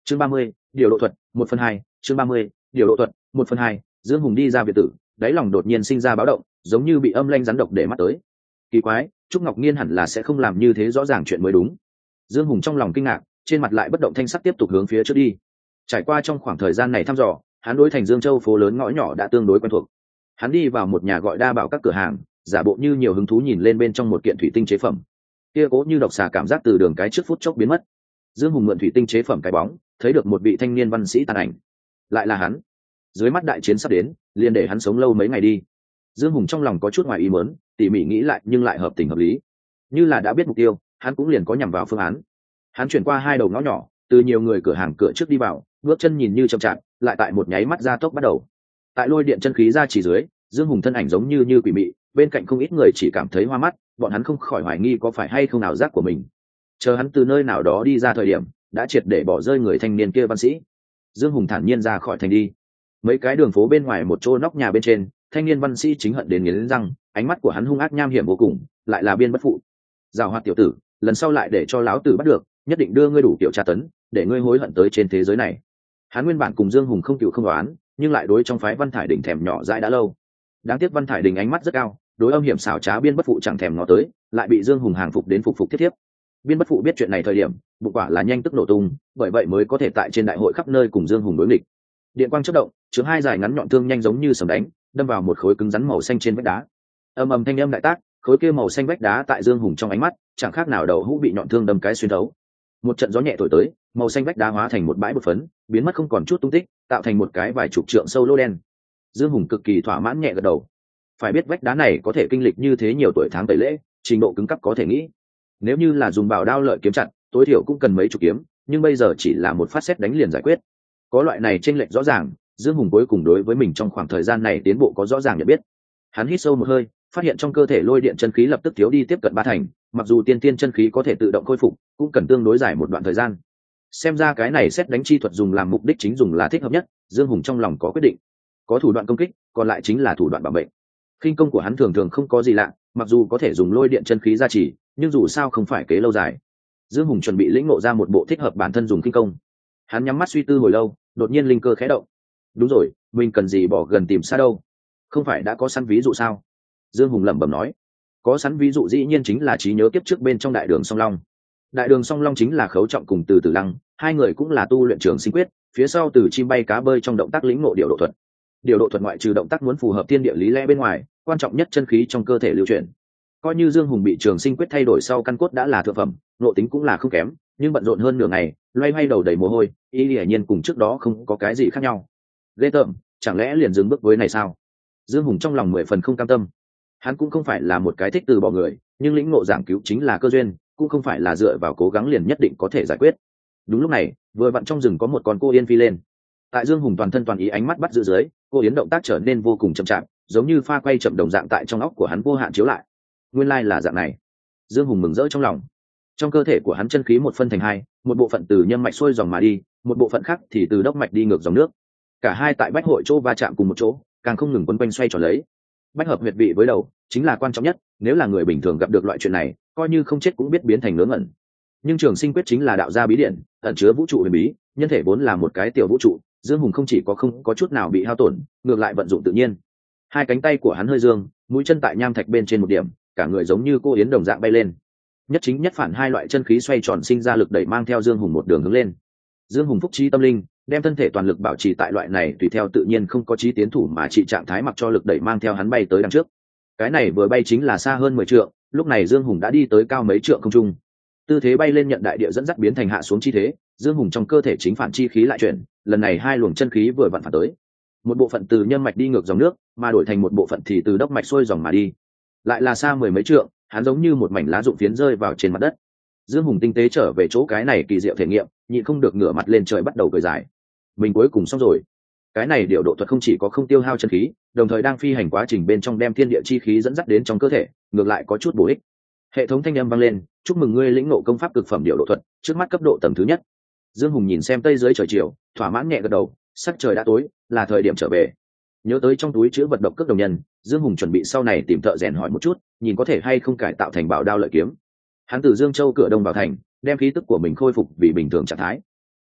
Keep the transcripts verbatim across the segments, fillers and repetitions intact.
chương ba mươi, điều độ thuật một phần hai. Chương ba mươi, điều độ thuật một phần hai. Dương Hùng đi ra biệt tử, đáy lòng đột nhiên sinh ra báo động, giống như bị âm lanh rắn độc để mắt tới. Kỳ quái, Trúc Ngọc Nhiên hẳn là sẽ không làm như thế rõ ràng chuyện mới đúng. Dương Hùng trong lòng kinh ngạc, trên mặt lại bất động thanh sắc tiếp tục hướng phía trước đi. Trải qua trong khoảng thời gian này thăm dò, hắn đối thành Dương Châu phố lớn ngõ nhỏ đã tương đối quen thuộc. Hắn đi vào một nhà gọi đa bảo các cửa hàng, giả bộ như nhiều hứng thú nhìn lên bên trong một kiện thủy tinh chế phẩm. Kia cố như độc xà cảm giác từ đường cái trước phút chốc biến mất. Dương Hùng mượn thủy tinh chế phẩm cái bóng, thấy được một vị thanh niên văn sĩ tàn ảnh. Lại là hắn. Dưới mắt đại chiến sắp đến, liền để hắn sống lâu mấy ngày đi. Dương Hùng trong lòng có chút ngoài ý muốn, tỉ mỉ nghĩ lại nhưng lại hợp tình hợp lý. Như là đã biết mục tiêu, hắn cũng liền có nhằm vào phương án. Hắn chuyển qua hai đầu ngõ nhỏ, từ nhiều người cửa hàng cửa trước đi vào, bước chân nhìn như chậm chạp, lại tại một nháy mắt gia tốc bắt đầu. Tại lôi điện chân khí ra chỉ dưới, Dương Hùng thân ảnh giống như như quỷ mị, bên cạnh không ít người chỉ cảm thấy hoa mắt, bọn hắn không khỏi hoài nghi có phải hay không ảo giác của mình. Chờ hắn từ nơi nào đó đi ra thời điểm, đã triệt để bỏ rơi người thanh niên kia văn sĩ. Dương Hùng thản nhiên ra khỏi thành đi. Mấy cái đường phố bên ngoài một chỗ nóc nhà bên trên, thanh niên văn sĩ chính hận đến nghiến răng, ánh mắt của hắn hung ác nham hiểm vô cùng, lại là biên bất phụ. Giảo hoạt tiểu tử, lần sau lại để cho lão tử bắt được, nhất định đưa ngươi đủ kiểu tra tấn, để ngươi hối hận tới trên thế giới này. Hắn nguyên bản cùng Dương Hùng không cựu không đoán, nhưng lại đối trong phái Văn Thải Đình thèm nhỏ dãi đã lâu. Đáng tiếc Văn Thải Đình ánh mắt rất cao, đối âm hiểm xảo trá biên bất phụ chẳng thèm ngó tới, lại bị Dương Hùng hàng phục đến phục phục thiết thiếp. Biên bất phụ biết chuyện này thời điểm, bụng quả là nhanh tức nổ tung, bởi vậy mới có thể tại trên đại hội khắp nơi cùng Dương Hùng đối nghịch. Điện quang chớp động, chướng hai dài ngắn nhọn thương nhanh giống như sầm đánh, đâm vào một khối cứng rắn màu xanh trên vách đá. Ầm ầm thanh âm đại tác, khối kia màu xanh vách đá tại Dương Hùng trong ánh mắt, chẳng khác nào đầu hũ bị nhọn thương đâm cái xuyên thấu. Một trận gió nhẹ thổi tới, màu xanh vách đá hóa thành một bãi bột phấn, biến mất không còn chút tung tích, tạo thành một cái vài chục trượng sâu lỗ đen. Dương Hùng cực kỳ thỏa mãn nhẹ gật đầu. Phải biết vách đá này có thể kinh lịch như thế nhiều tuổi tháng tẩy lễ, trình độ cứng cấp có thể nghĩ. Nếu như là dùng bảo đao lợi kiếm chặt, tối thiểu cũng cần mấy chục kiếm, nhưng bây giờ chỉ là một phát sét đánh liền giải quyết. Có loại này chênh lệch rõ ràng, Dương Hùng cuối cùng đối với mình trong khoảng thời gian này tiến bộ có rõ ràng nhận biết. Hắn hít sâu một hơi, phát hiện trong cơ thể lôi điện chân khí lập tức thiếu đi tiếp cận ba thành, mặc dù tiên tiên chân khí có thể tự động khôi phục, cũng cần tương đối dài một đoạn thời gian. Xem ra cái này xét đánh chi thuật dùng làm mục đích chính dùng là thích hợp nhất, Dương Hùng trong lòng có quyết định. Có thủ đoạn công kích, còn lại chính là thủ đoạn bảo mệnh. Khinh công của hắn thường thường không có gì lạ, mặc dù có thể dùng lôi điện chân khí gia trì, nhưng dù sao không phải kế lâu dài. Dương Hùng chuẩn bị lĩnh ngộ ra một bộ thích hợp bản thân dùng khinh công. Hắn nhắm mắt suy tư hồi lâu, đột nhiên linh cơ khẽ động. Đúng rồi, mình cần gì bỏ gần tìm xa đâu? Không phải đã có sẵn ví dụ sao? Dương Hùng lẩm bẩm nói. Có sẵn ví dụ dĩ nhiên chính là trí nhớ kiếp trước bên trong Đại Đường Song Long. Đại Đường Song Long chính là Khấu Trọng cùng Từ Tử Lăng, hai người cũng là tu luyện Trường Sinh Quyết, phía sau từ chim bay cá bơi trong động tác lĩnh ngộ điều độ thuật. Điều độ thuật ngoại trừ động tác muốn phù hợp thiên địa lý lẽ bên ngoài, quan trọng nhất chân khí trong cơ thể lưu chuyển. Coi như Dương Hùng bị Trường Sinh Quyết thay đổi sau căn cốt đã là thượng phẩm, nội tính cũng là không kém, nhưng bận rộn hơn nửa ngày, loay hoay đầu đầy mồ hôi, ý hiển nhiên cùng trước đó không có cái gì khác nhau. Ghê tởm, chẳng lẽ liền dừng bước với này sao? Dương Hùng trong lòng mười phần không cam tâm. Hắn cũng không phải là một cái thích từ bỏ người, nhưng lĩnh ngộ giảng cứu chính là cơ duyên, cũng không phải là dựa vào cố gắng liền nhất định có thể giải quyết. Đúng lúc này, vừa vặn trong rừng có một con cô yên phi lên. Tại Dương Hùng toàn thân toàn ý ánh mắt bắt giữ dưới, cô yến động tác trở nên vô cùng chậm chạp, giống như pha quay chậm đồng dạng tại trong óc của hắn vô hạn chiếu lại. Nguyên lai là dạng này. Dương Hùng mừng rỡ trong lòng. Trong cơ thể của hắn chân khí một phân thành hai, một bộ phận từ nhâm mạch xuôi dòng mà đi, một bộ phận khác thì từ đốc mạch đi ngược dòng nước. Cả hai tại bách hội chỗ va chạm cùng một chỗ, càng không ngừng quấn quanh xoay tròn lấy. Bách hợp huyệt vị với đầu chính là quan trọng nhất, nếu là người bình thường gặp được loại chuyện này, coi như không chết cũng biết biến thành ngớ ngẩn. Nhưng Trường Sinh Quyết chính là đạo gia bí điển, ẩn chứa vũ trụ huyền bí, nhân thể vốn là một cái tiểu vũ trụ, Dương Hùng không chỉ có không có chút nào bị hao tổn, ngược lại vận dụng tự nhiên. Hai cánh tay của hắn hơi dương, mũi chân tại nham thạch bên trên một điểm, cả người giống như cô yến đồng dạng bay lên. Nhất chính nhất phản hai loại chân khí xoay tròn sinh ra lực đẩy mang theo Dương Hùng một đường hướng lên. Dương Hùng phúc trí tâm linh, đem thân thể toàn lực bảo trì tại loại này tùy theo tự nhiên không có trí tiến thủ mà trị trạng thái, mặc cho lực đẩy mang theo hắn bay tới đằng trước. Cái này vừa bay chính là xa hơn mười trượng, lúc này Dương Hùng đã đi tới cao mấy trượng không trung. Tư thế bay lên nhận đại địa dẫn dắt biến thành hạ xuống chi thế, Dương Hùng trong cơ thể chính phản chi khí lại chuyển, lần này hai luồng chân khí vừa vặn phản tới. Một bộ phận từ nhâm mạch đi ngược dòng nước, mà đổi thành một bộ phận thì từ đốc mạch xuôi dòng mà đi. Lại là xa mười mấy trượng, hắn giống như một mảnh lá rụng phiến rơi vào trên mặt đất. Dương Hùng tinh tế trở về chỗ cái này kỳ diệu thể nghiệm, nhịn không được ngửa mặt lên trời bắt đầu cười dài. Mình cuối cùng xong rồi. Cái này điều độ thuật không chỉ có không tiêu hao chân khí, đồng thời đang phi hành quá trình bên trong đem thiên địa chi khí dẫn dắt đến trong cơ thể, ngược lại có chút bổ ích. Hệ thống thanh âm vang lên, chúc mừng ngươi lĩnh ngộ công pháp cực phẩm điều độ thuật, trước mắt cấp độ tầng thứ nhất. Dương Hùng nhìn xem tây dưới trời chiều, thỏa mãn nhẹ gật đầu, sắc trời đã tối, là thời điểm trở về. Nhớ tới trong túi chứa vật độc cước đồng nhân, Dương Hùng chuẩn bị sau này tìm thợ rèn hỏi một chút, nhìn có thể hay không cải tạo thành bảo đao lợi kiếm. Hắn từ Dương Châu cửa đông vào thành, đem khí tức của mình khôi phục vì bình thường trạng thái.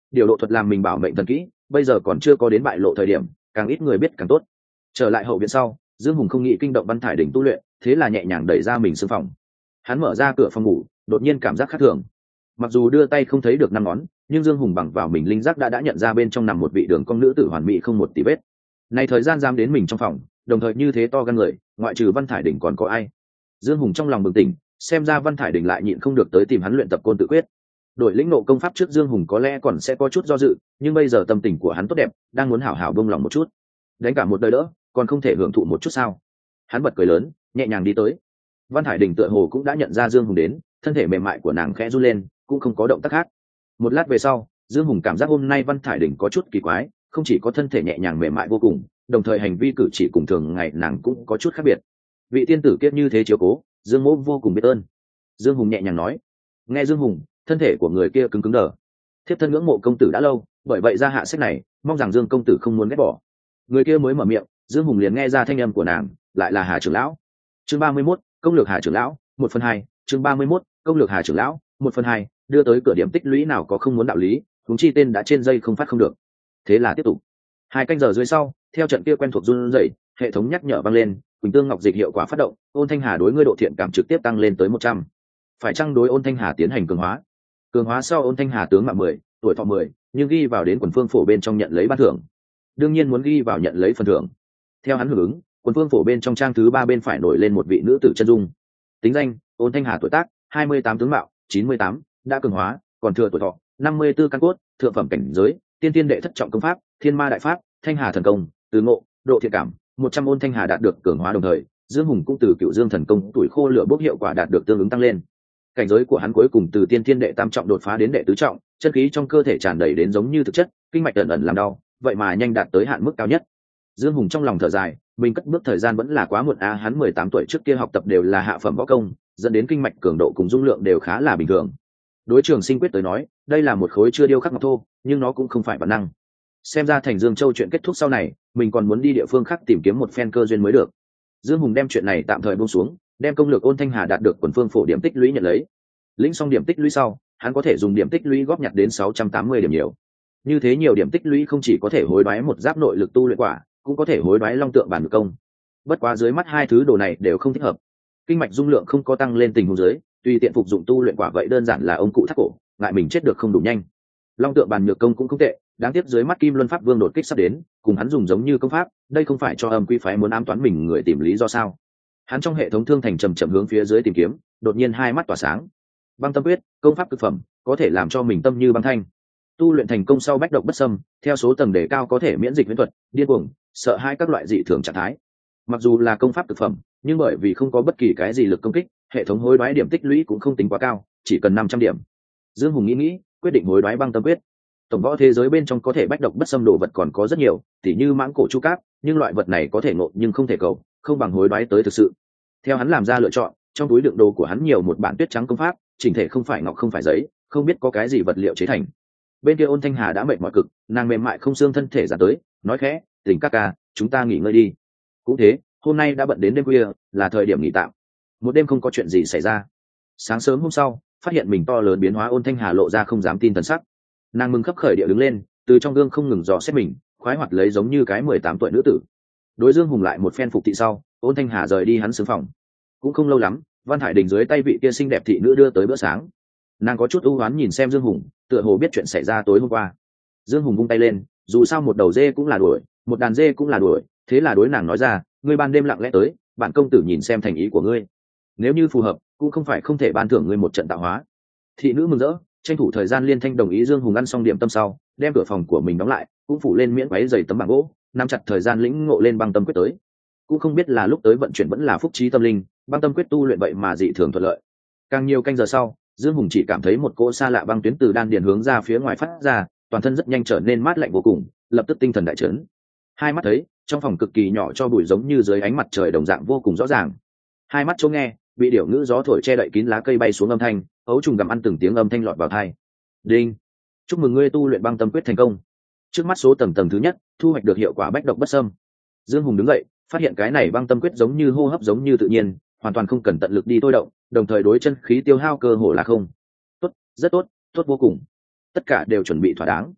Điều độ thuật làm mình bảo mệnh thần kỹ, bây giờ còn chưa có đến bại lộ thời điểm, càng ít người biết càng tốt. Trở lại hậu viện sau, Dương Hùng không nghĩ kinh động Văn Thải Đỉnh tu luyện, thế là nhẹ nhàng đẩy ra mình xương phòng. Hắn mở ra cửa phòng ngủ, đột nhiên cảm giác khác thường. Mặc dù đưa tay không thấy được năm ngón, nhưng Dương Hùng bằng vào mình linh giác đã đã nhận ra bên trong nằm một vị đường cong nữ tử hoàn mỹ không một tì vết. Này thời gian giam đến mình trong phòng, đồng thời như thế to gan người, ngoại trừ Văn Thải Đỉnh còn có ai? Dương Hùng trong lòng bừng tỉnh, xem ra Văn Thải Đỉnh lại nhịn không được tới tìm hắn luyện tập côn tự quyết. Đổi lĩnh nộ công pháp trước, Dương Hùng có lẽ còn sẽ có chút do dự, nhưng bây giờ tâm tình của hắn tốt đẹp, đang muốn hảo hảo bông lòng một chút. Đánh cả một đời đỡ, còn không thể hưởng thụ một chút sao? Hắn bật cười lớn, nhẹ nhàng đi tới. Văn Hải Đình tựa hồ cũng đã nhận ra Dương Hùng đến, thân thể mềm mại của nàng khẽ run lên, cũng không có động tác khác. Một lát về sau, Dương Hùng cảm giác hôm nay Văn Hải Đình có chút kỳ quái, không chỉ có thân thể nhẹ nhàng mềm mại vô cùng, đồng thời hành vi cử chỉ cùng thường ngày nàng cũng có chút khác biệt. Vị tiên tử kiết như thế chiếu cố, Dương Mỗ vô cùng biết ơn. Dương Hùng nhẹ nhàng nói. Nghe Dương Hùng, thân thể của người kia cứng cứng đờ. Thiếp thân ngưỡng mộ công tử đã lâu, bởi vậy ra hạ sách này, mong rằng Dương công tử không muốn ghét bỏ. Người kia mới mở miệng, Dương Hùng liền nghe ra thanh âm của nàng, lại là Hà trưởng lão. Chương ba mươi mốt, công lược Hà trưởng lão, một phần hai. Chương ba mươi mốt, công lược Hà trưởng lão, một phần hai. Đưa tới cửa điểm tích lũy nào có không muốn đạo lý, huống chi tên đã trên dây không phát không được. Thế là tiếp tục. Hai canh giờ dưới sau, theo trận kia quen thuộc run rẩy, hệ thống nhắc nhở vang lên, Quỳnh Tương Ngọc Dịch hiệu quả phát động, Ôn Thanh Hà đối ngươi độ thiện cảm trực tiếp tăng lên tới một trăm. Phải chăng đối Ôn Thanh Hà tiến hành cường hóa? Cường hóa sau Ôn Thanh Hà tướng mạo mười, tuổi thọ mười, nhưng ghi vào đến quần phương phổ bên trong nhận lấy ban thưởng. Đương nhiên muốn ghi vào nhận lấy phần thưởng. Theo hắn hưởng ứng, quần phương phổ bên trong trang thứ ba bên phải nổi lên một vị nữ tử chân dung. Tính danh: Ôn Thanh Hà, tuổi tác hai mươi tám, tướng mạo chín mươi tám, đã cường hóa, còn thừa tuổi thọ năm mươi tư, căn cốt thượng phẩm cảnh giới, tiên tiên đệ thất trọng công pháp, Thiên Ma đại pháp, Thanh Hà thần công, từ ngộ, độ thiện cảm một trăm. Ôn Thanh Hà đạt được cường hóa đồng thời, Dương Hùng cũng từ Cựu Dương thần công tuổi khô lửa bốc hiệu quả đạt được tương ứng tăng lên. Cảnh giới của hắn cuối cùng từ tiên tiên đệ tam trọng đột phá đến đệ tứ trọng, chân khí trong cơ thể tràn đầy đến giống như thực chất, kinh mạch ẩn ẩn làm đau, vậy mà nhanh đạt tới hạn mức cao nhất. Dương Hùng trong lòng thở dài, mình cất bước thời gian vẫn là quá muộn a, à, hắn mười tám tuổi trước kia học tập đều là hạ phẩm võ công, dẫn đến kinh mạch cường độ cùng dung lượng đều khá là bình thường. Đối Trường Sinh quyết tới nói, đây là một khối chưa điêu khắc ngọc thô, nhưng nó cũng không phải bản năng. Xem ra Thành Dương Châu chuyện kết thúc sau này, mình còn muốn đi địa phương khác tìm kiếm một phen cơ duyên mới được. Dương Hùng đem chuyện này tạm thời buông xuống, đem công lược Ôn Thanh Hà đạt được quần phương phổ điểm tích lũy nhận lấy. Lĩnh xong điểm tích lũy sau, hắn có thể dùng điểm tích lũy góp nhặt đến sáu trăm tám mươi điểm nhiều. Như thế nhiều điểm tích lũy không chỉ có thể hối đoái một giáp nội lực tu luyện quả, cũng có thể hối đoái long tượng bản ngự công. Bất quá dưới mắt hai thứ đồ này đều không thích hợp. Kinh mạch dung lượng không có tăng lên tình huống dưới, tùy tiện phục dụng tu luyện quả vậy đơn giản là ông cụ thắt cổ, ngại mình chết được không đủ nhanh. Long tượng bản nhược công cũng không tệ, đáng tiếc dưới mắt Kim Luân Pháp Vương đột kích sắp đến, cùng hắn dùng giống như công pháp, đây không phải cho Âm Quý phái muốn ám toán mình người tìm lý do sao? Hắn trong hệ thống thương thành chậm chậm hướng phía dưới tìm kiếm, đột nhiên hai mắt tỏa sáng. Băng tâm quyết, công pháp cực phẩm, có thể làm cho mình tâm như băng thanh. Tu luyện thành công sau bách độc bất xâm, theo số tầng đề cao có thể miễn dịch viễn thuật, điên cuồng, sợ hai các loại dị thường trạng thái. Mặc dù là công pháp cực phẩm, nhưng bởi vì không có bất kỳ cái gì lực công kích, hệ thống hối đoái điểm tích lũy cũng không tính quá cao, chỉ cần năm trăm điểm. Dương Hùng nghĩ nghĩ, quyết định hối đoái băng tâm quyết. Tổng võ thế giới bên trong có thể bách độc bất xâm đồ vật còn có rất nhiều, tỉ như mãng cổ chu cáp, nhưng loại vật này có thể ngộ nhưng không thể cầu, không bằng hối đoái tới thực sự. Theo hắn làm ra lựa chọn, trong túi đựng đồ của hắn nhiều một bản tuyết trắng công pháp, chỉnh thể không phải ngọc không phải giấy, không biết có cái gì vật liệu chế thành. Bên kia Ôn Thanh Hà đã mệt mỏi cực, nàng mềm mại không xương thân thể ra tới, nói khẽ: "Tỉnh các ca, chúng ta nghỉ ngơi đi." Cũng thế, hôm nay đã bận đến đêm khuya, là thời điểm nghỉ tạm. Một đêm không có chuyện gì xảy ra. Sáng sớm hôm sau, phát hiện mình to lớn biến hóa, Ôn Thanh Hà lộ ra không dám tin thần sắc. Nàng mừng khấp khởi địa đứng lên, từ trong gương không ngừng dò xét mình, khoái hoạt lấy giống như cái mười tám tuổi nữ tử. Đối Dương Hùng lại một phen phục thị sau, Ôn Thanh Hà rời đi hắn xướng phòng. Cũng không lâu lắm, Văn Hải Đình dưới tay vị kia xinh đẹp thị nữ đưa tới bữa sáng. Nàng có chút ưu oán nhìn xem Dương Hùng, tựa hồ biết chuyện xảy ra tối hôm qua. Dương Hùng vung tay lên, dù sao một đầu dê cũng là đuổi, một đàn dê cũng là đuổi, thế là đối nàng nói ra: "Ngươi ban đêm lặng lẽ tới, bản công tử nhìn xem thành ý của ngươi. Nếu như phù hợp, cũng không phải không thể ban thưởng ngươi một trận tạo hóa." Thị nữ mừng rỡ, tranh thủ thời gian liên thanh đồng ý. Dương Hùng ăn xong điểm tâm sau, đem cửa phòng của mình đóng lại, cũng phủ lên miễn váy dày tấm bảng gỗ, nắm chặt thời gian lĩnh ngộ lên băng tâm quyết tới. Cũng không biết là lúc tới vận chuyển vẫn là phúc trí tâm linh, băng tâm quyết tu luyện vậy mà dị thường thuận lợi. Càng nhiều canh giờ sau, Dương Hùng chỉ cảm thấy một cỗ xa lạ băng tuyến từ đan điền hướng ra phía ngoài phát ra, toàn thân rất nhanh trở nên mát lạnh vô cùng, lập tức tinh thần đại chấn. Hai mắt thấy, trong phòng cực kỳ nhỏ cho bụi giống như dưới ánh mặt trời đồng dạng vô cùng rõ ràng. Hai mắt chỗ nghe, bị điểu ngữ gió thổi che đậy kín lá cây bay xuống âm thanh, ấu trùng gặm ăn từng tiếng âm thanh lọt vào tai. Đinh, chúc mừng ngươi tu luyện băng tâm quyết thành công. Trước mắt số tầng tầng thứ nhất, thu hoạch được hiệu quả bách độc bất xâm. Dương Hùng đứng dậy, phát hiện cái này băng tâm quyết giống như hô hấp giống như tự nhiên, hoàn toàn không cần tận lực đi thôi động, đồng thời đối chân khí tiêu hao cơ hồ là không. Tốt, rất tốt, tốt vô cùng. Tất cả đều chuẩn bị thỏa đáng.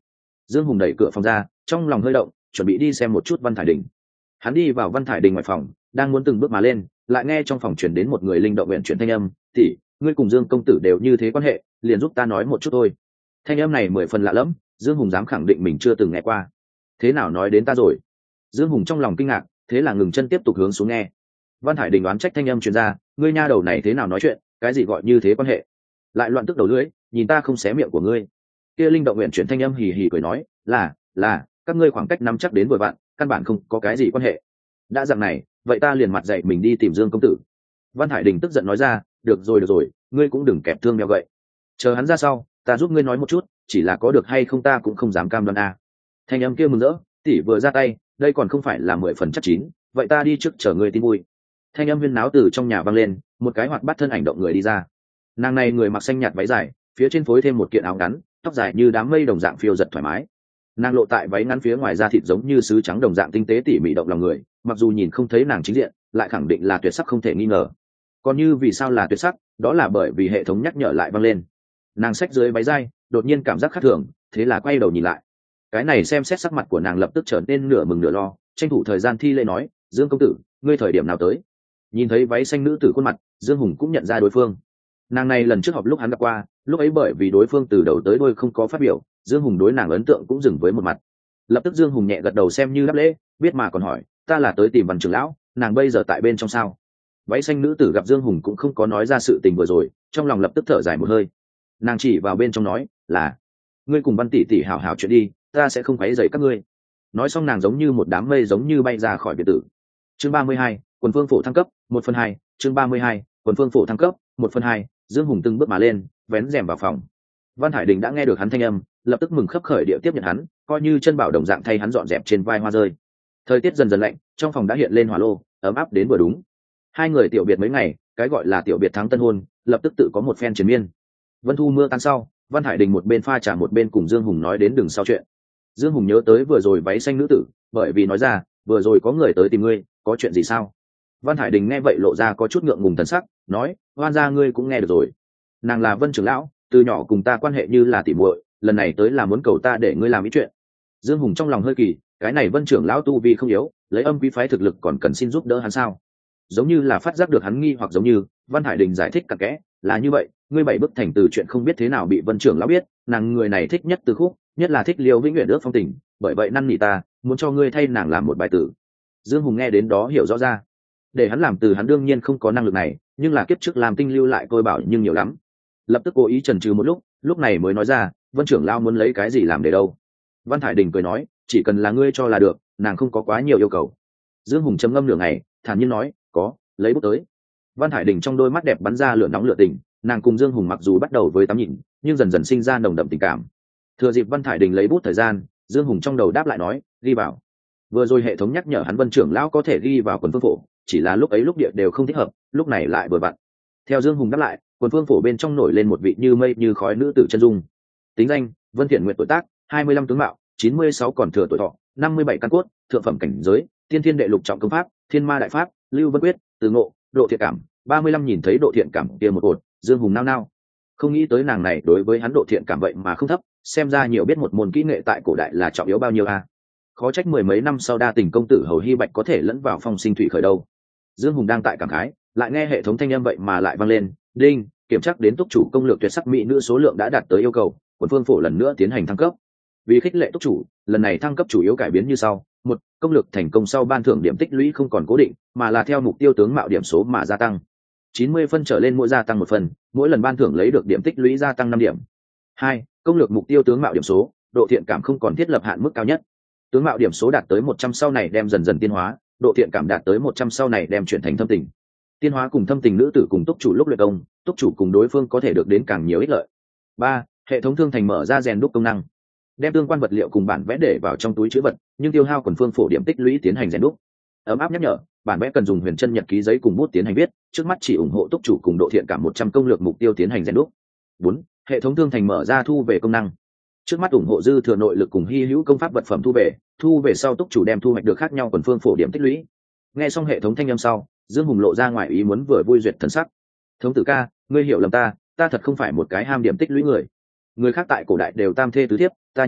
Dương Hùng đẩy cửa phòng ra, trong lòng hơi động, chuẩn bị đi xem một chút Văn Thải Đình. Hắn đi vào Văn Thải Đình ngoài phòng, đang muốn từng bước mà lên, lại nghe trong phòng truyền đến một người linh động nguyện chuyển thanh âm, tỷ, ngươi cùng Dương công tử đều như thế quan hệ, liền giúp ta nói một chút thôi. Thanh âm này mười phần lạ lẫm, Dương Hùng dám khẳng định mình chưa từng nghe qua. Thế nào nói đến ta rồi? Dương Hùng trong lòng kinh ngạc, thế là ngừng chân tiếp tục hướng xuống nghe. Văn Thải Đình đoán trách thanh âm truyền ra, ngươi nha đầu này thế nào nói chuyện, cái gì gọi như thế quan hệ? Lại loạn tức đầu lưỡi, nhìn ta không xé miệng của ngươi. Kia linh động nguyện chuyển thanh âm hì hì cười nói, là, là, các ngươi khoảng cách nắm chắc đến vội vặn, căn bản không có cái gì quan hệ. Đã dạng này, vậy ta liền mặt dạy mình đi tìm Dương công tử. Văn Hải Đình tức giận nói ra, được rồi được rồi, ngươi cũng đừng kẹp thương mèo gậy. Chờ hắn ra sau, ta giúp ngươi nói một chút, chỉ là có được hay không ta cũng không dám cam đoan a. Thanh âm kia mừng rỡ, tỷ vừa ra tay, đây còn không phải là mười phần chắc chín, vậy ta đi trước chờ ngươi tin vui. Thanh âm huyên náo từ trong nhà vang lên, một cái hoạt bát thân ảnh động người đi ra. Nàng này người mặc xanh nhạt váy dài, phía trên phối thêm một kiện áo ngắn, tóc dài như đám mây đồng dạng phiêu giật thoải mái. Nàng lộ tại váy ngắn phía ngoài da thịt giống như sứ trắng đồng dạng tinh tế tỉ mỉ động lòng người, mặc dù nhìn không thấy nàng chính diện, lại khẳng định là tuyệt sắc không thể nghi ngờ. Còn như vì sao là tuyệt sắc, đó là bởi vì hệ thống nhắc nhở lại vang lên. Nàng xách dưới váy dai, đột nhiên cảm giác khác thường, thế là quay đầu nhìn lại. Cái này xem xét sắc mặt của nàng lập tức trở nên nửa mừng nửa lo, tranh thủ thời gian thi lễ nói, Dương công tử, ngươi thời điểm nào tới? Nhìn thấy váy xanh nữ tử khuôn mặt, Dương Hùng cũng nhận ra đối phương. Nàng này lần trước họp lúc hắn gặp qua, lúc ấy bởi vì đối phương từ đầu tới đuôi không có phát biểu, Dương Hùng đối nàng ấn tượng cũng dừng với một mặt. Lập tức Dương Hùng nhẹ gật đầu xem như đáp lễ, biết mà còn hỏi, ta là tới tìm Văn trưởng lão, nàng bây giờ tại bên trong sao? Váy xanh nữ tử gặp Dương Hùng cũng không có nói ra sự tình vừa rồi, trong lòng lập tức thở dài một hơi. Nàng chỉ vào bên trong nói, là, ngươi cùng Văn tỷ tỷ hảo hảo chuyện đi, ta sẽ không quấy rầy các ngươi. Nói xong nàng giống như một đám mây giống như bay ra khỏi biệt tử. Chương ba mươi hai, quần phương phổ thăng cấp, một phần hai. Chương ba mươi hai, quần phương phổ thăng cấp, một phần hai. Dương Hùng từng bước mà lên, vén rèm vào phòng. Văn Hải Đình đã nghe được hắn thanh âm, lập tức mừng khấp khởi địa tiếp nhận hắn, coi như chân bảo đồng dạng thay hắn dọn dẹp trên vai hoa rơi. Thời tiết dần dần lạnh, trong phòng đã hiện lên hỏa lô, ấm áp đến vừa đúng. Hai người tiểu biệt mấy ngày, cái gọi là tiểu biệt thắng tân hôn, lập tức tự có một phen chiến miên. Vân thu mưa tan sau, Văn Hải Đình một bên pha trà một bên cùng Dương Hùng nói đến đường sau chuyện. Dương Hùng nhớ tới vừa rồi váy xanh nữ tử, bởi vì nói ra, vừa rồi có người tới tìm ngươi, có chuyện gì sao? Văn Hải Đình nghe vậy lộ ra có chút ngượng ngùng thần sắc, nói, oan gia ngươi cũng nghe được rồi. Nàng là Vân trưởng lão, từ nhỏ cùng ta quan hệ như là tỉ muội, lần này tới là muốn cầu ta để ngươi làm ý chuyện. Dương Hùng trong lòng hơi kỳ, cái này Vân trưởng lão tu vi không yếu, lấy âm quý phái thực lực còn cần xin giúp đỡ hắn sao? Giống như là phát giác được hắn nghi hoặc giống như, Văn Hải Đình giải thích cặn kẽ, là như vậy, ngươi bảy bức thành từ chuyện không biết thế nào bị Vân trưởng lão biết, nàng người này thích nhất từ khúc, nhất là thích Liêu Vĩnh Uyển ước phong tình, bởi vậy năn nỉ ta, muốn cho ngươi thay nàng làm một bài tử. Dương Hùng nghe đến đó hiểu rõ ra, để hắn làm từ hắn đương nhiên không có năng lực này, nhưng là kiếp trước làm tinh lưu lại tôi bảo nhưng nhiều lắm. Lập tức cố ý chần chừ một lúc, lúc này mới nói ra, Vân trưởng lão muốn lấy cái gì làm để đâu? Văn Hải Đình cười nói, chỉ cần là ngươi cho là được, nàng không có quá nhiều yêu cầu. Dương Hùng trầm ngâm nửa ngày, thản nhiên nói, có, lấy bút tới. Văn Hải Đình trong đôi mắt đẹp bắn ra lửa nóng lửa tình, nàng cùng Dương Hùng mặc dù bắt đầu với tắm nhìn, nhưng dần dần sinh ra nồng đậm tình cảm. Thừa dịp Văn Hải Đình lấy bút thời gian, Dương Hùng trong đầu đáp lại nói, ghi vào. Vừa rồi hệ thống nhắc nhở hắn Vân trưởng lão có thể ghi vào quần phương phổ, chỉ là lúc ấy lúc địa đều không thích hợp, lúc này lại vừa vặn. Theo Dương Hùng đáp lại, quần phương phổ bên trong nổi lên một vị như mây như khói nữ tử chân dung. Tính danh, Vân Thiện Nguyệt, tuổi tác, hai mươi lăm tướng mạo, chín mươi sáu còn thừa tuổi thọ, năm mươi bảy căn cốt, thượng phẩm cảnh giới, tiên thiên đệ lục trọng công pháp, thiên ma đại pháp, lưu vân quyết, từ ngộ, độ thiện cảm, ba mươi lăm nhìn thấy độ thiện cảm kia một cột, Dương Hùng nao nao. Không nghĩ tới nàng này đối với hắn độ thiện cảm vậy mà không thấp, xem ra nhiều biết một môn kỹ nghệ tại cổ đại là trọng yếu bao nhiêu a. Khó trách mười mấy năm sau đa tình công tử Hầu Hy Bạch có thể lẫn vào phong sinh thủy khởi đâu. Dương Hùng đang tại cảm khái, lại nghe hệ thống thanh âm vậy mà lại vang lên, đinh, kiểm tra đến túc chủ công lược tuyệt sắc mỹ nữ số lượng đã đạt tới yêu cầu, quần phương phổ lần nữa tiến hành thăng cấp. Vì khích lệ túc chủ, lần này thăng cấp chủ yếu cải biến như sau: một, công lược thành công sau ban thưởng điểm tích lũy không còn cố định, mà là theo mục tiêu tướng mạo điểm số mà gia tăng. chín mươi phân trở lên mỗi gia tăng một phần, mỗi lần ban thưởng lấy được điểm tích lũy gia tăng năm điểm. Hai, công lược mục tiêu tướng mạo điểm số, độ thiện cảm không còn thiết lập hạn mức cao nhất. Tướng mạo điểm số đạt tới một trăm sau này đem dần dần tiên hóa, độ thiện cảm đạt tới một trăm sau này đem chuyển thành thâm tình. Tiên hóa cùng thâm tình nữ tử cùng túc chủ lúc luyện công, túc chủ cùng đối phương có thể được đến càng nhiều ích lợi. Ba, hệ thống thương thành mở ra rèn đúc công năng, đem tương quan vật liệu cùng bản vẽ để vào trong túi trữ vật, nhưng tiêu hao quần phương phổ điểm tích lũy tiến hành rèn đúc. Ấm áp nhắc nhở, bản vẽ cần dùng huyền chân nhật ký giấy cùng bút tiến hành viết, trước mắt chỉ ủng hộ túc chủ cùng độ thiện cảm một trăm công lược mục tiêu tiến hành rèn đúc. Bốn, hệ thống thương thành mở ra thu về công năng, trước mắt ủng hộ dư thừa nội lực cùng hy hữu công pháp vật phẩm thu về, thu về sau túc chủ đem thu hoạch được khác nhau quần phương phổ điểm tích lũy. Nghe xong hệ thống thanh âm sau, Dương Hùng lộ ra ngoài ý muốn vừa vui duyệt thần sắc. Thống tử ca, ngươi hiểu lầm ta, ta thật không phải một cái ham điểm tích lũy người. Người khác tại cổ đại đều tam thê tứ thiếp, ta nha,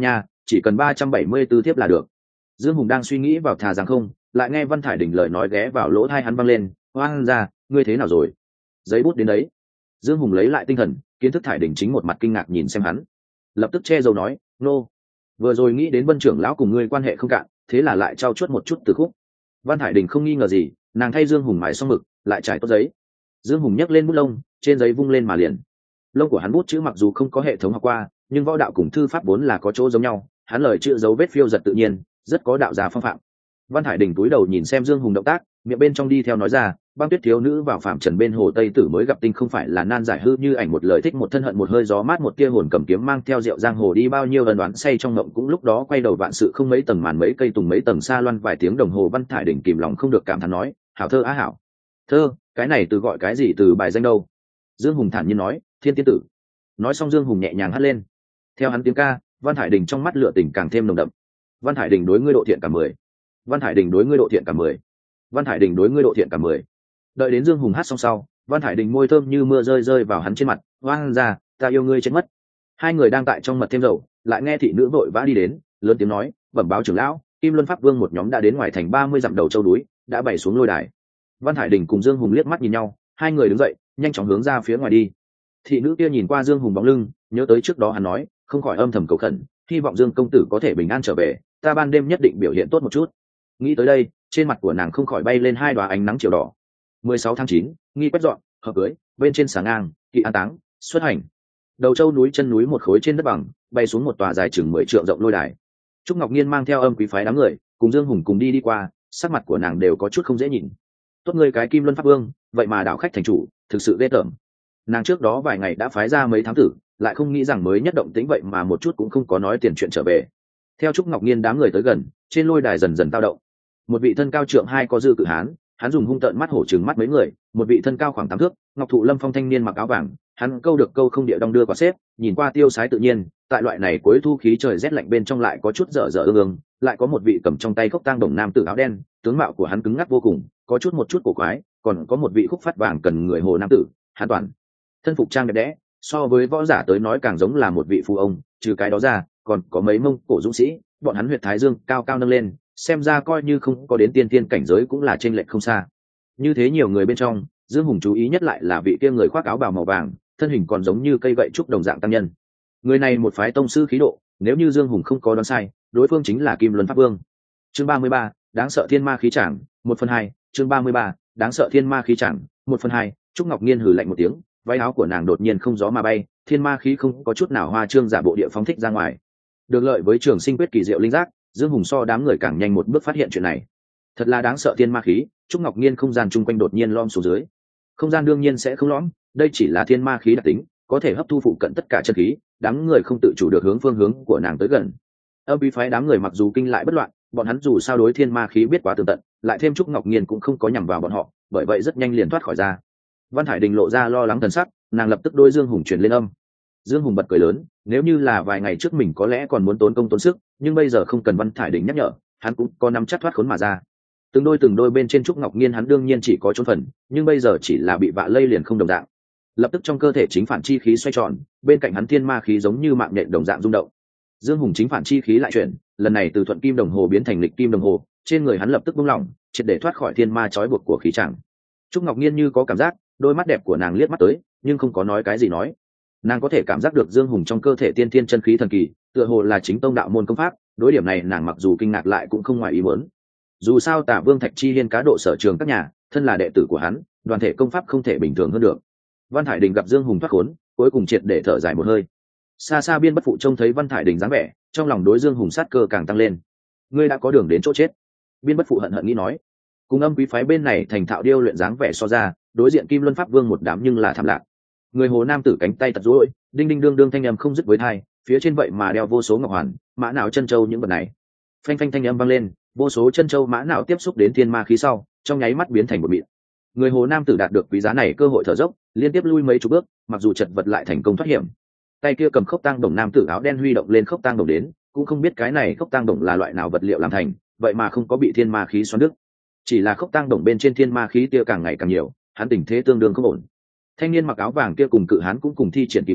chỉ cần ba trăm bảy mươi tư thiếp là được. Dương Hùng đang suy nghĩ vào thà rằng không, lại nghe Văn Thải Đình lời nói ghé vào lỗ tai hắn văng lên, "Hoang ra, ngươi thế nào rồi?" Giấy bút đến đấy. Dương Hùng lấy lại tinh thần, kiến thức Thải Đình chính một mặt kinh ngạc nhìn xem hắn, lập tức che dầu nói, "Nô, vừa rồi nghĩ đến Vân trưởng lão cùng ngươi quan hệ không cạn, thế là lại trao chuốt một chút từ khúc." Văn Thải Đình không nghi ngờ gì, nàng thay Dương Hùng mài xong mực, lại trải tốt giấy. Dương Hùng nhấc lên bút lông, trên giấy vung lên mà liền. Lông của hắn bút chữ mặc dù không có hệ thống học qua, nhưng võ đạo cùng thư pháp vốn là có chỗ giống nhau, hắn lời chữ dấu vết phiêu giật tự nhiên, rất có đạo gia phong phạm. Văn Hải Đình cúi đầu nhìn xem Dương Hùng động tác, miệng bên trong đi theo nói ra, "Băng Tuyết thiếu nữ vào phạm trần bên hồ Tây Tử mới gặp tinh không phải là nan giải hư như ảnh một lời thích một thân hận một hơi gió mát một tia hồn cầm kiếm mang theo rượu giang hồ đi bao nhiêu lần đoán say trong ngộng cũng lúc đó quay đầu vạn sự không mấy tầng màn mấy cây tùng mấy tầng xa loan vài tiếng đồng hồ." Văn Hải Đình kìm lòng không được cảm thán nói, "Hảo thơ á hảo thơ, cái này từ gọi cái gì từ bài danh đâu?" Dương Hùng thản nhiên nói, "Thiên tiên tử." Nói xong Dương Hùng nhẹ nhàng hát lên. Theo hắn tiếng ca, Văn Hải Đình trong mắt lửa tình càng thêm nồng đậm. Văn Hải Đình đối ngươi độ thiện cả mười. Văn Hải Đình đối ngươi độ thiện cả mười. Văn Hải Đình đối ngươi độ thiện cả mười. Đợi đến Dương Hùng hát xong sau, Văn Hải Đình môi thơm như mưa rơi rơi vào hắn trên mặt, "Hoang ra, ta yêu ngươi chết mất." Hai người đang tại trong mật thêm dầu, lại nghe thị nữ vội vã đi đến, lớn tiếng nói, "Bẩm báo trưởng lão, Kim Luân Pháp Vương một nhóm đã đến ngoài thành ba mươi dặm đầu châu núi, đã bày xuống lôi đài." Văn Hải Đình cùng Dương Hùng liếc mắt nhìn nhau, hai người đứng dậy, nhanh chóng hướng ra phía ngoài đi. Thị nữ kia nhìn qua Dương Hùng bóng lưng, nhớ tới trước đó hắn nói, không khỏi âm thầm cầu khẩn, hy vọng Dương công tử có thể bình an trở về, ta ban đêm nhất định biểu hiện tốt một chút. Nghĩ tới đây, trên mặt của nàng không khỏi bay lên hai đóa ánh nắng chiều đỏ. mười sáu tháng chín, nghi quét dọn, hợp cưới, bên trên sáng ngang, kỵ an táng, xuất hành. Đầu châu núi chân núi một khối trên đất bằng, bay xuống một tòa dài chừng mười trượng rộng lôi đài. Trúc Ngọc Nhiên mang theo Âm Quý phái đám người, cùng Dương Hùng cùng đi đi qua, sắc mặt của nàng đều có chút không dễ nhìn. Tốt ngươi cái Kim Luân Pháp Vương, vậy mà đảo khách thành chủ, thực sự ghê tởm. Nàng trước đó vài ngày đã phái ra mấy thám tử, lại không nghĩ rằng mới nhất động tĩnh vậy mà một chút cũng không có nói tiền chuyện trở về. Theo Trúc Ngọc Nhiên đám người tới gần, trên lôi đài dần dần tao động. Một vị thân cao trượng hai có dư cự hán, hắn dùng hung tợn mắt hổ trừng mắt mấy người. Một vị thân cao khoảng tám thước, ngọc thụ lâm phong thanh niên mặc áo vàng, hắn câu được câu không địa đong đưa quả xếp, nhìn qua tiêu sái tự nhiên. Tại loại này cuối thu khí trời rét lạnh bên trong lại có chút dở dở ương ương, lại có một vị cầm trong tay khúc tang đồng nam tử áo đen, tướng mạo của hắn cứng ngắc vô cùng, có chút một chút cổ quái. Còn có một vị khúc phát vàng cần người hồ nam tử, hắn toàn thân phục trang đẹp đẽ, so với võ giả tới nói càng giống là một vị phu ông. Trừ cái đó ra, còn có mấy mông cổ dũng sĩ, bọn hắn huyệt thái dương cao cao nâng lên, xem ra coi như không có đến tiên tiên cảnh giới cũng là chênh lệch không xa. Như thế nhiều người bên trong, Dương Hùng chú ý nhất lại là vị kia người khoác áo bào màu vàng, thân hình còn giống như cây gậy trúc đồng dạng tăng nhân. Người này một phái tông sư khí độ, nếu như Dương Hùng không có đoán sai, đối phương chính là Kim Luân Pháp Vương. Chương ba mươi ba, đáng sợ thiên ma khí trảng, một phần hai. Chương ba mươi ba, đáng sợ thiên ma khí trảng, một phần hai. Trúc Ngọc Nhiên hừ lạnh một tiếng, váy áo của nàng đột nhiên không gió mà bay, thiên ma khí không có chút nào hoa trương giả bộ địa phóng thích ra ngoài. Được lợi với trường sinh quyết kỳ diệu linh giác, Dương Hùng so đám người càng nhanh một bước phát hiện chuyện này. Thật là đáng sợ thiên ma khí. Trúc Ngọc Nhiên không gian chung quanh đột nhiên lom xuống dưới. Không gian đương nhiên sẽ không lõm, đây chỉ là thiên ma khí đặc tính, có thể hấp thu phụ cận tất cả chân khí. Đám người không tự chủ được hướng phương hướng của nàng tới gần. Âm Quý phái đám người mặc dù kinh lại bất loạn, bọn hắn dù sao đối thiên ma khí biết quá tường tận, lại thêm Trúc Ngọc Nhiên cũng không có nhằm vào bọn họ, bởi vậy rất nhanh liền thoát khỏi ra. Văn Hải Đình lộ ra lo lắng thần sắc, nàng lập tức đôi Dương Hùng truyền lên âm. Dương Hùng bật cười lớn, nếu như là vài ngày trước mình có lẽ còn muốn tốn công tốn sức, nhưng bây giờ không cần Văn Hải Đình nhắc nhở, hắn cũng có nắm chắc thoát khốn mà ra. Từng đôi từng đôi bên trên Trúc Ngọc Nhiên hắn đương nhiên chỉ có trốn phần, nhưng bây giờ chỉ là bị vạ lây liền không đồng dạng. Lập tức trong cơ thể chính phản chi khí xoay tròn, bên cạnh hắn thiên ma khí giống như mạng nhện đồng dạng rung động. Dương Hùng chính phản chi khí lại chuyển, lần này từ thuận kim đồng hồ biến thành lịch kim đồng hồ, trên người hắn lập tức buông lỏng, triệt để thoát khỏi thiên ma trói buộc của khí tràng. Trúc Ngọc Nhiên như có cảm giác, đôi mắt đẹp của nàng liếc mắt tới, nhưng không có nói cái gì nói. Nàng có thể cảm giác được Dương Hùng trong cơ thể tiên thiên chân khí thần kỳ, tựa hồ là chính tông đạo môn công pháp. Đối điểm này nàng mặc dù kinh ngạc lại cũng không ngoài ý muốn. Dù sao Tả Vương Thạch Chi Hiên cá độ sở trường các nhà, thân là đệ tử của hắn, đoàn thể công pháp không thể bình thường hơn được. Văn Hải Đình gặp Dương Hùng thoát khốn, cuối cùng triệt để thở dài một hơi. Xa xa Biên Bất Phụ trông thấy Văn Hải Đình dáng vẻ, trong lòng đối Dương Hùng sát cơ càng tăng lên. Ngươi đã có đường đến chỗ chết. Biên Bất Phụ hận hận nghĩ nói. Cùng Âm Quý phái bên này thành thạo điêu luyện dáng vẻ so ra, đối diện Kim Luân Pháp Vương một đám nhưng là thảm lạc. Người hồ nam tử cánh tay tật rối, đinh đinh đương đương thanh âm không dứt với tai, phía trên vậy mà đeo vô số ngọc hoàn, mã não chân châu những vật này. Phanh phanh thanh âm vang lên, vô số chân châu mã não tiếp xúc đến thiên ma khí sau, trong nháy mắt biến thành một mịn. Người hồ nam tử đạt được quý giá này cơ hội thở dốc, liên tiếp lui mấy chục bước, mặc dù chật vật lại thành công thoát hiểm. Tay kia cầm khốc tang đồng nam tử áo đen huy động lên khốc tang đồng đến, cũng không biết cái này khốc tang đồng là loại nào vật liệu làm thành, vậy mà không có bị thiên ma khí xoắn đứt. Chỉ là khốc tang đồng bên trên thiên ma khí tia càng ngày càng nhiều, hắn tình thế tương đương không ổn. Thanh niên mặc áo vàng kia cùng cự hán cũng cùng thi triển kỳ mưu,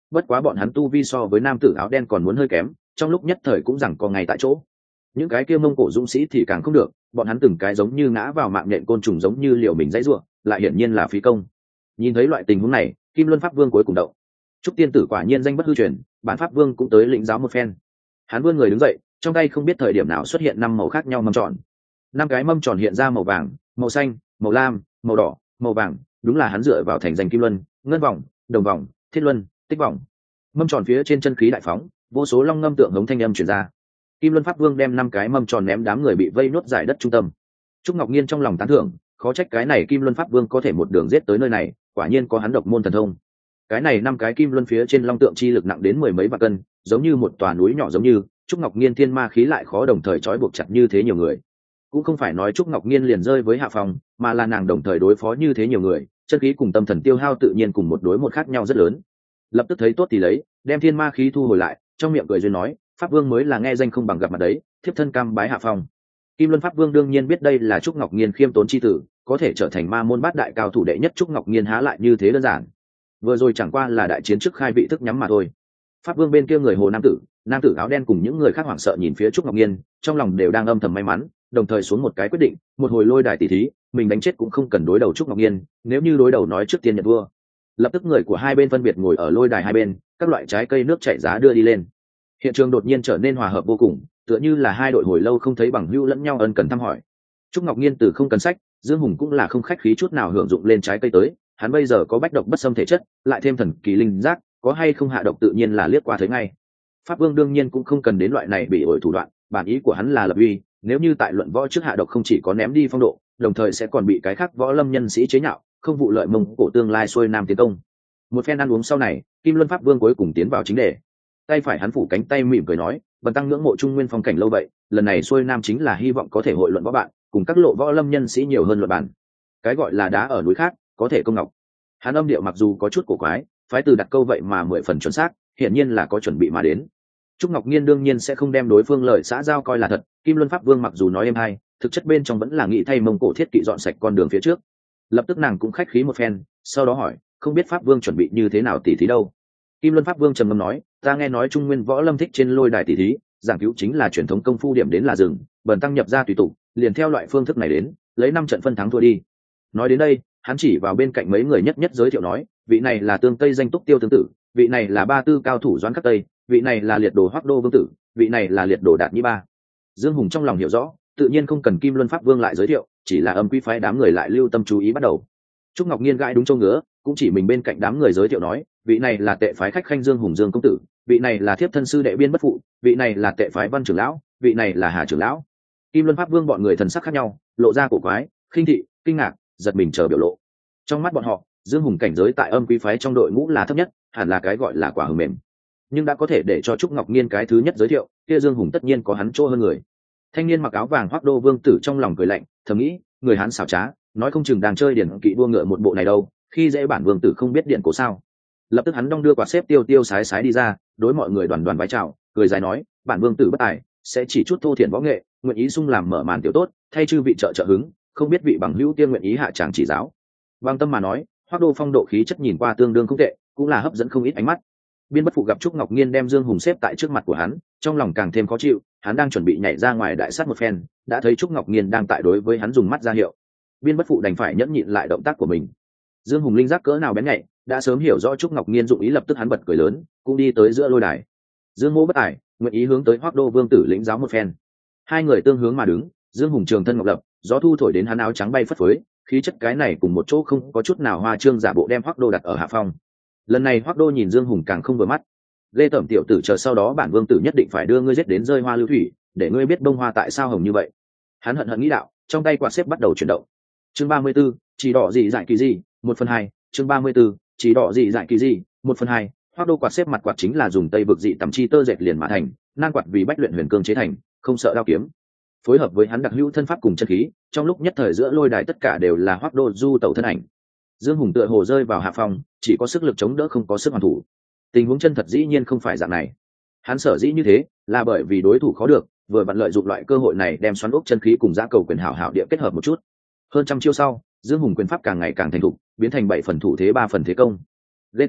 bất quá bọn hắn tu vi so với nam tử áo đen còn muốn hơi kém, trong lúc nhất thời cũng rằng có ngay tại chỗ. Những cái kia mông cổ dũng sĩ thì càng không được, bọn hắn từng cái giống như ngã vào mạng nhện côn trùng, giống như liều mình dãy ruộng, lại hiển nhiên là phí công. Nhìn thấy loại tình huống này, Kim Luân Pháp Vương cuối cùng động. Trúc tiên tử quả nhiên danh bất hư truyền, bản Pháp Vương cũng tới lĩnh giáo một phen. Hắn vươn người đứng dậy, trong tay không biết thời điểm nào xuất hiện năm màu khác nhau mâm tròn. Năm cái mâm tròn hiện ra màu vàng, màu xanh, màu lam, màu đỏ, màu vàng, đúng là hắn dựa vào thành danh Kim Luân, Ngân vòng, Đồng vòng, Thiết luân, Tích vòng. Mâm tròn phía trên chân khí đại phóng, vô số long ngâm tượng hống thanh âm truyền ra. Kim Luân Pháp Vương đem năm cái mâm tròn ném đám người bị vây nốt giải đất trung tâm. Trúc Ngọc Nhiên trong lòng tán thưởng, khó trách cái này Kim Luân Pháp Vương có thể một đường giết tới nơi này, quả nhiên có hắn độc môn thần thông. Cái này năm cái kim luân phía trên long tượng chi lực nặng đến mười mấy vạn cân, giống như một tòa núi nhỏ, giống như Trúc Ngọc Nhiên thiên ma khí lại khó đồng thời trói buộc chặt như thế nhiều người. Cũng không phải nói Trúc Ngọc Nhiên liền rơi với hạ phòng, mà là nàng đồng thời đối phó như thế nhiều người, chân khí cùng tâm thần tiêu hao tự nhiên cùng một đối một khác nhau rất lớn. Lập tức thấy tốt thì lấy, đem thiên ma khí thu hồi lại, trong miệng cười duyên nói, Pháp Vương mới là nghe danh không bằng gặp mặt đấy, thiếp thân cam bái hạ phòng. Kim Luân Pháp Vương đương nhiên biết đây là Trúc Ngọc Nhiên khiêm tốn chi tử, có thể trở thành ma môn bát đại cao thủ đệ nhất, Trúc Ngọc Nhiên há lại như thế đơn giản. Vừa rồi chẳng qua là đại chiến trước khai vị thức nhắm mà thôi. Pháp Vương bên kia người hồ nam tử, nam tử áo đen cùng những người khác hoảng sợ nhìn phía Trúc Ngọc Nhiên, trong lòng đều đang âm thầm may mắn, đồng thời xuống một cái quyết định, một hồi lôi đài tỷ thí, mình đánh chết cũng không cần đối đầu Trúc Ngọc Nhiên, nếu như đối đầu nói trước tiên nhận vua. Lập tức người của hai bên phân biệt ngồi ở lôi đài hai bên, các loại trái cây nước chảy giá đưa đi lên. Hiện trường đột nhiên trở nên hòa hợp vô cùng, tựa như là hai đội hồi lâu không thấy bằng hữu lẫn nhau ân cần thăm hỏi. Trúc Ngọc Nhiên từ không cần sách, Dương Hùng cũng là không khách khí chút nào hưởng dụng lên trái cây tới, hắn bây giờ có bách độc bất xâm thể chất, lại thêm thần kỳ linh giác, có hay không hạ độc tự nhiên là liếc qua thấy ngay. Pháp Vương đương nhiên cũng không cần đến loại này bị ổi thủ đoạn, bản ý của hắn là lập uy, nếu như tại luận võ trước hạ độc không chỉ có ném đi phong độ, đồng thời sẽ còn bị cái khác võ lâm nhân sĩ chế nhạo, không vụ lợi Mông Cổ tương lai xuôi nam tiến công. Một phen ăn uống sau này, Kim Luân Pháp Vương cuối cùng tiến vào chính đề. Tay phải hắn phủ cánh tay mỉm cười nói, bần tăng ngưỡng mộ Trung Nguyên phong cảnh lâu vậy, lần này xuôi nam chính là hy vọng có thể hội luận võ bạn, cùng các lộ võ lâm nhân sĩ nhiều hơn luận bản. Cái gọi là đá ở núi khác, có thể công ngọc. Hắn âm điệu mặc dù có chút cổ quái, phái từ đặt câu vậy mà mười phần chuẩn xác, hiển nhiên là có chuẩn bị mà đến. Trúc Ngọc Nhiên đương nhiên sẽ không đem đối phương lời xã giao coi là thật, Kim Luân Pháp Vương mặc dù nói êm hay, thực chất bên trong vẫn là nghĩ thay Mông Cổ thiết kỵ dọn sạch con đường phía trước. Lập tức nàng cũng khách khí một phen, sau đó hỏi, không biết Pháp Vương chuẩn bị như thế nào tỉ thí đâu. Kim Luân Pháp Vương trầm ngâm nói, ta nghe nói Trung Nguyên võ lâm thích trên lôi đài tỉ thí, giảng cứu chính là truyền thống công phu điểm đến là rừng, bần tăng nhập ra tùy tục, liền theo loại phương thức này đến, lấy năm trận phân thắng thua đi. Nói đến đây, hắn chỉ vào bên cạnh mấy người nhất nhất giới thiệu nói, vị này là Tương Tây danh túc Tiêu Tương Tử, vị này là Ba Tư cao thủ Doãn Khắc Tây, vị này là liệt đồ Hoắc Đô Vương Tử, vị này là liệt đồ Đạt Nhĩ Ba. Dương Hùng trong lòng hiểu rõ, tự nhiên không cần Kim Luân Pháp Vương lại giới thiệu, chỉ là âm quý phái đám người lại lưu tâm chú ý bắt đầu. Trúc Ngọc Nhiên gãi đúng châu ngứa, cũng chỉ mình bên cạnh đám người giới thiệu nói, vị này là tệ phái khách khanh Dương Hùng Dương công tử, vị này là thiếp thân sư đệ Biên Bất Phụ, vị này là tệ phái Văn trưởng lão, vị này là Hà trưởng lão. Kim Luân Pháp Vương bọn người thần sắc khác nhau, lộ ra cổ quái, khinh thị, kinh ngạc, giật mình chờ biểu lộ. Trong mắt bọn họ, Dương Hùng cảnh giới tại âm quý phái trong đội ngũ là thấp nhất, hẳn là cái gọi là quả hờ mềm. Nhưng đã có thể để cho Trúc Ngọc Nhiên cái thứ nhất giới thiệu, kia Dương Hùng tất nhiên có hắn chỗ hơn người. Thanh niên mặc áo vàng Hoắc Đô Vương Tử trong lòng cười lạnh, thầm nghĩ, người hắn xảo trá, nói không chừng đang chơi điển kỵ đua ngựa một bộ này đâu, khi dễ bản vương tử không biết điện cổ sao. Lập tức hắn đong đưa quạt xếp tiêu tiêu sái sái đi ra, đối mọi người đoàn đoàn vái chào, cười dài nói, bản vương tử bất tài, sẽ chỉ chút thô thiển võ nghệ, nguyện ý sung làm mở màn tiểu tốt, thay chư vị trợ trợ hứng, không biết vị bằng hữu tiên nguyện ý hạ tràng chỉ giáo. Bằng tâm mà nói, Hoắc Đô phong độ khí chất nhìn qua tương đương không tệ, cũng là hấp dẫn không ít ánh mắt. Biên Bất Phụ gặp Trúc Ngọc Nhiên đem Dương Hùng xếp tại trước mặt của hắn, trong lòng càng thêm khó chịu, hắn đang chuẩn bị nhảy ra ngoài đại sát một phen, đã thấy Trúc Ngọc Nhiên đang tại đối với hắn dùng mắt ra hiệu. Biên Bất Phụ đành phải nhẫn nhịn lại động tác của mình. Dương Hùng linh giác cỡ nào bén nhạy, đã sớm hiểu rõ Trúc Ngọc Nhiên dụng ý, lập tức hắn bật cười lớn, cũng đi tới giữa lôi đài. Dương Mỗ bất tài, nguyện ý hướng tới Hoắc Đô Vương Tử lĩnh giáo một phen. Hai người tương hướng mà đứng, Dương Hùng trường thân ngọc lập, gió thu thổi đến hắn áo trắng bay phất phới, khí chất cái này cùng một chỗ không có chút nào hoa trương giả bộ đem Hoắc Đô đặt ở hạ phong. Lần này Hoắc Đô nhìn Dương Hùng càng không vừa mắt. Lê Tẩm tiểu tử, chờ sau đó bản vương tử nhất định phải đưa ngươi giết đến rơi hoa lưu thủy, để ngươi biết bông hoa tại sao hồng như vậy. Hắn hận hận nghĩ đạo, trong tay quạt xếp bắt đầu chuyển động. Chương ba mươi 34, chỉ đỏ gì dại kỳ gì, một phần hai. Chương ba mươi 34, chỉ đỏ gì dại kỳ gì, một phần hai. Hoắc Đô quạt xếp mặt quạt chính là dùng tây vực dị tầm chi tơ dệt liền mà thành, nan quạt vì bách luyện huyền cương chế thành, không sợ đao kiếm. Phối hợp với hắn đặc hữu thân pháp cùng chân khí, trong lúc nhất thời giữa lôi đài tất cả đều là Hoắc Đô du tẩu thân ảnh. Dương Hùng tựa hồ rơi vào hạ phong, chỉ có sức lực chống đỡ không có sức hoàn thủ. Tình huống chân thật dĩ nhiên không phải dạng này. Hắn sở dĩ như thế, là bởi vì đối thủ khó được, vừa vặn lợi dụng loại cơ hội này đem xoắn ốc chân khí cùng giã cầu quyền hảo hảo địa kết hợp một chút. Hơn trăm chiêu sau, Dương Hùng quyền pháp càng ngày càng thành thục, biến thành bảy phần thủ thế ba phần thế công. Lê Tẩm,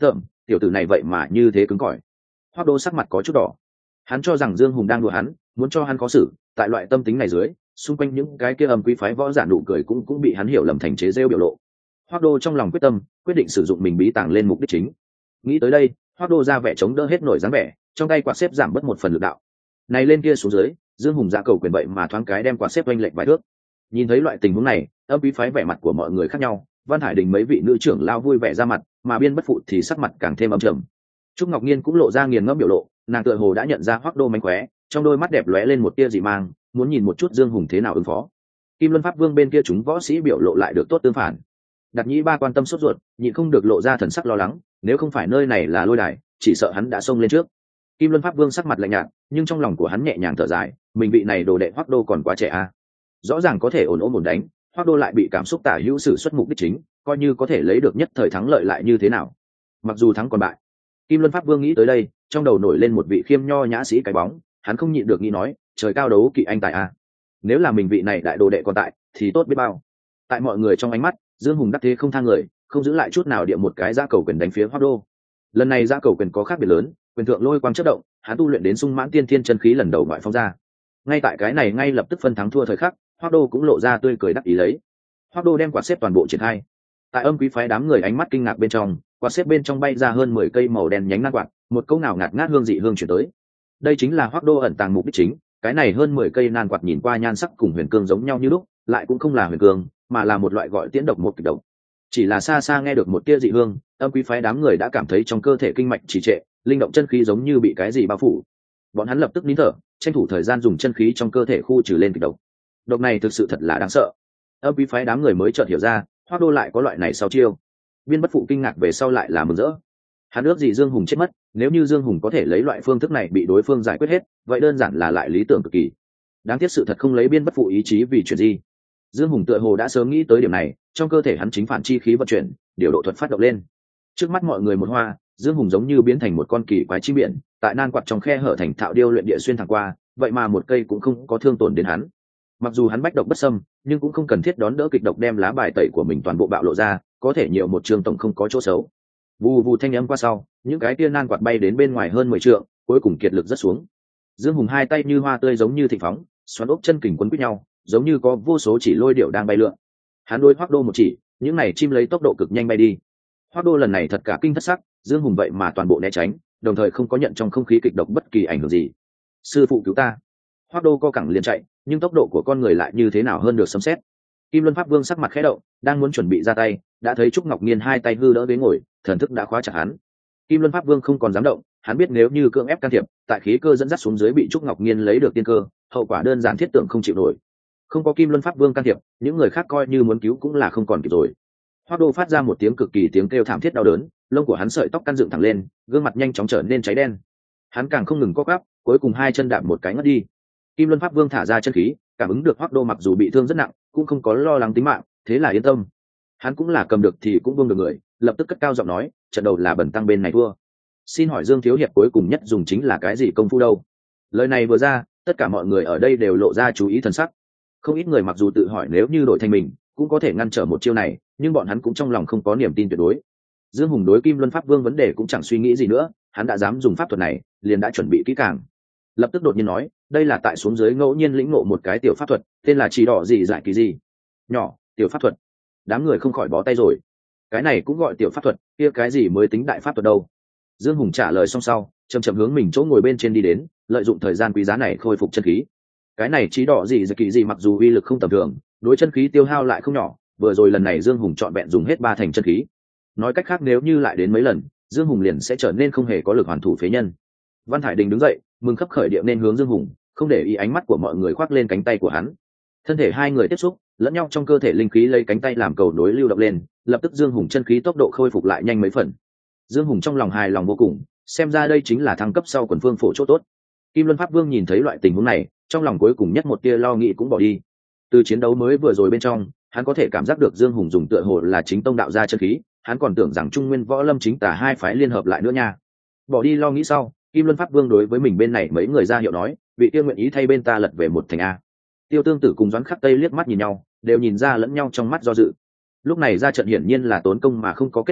tiểu tử này vậy mà như thế cứng cỏi. Hoắc Đô sắc mặt có chút đỏ. Hắn cho rằng Dương Hùng đang đùa hắn, muốn cho hắn khó xử, tại loại tâm tính này dưới, xung quanh những cái kia âm quý phái võ giả nụ cười cũng cũng bị hắn hiểu lầm thành chế rêu biểu lộ. Hoắc Đô trong lòng quyết tâm, quyết định sử dụng mình bí tàng lên mục đích chính. Nghĩ tới đây, Hoắc Đô ra vẻ chống đỡ hết nổi dáng vẻ, trong tay quạt xếp giảm bớt một phần lực đạo. Này lên kia xuống dưới, Dương Hùng dạ cầu quyền vậy mà thoáng cái đem quạt xếp oanh lệch vài thước. Nhìn thấy loại tình huống này, âm quý phái vẻ mặt của mọi người khác nhau, Văn Hải Đình mấy vị nữ trưởng lao vui vẻ ra mặt, mà Biên Bất Phụ thì sắc mặt càng thêm âm trầm. Trúc Ngọc Nhiên cũng lộ ra nghiền ngẫm biểu lộ, nàng tựa hồ đã nhận ra Hoắc Đô mánh khóe, trong đôi mắt đẹp lóe lên một tia dị mang, muốn nhìn một chút Dương Hùng thế nào ứng phó. Kim Luân Pháp Vương bên kia chúng võ sĩ biểu lộ lại được tốt tương phản. Đặt Nhĩ Ba quan tâm sốt ruột, nhịn không được lộ ra thần sắc lo lắng, nếu không phải nơi này là lôi đài, chỉ sợ hắn đã xông lên trước. Kim Luân Pháp Vương sắc mặt lạnh nhạt, nhưng trong lòng của hắn nhẹ nhàng thở dài, mình vị này đồ đệ Hoắc Đô còn quá trẻ a. À. Rõ ràng có thể ổn ổn ổn đánh, Hoắc Đô lại bị cảm xúc tả hữu sử xuất mục đích chính, coi như có thể lấy được nhất thời thắng lợi lại như thế nào. Mặc dù thắng còn bại. Kim Luân Pháp Vương nghĩ tới đây, trong đầu nổi lên một vị khiêm nho nhã sĩ cái bóng, hắn không nhịn được nghĩ nói, trời cao đấu kỵ anh tài a. À. Nếu là mình vị này đại đồ đệ còn tại, thì tốt biết bao. Tại mọi người trong ánh mắt, Dương Hùng đắc thế không thang người, không giữ lại chút nào địa một cái giã cầu quyền đánh phía Hoắc Đô. Lần này giã cầu quyền có khác biệt lớn, quyền thượng lôi quang chớp động, hắn tu luyện đến sung mãn tiên thiên chân khí lần đầu ngoại phóng ra. Ngay tại cái này ngay lập tức phân thắng thua thời khắc, Hoắc Đô cũng lộ ra tươi cười đắc ý lấy. Hoắc Đô đem quạt xếp toàn bộ triển khai. Tại âm quý phái đám người ánh mắt kinh ngạc bên trong, quạt xếp bên trong bay ra hơn mười cây màu đen nhánh nan quạt, một câu nào ngạt ngát hương dị hương chuyển tới. Đây chính là Hoắc Đô ẩn tàng mục đích chính, cái này hơn mười cây nan quạt nhìn qua nhan sắc cùng huyền cương giống nhau như lúc, lại cũng không là huyền cương, mà là một loại gọi tiễn độc một kịch độc. Chỉ là xa xa nghe được một tia dị hương, âm quý phái đám người đã cảm thấy trong cơ thể kinh mạch trì trệ, linh động chân khí giống như bị cái gì bao phủ. Bọn hắn lập tức nín thở, tranh thủ thời gian dùng chân khí trong cơ thể khu trừ lên kịch độc. Độc này thực sự thật là đáng sợ. Âm quý phái đám người mới chợt hiểu ra, Hoắc Đô lại có loại này sau chiêu. Biên Bất Phụ kinh ngạc về sau lại là mừng rỡ. Hắn ước gì Dương Hùng chết mất, nếu như Dương Hùng có thể lấy loại phương thức này bị đối phương giải quyết hết, vậy đơn giản là lại lý tưởng cực kỳ. Đáng tiếc sự thật không lấy Biên Bất Phụ ý chí vì chuyện gì. Dương Hùng tựa hồ đã sớm nghĩ tới điểm này, trong cơ thể hắn chính phản chi khí vận chuyển, điều độ thuật phát động lên. Trước mắt mọi người một hoa, Dương Hùng giống như biến thành một con kỳ quái chim biển, tại nan quạt trong khe hở thành thạo điêu luyện địa xuyên thẳng qua, vậy mà một cây cũng không có thương tổn đến hắn. Mặc dù hắn bách độc bất xâm, nhưng cũng không cần thiết đón đỡ kịch độc đem lá bài tẩy của mình toàn bộ bạo lộ ra, có thể nhiều một trường tổng không có chỗ xấu. Vù vù thanh âm qua sau, những cái tia nan quạt bay đến bên ngoài hơn mười trượng, cuối cùng kiệt lực rất xuống. Dương Hùng hai tay như hoa tươi giống như thịnh phóng, xoắn ốc chân kình quấn quýt nhau, giống như có vô số chỉ lôi điệu đang bay lượn. Hắn đôi Hoắc Đô một chỉ, những này chim lấy tốc độ cực nhanh bay đi. Hoắc Đô lần này thật cả kinh thất sắc, Dương Hùng vậy mà toàn bộ né tránh, đồng thời không có nhận trong không khí kịch độc bất kỳ ảnh hưởng gì. Sư phụ cứu ta! Hoắc Đô co cẳng liền chạy, nhưng tốc độ của con người lại như thế nào hơn được sấm sét. Kim Luân Pháp Vương sắc mặt khẽ động, đang muốn chuẩn bị ra tay, đã thấy Trúc Ngọc Nhiên hai tay hư đỡ ghế ngồi, thần thức đã khóa chặt hắn. Kim Luân Pháp Vương không còn dám động, hắn biết nếu như cưỡng ép can thiệp, tại khí cơ dẫn dắt xuống dưới bị Trúc Ngọc Nhiên lấy được tiên cơ, hậu quả đơn giản thiết tưởng không chịu nổi. Không có Kim Luân Pháp Vương can thiệp, những người khác coi như muốn cứu cũng là không còn kịp rồi. Hoắc Đô phát ra một tiếng cực kỳ tiếng kêu thảm thiết đau đớn, lông của hắn sợi tóc căn dựng thẳng lên, gương mặt nhanh chóng trở nên cháy đen. Hắn càng không ngừng co quắp, cuối cùng hai chân đạp một cái ngất đi. Kim Luân Pháp Vương thả ra chân khí, cảm ứng được Hoắc Đô mặc dù bị thương rất nặng, cũng không có lo lắng tính mạng, thế là yên tâm. Hắn cũng là cầm được thì cũng buông được người, lập tức cất cao giọng nói, trận đầu là Bẩn Tăng bên này thua. Xin hỏi Dương thiếu hiệp cuối cùng nhất dùng chính là cái gì công phu đâu? Lời này vừa ra, tất cả mọi người ở đây đều lộ ra chú ý thần sắc. Không ít người mặc dù tự hỏi nếu như đổi thành mình, cũng có thể ngăn trở một chiêu này, nhưng bọn hắn cũng trong lòng không có niềm tin tuyệt đối. Dương Hùng đối Kim Luân Pháp Vương vấn đề cũng chẳng suy nghĩ gì nữa, hắn đã dám dùng pháp thuật này, liền đã chuẩn bị kỹ càng. Lập tức đột nhiên nói, đây là tại xuống dưới ngẫu nhiên lĩnh ngộ một cái tiểu pháp thuật, tên là chỉ đỏ gì giải kỳ gì. Nhỏ, tiểu pháp thuật. Đám người không khỏi bó tay rồi. Cái này cũng gọi tiểu pháp thuật, kia cái gì mới tính đại pháp thuật đâu? Dương Hùng trả lời xong sau, chậm chậm hướng mình chỗ ngồi bên trên đi đến, lợi dụng thời gian quý giá này khôi phục chân khí. Cái này chỉ đỏ gì giải kỳ gì mặc dù uy lực không tầm thường, đối chân khí tiêu hao lại không nhỏ, vừa rồi lần này Dương Hùng chọn vẹn dùng hết ba thành chân khí. Nói cách khác nếu như lại đến mấy lần, Dương Hùng liền sẽ trở nên không hề có lực hoàn thủ phế nhân. Văn Hải Đình đứng dậy, mừng khấp khởi điệu nên hướng Dương Hùng, không để ý ánh mắt của mọi người khoác lên cánh tay của hắn. Thân thể hai người tiếp xúc, lẫn nhau trong cơ thể linh khí lấy cánh tay làm cầu nối lưu động lên, lập tức Dương Hùng chân khí tốc độ khôi phục lại nhanh mấy phần. Dương Hùng trong lòng hài lòng vô cùng, xem ra đây chính là thăng cấp sau quần phương phổ chỗ tốt. Kim Luân Pháp Vương nhìn thấy loại tình huống này, trong lòng cuối cùng nhất một tia lo nghĩ cũng bỏ đi. Từ chiến đấu mới vừa rồi bên trong, hắn có thể cảm giác được Dương Hùng dùng tựa hồ là chính tông đạo ra chân khí, hắn còn tưởng rằng Trung Nguyên Võ Lâm chính tả hai phái liên hợp lại nữa nha. Bỏ đi lo nghĩ sau, Kim Luân Pháp Vương đối với mình bên này mấy người ra hiệu nói, vị tiên nguyện ý thay bên ta lật về một thành a. Tiêu Tương Tử cùng Doãn Khắc Tây liếc mắt nhìn nhau, đều nhìn ra lẫn nhau trong mắt do dự. Lúc này ra trận hiển nhiên là tốn công mà không có kết quả việc,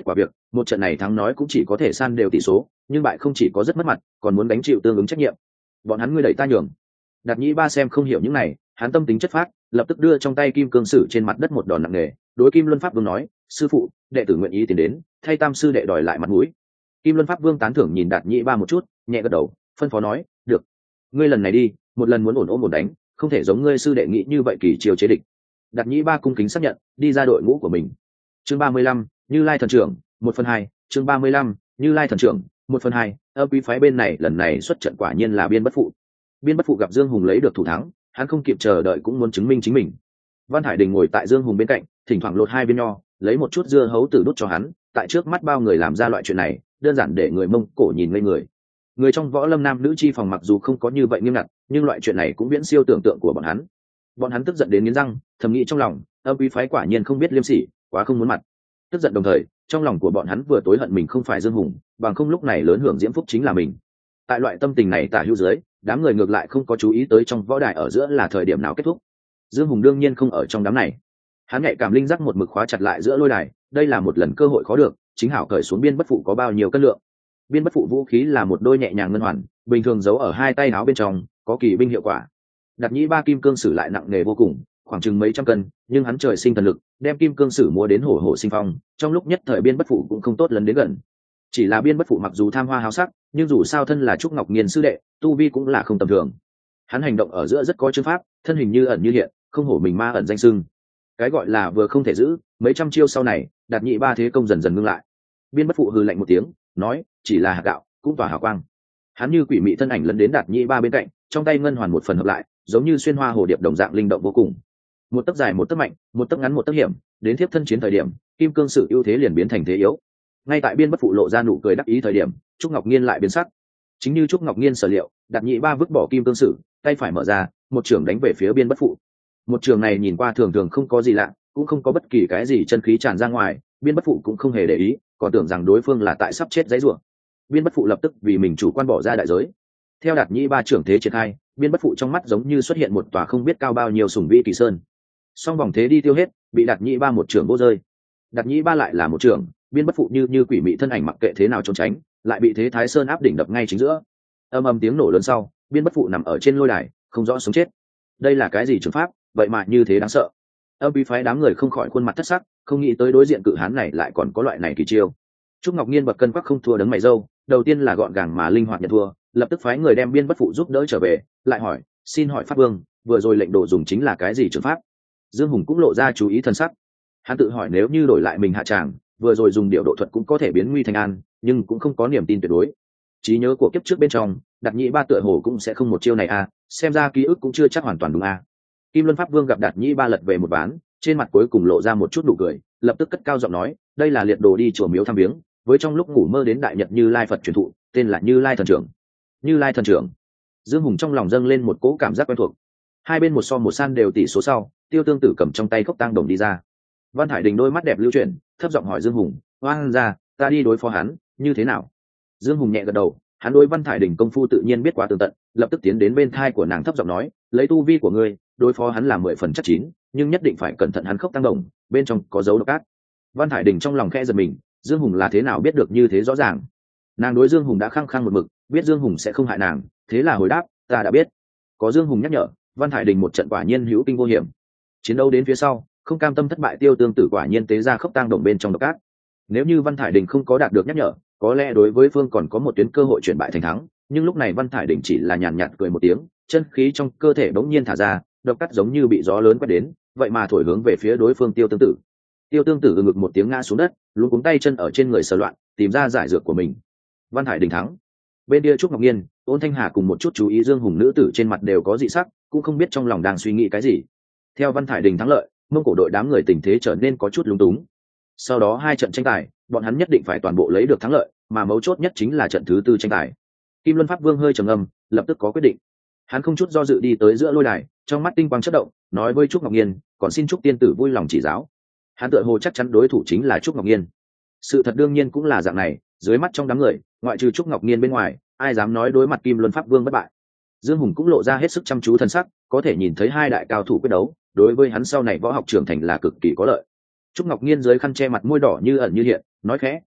một trận này thắng nói cũng chỉ có thể san đều tỷ số, nhưng bại không chỉ có rất mất mặt, còn muốn gánh chịu tương ứng trách nhiệm. Bọn hắn ngươi đẩy ta nhường. Đạt Nhĩ Ba xem không hiểu những này, hắn tâm tính chất phác, lập tức đưa trong tay kim cương sử trên mặt đất một đòn nặng nề, đối Kim Luân Pháp Vương nói: sư phụ, đệ tử nguyện ý tiến đến, thay tam sư đệ đòi lại mặt mũi. Kim Luân Pháp Vương tán thưởng nhìn Đạt Nhĩ Ba một chút, nhẹ gật đầu, phân phó nói: được, ngươi lần này đi, một lần muốn ổn ổn ổn đánh, không thể giống ngươi sư đệ nghĩ như vậy kỳ chiều chế địch. Đạt Nhĩ Ba cung kính xác nhận, đi ra đội ngũ của mình. Chương ba mươi lăm, Như Lai thần trưởng, một phần hai. Chương ba mươi lăm, Như Lai thần trưởng, một phần hai. Âm quý phái bên này lần này xuất trận quả nhiên là Biên Bất Phụ. Biên Bất Phụ gặp Dương Hùng lấy được thủ thắng, hắn không kịp chờ đợi cũng muốn chứng minh chính mình. Văn Hải Đình ngồi tại Dương Hùng bên cạnh, thỉnh thoảng lột hai viên nho, lấy một chút dưa hấu tử đút cho hắn, tại trước mắt bao người làm ra loại chuyện này, đơn giản để người Mông Cổ nhìn ngây người. Người trong võ lâm nam nữ chi phòng mặc dù không có như vậy nghiêm ngặt, nhưng loại chuyện này cũng viễn siêu tưởng tượng của bọn hắn. Bọn hắn tức giận đến nghiến răng, thầm nghĩ trong lòng, âm quý phái quả nhiên không biết liêm sỉ, quá không muốn mặt. Tức giận đồng thời, trong lòng của bọn hắn vừa tối hận mình không phải Dương Hùng, bằng không lúc này lớn hưởng diễm phúc chính là mình. Tại loại tâm tình này tả hữu dưới, đám người ngược lại không có chú ý tới trong võ đài ở giữa là thời điểm nào kết thúc. Dương Hùng đương nhiên không ở trong đám này, hắn nhạy cảm linh giác một mực khóa chặt lại giữa lôi đài, đây là một lần cơ hội khó được, chính hảo cởi xuống Biên Bất Phụ có bao nhiêu cân lượng. Biên Bất Phụ vũ khí là một đôi nhẹ nhàng ngân hoàn, bình thường giấu ở hai tay áo bên trong, có kỳ binh hiệu quả. Đạt Nhĩ Ba kim cương sử lại nặng nề vô cùng, khoảng chừng mấy trăm cân, nhưng hắn trời sinh thần lực, đem kim cương sử múa đến hổ hổ sinh phong, trong lúc nhất thời Biên Bất Phụ cũng không tốt lấn đến gần. Chỉ là Biên Bất Phụ mặc dù tham hoa háo sắc, nhưng dù sao thân là Trúc Ngọc Nghiên sư đệ, tu vi cũng là không tầm thường. Hắn hành động ở giữa rất có chương pháp, thân hình như ẩn như hiện, không hổ mình ma ẩn danh xưng. Cái gọi là vừa không thể giữ, mấy trăm chiêu sau này, Đạt Nhĩ Ba thế công dần dần ngưng lại. Biên Bất Phụ hừ lạnh một tiếng, nói: chỉ là hạt gạo, cũng tỏa hào quang. Hắn như quỷ mị thân ảnh lấn đến Đạt Nhĩ Ba bên cạnh, trong tay ngân hoàn một phần hợp lại, giống như xuyên hoa hồ điệp đồng dạng linh động vô cùng. Một tấc dài một tấc mạnh, một tấc ngắn một tấc hiểm, đến tiếp thân chiến thời điểm, kim cương sử ưu thế liền biến thành thế yếu. Ngay tại Biên Bất Phụ lộ ra nụ cười đắc ý thời điểm, Trúc Ngọc Nghiên lại biến sắc. Chính như Trúc Ngọc Nghiên sở liệu, Đạt Nhĩ Ba vứt bỏ kim cương sử, tay phải mở ra, một trường đánh về phía Biên Bất Phụ. Một trường này nhìn qua thường thường không có gì lạ, cũng không có bất kỳ cái gì chân khí tràn ra ngoài, Biên Bất Phụ cũng không hề để ý, còn tưởng rằng đối phương là tại sắp chết dãy rủa. Biên Bất Phụ lập tức vì mình chủ quan bỏ ra đại giới. Theo Đạt Nhĩ Ba trưởng thế triển khai, Biên Bất Phụ trong mắt giống như xuất hiện một tòa không biết cao bao nhiêu sùng vĩ kỳ sơn. Song vòng thế đi tiêu hết, bị Đạt Nhĩ Ba một trưởng vô rơi. Đạt Nhĩ Ba lại là một trưởng, Biên Bất Phụ như như quỷ mị thân ảnh mặc kệ thế nào trốn tránh, lại bị thế Thái Sơn áp đỉnh đập ngay chính giữa. Âm ầm tiếng nổ lớn sau, Biên Bất Phụ nằm ở trên lôi đài, không rõ sống chết. Đây là cái gì trường pháp, vậy mà như thế đáng sợ. Âm quý phái đám người không khỏi khuôn mặt thất sắc, không nghĩ tới đối diện cự hán này lại còn có loại này kỳ chiêu. Trúc Ngọc Nghiên bậc cân quắc không thua đấng mày râu, đầu tiên là gọn gàng mà linh hoạt nhận thua, lập tức phái người đem Biên Bất Phụ giúp đỡ trở về, lại hỏi: xin hỏi pháp vương, vừa rồi lệnh đồ dùng chính là cái gì trường pháp? Dương Hùng cũng lộ ra chú ý thần sắc, hắn tự hỏi nếu như đổi lại mình hạ tràng, vừa rồi dùng điệu độ thuật cũng có thể biến nguy thành an, nhưng cũng không có niềm tin tuyệt đối. Trí nhớ của kiếp trước bên trong, Đạt Nhĩ Ba tựa hồ cũng sẽ không một chiêu này a, xem ra ký ức cũng chưa chắc hoàn toàn đúng a. Kim Luân Pháp Vương gặp Đạt Nhĩ Ba lật về một ván, trên mặt cuối cùng lộ ra một chút nụ cười, lập tức cất cao giọng nói: đây là liệt đồ đi chùa miếu thăm viếng, với trong lúc ngủ mơ đến đại nhật Như Lai Phật truyền thụ, tên là Như Lai thần trưởng. Như Lai thần trưởng. Dương Hùng trong lòng dâng lên một cỗ cảm giác quen thuộc. Hai bên một so một san đều tỷ số sau, Tiêu Tương Tử cầm trong tay cốc tang đồng đi ra. Văn Hải Đình đôi mắt đẹp lưu chuyển, thấp giọng hỏi Dương Hùng: oan ra, ta đi đối phó hắn, như thế nào? Dương Hùng nhẹ gật đầu, hắn đối Văn Hải Đình công phu tự nhiên biết quá tường tận, lập tức tiến đến bên thai của nàng thấp giọng nói: lấy tu vi của ngươi, đối phó hắn là mười phần chắc chín, nhưng nhất định phải cẩn thận hắn khốc tăng đồng, bên trong có dấu độc ác. Văn Hải Đình trong lòng khẽ giật mình, Dương Hùng là thế nào biết được như thế rõ ràng? Nàng đối Dương Hùng đã khăng khăng một mực, biết Dương Hùng sẽ không hại nàng, thế là hồi đáp: ta đã biết. Có Dương Hùng nhắc nhở, Văn Hải Đình một trận quả nhiên hữu kinh vô hiểm. Chiến đấu đến phía sau, không cam tâm thất bại Tiêu Tương Tử quả nhiên tế ra khốc tăng đồng bên trong độc ác. Nếu như Văn Hải Đình không có đạt được nhắc nhở, có lẽ đối với phương còn có một tuyến cơ hội chuyển bại thành thắng, nhưng lúc này Văn Hải Đình chỉ là nhàn nhạt cười một tiếng, chân khí trong cơ thể bỗng nhiên thả ra, độc cắt giống như bị gió lớn quét đến, vậy mà thổi hướng về phía đối phương Tiêu Tương Tử. Tiêu Tương Tử ngực một tiếng ngã xuống đất, luống cuống tay chân ở trên người sờ loạn, tìm ra giải dược của mình. Văn Hải Đình thắng. Bên kia Trúc Ngọc Nghiên, Ôn Thanh Hà cùng một chút chú ý Dương Hùng nữ tử trên mặt đều có dị sắc, cũng không biết trong lòng đang suy nghĩ cái gì. Theo Văn Hải Đình thắng lợi, Mông Cổ đội đám người tình thế trở nên có chút lúng túng. Sau đó hai trận tranh tài, bọn hắn nhất định phải toàn bộ lấy được thắng lợi, mà mấu chốt nhất chính là trận thứ tư tranh tài. Kim Luân Pháp Vương hơi trầm ngâm, lập tức có quyết định. Hắn không chút do dự đi tới giữa lôi đài, trong mắt tinh quang chớp động, nói với Trúc Ngọc Nghiên: còn xin Trúc tiên tử vui lòng chỉ giáo. Hắn tựa hồ chắc chắn đối thủ chính là Trúc Ngọc Nghiên. Sự thật đương nhiên cũng là dạng này, dưới mắt trong đám người, ngoại trừ Trúc Ngọc Nghiên bên ngoài, ai dám nói đối mặt Kim Luân Pháp Vương bất bại. Dương Hùng cũng lộ ra hết sức chăm chú thần sắc, có thể nhìn thấy hai đại cao thủ quyết đấu, đối với hắn sau này võ học trưởng thành là cực kỳ có lợi. Trúc Ngọc Nghiên dưới khăn che mặt môi đỏ như ẩn như hiện, nói khẽ: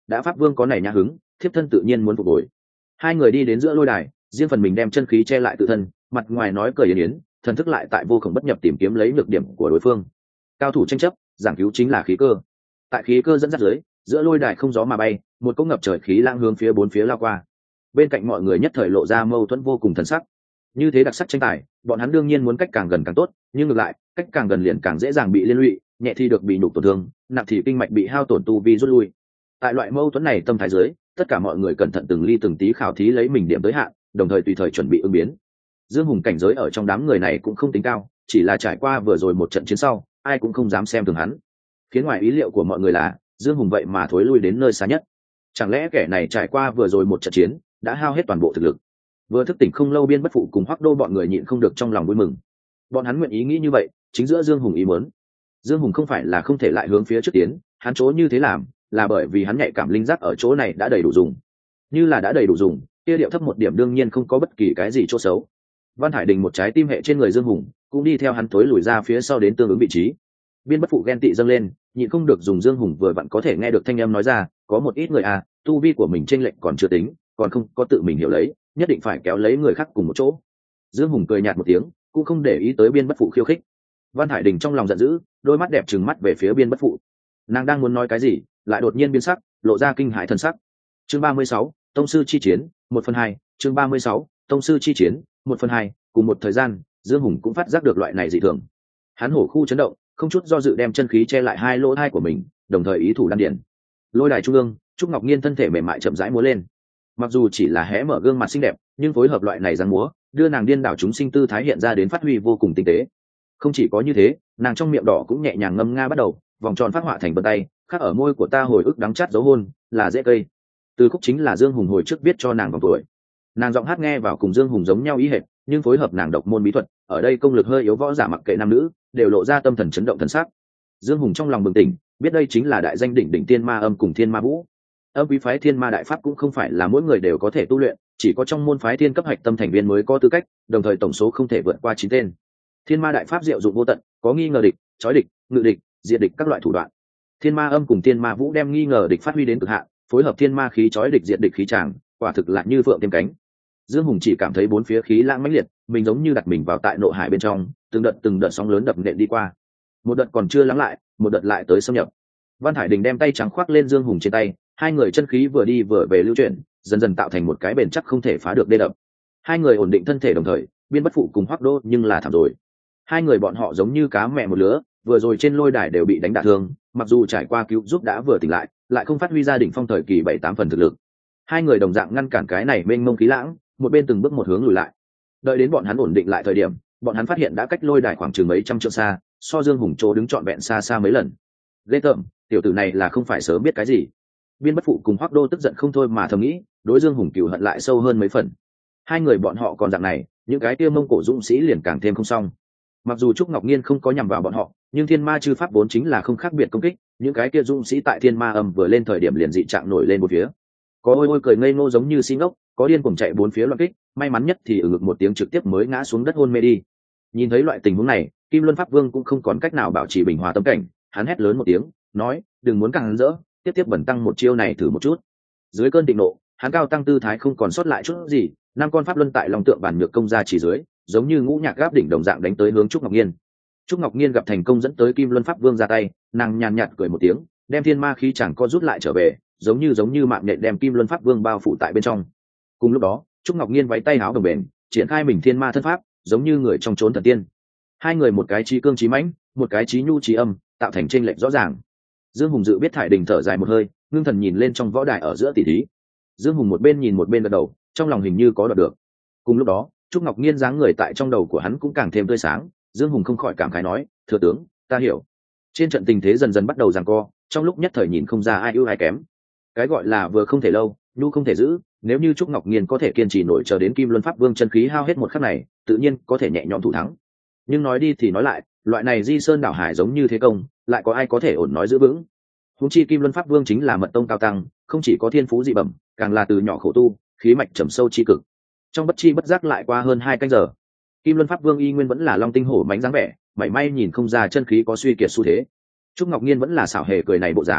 đã pháp vương có này nhã hứng, thiếp thân tự nhiên muốn phục hồi. Hai người đi đến giữa lôi đài, riêng phần mình đem chân khí che lại tự thân, mặt ngoài nói cười yến yến, thần thức lại tại vô cùng bất nhập tìm kiếm lấy nhược điểm của đối phương. Cao thủ tranh chấp, giảng cứu chính là khí cơ. Tại khí cơ dẫn dắt dưới, giữa lôi đài không gió mà bay, một cỗ ngập trời khí lãng hướng phía bốn phía lao qua. Bên cạnh mọi người nhất thời lộ ra mâu thuẫn vô cùng thần sắc. Như thế đặc sắc tranh tài, bọn hắn đương nhiên muốn cách càng gần càng tốt, nhưng ngược lại, cách càng gần liền càng dễ dàng bị liên lụy, nhẹ thì được bị nhục tổn thương, nặng thì kinh mạch bị hao tổn tu vi rút lui. Tại loại mâu thuẫn này tâm thái dưới, tất cả mọi người cẩn thận từng ly từng tí khảo thí lấy mình điểm tới hạn, đồng thời tùy thời chuẩn bị ứng biến. Dương Hùng cảnh giới ở trong đám người này cũng không tính cao, chỉ là trải qua vừa rồi một trận chiến sau, ai cũng không dám xem thường hắn. Khiến ngoài ý liệu của mọi người là, Dương Hùng vậy mà thối lui đến nơi xa nhất. Chẳng lẽ kẻ này trải qua vừa rồi một trận chiến, đã hao hết toàn bộ thực lực? Vừa thức tỉnh không lâu Biên Bất Phụ cùng Hoắc Đô bọn người nhịn không được trong lòng vui mừng. Bọn hắn nguyện ý nghĩ như vậy, chính giữa Dương Hùng ý muốn. Dương Hùng không phải là không thể lại hướng phía trước tiến, hắn chỗ như thế làm, là bởi vì hắn nhạy cảm linh giác ở chỗ này đã đầy đủ dùng. Như là đã đầy đủ dùng, kia điệu thấp một điểm đương nhiên không có bất kỳ cái gì chỗ xấu. Văn Hải Đình một trái tim hệ trên người Dương Hùng, cũng đi theo hắn tối lùi ra phía sau đến tương ứng vị trí. Biên Bất Phụ ghen tị dâng lên, nhịn không được dùng Dương Hùng vừa vặn có thể nghe được thanh âm nói ra, có một ít người à, tu vi của mình chênh lệch còn chưa tính, còn không có tự mình hiểu lấy, nhất định phải kéo lấy người khác cùng một chỗ. Dương Hùng cười nhạt một tiếng, cũng không để ý tới Biên Bất Phụ khiêu khích. Văn Hải Đình trong lòng giận dữ, đôi mắt đẹp trừng mắt về phía Biên Bất Phụ. Nàng đang muốn nói cái gì, lại đột nhiên biến sắc, lộ ra kinh hãi thần sắc. Chương ba mươi sáu, tông sư chi chiến, một phần hai. Chương ba mươi sáu, tông sư chi chiến, một phần hai. Cùng một thời gian, Dương Hùng cũng phát giác được loại này dị thường. Hắn hổ khu chấn động, không chút do dự đem chân khí che lại hai lỗ tai của mình, đồng thời ý thủ đan điển. Lôi đài trung ương, Trúc Ngọc Nhiên thân thể mềm mại chậm rãi múa lên. Mặc dù chỉ là hé mở gương mặt xinh đẹp, nhưng phối hợp loại này dáng múa, đưa nàng điên đảo chúng sinh tư thái hiện ra đến phát huy vô cùng tinh tế. Không chỉ có như thế, nàng trong miệng đỏ cũng nhẹ nhàng ngâm nga bắt đầu, vòng tròn phát họa thành vân tay, khắc ở môi của ta hồi ức đắng chát dấu hôn, là dễ cây. Từ khúc chính là Dương Hùng hồi trước viết cho nàng vòng tuổi. Nàng giọng hát nghe vào cùng Dương Hùng giống nhau ý hệt, nhưng phối hợp nàng độc môn bí thuật, ở đây công lực hơi yếu võ giả mặc kệ nam nữ, đều lộ ra tâm thần chấn động thần sắc. Dương Hùng trong lòng bừng tỉnh, biết đây chính là đại danh đỉnh đỉnh tiên ma âm cùng thiên ma vũ. Âm quý phái thiên ma đại pháp cũng không phải là mỗi người đều có thể tu luyện, chỉ có trong môn phái thiên cấp hạch tâm thành viên mới có tư cách, đồng thời tổng số không thể vượt qua chín tên. Thiên ma đại pháp diệu dụng vô tận, có nghi ngờ địch, chói địch, ngự địch, diệt địch các loại thủ đoạn. Thiên ma âm cùng thiên ma vũ đem nghi ngờ địch phát huy đến cực hạn, phối hợp thiên ma khí chói địch diệt địch khí tràng, quả thực là như phượng thêm cánh. Dương Hùng chỉ cảm thấy bốn phía khí lãng mãnh liệt, mình giống như đặt mình vào tại nộ hải bên trong, từng đợt từng đợt sóng lớn đập nện đi qua. Một đợt còn chưa lắng lại, một đợt lại tới xâm nhập. Văn Hải Đình đem tay trắng khoác lên Dương Hùng trên tay, hai người chân khí vừa đi vừa về lưu chuyển, dần dần tạo thành một cái bền chắc không thể phá được đê đập. Hai người ổn định thân thể đồng thời, Biên Bất Phụ cùng Hoắc Đô nhưng là thảm rồi. Hai người bọn họ giống như cá mẹ một lứa, vừa rồi trên lôi đài đều bị đánh đả thương, mặc dù trải qua cứu giúp đã vừa tỉnh lại, lại không phát huy ra đỉnh phong thời kỳ bảy tám phần thực lực. Hai người đồng dạng ngăn cản cái này mênh mông khí lãng, một bên từng bước một hướng lùi lại. Đợi đến bọn hắn ổn định lại thời điểm, bọn hắn phát hiện đã cách lôi đài khoảng chừng mấy trăm trượng xa, so Dương Hùng chỗ đứng trọn vẹn xa xa mấy lần. Ghê tởm, tiểu tử này là không phải sớm biết cái gì. Biên Bất Phụ cùng Hoắc Đô tức giận không thôi mà thầm nghĩ, đối Dương Hùng cừu hận lại sâu hơn mấy phần. Hai người bọn họ còn dạng này, những cái kia Mông Cổ dũng sĩ liền càng thêm không xong. Mặc dù Trúc Ngọc Nhiên không có nhằm vào bọn họ, nhưng thiên ma chư pháp vốn chính là không khác biệt công kích, những cái kia dũng sĩ tại thiên ma âm vừa lên thời điểm liền dị trạng nổi lên một phía. Có ôi ôi cười ngây ngô giống như si ngốc, có điên cuồng chạy bốn phía loạn kích, may mắn nhất thì ở ngực một tiếng trực tiếp mới ngã xuống đất hôn mê đi. Nhìn thấy loại tình huống này, Kim Luân Pháp Vương cũng không còn cách nào bảo trì bình hòa tâm cảnh, hắn hét lớn một tiếng, nói, đừng muốn càng rỡ, tiếp tiếp bẩn tăng một chiêu này thử một chút. Dưới cơn thịnh nộ, hắn cao tăng tư thái không còn sót lại chút gì, năm con pháp luân tại lòng tượng bản nhược công ra chỉ dưới, giống như ngũ nhạc gáp đỉnh đồng dạng đánh tới hướng Trúc Ngọc Nhiên. Trúc Ngọc Nhiên gặp thành công dẫn tới Kim Luân Pháp Vương ra tay, nàng nhàn nhạt cười một tiếng, đem thiên ma khí chẳng co rút lại trở về, giống như giống như mạng nhện đem Kim Luân Pháp Vương bao phủ tại bên trong. Cùng lúc đó, Trúc Ngọc Nhiên váy tay áo đồng bền, triển khai mình thiên ma thân pháp, giống như người trong chốn thần tiên. Hai người một cái trí cương trí mãnh, một cái trí nhu trí âm, tạo thành chênh lệch rõ ràng. Dương Hùng dự biết Thải Đình thở dài một hơi, ngưng thần nhìn lên trong võ đài ở giữa tỷ thí. Dương Hùng một bên nhìn một bên gật đầu, trong lòng hình như có đoạt được. Cùng lúc đó, Trúc Ngọc Nhiên dáng người tại trong đầu của hắn cũng càng thêm tươi sáng, Dương Hùng không khỏi cảm khái nói, thừa tướng, ta hiểu. Trên trận tình thế dần dần bắt đầu giằng co, trong lúc nhất thời nhìn không ra ai ưu ai kém. Cái gọi là vừa không thể lâu, nhu không thể giữ, nếu như Trúc Ngọc Nhiên có thể kiên trì nổi chờ đến Kim Luân Pháp Vương chân khí hao hết một khắc này, tự nhiên có thể nhẹ nhõm thủ thắng. Nhưng nói đi thì nói lại, loại này di sơn đảo hải giống như thế công, lại có ai có thể ổn nói giữ vững. Huống chi Kim Luân Pháp Vương chính là mật tông cao tăng, không chỉ có thiên phú dị bẩm, càng là từ nhỏ khổ tu, khí mạch trầm sâu chi cực. Trong bất chi bất giác lại qua hơn hai canh giờ, Kim Luân Pháp Vương y nguyên vẫn là long tinh hổ mãnh dáng vẻ, mảy may nhìn không ra chân khí có suy kiệt xu thế. Trúc Ngọc Nhiên vẫn là xảo hề cười này bộ dáng,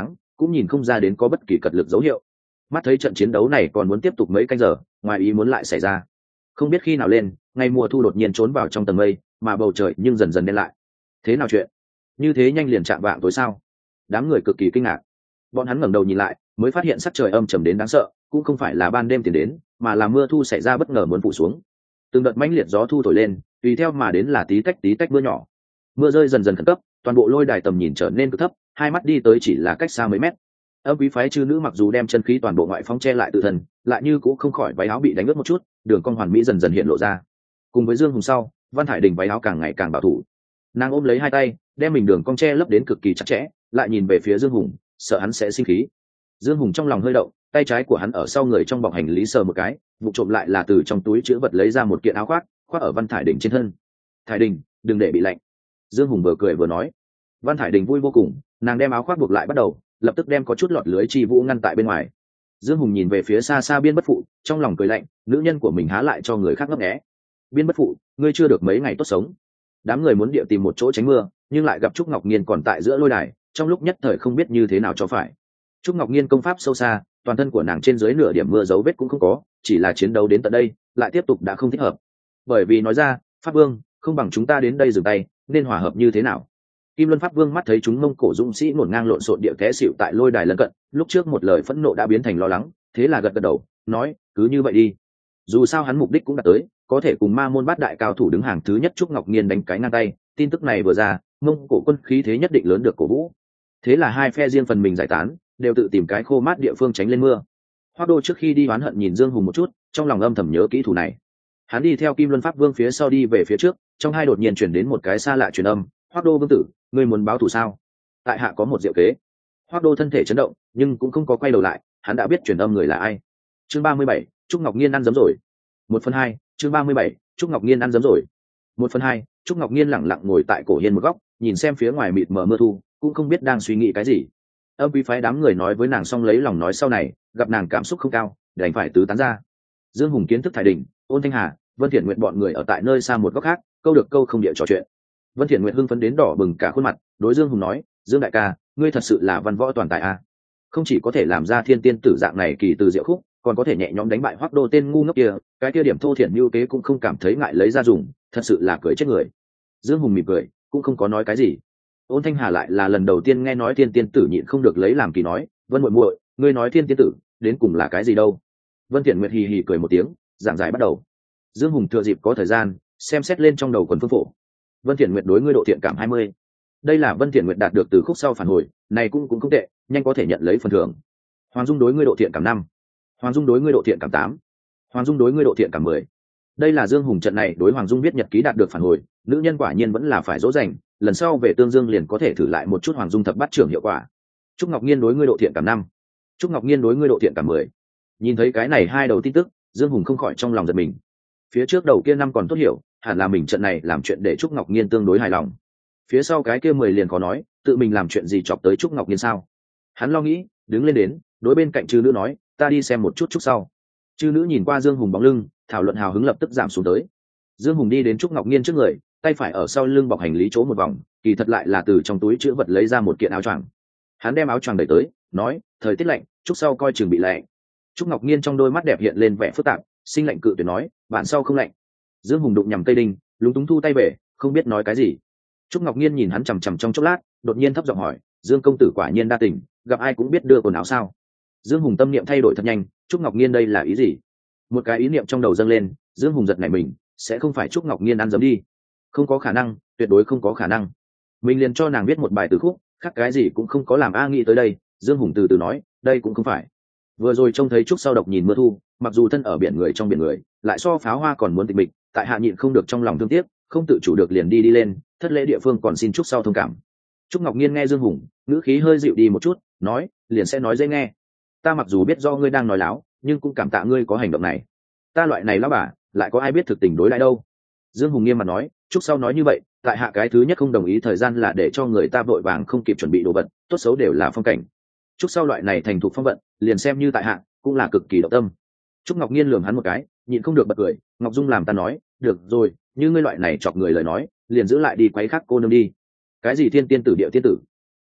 cũng nhìn không ra đến có bất kỳ cật lực dấu hiệu. Mắt thấy trận chiến đấu này còn muốn tiếp tục mấy canh giờ, ngoài ý muốn lại xảy ra. Không biết khi nào lên, ngày mùa thu đột nhiên trốn vào trong tầng mây, mà bầu trời nhưng dần dần đen lại. Thế nào chuyện? Như thế nhanh liền chạm vạng tối sao? Đám người cực kỳ kinh ngạc. Bọn hắn ngẩng đầu nhìn lại, mới phát hiện sắc trời âm trầm đến đáng sợ, cũng không phải là ban đêm tiền đến, mà là mưa thu xảy ra bất ngờ muốn phủ xuống. Từng đợt mãnh liệt gió thu thổi lên, tùy theo mà đến là tí tách tí tách mưa nhỏ. Mưa rơi dần dần khẩn cấp, toàn bộ lôi đài tầm nhìn trở nên cực thấp, hai mắt đi tới chỉ là cách xa mấy mét. Âm quý phái chư nữ mặc dù đem chân khí toàn bộ ngoại phóng che lại tự thân, lại như cũng không khỏi váy áo bị đánh ướt một chút, đường cong hoàn mỹ dần dần hiện lộ ra. Cùng với Dương Hùng sau, Văn Thải Đình váy áo càng ngày càng bảo thủ. Nàng ôm lấy hai tay, đem mình đường cong che lấp đến cực kỳ chặt chẽ, lại nhìn về phía Dương Hùng, sợ hắn sẽ sinh khí. Dương Hùng trong lòng hơi động, tay trái của hắn ở sau người trong bọc hành lý sờ một cái, vụ trộm lại là từ trong túi chữ vật lấy ra một kiện áo khoác, khoác ở Văn Thải Đình trên thân. Thải Đình, đừng để bị lạnh. Dương Hùng vừa cười vừa nói. Văn Thải Đình vui vô cùng, nàng đem áo khoác buộc lại bắt đầu, lập tức đem có chút lọt lưới chi vũ ngăn tại bên ngoài. Dương Hùng nhìn về phía xa xa Biên Bất Phụ, trong lòng cười lạnh, nữ nhân của mình há lại cho người khác ngấp nghé. Biên Bất Phụ, ngươi chưa được mấy ngày tốt sống. Đám người muốn địa tìm một chỗ tránh mưa, nhưng lại gặp Trúc Ngọc Nhiên còn tại giữa lôi đài, trong lúc nhất thời không biết như thế nào cho phải. Trúc Ngọc Nhiên công pháp sâu xa, toàn thân của nàng trên dưới nửa điểm mưa dấu vết cũng không có, chỉ là chiến đấu đến tận đây, lại tiếp tục đã không thích hợp. Bởi vì nói ra, Pháp Vương, không bằng chúng ta đến đây dừng tay, nên hòa hợp như thế nào? Kim Luân Pháp Vương mắt thấy chúng Mông Cổ dũng sĩ ngổn ngang lộn xộn địa té xỉu tại lôi đài lân cận, lúc trước một lời phẫn nộ đã biến thành lo lắng, thế là gật gật đầu, nói, cứ như vậy đi. Dù sao hắn mục đích cũng đã tới, có thể cùng Ma môn bát đại cao thủ đứng hàng thứ nhất Trúc Ngọc Nhiên đánh cái ngang tay, tin tức này vừa ra, Mông Cổ quân khí thế nhất định lớn được cổ vũ. Thế là hai phe riêng phần mình giải tán, đều tự tìm cái khô mát địa phương tránh lên mưa. Hoắc Đô trước khi đi oán hận nhìn Dương Hùng một chút, trong lòng âm thầm nhớ kỹ thủ này. Hắn đi theo Kim Luân Pháp Vương phía sau đi về phía trước, trong hai đột nhiên chuyển đến một cái xa lạ truyền âm, Hoắc Đô vương tử, ngươi muốn báo thù sao? Tại hạ có một diệu kế. Hoắc Đô thân thể chấn động, nhưng cũng không có quay đầu lại, hắn đã biết truyền âm người là ai. Chương ba mươi bảy, Trúc Ngọc Nhiên ăn dấm rồi. Một phần hai, chương ba mươi bảy, Trúc Ngọc Nhiên ăn dấm rồi. Một phần hai, Trúc Ngọc Nhiên lẳng lặng ngồi tại cổ hiên một góc, nhìn xem phía ngoài mịt mờ mưa thu, cũng không biết đang suy nghĩ cái gì. Âm quý phái đám người nói với nàng xong lấy lòng nói sau này, gặp nàng cảm xúc không cao, đành phải tứ tán ra. Dương Hùng kiến thức Thải Đình, Ôn Thanh Hà, Vân Thiện Nguyệt bọn người ở tại nơi xa một góc khác, câu được câu không địa trò chuyện. Vân Thiện Nguyệt hưng phấn đến đỏ bừng cả khuôn mặt, đối Dương Hùng nói, Dương đại ca, ngươi thật sự là văn võ toàn tài a, không chỉ có thể làm ra thiên tiên tử dạng này kỳ từ diệu khúc, còn có thể nhẹ nhõm đánh bại Hoắc Đô tên ngu ngốc kia, cái kia điểm thô thiển mưu kế cũng không cảm thấy ngại lấy ra dùng, thật sự là cười chết người. Dương Hùng mỉm cười, cũng không có nói cái gì. Ôn Thanh Hà lại là lần đầu tiên nghe nói thiên tiên tử nhịn không được lấy làm kỳ nói, Vân muội muội, ngươi nói thiên tiên tử đến cùng là cái gì đâu? Vân Thiện Nguyệt hì hì cười một tiếng, giảng giải bắt đầu. Dương Hùng thừa dịp có thời gian, xem xét lên trong đầu quần phương phổ. Vân Thiện Nguyệt đối ngươi độ thiện cảm hai mươi. Đây là Vân Thiện Nguyệt đạt được từ khúc sau phản hồi, này cũng cũng không tệ, nhanh có thể nhận lấy phần thưởng. Hoàng Dung đối ngươi độ thiện cảm năm. Hoàng Dung đối ngươi độ thiện cảm tám. Hoàng Dung đối ngươi độ thiện cảm mười. Đây là Dương Hùng trận này đối Hoàng Dung viết nhật ký đạt được phản hồi, nữ nhân quả nhiên vẫn là phải dỗ dành, lần sau về Tương Dương liền có thể thử lại một chút Hoàng Dung thập bát trưởng hiệu quả. Trúc Ngọc Nhiên đối ngươi độ thiện cảm năm. Trúc Ngọc Nhiên đối ngươi độ thiện cảm mười. Nhìn thấy cái này hai đầu tin tức, Dương Hùng không khỏi trong lòng giật mình. Phía trước đầu kia năm còn tốt hiểu, hẳn là mình trận này làm chuyện để Trúc Ngọc Nhiên tương đối hài lòng. Phía sau cái kia mười liền có nói, tự mình làm chuyện gì chọc tới Trúc Ngọc Nhiên sao? Hắn lo nghĩ, đứng lên đến, đối bên cạnh Trư Nữ nói, ta đi xem một chút Trúc sau. Trư Nữ nhìn qua Dương Hùng bóng lưng, thảo luận hào hứng lập tức giảm xuống tới. Dương Hùng đi đến Trúc Ngọc Nhiên trước người, tay phải ở sau lưng bọc hành lý chỗ một vòng, kỳ thật lại là từ trong túi chữ vật lấy ra một kiện áo choàng. Hắn đem áo choàng đẩy tới, nói, thời tiết lạnh, Trúc sau coi chừng bị lạnh. Trúc Ngọc Nhiên trong đôi mắt đẹp hiện lên vẻ phức tạp, sinh lạnh cự tuyệt nói, bạn sau không lạnh. Dương Hùng đụng nhầm cây đinh, lúng túng thu tay về, không biết nói cái gì. Trúc Ngọc Nhiên nhìn hắn chằm chằm trong chốc lát, đột nhiên thấp giọng hỏi, Dương công tử quả nhiên đa tình, gặp ai cũng biết đưa quần áo sao? Dương Hùng tâm niệm thay đổi thật nhanh, Trúc Ngọc Nhiên đây là ý gì? Một cái ý niệm trong đầu dâng lên, Dương Hùng giật nảy mình, sẽ không phải Trúc Ngọc Nhiên ăn dấm đi? Không có khả năng, tuyệt đối không có khả năng. Mình liền cho nàng viết một bài từ khúc, khác cái gì cũng không có làm a nghĩ tới đây, Dương Hùng từ từ nói, đây cũng không phải. Vừa rồi trông thấy Trúc sau độc nhìn mưa thu, mặc dù thân ở biển người trong biển người, lại so pháo hoa còn muốn tịch mịch, tại hạ nhịn không được trong lòng thương tiếc, không tự chủ được liền đi đi lên, thất lễ địa phương còn xin Trúc sau thông cảm. Trúc Ngọc Nhiên nghe Dương Hùng, ngữ khí hơi dịu đi một chút, nói, liền sẽ nói dễ nghe. Ta mặc dù biết do ngươi đang nói láo, nhưng cũng cảm tạ ngươi có hành động này. Ta loại này lão bà, lại có ai biết thực tình đối đãi đâu. Dương Hùng nghiêm mặt nói, Trúc sau nói như vậy, tại hạ cái thứ nhất không đồng ý thời gian là để cho người ta vội vàng không kịp chuẩn bị đồ vật, tốt xấu đều là phong cảnh. Trúc sau loại này thành thục phong vận, liền xem như tại hạ, cũng là cực kỳ động tâm. Trúc Ngọc Nhiên lườm hắn một cái, nhịn không được bật cười, Ngọc Dung làm ta nói, được rồi, như ngươi loại này chọc người lời nói, liền giữ lại đi quấy khác cô nương đi. Cái gì thiên tiên tử địa tiên tử?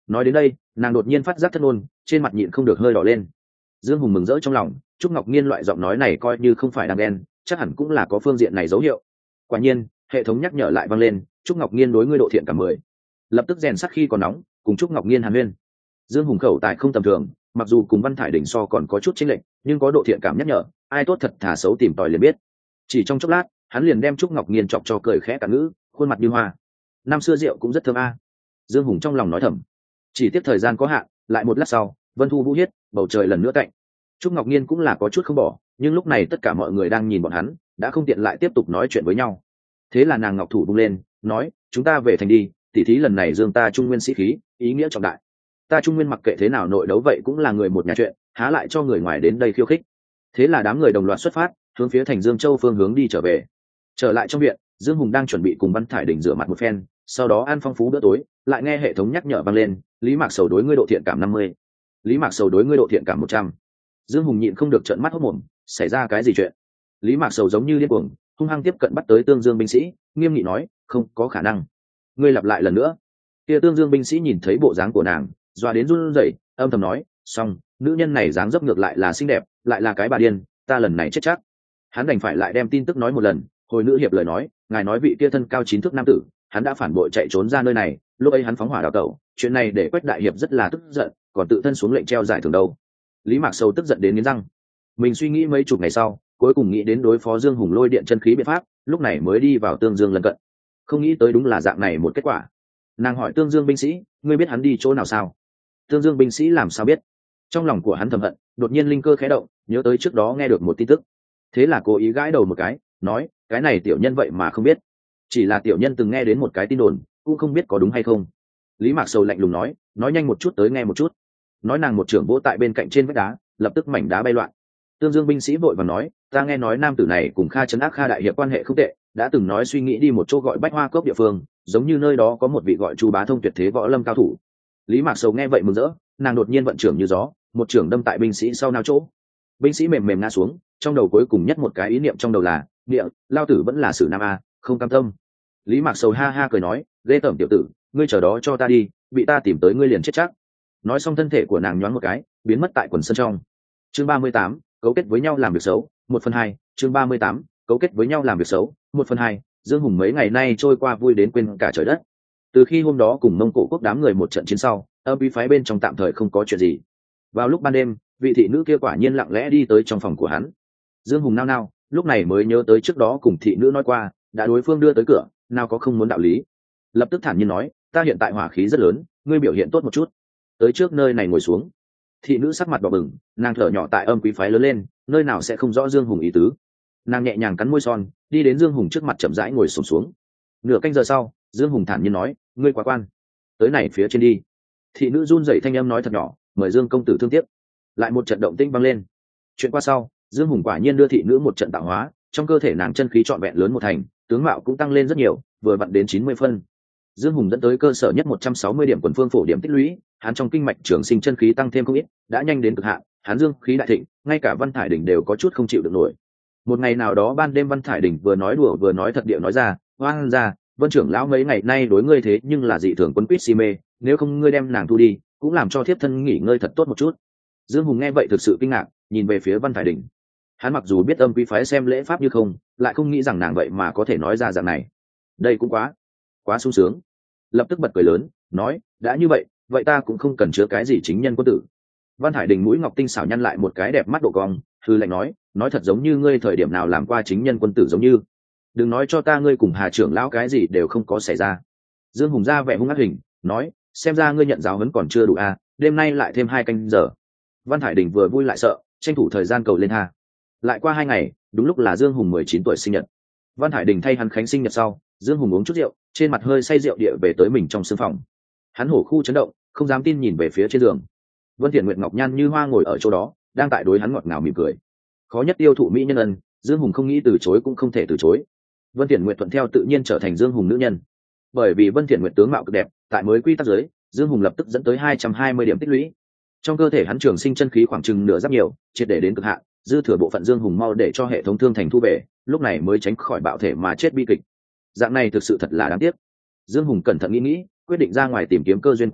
Nói đến đây nàng đột nhiên phát giác thất ngôn, trên mặt nhịn không được hơi đỏ lên. Dương Hùng mừng rỡ trong lòng, Trúc Ngọc Nhiên loại giọng nói này coi như không phải đang đen, chắc hẳn cũng là có phương diện này dấu hiệu. Quả nhiên hệ thống nhắc nhở lại vang lên, Trúc Ngọc Nhiên đối ngươi độ thiện cảm mười. Lập tức rèn sắc khi còn nóng, cùng Trúc Ngọc Nhiên hàn huyên. Dương Hùng khẩu tài không tầm thường, mặc dù cùng Văn Thải Đỉnh so còn có chút chênh lệch, nhưng có độ thiện cảm nhắc nhở, ai tốt thật thà xấu tìm tòi liền biết. Chỉ trong chốc lát, hắn liền đem Trúc Ngọc Nhiên chọc cho cười khẽ cả ngữ, khuôn mặt như hoa. Năm xưa rượu cũng rất thơm a. Dương Hùng trong lòng nói thầm. Chỉ tiếc thời gian có hạn, lại một lát sau, Vân Thu Vũ hiết, bầu trời lần nữa cạnh. Trúc Ngọc Nhiên cũng là có chút không bỏ, nhưng lúc này tất cả mọi người đang nhìn bọn hắn, đã không tiện lại tiếp tục nói chuyện với nhau. Thế là nàng ngọc thủ bung lên, nói, chúng ta về thành đi, tỉ thí lần này dương ta trung nguyên sĩ khí, ý nghĩa trọng đại. Ta trung nguyên mặc kệ thế nào nội đấu vậy cũng là người một nhà chuyện, há lại cho người ngoài đến đây khiêu khích. Thế là đám người đồng loạt xuất phát, hướng phía thành Dương Châu phương hướng đi trở về. Trở lại trong viện, Dương Hùng đang chuẩn bị cùng Văn Thải Đình rửa mặt một phen, sau đó ăn phong phú bữa tối, lại nghe hệ thống nhắc nhở vang lên, Lý Mạc Sầu đối ngươi độ thiện cảm năm mươi, Lý Mạc Sầu đối ngươi độ thiện cảm một trăm. Dương Hùng nhịn không được trợn mắt hốt mồm, xảy ra cái gì chuyện? Lý Mạc Sầu giống như điên cuồng, hung hăng tiếp cận bắt tới Tương Dương binh sĩ, nghiêm nghị nói, không có khả năng. Ngươi lặp lại lần nữa. Kia Tương Dương binh sĩ nhìn thấy bộ dáng của nàng, doa đến run rẩy, âm thầm nói, xong, nữ nhân này dáng dấp ngược lại là xinh đẹp, lại là cái bà điên, ta lần này chết chắc. Hắn đành phải lại đem tin tức nói một lần, hồi nữ hiệp lời nói, ngài nói vị kia thân cao chín thước nam tử, hắn đã phản bội chạy trốn ra nơi này, lúc ấy hắn phóng hỏa đào tẩu, chuyện này để Quách đại hiệp rất là tức giận, còn tự thân xuống lệnh treo giải thưởng đâu. Lý Mạc Sầu tức giận đến nghiến răng. Mình suy nghĩ mấy chục ngày sau, cuối cùng nghĩ đến đối phó Dương Hùng lôi điện chân khí biện pháp, lúc này mới đi vào Tương Dương lần cận. Không nghĩ tới đúng là dạng này một kết quả. Nàng hỏi Tương Dương binh sĩ, ngươi biết hắn đi chỗ nào sao? Tương Dương binh sĩ làm sao biết? Trong lòng của hắn thầm hận, đột nhiên linh cơ khẽ động, nhớ tới trước đó nghe được một tin tức. Thế là cố ý gãi đầu một cái, nói, cái này tiểu nhân vậy mà không biết. Chỉ là tiểu nhân từng nghe đến một cái tin đồn, cũng không biết có đúng hay không. Lý Mạc Sầu lạnh lùng nói, nói nhanh một chút tới nghe một chút. Nói nàng một trưởng vỗ tại bên cạnh trên vách đá, lập tức mảnh đá bay loạn. Tương Dương binh sĩ vội vàng nói, ta nghe nói nam tử này cùng Kha Trấn Ác Kha đại hiệp quan hệ không tệ, đã từng nói suy nghĩ đi một chỗ gọi Bách Hoa Cốc địa phương, giống như nơi đó có một vị gọi Chu Bá Thông tuyệt thế võ lâm cao thủ. Lý Mạc Sầu nghe vậy mừng rỡ, nàng đột nhiên vận trưởng như gió, một trưởng đâm tại binh sĩ sau nao chỗ. Binh sĩ mềm mềm ngã xuống, trong đầu cuối cùng nhất một cái ý niệm trong đầu là, địa, lao tử vẫn là sử nam a, không cam tâm. Lý Mạc Sầu ha ha cười nói, ghê tởm tiểu tử, ngươi chờ đó cho ta đi, bị ta tìm tới ngươi liền chết chắc. Nói xong thân thể của nàng nhoáng một cái, biến mất tại quần sân trong. Chương ba mươi tám, cấu kết với nhau làm việc xấu, một phần hai. Chương ba mươi tám, cấu kết với nhau làm việc xấu, một phần hai. Dương Hùng mấy ngày nay trôi qua vui đến quên cả trời đất. Từ khi hôm đó cùng Mông Cổ quốc đám người một trận chiến sau, âm bí phái bên trong tạm thời không có chuyện gì. Vào lúc ban đêm, vị thị nữ kia quả nhiên lặng lẽ đi tới trong phòng của hắn. Dương Hùng nao nao, lúc này mới nhớ tới trước đó cùng thị nữ nói qua, đã đối phương đưa tới cửa, nào có không muốn đạo lý. Lập tức thản nhiên nói, ta hiện tại hỏa khí rất lớn, ngươi biểu hiện tốt một chút. Tới trước nơi này ngồi xuống. Thị nữ sắc mặt đỏ bừng, nàng thở nhỏ tại âm quý phái lớn lên, nơi nào sẽ không rõ Dương Hùng ý tứ. Nàng nhẹ nhàng cắn môi son, đi đến Dương Hùng trước mặt chậm rãi ngồi xổm xuống. Nửa canh giờ sau, Dương Hùng thản nhiên nói, ngươi quá quan, tới này phía trên đi. Thị nữ run rẩy thanh âm nói thật nhỏ, mời Dương công tử thương tiếc. Lại một trận động tĩnh vang lên. Chuyện qua sau, Dương Hùng quả nhiên đưa thị nữ một trận tạo hóa, trong cơ thể nàng chân khí trọn vẹn lớn một thành, tướng mạo cũng tăng lên rất nhiều, vừa vặn đến chín mươi phân. Dương Hùng dẫn tới cơ sở nhất một trăm sáu mươi điểm quần phương phổ điểm tích lũy, hắn trong kinh mạch trường sinh chân khí tăng thêm không ít, đã nhanh đến cực hạn, hắn dương khí đại thịnh, ngay cả Văn Thải Đỉnh đều có chút không chịu được nổi. Một ngày nào đó ban đêm Văn Thải Đỉnh vừa nói đùa vừa nói thật điệu nói ra, "Hoang ra, Vân trưởng lão mấy ngày nay đối ngươi thế nhưng là dị thường quấn quýt si mê, nếu không ngươi đem nàng thu đi, cũng làm cho thiếp thân nghỉ ngơi thật tốt một chút." Dương Hùng nghe vậy thực sự kinh ngạc, nhìn về phía Văn Thải Đỉnh. Hắn mặc dù biết âm quý phái xem lễ pháp như không, lại không nghĩ rằng nàng vậy mà có thể nói ra dạng này. Đây cũng quá, quá sung sướng. Lập tức bật cười lớn, nói, đã như vậy, vậy ta cũng không cần chứa cái gì chính nhân quân tử. Văn Hải Đình mũi ngọc tinh xảo nhăn lại một cái đẹp mắt độ cong, hư lạnh nói, nói thật giống như ngươi thời điểm nào làm qua chính nhân quân tử giống như. Đừng nói cho ta ngươi cùng Hà trưởng lão cái gì đều không có xảy ra. Dương Hùng ra vẻ hung ác hình, nói, xem ra ngươi nhận giáo huấn còn chưa đủ à, đêm nay lại thêm hai canh giờ. Văn Hải Đình vừa vui lại sợ, tranh thủ thời gian cầu lên tha. Lại qua hai ngày, đúng lúc là Dương Hùng mười chín tuổi sinh nhật. Văn Hải Đình thay hắn khánh sinh nhật sau, Dương Hùng uống chút rượu, trên mặt hơi say rượu địa về tới mình trong sương phòng. Hắn hổ khu chấn động, không dám tin nhìn về phía trên giường. Vân Thiện Nguyệt ngọc nhan như hoa ngồi ở chỗ đó, đang tại đối hắn ngọt ngào mỉm cười. Khó nhất tiêu thụ mỹ nhân ân, Dương Hùng không nghĩ từ chối cũng không thể từ chối. Vân Thiện Nguyệt thuận theo tự nhiên trở thành Dương Hùng nữ nhân. Bởi vì Vân Thiện Nguyệt tướng mạo cực đẹp, tại mới quy tắc giới, Dương Hùng lập tức dẫn tới hai trăm hai mươi điểm tích lũy. Trong cơ thể hắn trường sinh chân khí khoảng chừng nửa giáp nhiều, triệt để đến cực hạn, dư thừa bộ phận Dương Hùng mau để cho hệ thống thương thành thu về, lúc này mới tránh khỏi bạo thể mà chết bi kịch. Dạng này thực sự thật là đáng tiếc. Dương Hùng cẩn thận nghĩ nghĩ, quyết định ra ngoài tìm kiếm cơ duyên của mình,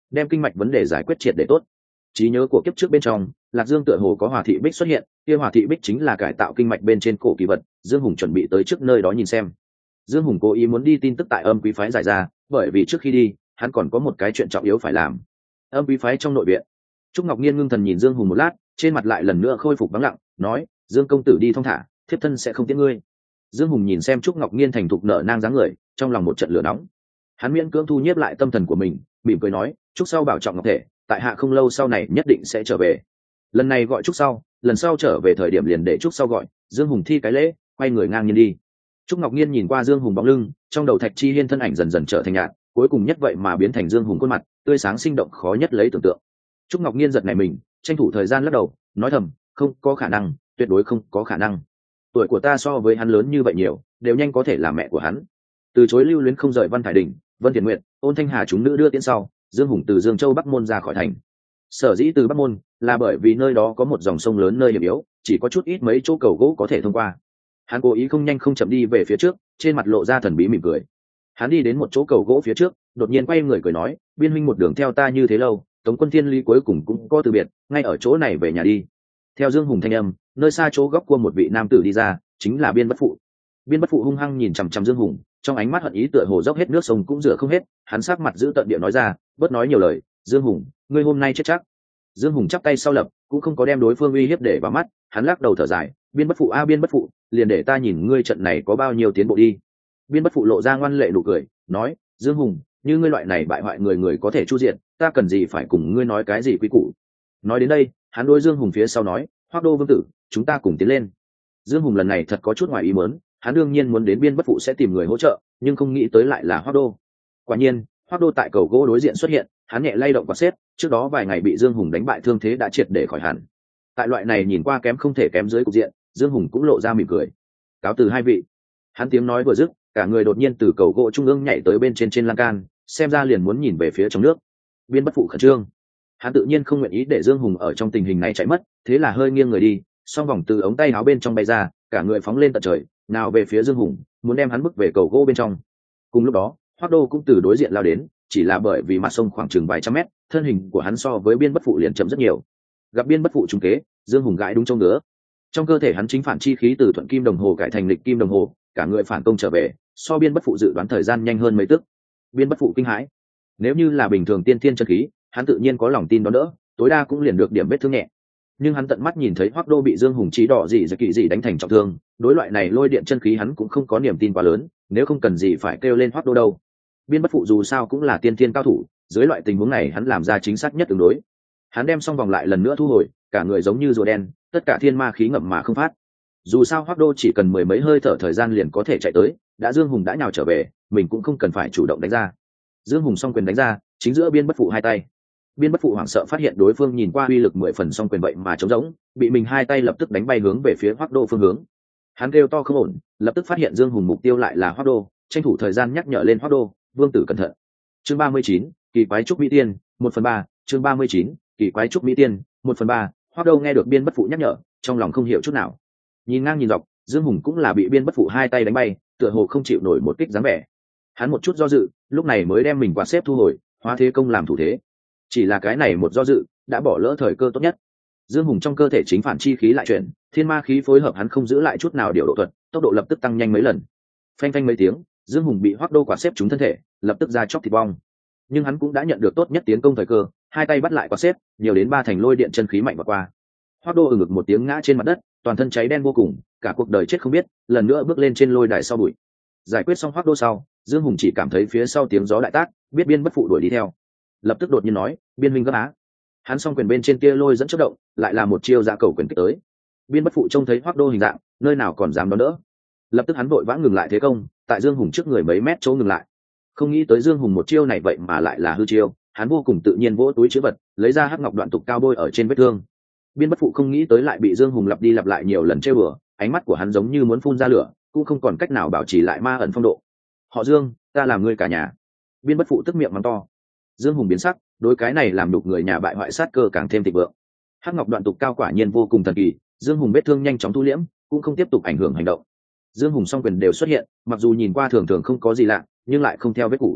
đem kinh mạch vấn đề giải quyết triệt để tốt. Trí nhớ của kiếp trước bên trong, Lạc Dương tựa hồ có Hỏa Thị Bích xuất hiện, kia Hỏa Thị Bích chính là cải tạo kinh mạch bên trên cổ kỳ vật, Dương Hùng chuẩn bị tới trước nơi đó nhìn xem. Dương Hùng cố ý muốn đi tin tức tại Âm Quý phái giải ra, bởi vì trước khi đi, hắn còn có một cái chuyện trọng yếu phải làm. Âm Quý phái trong nội viện, Trúc Ngọc Nhiên ngưng thần nhìn Dương Hùng một lát, trên mặt lại lần nữa khôi phục vắng lặng, nói: "Dương công tử đi thong thả, thiếp thân sẽ không tiễn ngươi." Dương Hùng nhìn xem Trúc Ngọc Nhiên thành thục nở nang dáng người, trong lòng một trận lửa nóng. Hắn miễn cưỡng thu nhiếp lại tâm thần của mình, mỉm cười nói: "Trúc sau bảo trọng ngọc thể, tại hạ không lâu sau này nhất định sẽ trở về." Lần này gọi Trúc sau, lần sau trở về thời điểm liền để Trúc sau gọi. Dương Hùng thi cái lễ, quay người ngang nhiên đi. Trúc Ngọc Nhiên nhìn qua Dương Hùng bóng lưng, trong đầu Thạch Chi Hiên thân ảnh dần dần trở thành nhạt, cuối cùng nhất vậy mà biến thành Dương Hùng khuôn mặt, tươi sáng sinh động khó nhất lấy tưởng tượng. Trúc Ngọc Nhiên giật nảy mình, tranh thủ thời gian lắc đầu, nói thầm: "Không có khả năng, tuyệt đối không có khả năng. Tuổi của ta so với hắn lớn như vậy nhiều, đều nhanh có thể là mẹ của hắn." Từ chối lưu luyến không rời Văn Thải Đình, Vân Thiện Nguyệt, Ôn Thanh Hà chúng nữ đưa tiễn sau, Dương Hùng từ Dương Châu Bắc Môn ra khỏi thành. Sở dĩ từ Bắc Môn là bởi vì nơi đó có một dòng sông lớn nơi hiểm yếu, chỉ có chút ít mấy chỗ cầu gỗ có thể thông qua. Hắn cố ý không nhanh không chậm đi về phía trước, trên mặt lộ ra thần bí mỉm cười. Hắn đi đến một chỗ cầu gỗ phía trước, đột nhiên quay người cười nói: "Biên huynh một đường theo ta như thế lâu, Tống Quân Thiên Lý cuối cùng cũng có từ biệt, ngay ở chỗ này về nhà đi." Theo Dương Hùng thanh âm, nơi xa chỗ góc cua một vị nam tử đi ra, chính là Biên Bất Phụ. Biên Bất Phụ hung hăng nhìn chằm chằm Dương Hùng, trong ánh mắt hận ý tựa hồ dốc hết nước sông cũng rửa không hết. Hắn sắc mặt giữ tận địa nói ra: "Bớt nói nhiều lời, Dương Hùng, ngươi hôm nay chết chắc." Dương Hùng chắp tay sau lập, cũng không có đem đối phương uy hiếp để vào mắt. Hắn lắc đầu thở dài: "Biên Bất Phụ a Biên Bất Phụ, liền để ta nhìn ngươi trận này có bao nhiêu tiến bộ đi." Biên Bất Phụ lộ ra ngoan lệ nụ cười, nói: "Dương Hùng, như ngươi loại này bại hoại người người có thể chu diện, ta cần gì phải cùng ngươi nói cái gì quý củ." Nói đến đây, hắn đối Dương Hùng phía sau nói: "Hoắc Đô vương tử, chúng ta cùng tiến lên." Dương Hùng lần này thật có chút ngoài ý muốn, hắn đương nhiên muốn đến Biên Bất Phụ sẽ tìm người hỗ trợ, nhưng không nghĩ tới lại là Hoắc Đô. Quả nhiên, Hoắc Đô tại cầu gỗ đối diện xuất hiện, hắn nhẹ lay động quạt xếp, trước đó vài ngày bị Dương Hùng đánh bại thương thế đã triệt để khỏi hẳn. Tại loại này nhìn qua kém không thể kém dưới cục diện, Dương Hùng cũng lộ ra mỉm cười. "Cáo từ hai vị." Hắn tiếng nói vừa dứt, cả người đột nhiên từ cầu gỗ trung ương nhảy tới bên trên trên lan can, xem ra liền muốn nhìn về phía trong nước. Biên Bất Phụ khẩn trương, hắn tự nhiên không nguyện ý để Dương Hùng ở trong tình hình này chạy mất, thế là hơi nghiêng người đi, song vòng từ ống tay áo bên trong bay ra, cả người phóng lên tận trời, nào về phía Dương Hùng, muốn đem hắn bước về cầu gỗ bên trong. Cùng lúc đó, Hoắc Đô cũng từ đối diện lao đến, chỉ là bởi vì mặt sông khoảng chừng vài trăm mét, thân hình của hắn so với Biên Bất Phụ liền chậm rất nhiều. Gặp Biên Bất Phụ trúng kế, Dương Hùng gãi đúng trong ngứa. Trong cơ thể hắn chính phản chi khí từ thuận kim đồng hồ cải thành lịch kim đồng hồ, cả người phản công trở về, so Biên Bất Phụ dự đoán thời gian nhanh hơn mấy tức. Biên Bất Phụ kinh hãi. Nếu như là bình thường tiên thiên chân khí, hắn tự nhiên có lòng tin đón đỡ, tối đa cũng liền được điểm vết thương nhẹ. Nhưng hắn tận mắt nhìn thấy Hoắc Đô bị Dương Hùng chí đỏ gì giật kỳ gì đánh thành trọng thương, đối loại này lôi điện chân khí hắn cũng không có niềm tin quá lớn, nếu không cần gì phải kêu lên Hoắc Đô đâu. Biên Bất Phụ dù sao cũng là tiên thiên cao thủ, dưới loại tình huống này hắn làm ra chính xác nhất ứng đối. Hắn đem xong vòng lại lần nữa thu hồi, cả người giống như rùa đen, tất cả thiên ma khí ngậm mà không phát. Dù sao Hoắc Đô chỉ cần mười mấy hơi thở thời gian liền có thể chạy tới, đã Dương Hùng đã nhào trở về, mình cũng không cần phải chủ động đánh ra. Dương Hùng song quyền đánh ra, chính giữa Biên Bất Phụ hai tay. Biên Bất Phụ hoảng sợ phát hiện đối phương nhìn qua uy lực mười phần song quyền vậy mà trống rỗng, bị mình hai tay lập tức đánh bay hướng về phía Hoắc Đô phương hướng. Hắn kêu to không ổn, lập tức phát hiện Dương Hùng mục tiêu lại là Hoắc Đô, tranh thủ thời gian nhắc nhở lên Hoắc Đô: "Vương tử cẩn thận." Chương ba mươi chín, kỳ quái trúc mỹ tiên, một phần ba. Chương ba mươi chín, kỳ quái trúc mỹ tiên, một phần ba. Hoắc Đô nghe được Biên Bất Phụ nhắc nhở, trong lòng không hiểu chút nào. Nhìn ngang nhìn dọc, Dương Hùng cũng là bị Biên Bất Phụ hai tay đánh bay, tựa hồ không chịu nổi một kích dáng vẻ. Hắn một chút do dự, lúc này mới đem mình quạt xếp thu hồi, hóa thế công làm thủ thế. Chỉ là cái này một do dự, đã bỏ lỡ thời cơ tốt nhất. Dương Hùng trong cơ thể chính phản chi khí lại chuyển, thiên ma khí phối hợp hắn không giữ lại chút nào điều độ thuật, tốc độ lập tức tăng nhanh mấy lần. Phanh phanh mấy tiếng, Dương Hùng bị Hoắc Đô quạt xếp trúng thân thể, lập tức ra chóc thịt bong. Nhưng hắn cũng đã nhận được tốt nhất tiến công thời cơ, hai tay bắt lại quạt xếp, nhiều đến ba thành lôi điện chân khí mạnh vào qua. Hoắc Đô ừ ngực một tiếng ngã trên mặt đất, toàn thân cháy đen vô cùng, cả cuộc đời chết không biết, lần nữa bước lên trên lôi đài sau bụi. Giải quyết xong Hoắc Đô sau, Dương Hùng chỉ cảm thấy phía sau tiếng gió đại tác, biết Biên Bất Phụ đuổi đi theo. Lập tức đột nhiên nói: "Biên huynh gấp á." Hắn song quyền bên trên kia lôi dẫn chớp động, lại là một chiêu dạ cầu quyền kích tới. Biên Bất Phụ trông thấy Hoắc Đô hình dạng, nơi nào còn dám đón đỡ. Lập tức hắn vội vã ngừng lại thế công, tại Dương Hùng trước người mấy mét chỗ ngừng lại. Không nghĩ tới Dương Hùng một chiêu này vậy mà lại là hư chiêu, hắn vô cùng tự nhiên vỗ túi chứa vật, lấy ra hắc ngọc đoạn tục cao bôi ở trên vết thương. Biên Bất Phụ không nghĩ tới lại bị Dương Hùng lặp đi lặp lại nhiều lần trêu đùa, ánh mắt của hắn giống như muốn phun ra lửa, cũng không còn cách nào bảo trì lại ma ẩn phong độ. "Họ Dương, ta làm ngươi cả nhà." Biên Bất Phụ tức miệng mắng to. Dương Hùng biến sắc, đối cái này làm đục người nhà bại hoại sát cơ càng thêm thịnh vượng. Hắc ngọc đoạn tục cao quả nhiên vô cùng thần kỳ, Dương Hùng vết thương nhanh chóng thu liễm, cũng không tiếp tục ảnh hưởng hành động. Dương Hùng song quyền đều xuất hiện, mặc dù nhìn qua thường thường không có gì lạ, nhưng lại không theo vết cũ.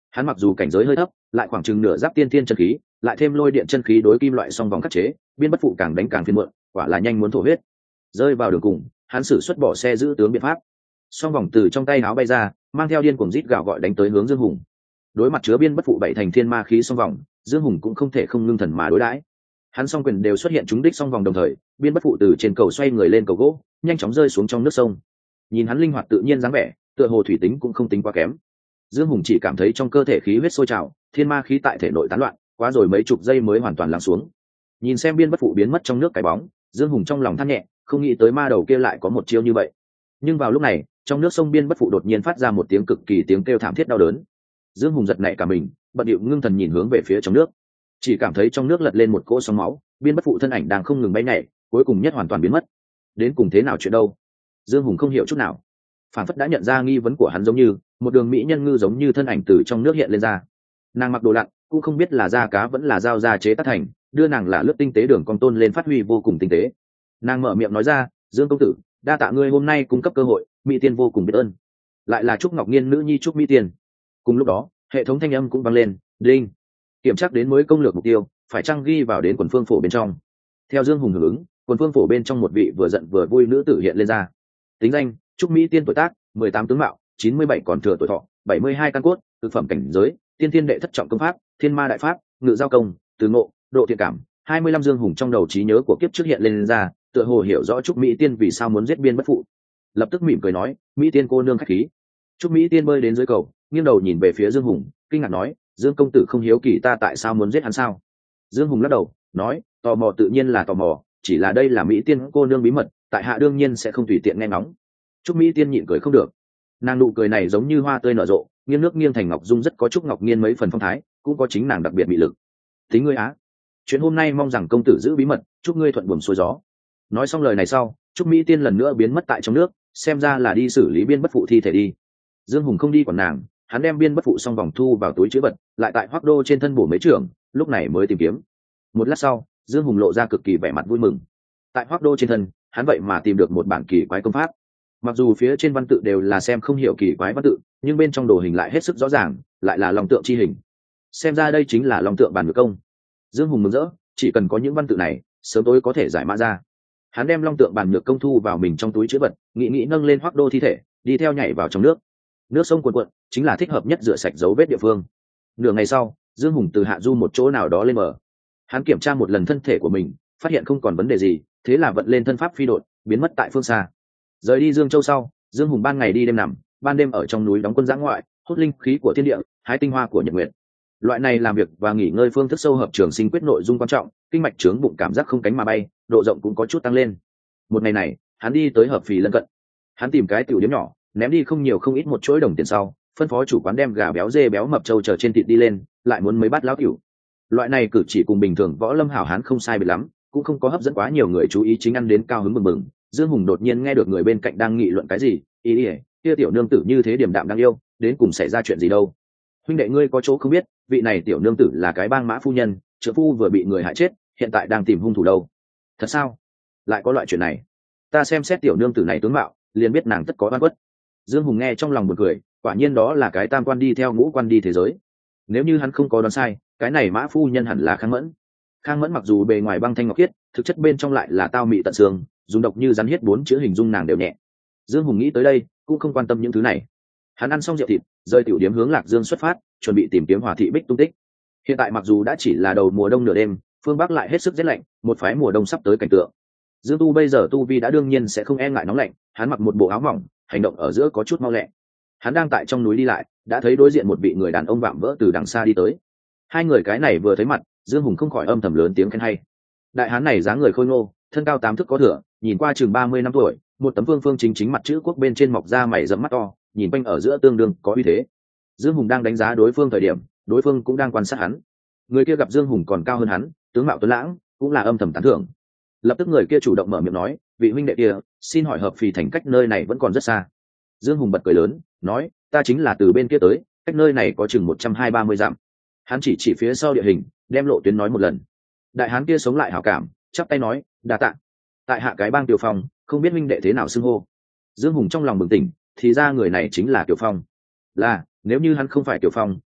Hắn mặc dù cảnh giới hơi thấp, lại khoảng chừng nửa giáp tiên thiên chân khí, lại thêm lôi điện chân khí đối kim loại song vòng khắc chế, biên bất phụ càng đánh càng phiền muộn, quả là nhanh muốn thổ huyết. Rơi vào đường cùng, hắn sử xuất bỏ xe giữ tướng biện pháp, song vòng từ trong tay áo bay ra, mang theo điên cuồng rít gào gọi đánh tới hướng Dương Hùng. Đối mặt chứa biên bất phụ bảy thành thiên ma khí song vòng, Dương Hùng cũng không thể không ngưng thần mà đối đãi. Hắn song quyền đều xuất hiện trúng đích song vòng đồng thời, biên bất phụ từ trên cầu xoay người lên cầu gỗ, nhanh chóng rơi xuống trong nước sông. Nhìn hắn linh hoạt tự nhiên dáng vẻ, tựa hồ thủy tính cũng không tính quá kém. Dương Hùng chỉ cảm thấy trong cơ thể khí huyết sôi trào, thiên ma khí tại thể nội tán loạn, quá rồi mấy chục giây mới hoàn toàn lắng xuống. Nhìn xem biên bất phụ biến mất trong nước cái bóng, Dương Hùng trong lòng than nhẹ, không nghĩ tới ma đầu kia lại có một chiêu như vậy. Nhưng vào lúc này, trong nước sông biên bất phụ đột nhiên phát ra một tiếng cực kỳ tiếng kêu thảm thiết đau đớn. Dương Hùng giật nảy cả mình, bận điệu ngưng thần nhìn hướng về phía trong nước, chỉ cảm thấy trong nước lật lên một cỗ sóng máu, biên bất phụ thân ảnh đang không ngừng bay nhảy, cuối cùng nhất hoàn toàn biến mất. Đến cùng thế nào chuyện đâu? Dương Hùng không hiểu chút nào, phản phất đã nhận ra nghi vấn của hắn, giống như một đường mỹ nhân ngư giống như thân ảnh từ trong nước hiện lên ra. Nàng mặc đồ lặn, cũng không biết là da cá vẫn là dao da chế tác thành, đưa nàng là lướt tinh tế đường cong tôn lên phát huy vô cùng tinh tế. Nàng mở miệng nói ra, Dương công tử, đa tạ ngươi hôm nay cung cấp cơ hội, mỹ tiên vô cùng biết ơn. Lại là Trúc Ngọc Nhiên nữ nhi Trúc Mỹ Tiên. Cùng lúc đó, hệ thống thanh âm cũng vang lên, đinh, kiểm tra đến mới công lược mục tiêu, phải chăng ghi vào đến quần phương phổ bên trong. Theo Dương Hùng hưởng ứng, quần phương phổ bên trong một vị vừa giận vừa vui nữ tử hiện lên ra. Tính danh, Trúc Mỹ Tiên, tuổi tác mười tám, tướng mạo chín mươi bảy, còn thừa tuổi thọ bảy mươi hai, căn cốt thực phẩm cảnh giới tiên thiên đệ thất trọng công pháp, thiên ma đại pháp, ngự giao công, từ ngộ, độ thiện cảm hai mươi lăm. Dương Hùng trong đầu trí nhớ của kiếp trước hiện lên ra, tựa hồ hiểu rõ Trúc Mỹ Tiên vì sao muốn giết biên bất phụ, lập tức mỉm cười nói, Mỹ Tiên cô nương khách khí. Trúc Mỹ Tiên bơi đến dưới cầu, nghiêng đầu nhìn về phía Dương Hùng, kinh ngạc nói, Dương công tử không hiếu kỳ ta tại sao muốn giết hắn sao? Dương Hùng lắc đầu nói, tò mò tự nhiên là tò mò, chỉ là đây là Mỹ Tiên cô nương bí mật, tại hạ đương nhiên sẽ không tùy tiện nghe ngóng. Trúc Mỹ Tiên nhịn cười không được, nàng nụ cười này giống như hoa tươi nở rộ, nghiêng nước nghiêng thành ngọc dung, rất có Trúc Ngọc Nhiên mấy phần phong thái, cũng có chính nàng đặc biệt bị lực. Tính ngươi á, chuyện hôm nay mong rằng công tử giữ bí mật, chúc ngươi thuận buồm xuôi gió. Nói xong lời này sau, Trúc Mỹ Tiên lần nữa biến mất tại trong nước, xem ra là đi xử lý biên bất phụ thi thể đi. Dương Hùng không đi quản nàng, hắn đem biên bất phụ xong vòng thu vào túi chữ vật, lại tại Hoắc Đô trên thân bổ mấy trưởng, lúc này mới tìm kiếm. Một lát sau, Dương Hùng lộ ra cực kỳ vẻ mặt vui mừng. Tại Hoắc Đô trên thân, hắn vậy mà tìm được một bản kỳ quái công pháp. Mặc dù phía trên văn tự đều là xem không hiểu kỳ quái văn tự, nhưng bên trong đồ hình lại hết sức rõ ràng, lại là long tượng chi hình. Xem ra đây chính là long tượng bản ngự công. Dương Hùng mừng rỡ, chỉ cần có những văn tự này, sớm tối có thể giải mã ra. Hắn đem long tượng bản nhược công thu vào mình trong túi chữ vật, nghĩ nghĩ nâng lên Hoắc Đô thi thể, đi theo nhảy vào trong nước. Nước sông cuồn cuộn, chính là thích hợp nhất rửa sạch dấu vết địa phương. Nửa ngày sau, Dương Hùng từ hạ du một chỗ nào đó lên bờ. Hắn kiểm tra một lần thân thể của mình, phát hiện không còn vấn đề gì, thế là vận lên thân pháp phi độn, biến mất tại phương xa. Rời đi Dương Châu sau, Dương Hùng ban ngày đi đêm nằm, ban đêm ở trong núi đóng quân giã ngoại, hút linh khí của thiên địa, hái tinh hoa của nhật nguyệt. Loại này làm việc và nghỉ ngơi phương thức sâu hợp trường sinh quyết nội dung quan trọng, kinh mạch trướng bụng cảm giác không cánh mà bay, độ rộng cũng có chút tăng lên. Một ngày này, hắn đi tới hợp phì lân cận. Hắn tìm cái tiểu điếm nhỏ, ném đi không nhiều không ít một chuỗi đồng tiền sau, phân phó chủ quán đem gà béo, dê béo, mập trâu chờ trên thịt đi lên, lại muốn mấy bát lão tiểu. Loại này cử chỉ cùng bình thường võ lâm hảo hán không sai biệt lắm, cũng không có hấp dẫn quá nhiều người chú ý, chính ăn đến cao hứng mừng mừng. Dương Hùng đột nhiên nghe được người bên cạnh đang nghị luận cái gì, ý ỉa, kia tiểu nương tử như thế điềm đạm đang yêu, đến cùng xảy ra chuyện gì đâu? Huynh đệ ngươi có chỗ không biết, vị này tiểu nương tử là cái bang mã phu nhân, trợ phu vừa bị người hại chết, hiện tại đang tìm hung thủ đâu. Thật sao? Lại có loại chuyện này? Ta xem xét tiểu nương tử này tướng mạo, liền biết nàng tất có oan khuất. Dương Hùng nghe trong lòng buồn cười, quả nhiên đó là cái tam quan đi theo ngũ quan đi thế giới. Nếu như hắn không có đoán sai, cái này mã phu nhân hẳn là Khang Mẫn. Khang Mẫn mặc dù bề ngoài băng thanh ngọc khiết, thực chất bên trong lại là tao mị tận xương, dùng độc như rắn hiết bốn chữ hình dung nàng đều nhẹ. Dương Hùng nghĩ tới đây, cũng không quan tâm những thứ này. Hắn ăn xong rượu thịt, rời tiểu điếm hướng Lạc Dương xuất phát, chuẩn bị tìm kiếm Hòa Thị Bích tung tích. Hiện tại mặc dù đã chỉ là đầu mùa đông nửa đêm, phương Bắc lại hết sức rét lạnh, một phái mùa đông sắp tới cảnh tượng. Dương Tu bây giờ tu vi đã đương nhiên sẽ không e ngại nóng lạnh, hắn mặc một bộ áo mỏng, hành động ở giữa có chút mau lẹ. Hắn đang tại trong núi đi lại, đã thấy đối diện một vị người đàn ông vạm vỡ từ đằng xa đi tới. Hai người cái này vừa thấy mặt, Dương Hùng không khỏi âm thầm lớn tiếng khen hay. Đại hán này dáng người khôi ngô, thân cao tám thước có thửa, nhìn qua chừng ba mươi năm tuổi, một tấm phương phương chính chính mặt chữ quốc bên trên mọc ra mày rậm mắt to, nhìn quanh ở giữa tương đương có uy thế. Dương Hùng đang đánh giá đối phương thời điểm, đối phương cũng đang quan sát hắn. Người kia gặp Dương Hùng còn cao hơn hắn, tướng mạo tuấn lãng, cũng là âm thầm tán thưởng. Lập tức người kia chủ động mở miệng nói, vị huynh đệ kia, xin hỏi hợp phì thành cách nơi này vẫn còn rất xa. Dương Hùng bật cười lớn, nói, ta chính là từ bên kia tới, cách nơi này có chừng một trăm hai ba mươi dặm. Hắn chỉ chỉ phía sau địa hình, đem lộ tuyến nói một lần. Đại hán kia sống lại hảo cảm, chắp tay nói, đa tạ. Tại hạ cái bang Tiểu Phong, không biết huynh đệ thế nào xưng hô. Dương Hùng trong lòng bừng tỉnh, thì ra người này chính là Tiểu Phong. Là, nếu như hắn không phải Tiểu Phong,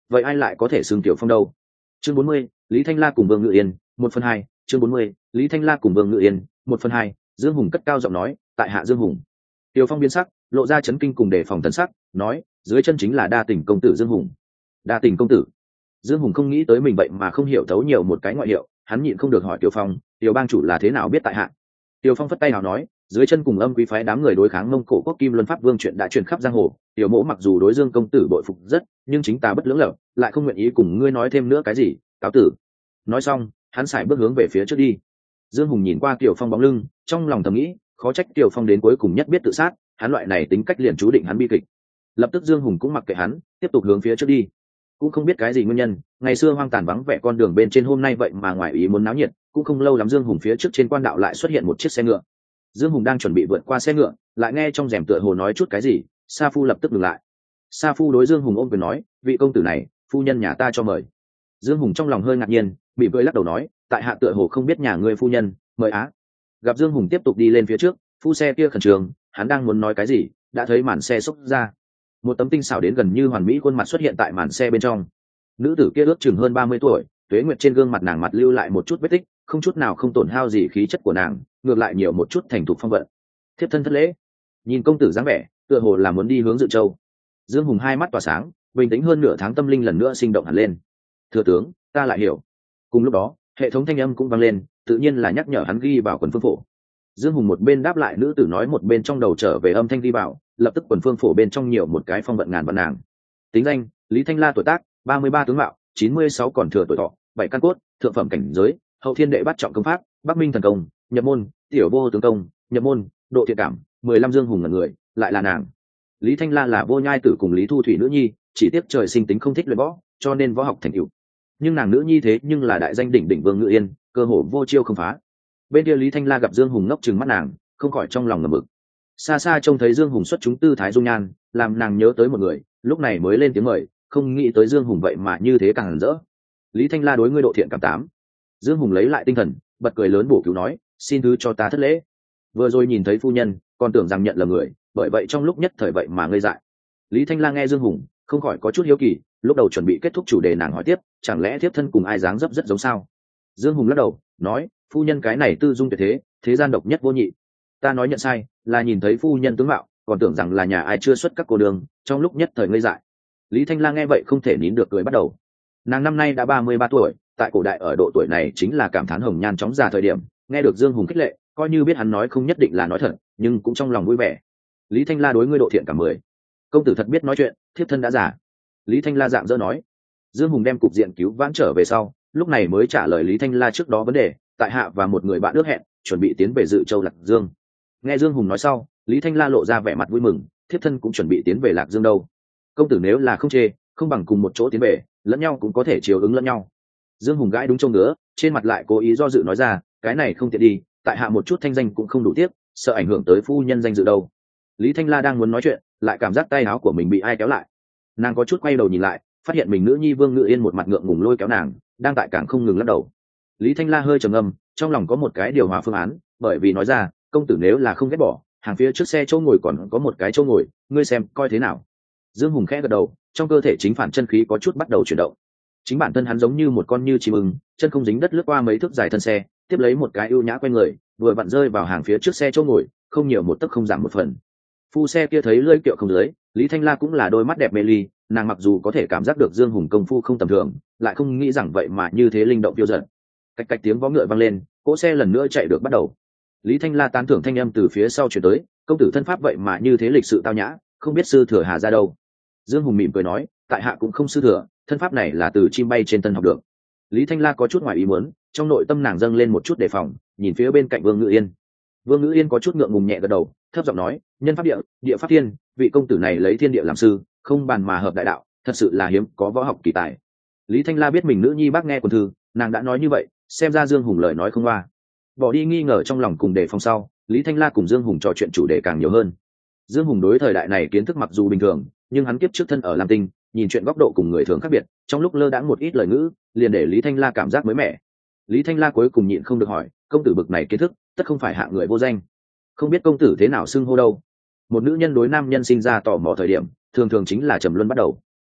vậy ai lại có thể xưng tiểu phong đâu? Chương bốn mươi, Lý Thanh La cùng Vương Ngự Yên, một phần hai. Chương bốn mươi, Lý Thanh La cùng Vương Ngự Yên, một phần hai. Dương Hùng cất cao giọng nói, tại hạ Dương Hùng. Tiểu Phong biến sắc, lộ ra chấn kinh cùng đề phòng thần sắc, nói, dưới chân chính là Đa Tình công tử Dương Hùng. Đa Tình công tử? Dương Hùng không nghĩ tới mình vậy mà không hiểu thấu nhiều một cái ngoại hiệu, hắn nhịn không được hỏi Tiểu Phong, Tiểu bang chủ là thế nào biết tại hạ? Tiểu Phong phất tay nào nói, dưới chân cùng Âm Quý phái đám người đối kháng Mông Cổ quốc Kim Luân Pháp Vương chuyện đã truyền khắp giang hồ, Tiểu mỗ mặc dù đối Dương công tử bội phục rất, nhưng chính ta bất lưỡng lập, lại không nguyện ý cùng ngươi nói thêm nữa cái gì, cáo tử. Nói xong, hắn sải bước hướng về phía trước đi. Dương Hùng nhìn qua Tiểu Phong bóng lưng, trong lòng thầm nghĩ, khó trách Tiểu Phong đến cuối cùng nhất biết tự sát, hắn loại này tính cách liền chú định hắn bi kịch. Lập tức Dương Hùng cũng mặc kệ hắn, tiếp tục hướng phía trước đi. Cũng không biết cái gì nguyên nhân, ngày xưa hoang tàn vắng vẻ con đường bên trên hôm nay vậy mà ngoài ý muốn náo nhiệt, cũng không lâu lắm Dương Hùng phía trước trên quan đạo lại xuất hiện một chiếc xe ngựa. Dương Hùng đang chuẩn bị vượt qua xe ngựa, lại nghe trong rèm tựa hồ nói chút cái gì, Sa Phu lập tức dừng lại. Sa Phu đối Dương Hùng ôm quyền nói, vị công tử này, phu nhân nhà ta cho mời. Dương Hùng trong lòng hơi ngạc nhiên, bị cười lắc đầu nói, tại hạ tựa hồ không biết nhà ngươi phu nhân, mời á. Gặp Dương Hùng tiếp tục đi lên phía trước, phu xe kia khẩn trương, hắn đang muốn nói cái gì, đã thấy màn xe xốc ra. Một tấm tinh xảo đến gần như hoàn mỹ khuôn mặt xuất hiện tại màn xe bên trong. Nữ tử kia ước chừng hơn ba mươi tuổi, tuế nguyệt trên gương mặt nàng mặt lưu lại một chút vết tích, không chút nào không tổn hao gì khí chất của nàng, ngược lại nhiều một chút thành thục phong vận. Thiếp thân thất lễ. Nhìn công tử dáng vẻ, tựa hồ là muốn đi hướng Dự Châu. Dương Hùng hai mắt tỏa sáng, bình tĩnh hơn nửa tháng tâm linh lần nữa sinh động hẳn lên. Thừa tướng, ta lại hiểu. Cùng lúc đó, hệ thống thanh âm cũng vang lên, tự nhiên là nhắc nhở hắn ghi vào quần phương phổ. Dương Hùng một bên đáp lại nữ tử nói, một bên trong đầu trở về âm thanh ghi vào, lập tức quần phương phổ bên trong nhiều một cái phong vận ngàn vạn nàng. Tính danh: Lý Thanh La, tuổi tác ba mươi ba, tướng mạo chín mươi sáu, còn thừa tuổi thọ bảy, căn cốt thượng phẩm cảnh giới hậu thiên đệ bắt trọng công pháp Bắc Minh thần công nhập môn tiểu vô tướng công nhập môn độ thiện cảm mười lăm. Dương Hùng là người, lại là nàng. Lý Thanh La là Vô Nhai Tử cùng Lý Thu Thủy nữ nhi, chỉ tiếc trời sinh tính không thích luyện võ, cho nên võ học thành tựu. Nhưng nàng nữ nhi thế nhưng là đại danh đỉnh đỉnh Vương Ngự Yên, cơ hồ vô chiêu không phá. Bên kia Lý Thanh La gặp Dương Hùng ngốc trừng mắt nàng, không khỏi trong lòng ngầm mực. Xa xa trông thấy Dương Hùng xuất chúng tư thái dung nhan, làm nàng nhớ tới một người, lúc này mới lên tiếng mời, không nghĩ tới Dương Hùng vậy mà như thế càng hẳn rỡ. Lý Thanh La đối ngươi độ thiện cảm tám. Dương Hùng lấy lại tinh thần, bật cười lớn bổ cứu nói, xin thứ cho ta thất lễ. Vừa rồi nhìn thấy phu nhân, còn tưởng rằng nhận là người, bởi vậy trong lúc nhất thời vậy mà ngây dại. Lý Thanh La nghe Dương Hùng, không khỏi có chút hiếu kỳ, lúc đầu chuẩn bị kết thúc chủ đề, nàng hỏi tiếp, chẳng lẽ thiếp thân cùng ai dáng dấp rất giống sao? Dương Hùng lắc đầu, nói, phu nhân cái này tư dung tuyệt thế, thế gian độc nhất vô nhị. Ta nói nhận sai, là nhìn thấy phu nhân tướng mạo, còn tưởng rằng là nhà ai chưa xuất các cô đường, trong lúc nhất thời ngây dại. Lý Thanh La nghe vậy không thể nín được cười bắt đầu. Nàng năm nay đã ba mươi ba tuổi, tại cổ đại ở độ tuổi này chính là cảm thán hồng nhan chóng già thời điểm, nghe được Dương Hùng khích lệ, coi như biết hắn nói không nhất định là nói thật, nhưng cũng trong lòng vui vẻ. Lý Thanh La đối ngươi độ thiện cảm mười. Công tử thật biết nói chuyện, thiếp thân đã giả. Lý Thanh La dạng dỡ nói. Dương Hùng đem cục diện cứu vãn trở về sau, lúc này mới trả lời Lý Thanh La trước đó vấn đề, tại hạ và một người bạn ước hẹn, chuẩn bị tiến về Dự Châu Lạc Dương. Nghe Dương Hùng nói sau, Lý Thanh La lộ ra vẻ mặt vui mừng, thiếp thân cũng chuẩn bị tiến về Lạc Dương đâu. Công tử nếu là không chê, không bằng cùng một chỗ tiến về, lẫn nhau cũng có thể chiều ứng lẫn nhau. Dương Hùng gãi đúng trông nữa, trên mặt lại cố ý do dự nói ra, cái này không tiện đi, tại hạ một chút thanh danh cũng không đủ tiếc, sợ ảnh hưởng tới phu nhân danh dự đâu. Lý Thanh La đang muốn nói chuyện, lại cảm giác tay áo của mình bị ai kéo lại. Nàng có chút quay đầu nhìn lại, phát hiện mình nữ nhi Vương Ngự Yên một mặt ngượng ngùng lôi kéo nàng, đang tại càng không ngừng lắc đầu. Lý Thanh La hơi trầm ngâm, trong lòng có một cái điều hòa phương án, bởi vì nói ra, công tử nếu là không ghét bỏ, hàng phía trước xe chỗ ngồi còn có một cái chỗ ngồi, ngươi xem coi thế nào. Dương Hùng khẽ gật đầu, trong cơ thể chính phản chân khí có chút bắt đầu chuyển động. Chính bản thân hắn giống như một con như chim ưng, chân không dính đất lướt qua mấy thước dài thân xe, tiếp lấy một cái ưu nhã quay người, vừa vặn rơi vào hàng phía trước xe chỗ ngồi, không nhiều một tấc không giảm một phần. Phu xe kia thấy lưỡi kiệu không dưới, Lý Thanh La cũng là đôi mắt đẹp mê ly, nàng mặc dù có thể cảm giác được Dương Hùng công phu không tầm thường, lại không nghĩ rằng vậy mà như thế linh động phiêu dật. Cách cách tiếng vó ngựa vang lên, cỗ xe lần nữa chạy được bắt đầu. Lý Thanh La tán thưởng thanh âm từ phía sau truyền tới, công tử thân pháp vậy mà như thế lịch sự tao nhã, không biết sư thừa hà ra đâu. Dương Hùng mỉm cười nói, tại hạ cũng không sư thừa, thân pháp này là từ chim bay trên thân học được. Lý Thanh La có chút ngoài ý muốn, trong nội tâm nàng dâng lên một chút đề phòng, nhìn phía bên cạnh Vương Ngự Yên. Vương Ngự Yên có chút ngượng ngùng nhẹ gật đầu, thấp giọng nói, nhân pháp địa, địa pháp thiên, vị công tử này lấy thiên địa làm sư, không bàn mà hợp đại đạo, thật sự là hiếm có võ học kỳ tài. Lý Thanh La biết mình nữ nhi bác nghe quần thư, nàng đã nói như vậy, xem ra Dương Hùng lời nói không qua. Bỏ đi nghi ngờ trong lòng cùng đề phòng sau, Lý Thanh La cùng Dương Hùng trò chuyện chủ đề càng nhiều hơn. Dương Hùng đối thời đại này kiến thức mặc dù bình thường, nhưng hắn kiếp trước thân ở Lam Tinh, nhìn chuyện góc độ cùng người thường khác biệt, trong lúc lơ đãng một ít lời ngữ, liền để Lý Thanh La cảm giác mới mẻ. Lý Thanh La cuối cùng nhịn không được hỏi, công tử bực này kiến thức, tất không phải hạng người vô danh, không biết công tử thế nào xưng hô đâu. Một nữ nhân đối nam nhân sinh ra tò mò thời điểm, thường thường chính là trầm luân bắt đầu.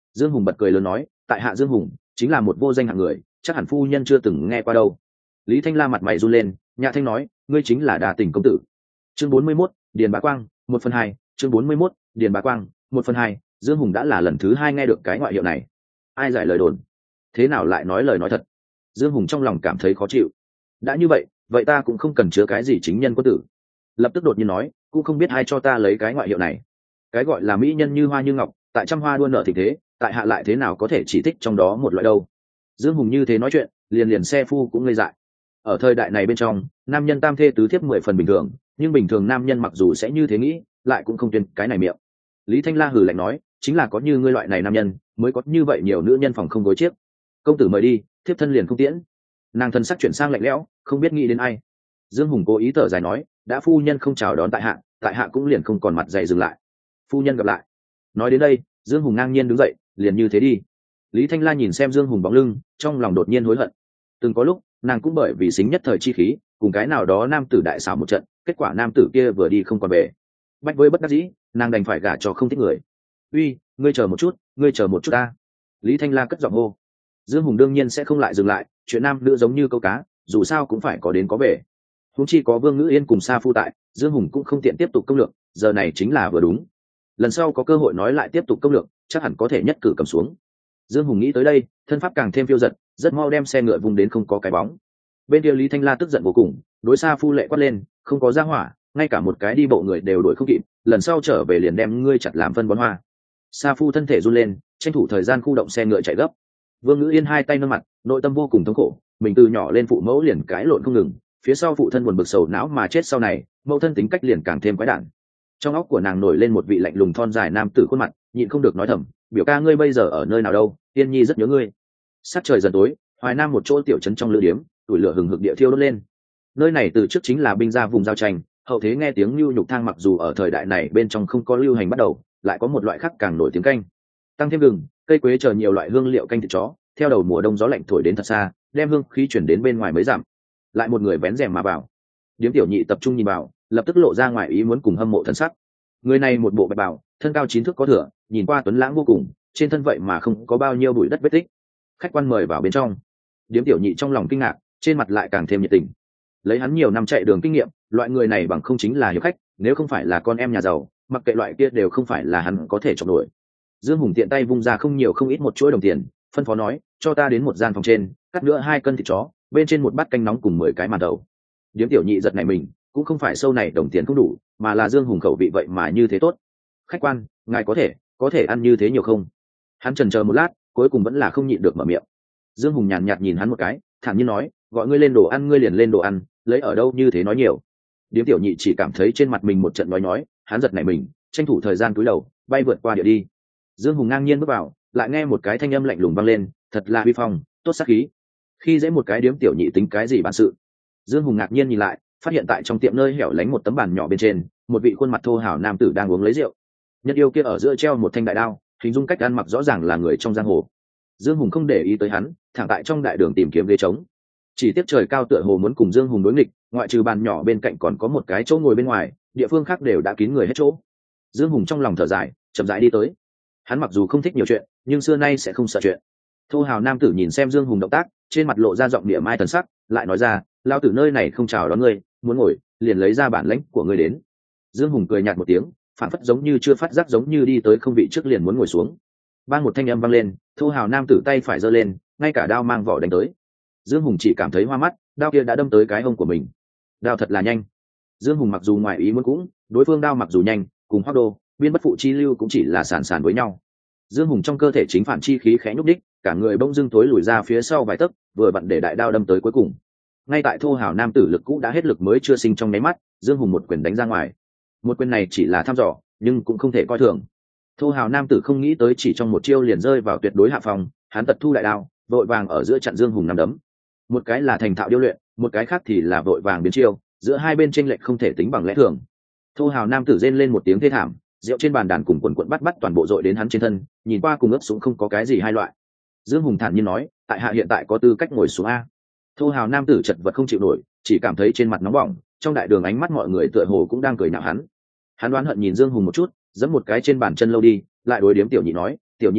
Dương Hùng bật cười lớn nói, tại hạ Dương Hùng chính là một vô danh hạng người, chắc hẳn phu nhân chưa từng nghe qua đâu. Lý Thanh La mặt mày run lên, nhạ thanh nói, ngươi chính là Đa Tình công tử. Chương bốn mươi mốt, Điền Bá Quang, một phần hai. Chương bốn mươi mốt, Điền Bá Quang, một phần hai. Dương Hùng đã là lần thứ hai nghe được cái ngoại hiệu này. Ai giải lời đồn? Thế nào lại nói lời nói thật? Dương Hùng trong lòng cảm thấy khó chịu. Đã như vậy, vậy ta cũng không cần chứa cái gì chính nhân quân tử. Lập tức đột nhiên nói, cũng không biết ai cho ta lấy cái ngoại hiệu này. Cái gọi là mỹ nhân như hoa như ngọc, tại trăm hoa đua nở thịnh thế, tại hạ lại thế nào có thể chỉ thích trong đó một loại đâu. Dương Hùng như thế nói chuyện, liền liền xe phu cũng ngây dại. Ở thời đại này bên trong, nam nhân tam thê tứ thiếp mười phần bình thường, nhưng bình thường nam nhân mặc dù sẽ như thế nghĩ, lại cũng không tuyên cái này miệng. Lý Thanh La hừ lạnh nói, chính là có như ngươi loại này nam nhân, mới có như vậy nhiều nữ nhân phòng không gối chiếc. Công tử mời đi, thiếp thân liền không tiễn. Nàng thân sắc chuyển sang lạnh lẽo, không biết nghĩ đến ai. Dương Hùng cố ý thở dài nói, đã phu nhân không chào đón tại hạ, tại hạ cũng liền không còn mặt dày dừng lại. Phu nhân gặp lại. Nói đến đây, Dương Hùng ngang nhiên đứng dậy, liền như thế đi. Lý Thanh La nhìn xem Dương Hùng bóng lưng, trong lòng đột nhiên hối hận. Từng có lúc, nàng cũng bởi vì xính nhất thời chi khí, cùng cái nào đó nam tử đại xảo một trận, kết quả nam tử kia vừa đi không còn về. Bách với bất đắc dĩ, nàng đành phải gả cho không thích người. Uy, ngươi chờ một chút, ngươi chờ một chút ta. Lý Thanh La cất giọng hô. Dương Hùng đương nhiên sẽ không lại dừng lại, chuyện nam nữ giống như câu cá, dù sao cũng phải có đến có về. Huống chi có Vương Ngữ Yên cùng Sa Phu tại, Dương Hùng cũng không tiện tiếp tục công lược, giờ này chính là vừa đúng. Lần sau có cơ hội nói lại tiếp tục công lược, chắc hẳn có thể nhất cử cầm xuống. Dương Hùng nghĩ tới đây, thân pháp càng thêm phiêu dật, rất mau đem xe ngựa vùng đến không có cái bóng. Bên kia Lý Thanh La tức giận vô cùng, đối Sa Phu lệ quát lên, không có ra hỏa, ngay cả một cái đi bộ người đều đuổi không kịp, lần sau trở về liền đem ngươi chặt làm phân bón hoa. Sa Phu thân thể run lên, tranh thủ thời gian khu động xe ngựa chạy gấp. Vương Ngữ Yên hai tay nâng mặt, nội tâm vô cùng thống khổ, mình từ nhỏ lên phụ mẫu liền cãi lộn không ngừng, phía sau phụ thân buồn bực sầu não mà chết sau này, mẫu thân tính cách liền càng thêm quái đản. Trong óc của nàng nổi lên một vị lạnh lùng thon dài nam tử khuôn mặt, nhịn không được nói thầm, biểu ca ngươi bây giờ ở nơi nào đâu, Tiên Nhi rất nhớ ngươi. Sát trời dần tối, Hoài Nam một chỗ tiểu trấn trong lữ điếm, tuổi lửa hừng hực địa thiêu đốt lên. Nơi này từ trước chính là binh gia vùng giao tranh, hậu thế nghe tiếng lưu nhục thang mặc dù ở thời đại này bên trong không có lưu hành bắt đầu, lại có một loại khác càng nổi tiếng canh. Tăng thêm gừng, cây quế chờ nhiều loại hương liệu canh thịt chó, theo đầu mùa đông gió lạnh thổi đến thật xa, đem hương khí chuyển đến bên ngoài mới giảm. Lại một người vén rèm mà vào. Điếm tiểu nhị tập trung nhìn vào, lập tức lộ ra ngoài ý muốn cùng hâm mộ thân sắc. Người này một bộ bạch bào, thân cao chín thước có thừa, nhìn qua tuấn lãng vô cùng, trên thân vậy mà không có bao nhiêu bụi đất vết tích. Khách quan mời vào bên trong. Điếm tiểu nhị trong lòng kinh ngạc, trên mặt lại càng thêm nhiệt tình. Lấy hắn nhiều năm chạy đường kinh nghiệm, loại người này bằng không chính là hiệp khách, nếu không phải là con em nhà giàu, mặc kệ loại kia đều không phải là hắn có thể chọn nổi. Dương Hùng tiện tay vung ra không nhiều không ít một chuỗi đồng tiền, phân phó nói, cho ta đến một gian phòng trên, cắt nữa hai cân thịt chó, bên trên một bát canh nóng cùng mười cái màn đầu. Điếm tiểu nhị giật này mình, cũng không phải sâu này đồng tiền không đủ, mà là Dương Hùng khẩu vị vậy mà như thế tốt. Khách quan, ngài có thể, có thể ăn như thế nhiều không? Hắn chần chờ một lát, cuối cùng vẫn là không nhịn được mở miệng. Dương Hùng nhàn nhạt nhìn hắn một cái, thản nhiên nói, gọi ngươi lên đồ ăn ngươi liền lên đồ ăn, lấy ở đâu như thế nói nhiều. Điếm tiểu nhị chỉ cảm thấy trên mặt mình một trận nói nói, hắn giật này mình, tranh thủ thời gian cúi đầu, bay vượt qua địa đi. Dương Hùng ngang nhiên bước vào, lại nghe một cái thanh âm lạnh lùng vang lên, thật là uy phong, tốt sát khí. Khi dễ một cái điếm tiểu nhị tính cái gì bản sự? Dương Hùng ngạc nhiên nhìn lại, phát hiện tại trong tiệm nơi hẻo lánh một tấm bàn nhỏ bên trên, một vị khuôn mặt thô hào nam tử đang uống lấy rượu. Nhất yêu kia ở giữa treo một thanh đại đao, hình dung cách ăn mặc rõ ràng là người trong giang hồ. Dương Hùng không để ý tới hắn, thẳng tại trong đại đường tìm kiếm ghế trống. Chỉ tiếc trời cao tựa hồ muốn cùng Dương Hùng đối nghịch, ngoại trừ bàn nhỏ bên cạnh còn có một cái chỗ ngồi bên ngoài, địa phương khác đều đã kín người hết chỗ. Dương Hùng trong lòng thở dài, chậm rãi đi tới. Hắn mặc dù không thích nhiều chuyện, nhưng xưa nay sẽ không sợ chuyện. Thô hào nam tử nhìn xem Dương Hùng động tác, trên mặt lộ ra giọng địa mai thần sắc, lại nói ra, lao tử nơi này không chào đón ngươi, muốn ngồi, liền lấy ra bản lãnh của ngươi đến. Dương Hùng cười nhạt một tiếng, phản phất giống như chưa phát giác giống như đi tới không vị trước liền muốn ngồi xuống. Bang một thanh âm vang lên, thô hào nam tử tay phải giơ lên, ngay cả đao mang vỏ đánh tới. Dương Hùng chỉ cảm thấy hoa mắt, đao kia đã đâm tới cái hông của mình. Đao thật là nhanh. Dương Hùng mặc dù ngoài ý muốn cũng, đối phương đao mặc dù nhanh, cùng Hoắc Đô, Biên Bất Phụ chi lưu cũng chỉ là sàn sàn với nhau. Dương Hùng trong cơ thể chính phản chi khí khẽ nhúc đích, cả người bỗng dưng tối lùi ra phía sau vài tấc, vừa vặn để đại đao đâm tới cuối cùng. Ngay tại thô hào nam tử lực cũ đã hết lực mới chưa sinh trong nháy mắt, Dương Hùng một quyền đánh ra ngoài. Một quyền này chỉ là thăm dò, nhưng cũng không thể coi thường. Thô hào nam tử không nghĩ tới chỉ trong một chiêu liền rơi vào tuyệt đối hạ phòng, hắn tật thu đại đao, vội vàng ở giữa chặn Dương Hùng nắm đấm. Một cái là thành thạo điêu luyện, một cái khác thì là vội vàng biến chiêu, giữa hai bên chênh lệch không thể tính bằng lẽ thường. Thô hào nam tử rên lên một tiếng thê thảm, rượu trên bàn đàn cùng quần quần bắt bắt toàn bộ dội đến hắn trên thân, nhìn qua cùng ướp súng không có cái gì hai loại. Dương Hùng thản nhiên nói, tại hạ hiện tại có tư cách ngồi xuống a. Thô hào nam tử chật vật không chịu nổi, chỉ cảm thấy trên mặt nóng bỏng, trong đại đường ánh mắt mọi người tựa hồ cũng đang cười nhạo hắn. Hắn đoán hận nhìn Dương Hùng một chút, giẫm một cái trên bàn chân lâu đi, lại đối điếm tiểu nhị nói, tiểu nhị ca,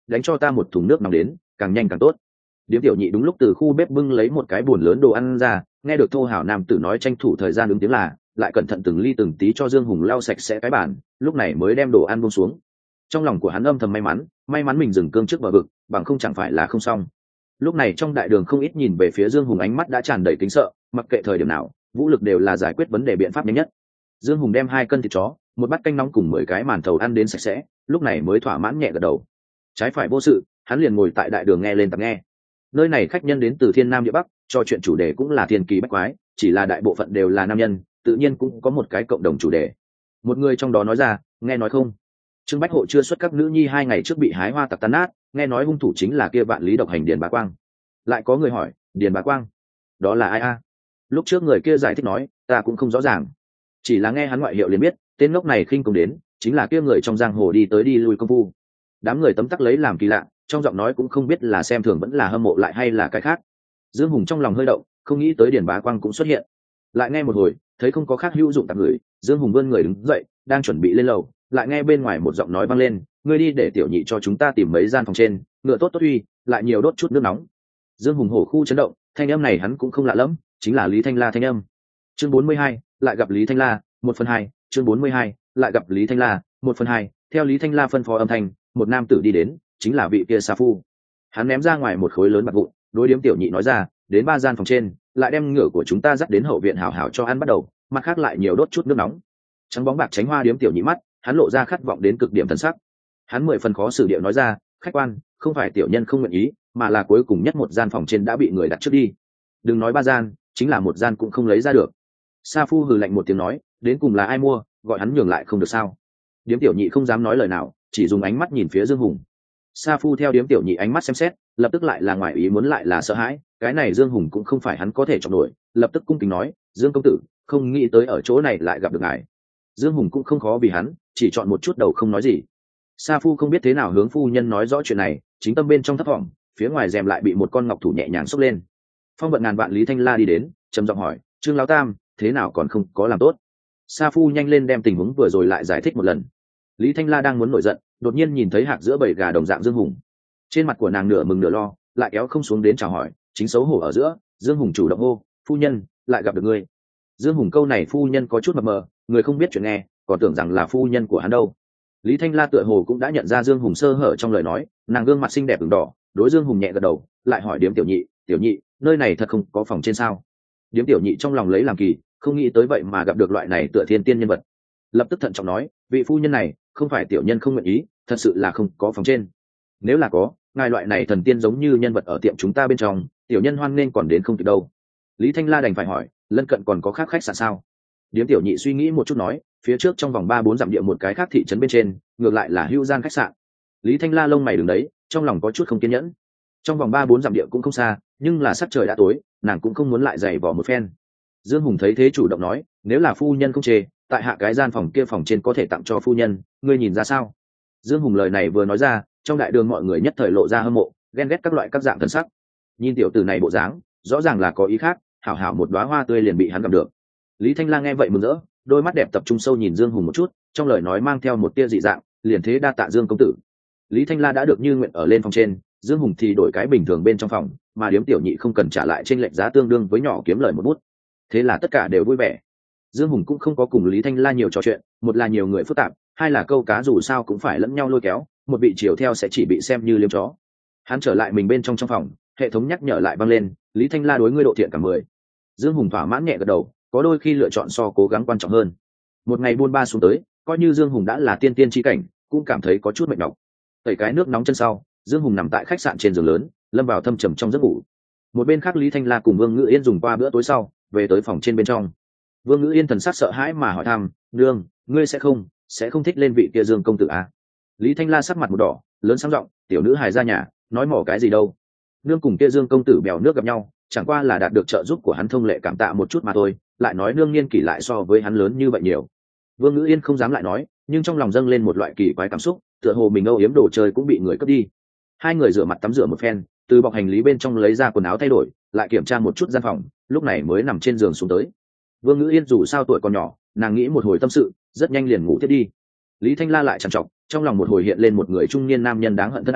đánh cho ta một thùng nước nóng đến, càng nhanh càng tốt. Điếm tiểu nhị đúng lúc từ khu bếp bưng lấy một cái bồn lớn đồ ăn ra, nghe được thô hảo nam tử nói tranh thủ thời gian ứng tiếng là, lại cẩn thận từng ly từng tí cho Dương Hùng lau sạch sẽ cái bàn, lúc này mới đem đồ ăn buông xuống. Trong lòng của hắn âm thầm may mắn, may mắn mình dừng cương trước bờ vực, bằng không chẳng phải là không xong. Lúc này trong đại đường không ít nhìn về phía Dương Hùng, ánh mắt đã tràn đầy kính sợ, mặc kệ thời điểm nào, vũ lực đều là giải quyết vấn đề biện pháp nhanh nhất. Dương Hùng đem hai cân thịt chó, một bát canh nóng cùng mười cái màn thầu ăn đến sạch sẽ, lúc này mới thỏa mãn nhẹ gật đầu. Trái phải vô sự, hắn liền ngồi tại đại đường nghe lên tập nghe. Nơi này khách nhân đến từ thiên nam địa bắc, cho chuyện chủ đề cũng là thiên kỳ bách quái, chỉ là đại bộ phận đều là nam nhân, tự nhiên cũng có một cái cộng đồng chủ đề. Một người trong đó nói ra, nghe nói không, Trương Bách Hộ chưa xuất các nữ nhi hai ngày trước bị hái hoa tặc tan nát, nghe nói hung thủ chính là kia vạn lý độc hành Điền Bá Quang. Lại có người hỏi, Điền Bá Quang, đó là ai a? Lúc trước người kia giải thích nói, ta cũng không rõ ràng, chỉ là nghe hắn ngoại hiệu liền biết, tên ngốc này khinh công đến, chính là kia người trong giang hồ đi tới đi lui công phu. Đám người tấm tắc lấy làm kỳ lạ, trong giọng nói cũng không biết là xem thường vẫn là hâm mộ lại hay là cái khác. Dương Hùng trong lòng hơi động, không nghĩ tới Điền Bá Quang cũng xuất hiện. Lại nghe một hồi, thấy không có khác hữu dụng tạp người, Dương Hùng vươn người đứng dậy, đang chuẩn bị lên lầu, lại nghe bên ngoài một giọng nói vang lên, ngươi đi để tiểu nhị cho chúng ta tìm mấy gian phòng trên, ngựa tốt tốt uy, lại nhiều đốt chút nước nóng. Dương Hùng hổ khu chấn động, thanh âm này hắn cũng không lạ lắm, chính là Lý Thanh La thanh âm. Chương bốn mươi hai, lại gặp Lý Thanh La, một phần hai, chương bốn mươi hai, lại gặp Lý Thanh La, một phần hai, theo Lý Thanh La phân phó âm thanh, một nam tử đi đến, chính là vị kia Sa Phu. Hắn ném ra ngoài một khối lớn bạc vụn, đối điếm tiểu nhị nói ra, đến ba gian phòng trên, lại đem ngựa của chúng ta dắt đến hậu viện hảo hảo cho ăn bắt đầu, mặt khác lại nhiều đốt chút nước nóng. Trắng bóng bạc tránh hoa điếm tiểu nhị mắt, hắn lộ ra khát vọng đến cực điểm thần sắc. Hắn mười phần khó xử điệu nói ra, khách quan, không phải tiểu nhân không nguyện ý, mà là cuối cùng nhất một gian phòng trên đã bị người đặt trước đi. Đừng nói ba gian, chính là một gian cũng không lấy ra được. Sa Phu hừ lạnh một tiếng nói, đến cùng là ai mua, gọi hắn nhường lại không được sao? Điếm tiểu nhị không dám nói lời nào, chỉ dùng ánh mắt nhìn phía Dương Hùng. Sa Phu theo điếm tiểu nhị ánh mắt xem xét, lập tức lại là ngoài ý muốn lại là sợ hãi, cái này Dương Hùng cũng không phải hắn có thể chọc nổi, lập tức cung kính nói, Dương công tử, không nghĩ tới ở chỗ này lại gặp được ngài. Dương Hùng cũng không khó vì hắn, chỉ chọn một chút đầu không nói gì. Sa Phu không biết thế nào hướng phu nhân nói rõ chuyện này, chính tâm bên trong thấp thỏm, phía ngoài rèm lại bị một con ngọc thủ nhẹ nhàng xốc lên. Phong vận ngàn vạn Lý Thanh La đi đến, trầm giọng hỏi, Trương lão tam, thế nào còn không có làm tốt? Sa Phu nhanh lên đem tình huống vừa rồi lại giải thích một lần. Lý Thanh La đang muốn nổi giận, đột nhiên nhìn thấy hạc giữa bầy gà đồng dạng Dương Hùng. Trên mặt của nàng nửa mừng nửa lo, lại kéo không xuống đến chào hỏi, chính xấu hổ ở giữa, Dương Hùng chủ động hô, phu nhân, lại gặp được ngươi. Dương Hùng câu này phu nhân có chút mập mờ, người không biết chuyện nghe, còn tưởng rằng là phu nhân của hắn đâu. Lý Thanh La tựa hồ cũng đã nhận ra Dương Hùng sơ hở trong lời nói, nàng gương mặt xinh đẹp ửng đỏ, đối Dương Hùng nhẹ gật đầu, lại hỏi điếm tiểu nhị, tiểu nhị, nơi này thật không có phòng trên sao? Điếm tiểu nhị trong lòng lấy làm kỳ, không nghĩ tới vậy mà gặp được loại này tựa thiên tiên nhân vật, lập tức thận trọng nói, vị phu nhân này, không phải tiểu nhân không nguyện ý, thật sự là không có phòng trên. Nếu là có, ngài loại này thần tiên giống như nhân vật ở tiệm chúng ta bên trong, tiểu nhân hoan nên còn đến không kịp đâu. Lý Thanh La đành phải hỏi, lân cận còn có khác khách sạn sao? Điếm tiểu nhị suy nghĩ một chút nói, phía trước trong vòng ba bốn dặm địa một cái khác thị trấn bên trên, ngược lại là hưu gian khách sạn. Lý Thanh La lông mày đứng đấy, trong lòng có chút không kiên nhẫn. Trong vòng ba bốn dặm địa cũng không xa, nhưng là sắc trời đã tối, nàng cũng không muốn lại giày vò một phen. Dương Hùng thấy thế chủ động nói, nếu là phu nhân không chê, tại hạ cái gian phòng kia phòng trên có thể tặng cho phu nhân, ngươi nhìn ra sao? Dương Hùng lời này vừa nói ra, trong đại đường mọi người nhất thời lộ ra hâm mộ, ghen ghét các loại các dạng thần sắc. Nhìn tiểu tử này bộ dáng, rõ ràng là có ý khác, hảo hảo một đóa hoa tươi liền bị hắn gặp được. Lý Thanh Lang nghe vậy mừng rỡ, đôi mắt đẹp tập trung sâu nhìn Dương Hùng một chút, trong lời nói mang theo một tia dị dạng, liền thế đa tạ Dương công tử. Lý Thanh La đã được như nguyện ở lên phòng trên, Dương Hùng thì đổi cái bình thường bên trong phòng, mà điếm tiểu nhị không cần trả lại trên lệnh giá tương đương với nhỏ kiếm lời một bút. Thế là tất cả đều vui vẻ. Dương Hùng cũng không có cùng Lý Thanh La nhiều trò chuyện, một là nhiều người phức tạp, hai là câu cá dù sao cũng phải lẫn nhau lôi kéo, một vị chiều theo sẽ chỉ bị xem như liếm chó. Hắn trở lại mình bên trong trong phòng, hệ thống nhắc nhở lại vang lên, Lý Thanh La đối ngươi độ thiện cả mười. Dương Hùng thỏa mãn nhẹ gật đầu, có đôi khi lựa chọn so cố gắng quan trọng hơn. Một ngày buôn ba xuống tới, coi như Dương Hùng đã là tiên tiên chi cảnh, cũng cảm thấy có chút mệt nhọc. Tẩy cái nước nóng chân sau, Dương Hùng nằm tại khách sạn trên giường lớn, lâm vào thâm trầm trong giấc ngủ. Một bên khác Lý Thanh La cùng Vương Ngữ Yên dùng qua bữa tối sau, về tới phòng trên bên trong. Vương Ngữ Yên thần sắc sợ hãi mà hỏi thăm, nương, ngươi sẽ không sẽ không thích lên vị kia Dương công tử à? Lý Thanh La sắc mặt một đỏ, lớn sáng giọng, tiểu nữ hài ra nhà, nói mỏ cái gì đâu? Nương cùng kia Dương công tử bèo nước gặp nhau, chẳng qua là đạt được trợ giúp của hắn thông lệ cảm tạ một chút mà thôi, lại nói nương niên kỷ lại so với hắn lớn như vậy nhiều. Vương Ngữ Yên không dám lại nói, nhưng trong lòng dâng lên một loại kỳ quái cảm xúc, tựa hồ mình âu yếm đồ chơi cũng bị người cướp đi. Hai người rửa mặt tắm rửa một phen, từ bọc hành lý bên trong lấy ra quần áo thay đổi, lại kiểm tra một chút gian phòng, lúc này mới nằm trên giường xuống tới. Vương Ngữ Yên dù sao tuổi còn nhỏ, nàng nghĩ một hồi tâm sự, rất nhanh liền ngủ tiếp đi. Lý Thanh La lại trằn trọc, trong lòng một hồi hiện lên một người trung niên nam nhân đáng hận thân ảnh,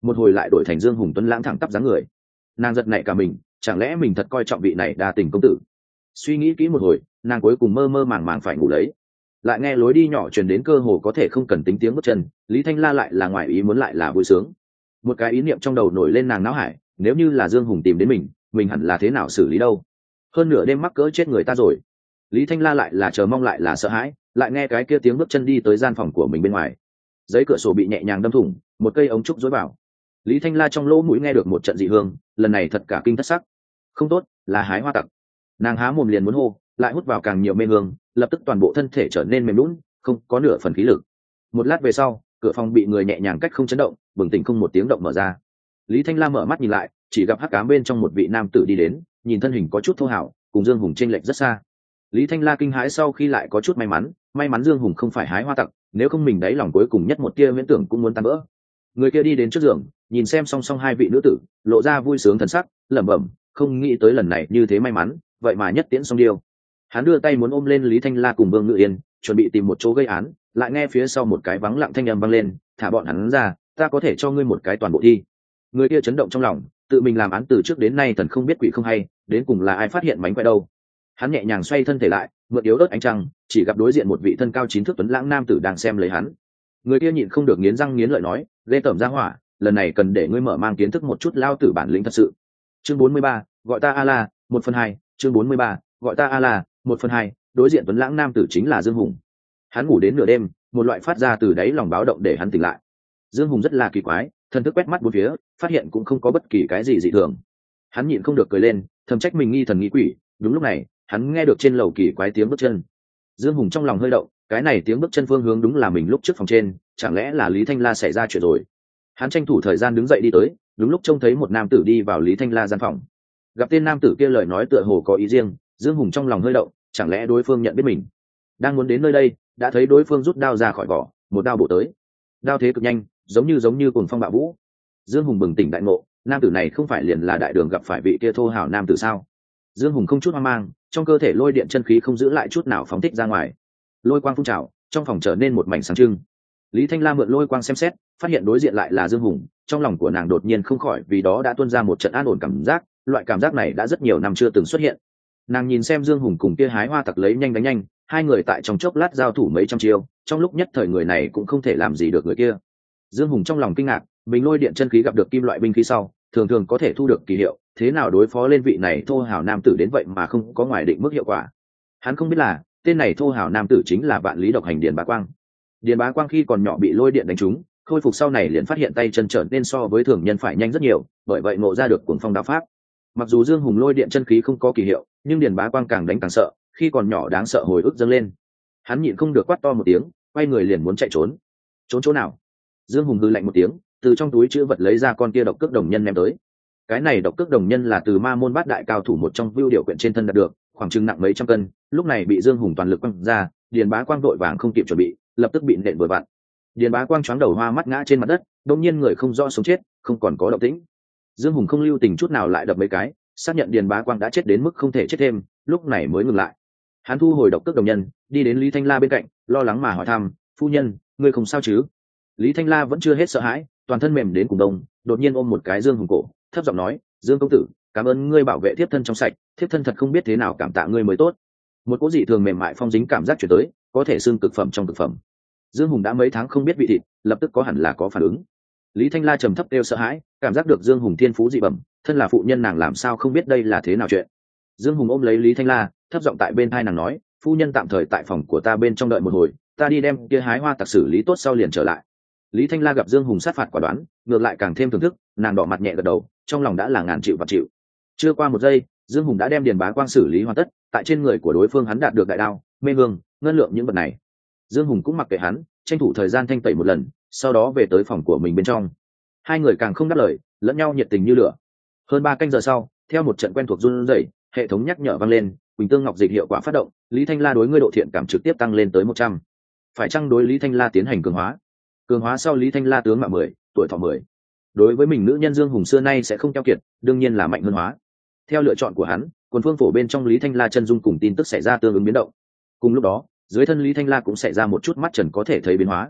một hồi lại đổi thành Dương Hùng tuấn lãng thẳng tắp dáng người. Nàng giật nảy cả mình, chẳng lẽ mình thật coi trọng vị này đa tình công tử? Suy nghĩ kỹ một hồi, nàng cuối cùng mơ mơ màng màng phải ngủ lấy. Lại nghe lối đi nhỏ truyền đến cơ hồ có thể không cần tính tiếng bước chân, Lý Thanh La lại là ngoài ý muốn lại là vui sướng. Một cái ý niệm trong đầu nổi lên nàng não hải, nếu như là Dương Hùng tìm đến mình, mình hẳn là thế nào xử lý đâu? Hơn nửa đêm mắc cỡ chết người ta rồi. Lý Thanh La lại là chờ mong lại là sợ hãi, lại nghe cái kia tiếng bước chân đi tới gian phòng của mình bên ngoài. Giấy cửa sổ bị nhẹ nhàng đâm thủng, một cây ống trúc rối vào. Lý Thanh La trong lỗ mũi nghe được một trận dị hương, lần này thật cả kinh thất sắc. Không tốt, là hái hoa tặc. Nàng há mồm liền muốn hô, lại hút vào càng nhiều mê hương, lập tức toàn bộ thân thể trở nên mềm lún, không có nửa phần khí lực. Một lát về sau, cửa phòng bị người nhẹ nhàng cách không chấn động, bừng tỉnh không một tiếng động mở ra. Lý Thanh La mở mắt nhìn lại, chỉ gặp hắc ám bên trong một vị nam tử đi đến, nhìn thân hình có chút thô hảo, cùng Dương Hùng chênh lệch rất xa. Lý Thanh La kinh hãi sau khi lại có chút may mắn, may mắn Dương Hùng không phải hái hoa tặc, nếu không mình đáy lòng cuối cùng nhất một tia huyễn tưởng cũng muốn tan vỡ. Người kia đi đến trước giường, nhìn xem song song hai vị nữ tử, lộ ra vui sướng thần sắc, lẩm bẩm, không nghĩ tới lần này như thế may mắn, vậy mà nhất tiễn song điêu. Hắn đưa tay muốn ôm lên Lý Thanh La cùng Vương Ngự Yên, chuẩn bị tìm một chỗ gây án, lại nghe phía sau một cái vắng lặng thanh âm vang lên, thả bọn hắn ra, ta có thể cho ngươi một cái toàn bộ thi. Người kia chấn động trong lòng, tự mình làm án từ trước đến nay thần không biết quỷ không hay, đến cùng là ai phát hiện mánh khỏe đâu. Hắn nhẹ nhàng xoay thân thể lại, mượn yếu ớt ánh trăng, chỉ gặp đối diện một vị thân cao chín thước tuấn lãng nam tử đang xem lấy hắn. Người kia nhịn không được nghiến răng nghiến lợi nói, ghê tởm ra hỏa, lần này cần để ngươi mở mang kiến thức một chút lao tử bản lĩnh thật sự. Chương bốn mươi ba, gọi ta a la, một phần hai. Chương bốn mươi ba, gọi ta a la, một phần hai. Đối diện tuấn lãng nam tử chính là Dương Hùng. Hắn ngủ đến nửa đêm, một loại phát ra từ đáy lòng báo động để hắn tỉnh lại. Dương Hùng rất là kỳ quái, thần thức quét mắt bốn phía, phát hiện cũng không có bất kỳ cái gì dị thường. Hắn nhịn không được cười lên, thầm trách mình nghi thần nghi quỷ. Đúng lúc này, hắn nghe được trên lầu kỳ quái tiếng bước chân. Dương Hùng trong lòng hơi động, cái này tiếng bước chân phương hướng đúng là mình lúc trước phòng trên, chẳng lẽ là Lý Thanh La xảy ra chuyện rồi? Hắn tranh thủ thời gian đứng dậy đi tới, đúng lúc trông thấy một nam tử đi vào Lý Thanh La gian phòng. Gặp tên nam tử kia lời nói tựa hồ có ý riêng, Dương Hùng trong lòng hơi động, chẳng lẽ đối phương nhận biết mình? Đang muốn đến nơi đây, đã thấy đối phương rút đao ra khỏi vỏ, một đao bổ tới. Đao thế cực nhanh, giống như giống như cuồng phong bạo vũ. Dương Hùng bừng tỉnh đại ngộ, nam tử này không phải liền là đại đường gặp phải vị kia thô hào nam tử sao? Dương Hùng không chút hoang mang, trong cơ thể lôi điện chân khí không giữ lại chút nào phóng thích ra ngoài. Lôi quang phun trào, trong phòng trở nên một mảnh sáng trưng. Lý Thanh La mượn lôi quang xem xét, phát hiện đối diện lại là Dương Hùng, trong lòng của nàng đột nhiên không khỏi vì đó đã tuôn ra một trận an ổn cảm giác, loại cảm giác này đã rất nhiều năm chưa từng xuất hiện. Nàng nhìn xem Dương Hùng cùng kia hái hoa tặc lấy nhanh đánh nhanh, hai người tại trong chốc lát giao thủ mấy trăm chiêu, trong lúc nhất thời người này cũng không thể làm gì được người kia. Dương Hùng trong lòng kinh ngạc, mình lôi điện chân khí gặp được kim loại binh khí sau, thường thường có thể thu được kỳ hiệu, thế nào đối phó lên vị này thô hào nam tử đến vậy mà không có ngoài định mức hiệu quả. Hắn không biết là tên này thô hào nam tử chính là vạn lý độc hành Điền Bá Quang. Điền Bá Quang khi còn nhỏ bị lôi điện đánh trúng, khôi phục sau này liền phát hiện tay chân trở nên so với thường nhân phải nhanh rất nhiều, bởi vậy ngộ ra được cuồng phong đạo pháp. Mặc dù Dương Hùng lôi điện chân khí không có kỳ hiệu, nhưng Điền Bá Quang càng đánh càng sợ, khi còn nhỏ đáng sợ hồi ức dâng lên. Hắn nhịn không được quát to một tiếng, quay người liền muốn chạy trốn. Trốn chỗ nào? Dương Hùng hừ lạnh một tiếng, từ trong túi chữ vật lấy ra con kia độc cước đồng nhân ném tới. Cái này độc cước đồng nhân là từ ma môn bát đại cao thủ một trong vưu điều quyển trên thân đạt được, khoảng chừng nặng mấy trăm cân, lúc này bị Dương Hùng toàn lực quăng ra, Điền Bá Quang vội vàng không kịp chuẩn bị, lập tức bị nện vừa vặn. Điền Bá Quang choáng đầu hoa mắt ngã trên mặt đất, đột nhiên người không rõ sống chết, không còn có động tĩnh. Dương Hùng không lưu tình chút nào lại đập mấy cái, xác nhận Điền Bá Quang đã chết đến mức không thể chết thêm, lúc này mới ngừng lại. Hắn thu hồi độc cước đồng nhân, đi đến Lý Thanh La bên cạnh, lo lắng mà hỏi thăm, phu nhân, ngươi không sao chứ? Lý Thanh La vẫn chưa hết sợ hãi, toàn thân mềm đến cùng đông, đột nhiên ôm một cái Dương Hùng cổ, thấp giọng nói, Dương công tử, cảm ơn ngươi bảo vệ thiếp thân trong sạch, thiếp thân thật không biết thế nào cảm tạ ngươi mới tốt. Một cỗ dị thường mềm mại phong dính cảm giác chuyển tới, có thể xương cực phẩm trong cực phẩm. Dương Hùng đã mấy tháng không biết vị thịt, lập tức có hẳn là có phản ứng. Lý Thanh La trầm thấp kêu sợ hãi, cảm giác được Dương Hùng thiên phú dị bẩm, thân là phụ nhân nàng làm sao không biết đây là thế nào chuyện. Dương Hùng ôm lấy Lý Thanh La, thấp giọng tại bên tai nàng nói, phu nhân tạm thời tại phòng của ta bên trong đợi một hồi, ta đi đem kia hái hoa tặc xử lý tốt sau liền trở lại. Lý Thanh La gặp Dương Hùng sát phạt quả đoán, ngược lại càng thêm thưởng thức, nàng đỏ mặt nhẹ gật đầu, trong lòng đã là ngàn chịu và chịu. Chưa qua một giây, Dương Hùng đã đem Điền Bá Quang xử lý hoàn tất, tại trên người của đối phương hắn đạt được đại đao, mê hương, ngân lượng những vật này. Dương Hùng cũng mặc kệ hắn, tranh thủ thời gian thanh tẩy một lần, sau đó về tới phòng của mình bên trong. Hai người càng không đáp lời, lẫn nhau nhiệt tình như lửa. Hơn ba canh giờ sau, theo một trận quen thuộc run rẩy, hệ thống nhắc nhở vang lên, Quỳnh Tương Ngọc Dịch hiệu quả phát động, Lý Thanh La đối ngươi độ thiện cảm trực tiếp tăng lên tới một trăm. Phải chăng đối Lý Thanh La tiến hành cường hóa? Cường hóa sau Lý Thanh La tướng mạo mười, tuổi thọ mười. Đối với mình nữ nhân Dương Hùng xưa nay sẽ không keo kiệt, đương nhiên là mạnh hơn hóa. Theo lựa chọn của hắn, quần phương phổ bên trong Lý Thanh La chân dung cùng tin tức xảy ra tương ứng biến động. Cùng lúc đó, dưới thân Lý Thanh La cũng xảy ra một chút mắt trần có thể thấy biến hóa.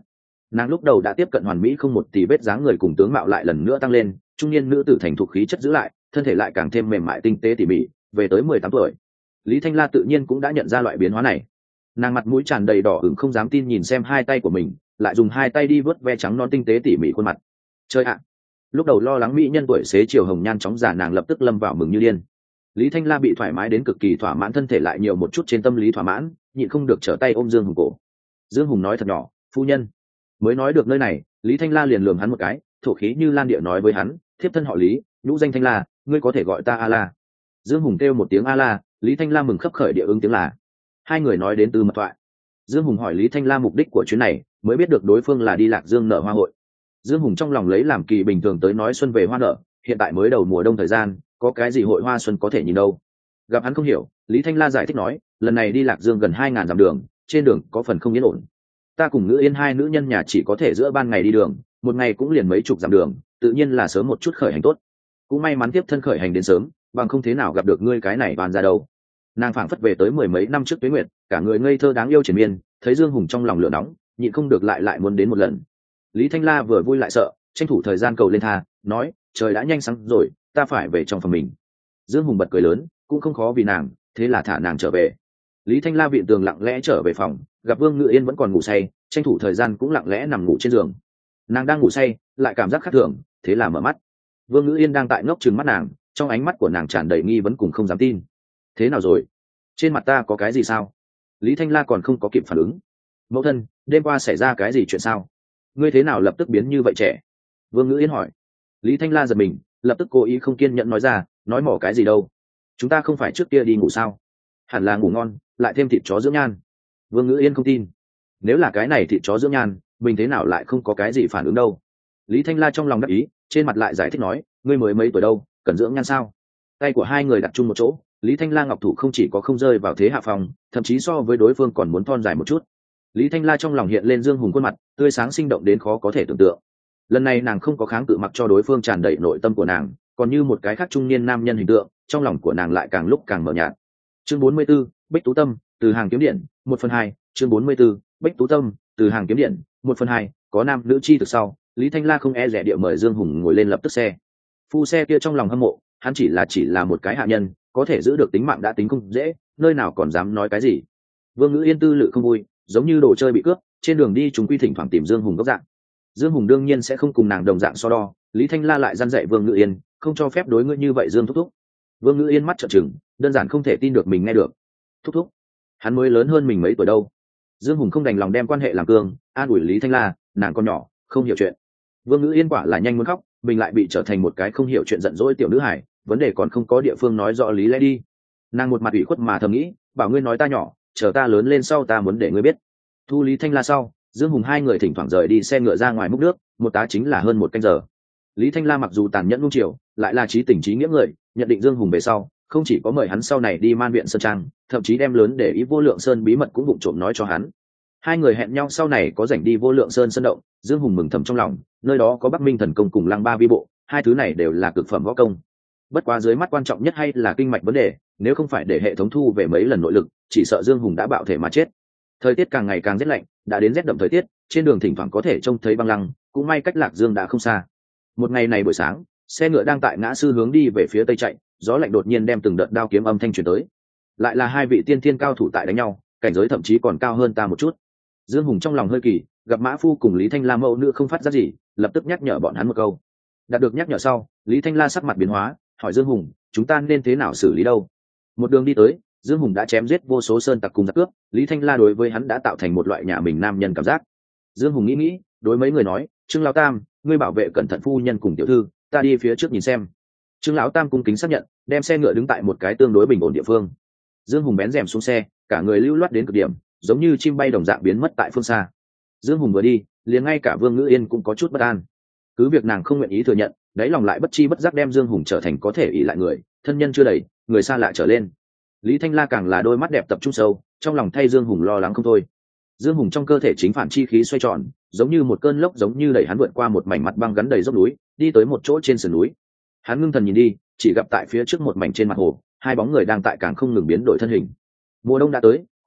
Nàng lúc đầu đã tiếp cận hoàn mỹ không một tì vết dáng người cùng tướng mạo lại lần nữa tăng lên, trung niên nữ tử thành thục khí chất giữ lại, thân thể lại càng thêm mềm mại tinh tế tỉ mỉ, về tới mười tám tuổi. Lý Thanh La tự nhiên cũng đã nhận ra loại biến hóa này. Nàng mặt mũi tràn đầy đỏ ửng không dám tin nhìn xem hai tay của mình, lại dùng hai tay đi vớt ve trắng non tinh tế tỉ mỉ khuôn mặt. Chơi ạ! Lúc đầu lo lắng mỹ nhân tuổi xế chiều hồng nhan chóng già nàng lập tức lâm vào mừng như điên. Lý Thanh La bị thoải mái đến cực kỳ thỏa mãn, thân thể lại nhiều một chút trên tâm lý thỏa mãn, nhịn không được trở tay ôm Dương Hùng cổ. Dương Hùng nói thật nhỏ, phu nhân. Mới nói được nơi này, Lý Thanh La liền lườm hắn một cái, thổ khí như lan địa nói với hắn, thiếp thân họ Lý, nhũ danh Thanh La, ngươi có thể gọi ta A La. Dương Hùng kêu một tiếng A La, Lý Thanh La mừng khấp khởi địa ứng tiếng là. Hai người nói đến từ mật thoại. Dương Hùng hỏi Lý Thanh La mục đích của chuyến này, mới biết được đối phương là đi Lạc Dương nở hoa hội. Dương Hùng trong lòng lấy làm kỳ bình thường tới nói xuân về hoa nở, hiện tại mới đầu mùa đông thời gian, có cái gì hội hoa xuân có thể nhìn đâu. Gặp hắn không hiểu, Lý Thanh La giải thích nói, lần này đi Lạc Dương gần hai ngàn dặm đường, trên đường có phần không yên ổn. Ta cùng Ngữ Yên hai nữ nhân nhà chỉ có thể giữa ban ngày đi đường, một ngày cũng liền mấy chục dặm đường, tự nhiên là sớm một chút khởi hành tốt. Cũng may mắn tiếp thân khởi hành đến sớm, bằng không thế nào gặp được ngươi cái này toàn ra đâu. Nàng phảng phất về tới mười mấy năm trước Tuế Nguyệt, cả người ngây thơ đáng yêu triền miên, thấy Dương Hùng trong lòng lửa nóng, nhịn không được lại lại muốn đến một lần. Lý Thanh La vừa vui lại sợ, tranh thủ thời gian cầu lên tha, nói, trời đã nhanh sáng rồi, ta phải về trong phòng mình. Dương Hùng bật cười lớn, cũng không khó vì nàng, thế là thả nàng trở về. Lý Thanh La viện tường lặng lẽ trở về phòng, gặp Vương Ngự Yên vẫn còn ngủ say, tranh thủ thời gian cũng lặng lẽ nằm ngủ trên giường. Nàng đang ngủ say, lại cảm giác khác thường, thế là mở mắt. Vương Ngự Yên đang tại ngốc trừng mắt nàng, trong ánh mắt của nàng tràn đầy nghi vấn cùng không dám tin. Thế nào rồi? Trên mặt ta có cái gì sao? Lý Thanh La còn không có kịp phản ứng. Mẫu thân, đêm qua xảy ra cái gì chuyện sao? Ngươi thế nào lập tức biến như vậy trẻ? Vương Ngữ Yên hỏi. Lý Thanh La giật mình, lập tức cố ý không kiên nhẫn nói ra, nói mỏ cái gì đâu? Chúng ta không phải trước kia đi ngủ sao? Hẳn là ngủ ngon, lại thêm thịt chó dưỡng nhan. Vương Ngữ Yên không tin. Nếu là cái này thịt chó dưỡng nhan, mình thế nào lại không có cái gì phản ứng đâu? Lý Thanh La trong lòng đắc ý, trên mặt lại giải thích nói, ngươi mới mấy tuổi đâu, cần dưỡng nhan sao? Tay của hai người đặt chung một chỗ, Lý Thanh La ngọc thủ không chỉ có không rơi vào thế hạ phòng, thậm chí so với đối phương còn muốn thon dài một chút. Lý Thanh La trong lòng hiện lên Dương Hùng khuôn mặt, tươi sáng sinh động đến khó có thể tưởng tượng. Lần này nàng không có kháng cự, mặc cho đối phương tràn đầy nội tâm của nàng, còn như một cái khác trung niên nam nhân hình tượng, trong lòng của nàng lại càng lúc càng mờ nhạt. Chương bốn mươi 44, Bích Tú Tâm, từ hàng kiếm điện, một phần hai. Chương bốn mươi 44, Bích Tú Tâm, từ hàng kiếm điện, một phần hai. Có nam nữ chi từ sau, Lý Thanh La không e dè địa mời Dương Hùng ngồi lên lập tức xe. Phu xe kia trong lòng hâm mộ, hắn chỉ là chỉ là một cái hạ nhân, có thể giữ được tính mạng đã tính không dễ, nơi nào còn dám nói cái gì. Vương Ngữ Yên tư lự không vui, giống như đồ chơi bị cướp, trên đường đi chúng quy thỉnh thoảng tìm Dương Hùng góc dạng. Dương Hùng đương nhiên sẽ không cùng nàng đồng dạng so đo, Lý Thanh La lại răn dạy Vương Ngữ Yên, không cho phép đối ngươi như vậy Dương thúc thúc. Vương Ngữ Yên mắt trợn trừng, đơn giản không thể tin được mình nghe được. Thúc thúc? Hắn mới lớn hơn mình mấy tuổi đâu. Dương Hùng không đành lòng đem quan hệ làm cương, an ủi Lý Thanh La, nàng con nhỏ, không hiểu chuyện. Vương Ngữ Yên quả là nhanh muốn khóc, mình lại bị trở thành một cái không hiểu chuyện giận dỗi tiểu nữ hải, vấn đề còn không có địa phương nói rõ lý lẽ đi. Nàng một mặt ủy khuất mà thầm nghĩ, bảo ngươi nói ta nhỏ, chờ ta lớn lên sau ta muốn để ngươi biết. Thu Lý Thanh La sau, Dương Hùng hai người thỉnh thoảng rời đi xe ngựa ra ngoài múc nước, một tá chính là hơn một canh giờ. Lý Thanh La mặc dù tàn nhẫn nung chiều, lại là trí tình trí nghĩa người, nhận định Dương Hùng về sau, không chỉ có mời hắn sau này đi Man Viện Sơn Trang, thậm chí đem lớn để ý Vô Lượng Sơn bí mật cũng vụng trộm nói cho hắn. Hai người hẹn nhau sau này có rảnh đi Vô Lượng Sơn sân động, Dương Hùng mừng thầm trong lòng, nơi đó có Bắc Minh thần công cùng Lăng Ba vi bộ, hai thứ này đều là cực phẩm võ công. Bất quá dưới mắt quan trọng nhất hay là kinh mạch vấn đề, nếu không phải để hệ thống thu về mấy lần nội lực, chỉ sợ Dương Hùng đã bạo thể mà chết. Thời tiết càng ngày càng rét lạnh, đã đến rét đậm thời tiết, trên đường thỉnh thoảng có thể trông thấy băng lăng, cũng may cách Lạc Dương đã không xa. Một ngày này buổi sáng, xe ngựa đang tại ngã sư hướng đi về phía tây chạy, gió lạnh đột nhiên đem từng đợt đao kiếm âm thanh truyền tới. Lại là hai vị tiên thiên cao thủ tại đánh nhau, cảnh giới thậm chí còn cao hơn ta một chút. Dương Hùng trong lòng hơi kỳ, gặp Mã Phu cùng Lý Thanh La mẫu nữ không phát ra gì, lập tức nhắc nhở bọn hắn một câu. Đạt được nhắc nhở sau, Lý Thanh La sắc mặt biến hóa, hỏi Dương Hùng, chúng ta nên thế nào xử lý đâu? Một đường đi tới, Dương Hùng đã chém giết vô số sơn tặc cùng giặc cướp, Lý Thanh La đối với hắn đã tạo thành một loại nhà mình nam nhân cảm giác. Dương Hùng nghĩ nghĩ, đối mấy người nói, Trương Lão Tam, ngươi bảo vệ cẩn thận phu nhân cùng tiểu thư, ta đi phía trước nhìn xem. Trương Lão Tam cung kính xác nhận, đem xe ngựa đứng tại một cái tương đối bình ổn địa phương. Dương Hùng bén rèm xuống xe, cả người lưu loát đến cực điểm, giống như chim bay đồng dạng biến mất tại phương xa. Dương Hùng vừa đi, liền ngay cả Vương Ngữ Yên cũng có chút bất an. Cứ việc nàng không nguyện ý thừa nhận, đáy lòng lại bất chi bất giác đem Dương Hùng trở thành có thể ỷ lại người, thân nhân chưa đầy, người xa lạ trở lên. Lý Thanh La càng là đôi mắt đẹp tập trung sâu, trong lòng thay Dương Hùng lo lắng không thôi. Dương Hùng trong cơ thể chính phản chi khí xoay tròn, giống như một cơn lốc, giống như đẩy hắn vượt qua một mảnh mặt băng gắn đầy dốc núi, đi tới một chỗ trên sườn núi. Hắn ngưng thần nhìn đi, chỉ gặp tại phía trước một mảnh trên mặt hồ, hai bóng người đang tại càng không ngừng biến đổi thân hình. Mùa đông đã tới,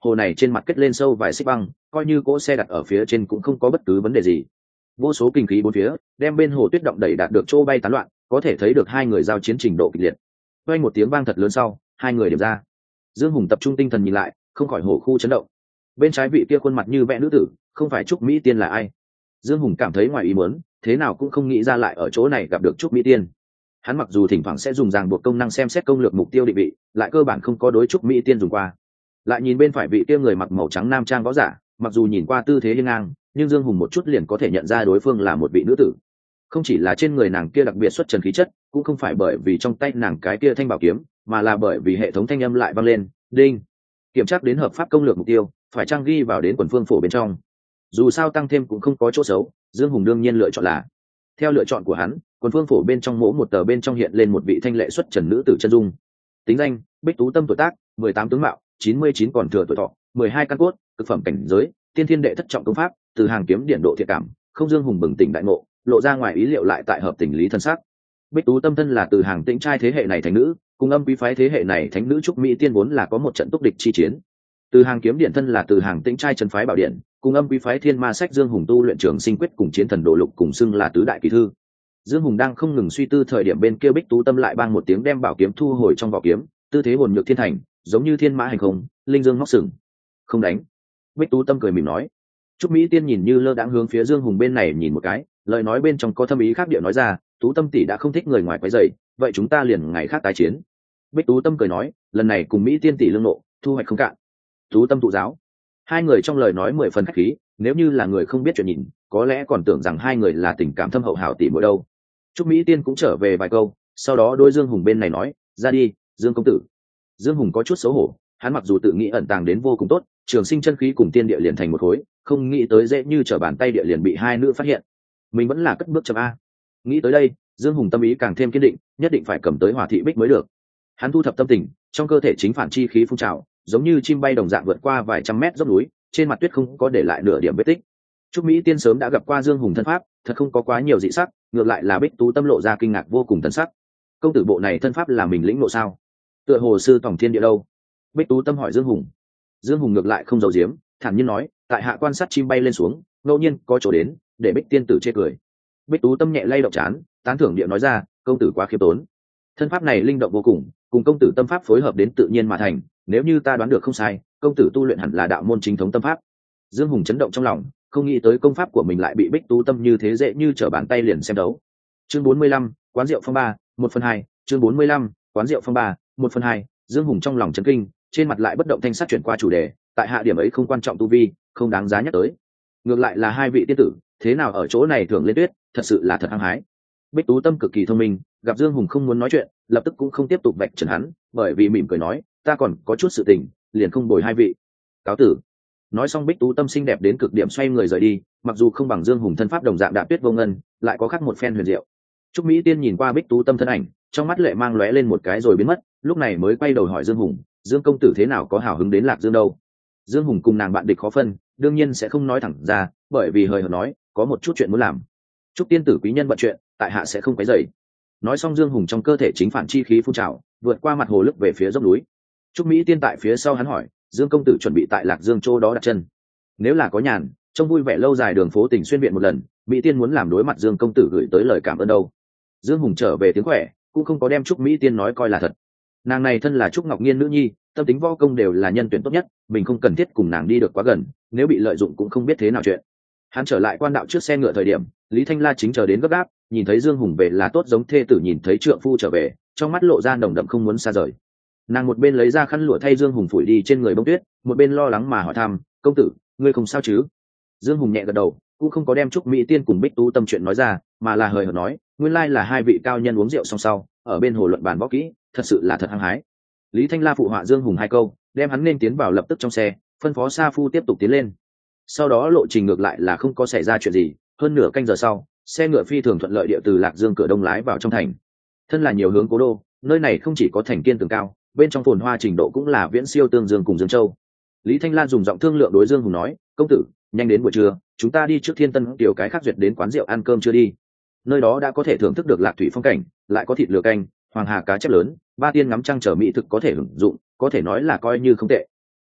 hồ này trên mặt kết lên sâu vài xích băng, coi như cỗ xe đặt ở phía trên cũng không có bất cứ vấn đề gì. Vô số kinh khí bốn phía đem bên hồ tuyết động đẩy đạt được chỗ bay tán loạn, có thể thấy được hai người giao chiến trình độ kịch liệt. Vang một tiếng vang thật lớn sau, hai người điểm ra. Dương Hùng tập trung tinh thần nhìn lại, không khỏi hổ khu chấn động. Bên trái vị kia khuôn mặt như vẽ nữ tử, không phải Trúc Mỹ Tiên là ai? Dương Hùng cảm thấy ngoài ý muốn, thế nào cũng không nghĩ ra lại ở chỗ này gặp được Trúc Mỹ Tiên. Hắn mặc dù thỉnh thoảng sẽ dùng ràng buộc công năng xem xét công lược mục tiêu định vị, lại cơ bản không có đối Trúc Mỹ Tiên dùng qua. Lại nhìn bên phải vị kia người mặc màu trắng nam trang võ giả, mặc dù nhìn qua tư thế hiên ngang, nhưng Dương Hùng một chút liền có thể nhận ra đối phương là một vị nữ tử. Không chỉ là trên người nàng kia đặc biệt xuất trần khí chất, cũng không phải bởi vì trong tay nàng cái kia thanh bảo kiếm, mà là bởi vì hệ thống thanh âm lại vang lên, đinh. Kiểm tra đến hợp pháp công lược mục tiêu, phải trang ghi vào đến quần phương phổ bên trong. Dù sao tăng thêm cũng không có chỗ xấu, Dương Hùng đương nhiên lựa chọn là. Theo lựa chọn của hắn, quần phương phổ bên trong mỗi một tờ bên trong hiện lên một vị thanh lệ xuất trần nữ tử chân dung. Tính danh: Bích Tú Tâm, tuổi tác mười tám, tướng mạo chín mươi chín, còn thừa tuổi thọ mười hai, căn cốt cực phẩm cảnh giới tiên thiên đệ thất trọng công pháp, từ hàng kiếm điển độ thiện cảm, không. Dương Hùng bừng tỉnh đại ngộ, lộ ra ngoài ý liệu lại tại hợp tình lý thân sắc. Bích Tú Tâm thân là từ hàng tĩnh trai thế hệ này thánh nữ, cùng âm quý phái thế hệ này thánh nữ Trúc Mỹ Tiên vốn là có một trận túc địch chi chiến. Từ hàng kiếm điện thân là từ hàng tĩnh trai chân phái bảo điện, cùng âm quý phái thiên ma sách Dương Hùng tu luyện trường sinh quyết cùng chiến thần độ lục cùng xưng là tứ đại kỳ thư. Dương Hùng đang không ngừng suy tư thời điểm bên kia Bích Tú Tâm lại bang một tiếng đem bảo kiếm thu hồi trong vỏ kiếm, tư thế hồn nhược thiên thành, giống như thiên mã hành không, linh dương ngóc sừng. Không đánh. Bích Tú Tâm cười mỉm nói. Trúc Mỹ Tiên nhìn như lơ đãng hướng phía Dương Hùng bên này nhìn một cái, lời nói bên trong có thâm ý khác điệu nói ra, Tú Tâm tỷ đã không thích người ngoài quấy rầy, vậy chúng ta liền ngày khác tái chiến. Bích Tú Tâm cười nói, lần này cùng Mỹ Tiên tỷ lương nộ, thu hoạch không cạn. Tú Tâm tụ giáo. Hai người trong lời nói mười phần khách khí, nếu như là người không biết chuyện nhìn, có lẽ còn tưởng rằng hai người là tình cảm thâm hậu hảo tỷ muội đâu. Trúc Mỹ Tiên cũng trở về vài câu, sau đó đôi Dương Hùng bên này nói, ra đi, Dương công tử. Dương Hùng có chút xấu hổ, hắn mặc dù tự nghĩ ẩn tàng đến vô cùng tốt, trường sinh chân khí cùng tiên địa liền thành một khối, không nghĩ tới dễ như trở bàn tay địa liền bị hai nữ phát hiện. Mình vẫn là cất bước chậm a. Nghĩ tới đây, Dương Hùng tâm ý càng thêm kiên định, nhất định phải cầm tới Hỏa Thị Bích mới được. Hắn thu thập tâm tình, trong cơ thể chính phản chi khí phun trào, giống như chim bay đồng dạng vượt qua vài trăm mét dốc núi, trên mặt tuyết không có để lại nửa điểm vết tích. Trúc Mỹ Tiên sớm đã gặp qua Dương Hùng thân pháp, thật không có quá nhiều dị sắc, ngược lại là Bích Tú Tâm lộ ra kinh ngạc vô cùng thần sắc. Công tử bộ này thân pháp là mình lĩnh ngộ sao? Tựa hồ sư tổng thiên địa đâu? Bích Tú Tâm hỏi Dương Hùng. Dương Hùng ngược lại không giấu giếm, thản nhiên nói, tại hạ quan sát chim bay lên xuống, ngẫu nhiên có chỗ đến, để Bích tiên tử chê cười. Bích Tú Tâm nhẹ lay động trán, tán thưởng điệu nói ra, công tử quá khiêm tốn. Thân pháp này linh động vô cùng, cùng công tử tâm pháp phối hợp đến tự nhiên mà thành, nếu như ta đoán được không sai, công tử tu luyện hẳn là đạo môn chính thống tâm pháp. Dương Hùng chấn động trong lòng, không nghĩ tới công pháp của mình lại bị Bích Tú Tâm như thế dễ như trở bàn tay liền xem đấu. Chương bốn mươi lăm, quán rượu phong ba, một phần hai. Chương bốn mươi lăm, quán rượu phong ba, một phần hai. Dương Hùng trong lòng chấn kinh, trên mặt lại bất động thanh sắc chuyển qua chủ đề, tại hạ điểm ấy không quan trọng tu vi, không đáng giá nhắc tới. Ngược lại là hai vị tiên tử, thế nào ở chỗ này thường lên tuyết, thật sự là thật hăng hái. Bích Tú Tâm cực kỳ thông minh, gặp Dương Hùng không muốn nói chuyện, lập tức cũng không tiếp tục vạch trần hắn, bởi vì mỉm cười nói, ta còn có chút sự tình, liền không bồi hai vị. Cáo tử. Nói xong Bích Tú Tâm xinh đẹp đến cực điểm xoay người rời đi, mặc dù không bằng Dương Hùng thân pháp đồng dạng đạp tuyết vô ngân, lại có khác một phen huyền diệu. Trúc Mỹ Tiên nhìn qua Bích Tú Tâm thân ảnh, trong mắt lệ mang lóe lên một cái rồi biến mất, lúc này mới quay đầu hỏi Dương Hùng, Dương công tử thế nào có hào hứng đến Lạc Dương đâu? Dương Hùng cùng nàng bạn địch khó phân, đương nhiên sẽ không nói thẳng ra, bởi vì hời hợt nói, có một chút chuyện muốn làm. Trúc tiên tử quý nhân bận chuyện, tại hạ sẽ không quấy rầy. Nói xong Dương Hùng trong cơ thể chính phản chi khí phun trào, vượt qua mặt hồ lướt về phía dốc núi. Trúc Mỹ Tiên tại phía sau hắn hỏi, Dương công tử chuẩn bị tại Lạc Dương châu đó đặt chân. Nếu là có nhàn, trông vui vẻ lâu dài đường phố tỉnh xuyên viện một lần, Mỹ Tiên muốn làm đối mặt Dương công tử gửi tới lời cảm ơn đâu. Dương Hùng trở về tiếng khỏe, cũng không có đem Trúc Mỹ Tiên nói coi là thật. Nàng này thân là Trúc Ngọc Nghiên nữ nhi, tâm tính võ công đều là nhân tuyển tốt nhất, mình không cần thiết cùng nàng đi được quá gần, nếu bị lợi dụng cũng không biết thế nào chuyện. Hắn trở lại quan đạo trước xe ngựa thời điểm, Lý Thanh La chính chờ đến gấp gáp, nhìn thấy Dương Hùng về là tốt giống thê tử nhìn thấy trượng phu trở về, trong mắt lộ ra nồng đậm không muốn xa rời. Nàng một bên lấy ra khăn lụa thay Dương Hùng phủi đi trên người bông tuyết, một bên lo lắng mà hỏi thăm, công tử, ngươi không sao chứ? Dương Hùng nhẹ gật đầu, cũng không có đem Trúc Mỹ Tiên cùng Bích Tú Tâm chuyện nói ra, mà là hời hợt nói, nguyên lai là hai vị cao nhân uống rượu xong sau, ở bên hồ luận bàn võ kỹ, thật sự là thật hăng hái. Lý Thanh La phụ họa Dương Hùng hai câu, đem hắn nên tiến vào lập tức trong xe, phân phó Sa Phu tiếp tục tiến lên. Sau đó lộ trình ngược lại là không có xảy ra chuyện gì, hơn nửa canh giờ sau, xe ngựa phi thường thuận lợi địa từ Lạc Dương cửa đông lái vào trong thành. Thân là nhiều hướng cố đô, nơi này không chỉ có thành kiên tường cao, bên trong phồn hoa trình độ cũng là viễn siêu Tương Dương cùng Dương Châu. Lý Thanh Lan dùng giọng thương lượng đối Dương Hùng nói, công tử, nhanh đến buổi trưa, chúng ta đi trước Thiên Tân tiểu cái khác duyệt đến quán rượu ăn cơm chưa đi. Nơi đó đã có thể thưởng thức được lạc thủy phong cảnh, lại có thịt lửa canh, hoàng hà cá chép lớn, ba tiên ngắm trăng trở mỹ thực có thể hưởng dụng, có thể nói là coi như không tệ.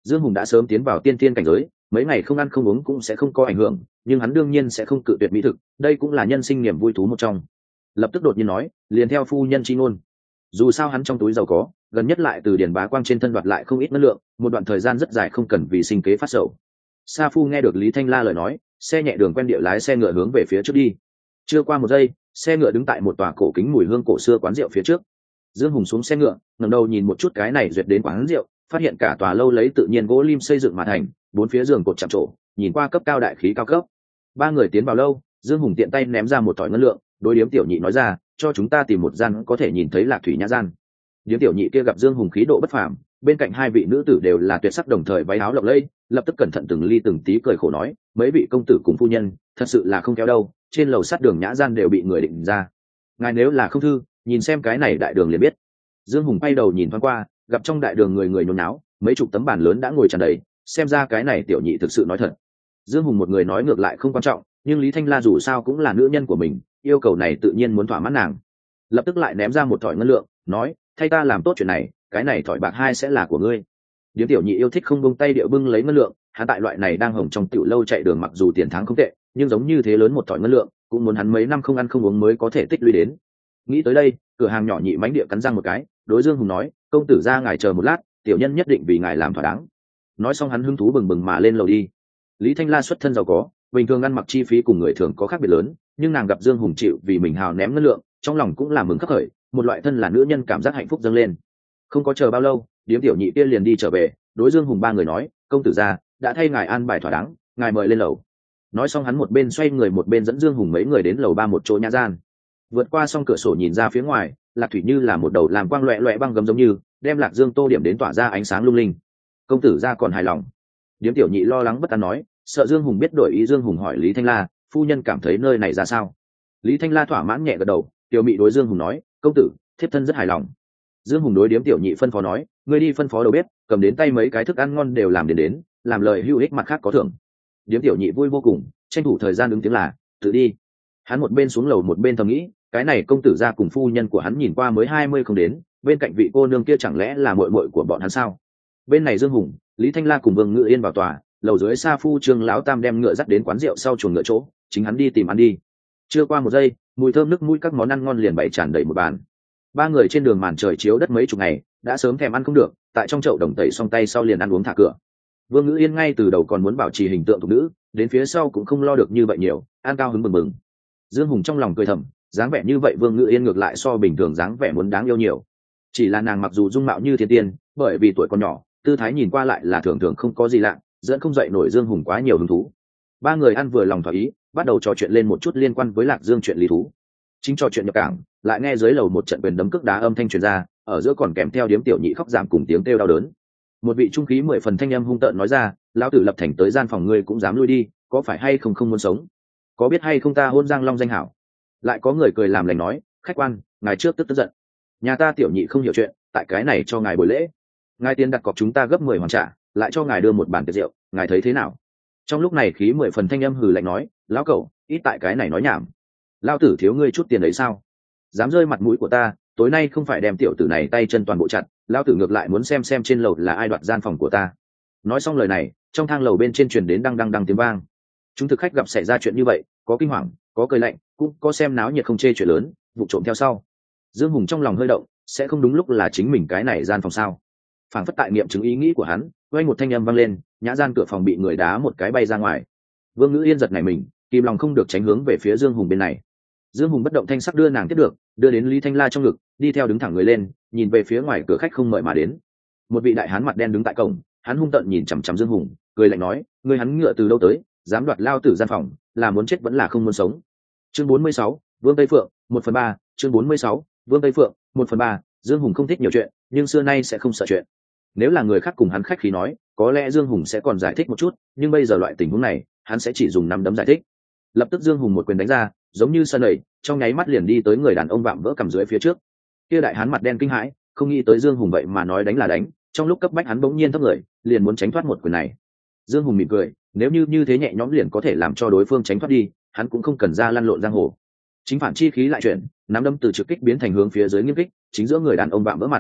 Dương Hùng đã sớm tiến vào tiên tiên cảnh giới, mấy ngày không ăn không uống cũng sẽ không có ảnh hưởng, nhưng hắn đương nhiên sẽ không cự tuyệt mỹ thực, đây cũng là nhân sinh niềm vui thú một trong. Lập tức đột nhiên nói, liền theo phu nhân chi ngôn. Dù sao hắn trong túi giàu có, gần nhất lại từ Điền Bá Quang trên thân đoạt lại không ít năng lượng, một đoạn thời gian rất dài không cần vì sinh kế phát sầu. Sa Phu nghe được Lý Thanh La lời nói, xe nhẹ đường quen địa lái xe ngựa hướng về phía trước đi. Chưa qua một giây, xe ngựa đứng tại một tòa cổ kính mùi hương cổ xưa quán rượu phía trước. Dương Hùng xuống xe ngựa, ngẩng đầu nhìn một chút cái này duyệt đến quán rượu, phát hiện cả tòa lâu lấy tự nhiên gỗ lim xây dựng mà thành, bốn phía giường cột chạm trổ, nhìn qua cấp cao đại khí cao cấp. Ba người tiến vào lâu, Dương Hùng tiện tay ném ra một thỏi ngân lượng, đối điếm tiểu nhị nói ra, cho chúng ta tìm một gian có thể nhìn thấy Lạc Thủy nhã gian. Điếm tiểu nhị kia gặp Dương Hùng khí độ bất phàm, bên cạnh hai vị nữ tử đều là tuyệt sắc đồng thời váy áo lộng lẫy, lập tức cẩn thận từng ly từng tí cười khổ nói, mấy vị công tử cùng phu nhân, thật sự là không kéo đâu, trên lầu sát đường nhã gian đều bị người định ra. Ngài nếu là không thư, nhìn xem cái này đại đường liền biết. Dương Hùng quay đầu nhìn thoáng qua, gặp trong đại đường người người nhốn náo, mấy chục tấm bàn lớn đã ngồi tràn đầy, xem ra cái này tiểu nhị thực sự nói thật. Dương Hùng một người nói ngược lại không quan trọng, nhưng Lý Thanh La dù sao cũng là nữ nhân của mình, yêu cầu này tự nhiên muốn thỏa mãn nàng. Lập tức lại ném ra một thỏi ngân lượng, nói, thay ta làm tốt chuyện này, cái này thỏi bạc hai sẽ là của ngươi. Điếm tiểu nhị yêu thích không buông tay điệu bưng lấy ngân lượng, hắn tại loại này đang hồng trong tiểu lâu chạy đường mặc dù tiền tháng không tệ, nhưng giống như thế lớn một thỏi ngân lượng, cũng muốn hắn mấy năm không ăn không uống mới có thể tích lũy đến. Nghĩ tới đây, cửa hàng nhỏ nhị mánh địa cắn răng một cái, đối Dương Hùng nói, công tử ra ngài chờ một lát, tiểu nhân nhất định vì ngài làm thỏa đáng. Nói xong hắn hứng thú bừng bừng mà lên lầu đi. Lý Thanh La xuất thân giàu có, bình thường ăn mặc chi phí cùng người thường có khác biệt lớn, nhưng nàng gặp Dương Hùng chịu vì mình hào ném ngân lượng, trong lòng cũng là mừng khắc khởi, một loại thân là nữ nhân cảm giác hạnh phúc dâng lên. Không có chờ bao lâu, điếm tiểu nhị kia liền đi trở về, đối Dương Hùng ba người nói, công tử gia đã thay ngài an bài thỏa đáng, ngài mời lên lầu. Nói xong hắn một bên xoay người một bên dẫn Dương Hùng mấy người đến lầu ba một chỗ nhã gian. Vượt qua xong cửa sổ nhìn ra phía ngoài, Lạc Thủy như là một đầu làm quang loẹt loẹt băng gấm giống như, đem Lạc Dương tô điểm đến tỏa ra ánh sáng lung linh. Công tử gia còn hài lòng. Điếm tiểu nhị lo lắng bất an nói, sợ Dương Hùng biết đổi ý. Dương Hùng hỏi Lý Thanh La, phu nhân cảm thấy nơi này ra sao? Lý Thanh La thỏa mãn nhẹ gật đầu, tiểu mị đối Dương Hùng nói, công tử thiếp thân rất hài lòng. Dương Hùng đối điếm tiểu nhị phân phó nói, ngươi đi phân phó đầu bếp, cầm đến tay mấy cái thức ăn ngon đều làm đến đến, làm lời hữu ích mặt khác có thưởng. Điếm tiểu nhị vui vô cùng, tranh thủ thời gian ứng tiếng là, tự đi. Hắn một bên xuống lầu một bên thầm nghĩ, cái này công tử gia cùng phu nhân của hắn nhìn qua mới hai mươi không đến, bên cạnh vị cô nương kia chẳng lẽ là muội muội của bọn hắn sao? Bên này Dương Hùng, Lý Thanh La cùng Vương Ngự Yên vào tòa, lầu dưới Sa Phu Trương lão tam đem ngựa dắt đến quán rượu sau chuồng ngựa chỗ, chính hắn đi tìm ăn đi. Chưa qua một giây, mùi thơm nước mũi các món ăn ngon liền bày tràn đầy một bàn. Ba người trên đường màn trời chiếu đất mấy chục ngày, đã sớm thèm ăn không được, tại trong chậu đồng tẩy xong tay sau liền ăn uống thả cửa. Vương Ngữ Yên ngay từ đầu còn muốn bảo trì hình tượng thục nữ, đến phía sau cũng không lo được như vậy nhiều, ăn cao hứng mừng mừng. Dương Hùng trong lòng cười thầm, dáng vẻ như vậy Vương Ngữ Yên ngược lại so bình thường dáng vẻ muốn đáng yêu nhiều. Chỉ là nàng mặc dù dung mạo như thiên tiên, bởi vì tuổi còn nhỏ, tư thái nhìn qua lại là thường thường không có gì lạ, dẫn không dậy nổi Dương Hùng quá nhiều hứng thú. Ba người ăn vừa lòng thỏa ý, bắt đầu trò chuyện lên một chút liên quan với Lạc Dương chuyện lý thú. Chính trò chuyện nhập cảng, lại nghe dưới lầu một trận quyền đấm cước đá âm thanh truyền ra, ở giữa còn kèm theo điếm tiểu nhị khóc giảm cùng tiếng kêu đau đớn. Một vị trung khí mười phần thanh âm hung tợn nói ra, lão tử lập thành tới gian phòng ngươi cũng dám lui đi, có phải hay không không muốn sống? Có biết hay không ta hôn Giang Long danh hảo? Lại có người cười làm lành nói, khách quan, ngài trước tức tức giận. Nhà ta tiểu nhị không hiểu chuyện, tại cái này cho ngài buổi lễ. Ngài tiền đặt cọc chúng ta gấp mười hoàn trả, lại cho ngài đưa một bàn tiệc rượu, ngài thấy thế nào? Trong lúc này khí mười phần thanh âm hừ lạnh nói, lão cẩu, ít tại cái này nói nhảm. Lão tử thiếu ngươi chút tiền đấy sao? Dám rơi mặt mũi của ta, tối nay không phải đem tiểu tử này tay chân toàn bộ chặt, lão tử ngược lại muốn xem xem trên lầu là ai đoạt gian phòng của ta. Nói xong lời này, trong thang lầu bên trên truyền đến đăng đăng đăng tiếng vang. Chúng thực khách gặp xảy ra chuyện như vậy, có kinh hoàng, có cười lạnh, cũng có xem náo nhiệt không chê chuyện lớn, vụ trộm theo sau. Dương Hùng trong lòng hơi động, sẽ không đúng lúc là chính mình cái này gian phòng sao? Phảng phất tại nghiệm chứng ý nghĩ của hắn, quay một thanh âm vang lên, nhã gian cửa phòng bị người đá một cái bay ra ngoài. Vương Ngữ Yên giật nảy mình, kìm lòng không được tránh hướng về phía Dương Hùng bên này. Dương Hùng bất động thanh sắc đưa nàng tiếp được, đưa đến Lý Thanh La trong ngực, đi theo đứng thẳng người lên, nhìn về phía ngoài cửa khách không mời mà đến. Một vị đại hán mặt đen đứng tại cổng, hắn hung tợn nhìn chằm chằm Dương Hùng, cười lạnh nói, ngươi hắn ngựa từ đâu tới, dám đoạt lao tử gian phòng, là muốn chết vẫn là không muốn sống. Chương bốn mươi sáu, Vương Tây Phượng, một phần ba, chương bốn mươi sáu, Vương Tây Phượng, một phần ba. Dương Hùng không thích nhiều chuyện, nhưng xưa nay sẽ không sợ chuyện. Nếu là người khác cùng hắn khách khí nói, có lẽ Dương Hùng sẽ còn giải thích một chút, nhưng bây giờ loại tình huống này, hắn sẽ chỉ dùng năm đấm giải thích. Lập tức Dương Hùng một quyền đánh ra, giống như sân nảy, trong nháy mắt liền đi tới người đàn ông vạm vỡ cầm dưới phía trước. Kia đại hán mặt đen kinh hãi, không nghĩ tới Dương Hùng vậy mà nói đánh là đánh, trong lúc cấp bách hắn bỗng nhiên thấp người, liền muốn tránh thoát một quyền này. Dương Hùng mỉm cười, nếu như như thế nhẹ nhõm liền có thể làm cho đối phương tránh thoát đi, hắn cũng không cần ra lăn lộn giang hồ. Chính phản chi khí lại chuyển, nắm đấm từ trực kích biến thành hướng phía dưới nghiêm kích, chính giữa người đàn ông vạm vỡ mặt.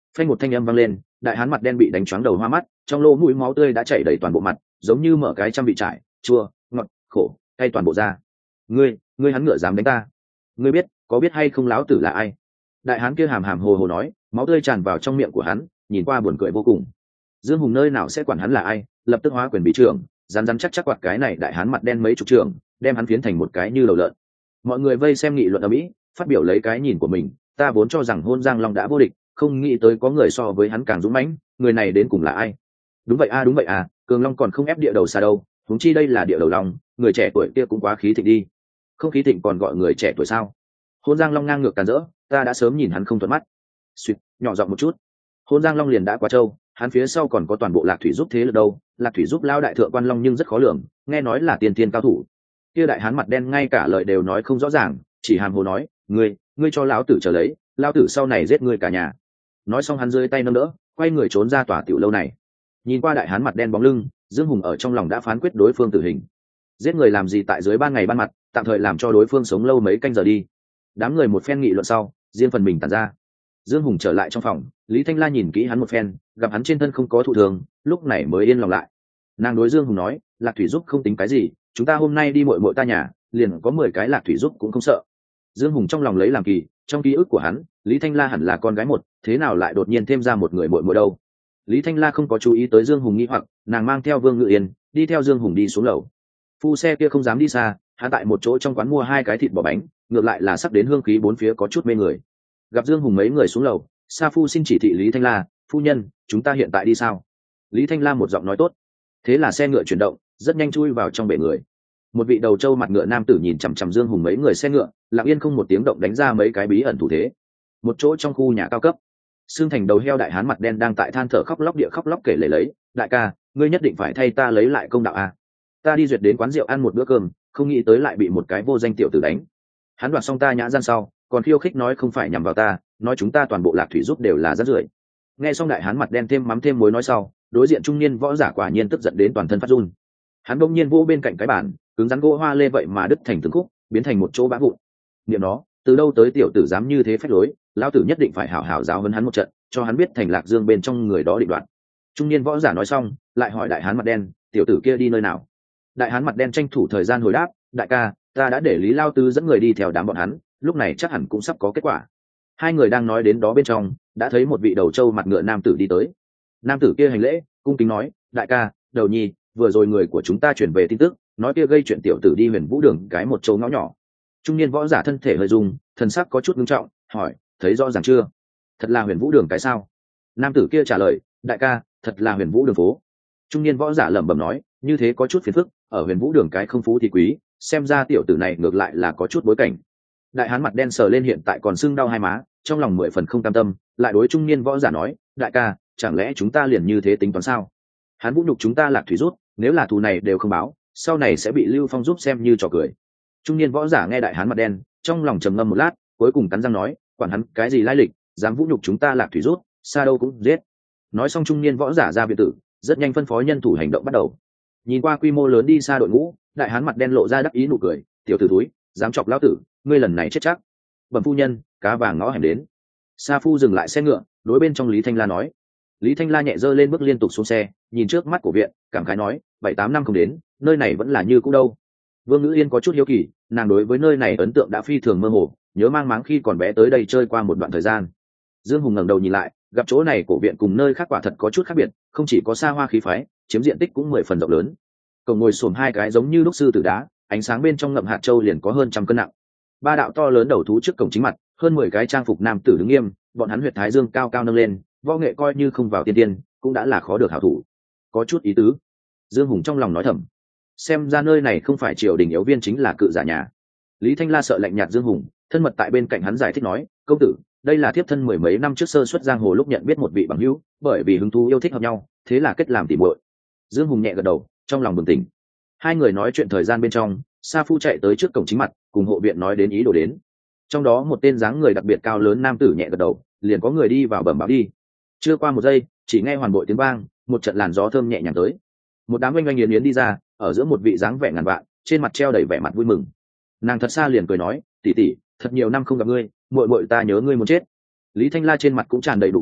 phanh một thanh âm vang lên, đại hán mặt đen bị đánh choáng đầu hoa mắt, trong lỗ mũi máu tươi đã chảy đầy toàn bộ mặt, giống như mở cái trăm vị trải, chua, ngọt, khổ, cay toàn bộ ra. Ngươi, ngươi hắn ngựa dám đánh ta? Ngươi biết, có biết hay không lão tử là ai? Đại hán kia hàm hàm hồ hồ nói, máu tươi tràn vào trong miệng của hắn, nhìn qua buồn cười vô cùng. Dương Hùng nơi nào sẽ quản hắn là ai, lập tức hóa quyền bị trưởng, rắn rắn chắc chắc quạt cái này đại hán mặt đen mấy chục trường, đem hắn phiến thành một cái như lầu lợn. Mọi người vây xem nghị luận ở mỹ, phát biểu lấy cái nhìn của mình. Ta vốn cho rằng Hôn Giang Long đã vô địch, không nghĩ tới có người so với hắn càng dũng mãnh, người này đến cùng là ai? Đúng vậy a, đúng vậy à, Cường Long còn không ép địa đầu xa đâu, huống chi đây là địa đầu long, người trẻ tuổi kia cũng quá khí thịnh đi. Không khí thịnh còn gọi người trẻ tuổi sao? Hôn Giang Long ngang ngược càn rỡ, ta đã sớm nhìn hắn không thuận mắt. Suýt, nhỏ giọng một chút. Hôn Giang Long liền đã quá trâu, hắn phía sau còn có toàn bộ Lạc Thủy giúp thế lực đâu, Lạc Thủy giúp lao đại thượng quan long nhưng rất khó lường, nghe nói là tiên tiên cao thủ. Kia đại hán mặt đen ngay cả lời đều nói không rõ ràng, chỉ hàm hồ nói, ngươi, ngươi cho lão tử trở lấy, lão tử sau này giết ngươi cả nhà. Nói xong hắn rơi tay nâng đỡ, quay người trốn ra tòa tiểu lâu này. Nhìn qua đại hán mặt đen bóng lưng, Dương Hùng ở trong lòng đã phán quyết đối phương tử hình. Giết người làm gì tại dưới ban ngày ban mặt, tạm thời làm cho đối phương sống lâu mấy canh giờ đi. Đám người một phen nghị luận sau, riêng phần mình tản ra. Dương Hùng trở lại trong phòng, Lý Thanh La nhìn kỹ hắn một phen, gặp hắn trên thân không có thụ thường, lúc này mới yên lòng lại. Nàng đối Dương Hùng nói, Lạc Thủy giúp không tính cái gì, chúng ta hôm nay đi muội muội ta nhà, liền có mười cái Lạc Thủy giúp cũng không sợ. Dương Hùng trong lòng lấy làm kỳ, trong ký ức của hắn, Lý Thanh La hẳn là con gái một, thế nào lại đột nhiên thêm ra một người muội muội đâu? Lý Thanh La không có chú ý tới Dương Hùng nghi hoặc, nàng mang theo Vương Ngự Yên, đi theo Dương Hùng đi xuống lầu. Phu xe kia không dám đi xa, hắn tại một chỗ trong quán mua hai cái thịt bò bánh, ngược lại là sắp đến hương khí bốn phía có chút mê người. Gặp Dương Hùng mấy người xuống lầu, Sa Phu xin chỉ thị Lý Thanh La, phu nhân, chúng ta hiện tại đi sao? Lý Thanh La một giọng nói tốt. Thế là xe ngựa chuyển động, rất nhanh chui vào trong bể người. Một vị đầu trâu mặt ngựa nam tử nhìn chằm chằm Dương Hùng mấy người xe ngựa, lặng yên không một tiếng động đánh ra mấy cái bí ẩn thủ thế. Một chỗ trong khu nhà cao cấp, xương thành đầu heo đại hán mặt đen đang tại than thở khóc lóc địa khóc lóc kể lể lấy, đại ca, ngươi nhất định phải thay ta lấy lại công đạo a. Ta đi duyệt đến quán rượu ăn một bữa cơm, không nghĩ tới lại bị một cái vô danh tiểu tử đánh. Hắn đoạt xong ta nhã gian sau, còn khiêu khích nói không phải nhằm vào ta, nói chúng ta toàn bộ Lạc Thủy giúp đều là rác rưởi. Nghe xong đại hán mặt đen thêm mắm thêm muối nói sau, đối diện trung niên võ giả quả nhiên tức giận đến toàn thân phát run. Hắn bỗng nhiên vỗ bên cạnh cái bàn, cứng rắn gỗ hoa lê vậy mà đứt thành từng khúc, biến thành một chỗ bã vụn. Niệm nó, từ đâu tới tiểu tử dám như thế phách lối, lão tử nhất định phải hảo hảo giáo huấn hắn một trận, cho hắn biết thành Lạc Dương bên trong người đó định đoạt. Trung niên võ giả nói xong, lại hỏi đại hán mặt đen, tiểu tử kia đi nơi nào? Đại hán mặt đen tranh thủ thời gian hồi đáp, đại ca, ta đã để Lý Lao Tư dẫn người đi theo đám bọn hắn, lúc này chắc hẳn cũng sắp có kết quả. Hai người đang nói đến đó bên trong, đã thấy một vị đầu trâu mặt ngựa nam tử đi tới. Nam tử kia hành lễ, cung kính nói, đại ca, đầu nhi, vừa rồi người của chúng ta chuyển về tin tức, nói kia gây chuyện tiểu tử đi Huyền Vũ Đường cái một châu ngõ nhỏ. Trung niên võ giả thân thể hơi rung, thần sắc có chút nghiêm trọng, hỏi, thấy rõ ràng chưa? Thật là Huyền Vũ Đường cái sao? Nam tử kia trả lời, đại ca, thật là Huyền Vũ Đường phố. Trung niên võ giả lẩm bẩm nói, như thế có chút phiền phức, ở Huyền Vũ Đường cái không phú thì quý, xem ra tiểu tử này ngược lại là có chút bối cảnh. Đại hán mặt đen sờ lên hiện tại còn sưng đau hai má, trong lòng mười phần không cam tâm, lại đối trung niên võ giả nói, đại ca, chẳng lẽ chúng ta liền như thế tính toán sao? Hắn vũ nhục chúng ta Lạc Thủy rút, nếu là thù này đều không báo, sau này sẽ bị Lưu Phong giúp xem như trò cười. Trung niên võ giả nghe đại hán mặt đen, trong lòng trầm ngâm một lát, cuối cùng cắn răng nói, quản hắn cái gì lai lịch, dám vũ nhục chúng ta Lạc Thủy rút, xa đâu cũng giết. Nói xong trung niên võ giả ra biệt tử, rất nhanh phân phó nhân thủ hành động bắt đầu. Nhìn qua quy mô lớn đi xa đội ngũ, đại hán mặt đen lộ ra đắc ý nụ cười, tiểu tử túi, dám chọc lão tử, ngươi lần này chết chắc. Bẩm phu nhân, cá vàng ngõ hẻm đến. Sa Phu dừng lại xe ngựa, đối bên trong Lý Thanh La nói. Lý Thanh La nhẹ dơ lên bước liên tục xuống xe, nhìn trước mắt của viện, cảm khái nói, bảy tám năm không đến, nơi này vẫn là như cũ đâu. Vương Ngữ Yên có chút hiếu kỳ, nàng đối với nơi này ấn tượng đã phi thường mơ hồ, nhớ mang máng khi còn bé tới đây chơi qua một đoạn thời gian. Dương Hùng ngẩng đầu nhìn lại, gặp chỗ này cổ viện cùng nơi khác quả thật có chút khác biệt, không chỉ có xa hoa khí phái, chiếm diện tích cũng mười phần rộng lớn. Cổng ngồi xổm hai cái giống như đúc sư tử đá, ánh sáng bên trong ngậm hạt châu liền có hơn trăm cân nặng. Ba đạo to lớn đầu thú trước cổng chính mặt, hơn mười cái trang phục nam tử đứng nghiêm, bọn hắn huyệt thái dương cao cao nâng lên, võ nghệ coi như không vào tiên tiên, cũng đã là khó được hảo thủ. Có chút ý tứ. Dương Hùng trong lòng nói thầm, xem ra nơi này không phải triều đình yếu viên chính là cự giả nhà. Lý Thanh La sợ lạnh nhạt Dương Hùng, thân mật tại bên cạnh hắn giải thích nói, công tử, đây là thiếp thân mười mấy năm trước sơ xuất giang hồ lúc nhận biết một vị bằng hữu, bởi vì hứng thú yêu thích hợp nhau, thế là kết làm tỉ muội. Dương Hùng nhẹ gật đầu, trong lòng bừng tỉnh. Hai người nói chuyện thời gian bên trong, Sa Phu chạy tới trước cổng chính mặt, cùng hộ viện nói đến ý đồ đến. Trong đó một tên dáng người đặc biệt cao lớn nam tử nhẹ gật đầu, liền có người đi vào bẩm báo đi. Chưa qua một giây, chỉ nghe hoàn bội tiếng vang, một trận làn gió thơm nhẹ nhàng tới. Một đám oanh oanh yến yến đi ra, ở giữa một vị dáng vẻ ngàn vạn, trên mặt treo đầy vẻ mặt vui mừng. Nàng thật xa liền cười nói, tỷ tỷ, thật nhiều năm không gặp ngươi, muội muội ta nhớ ngươi muốn chết. Lý Thanh La trên mặt cũng tràn đầy đủ cười,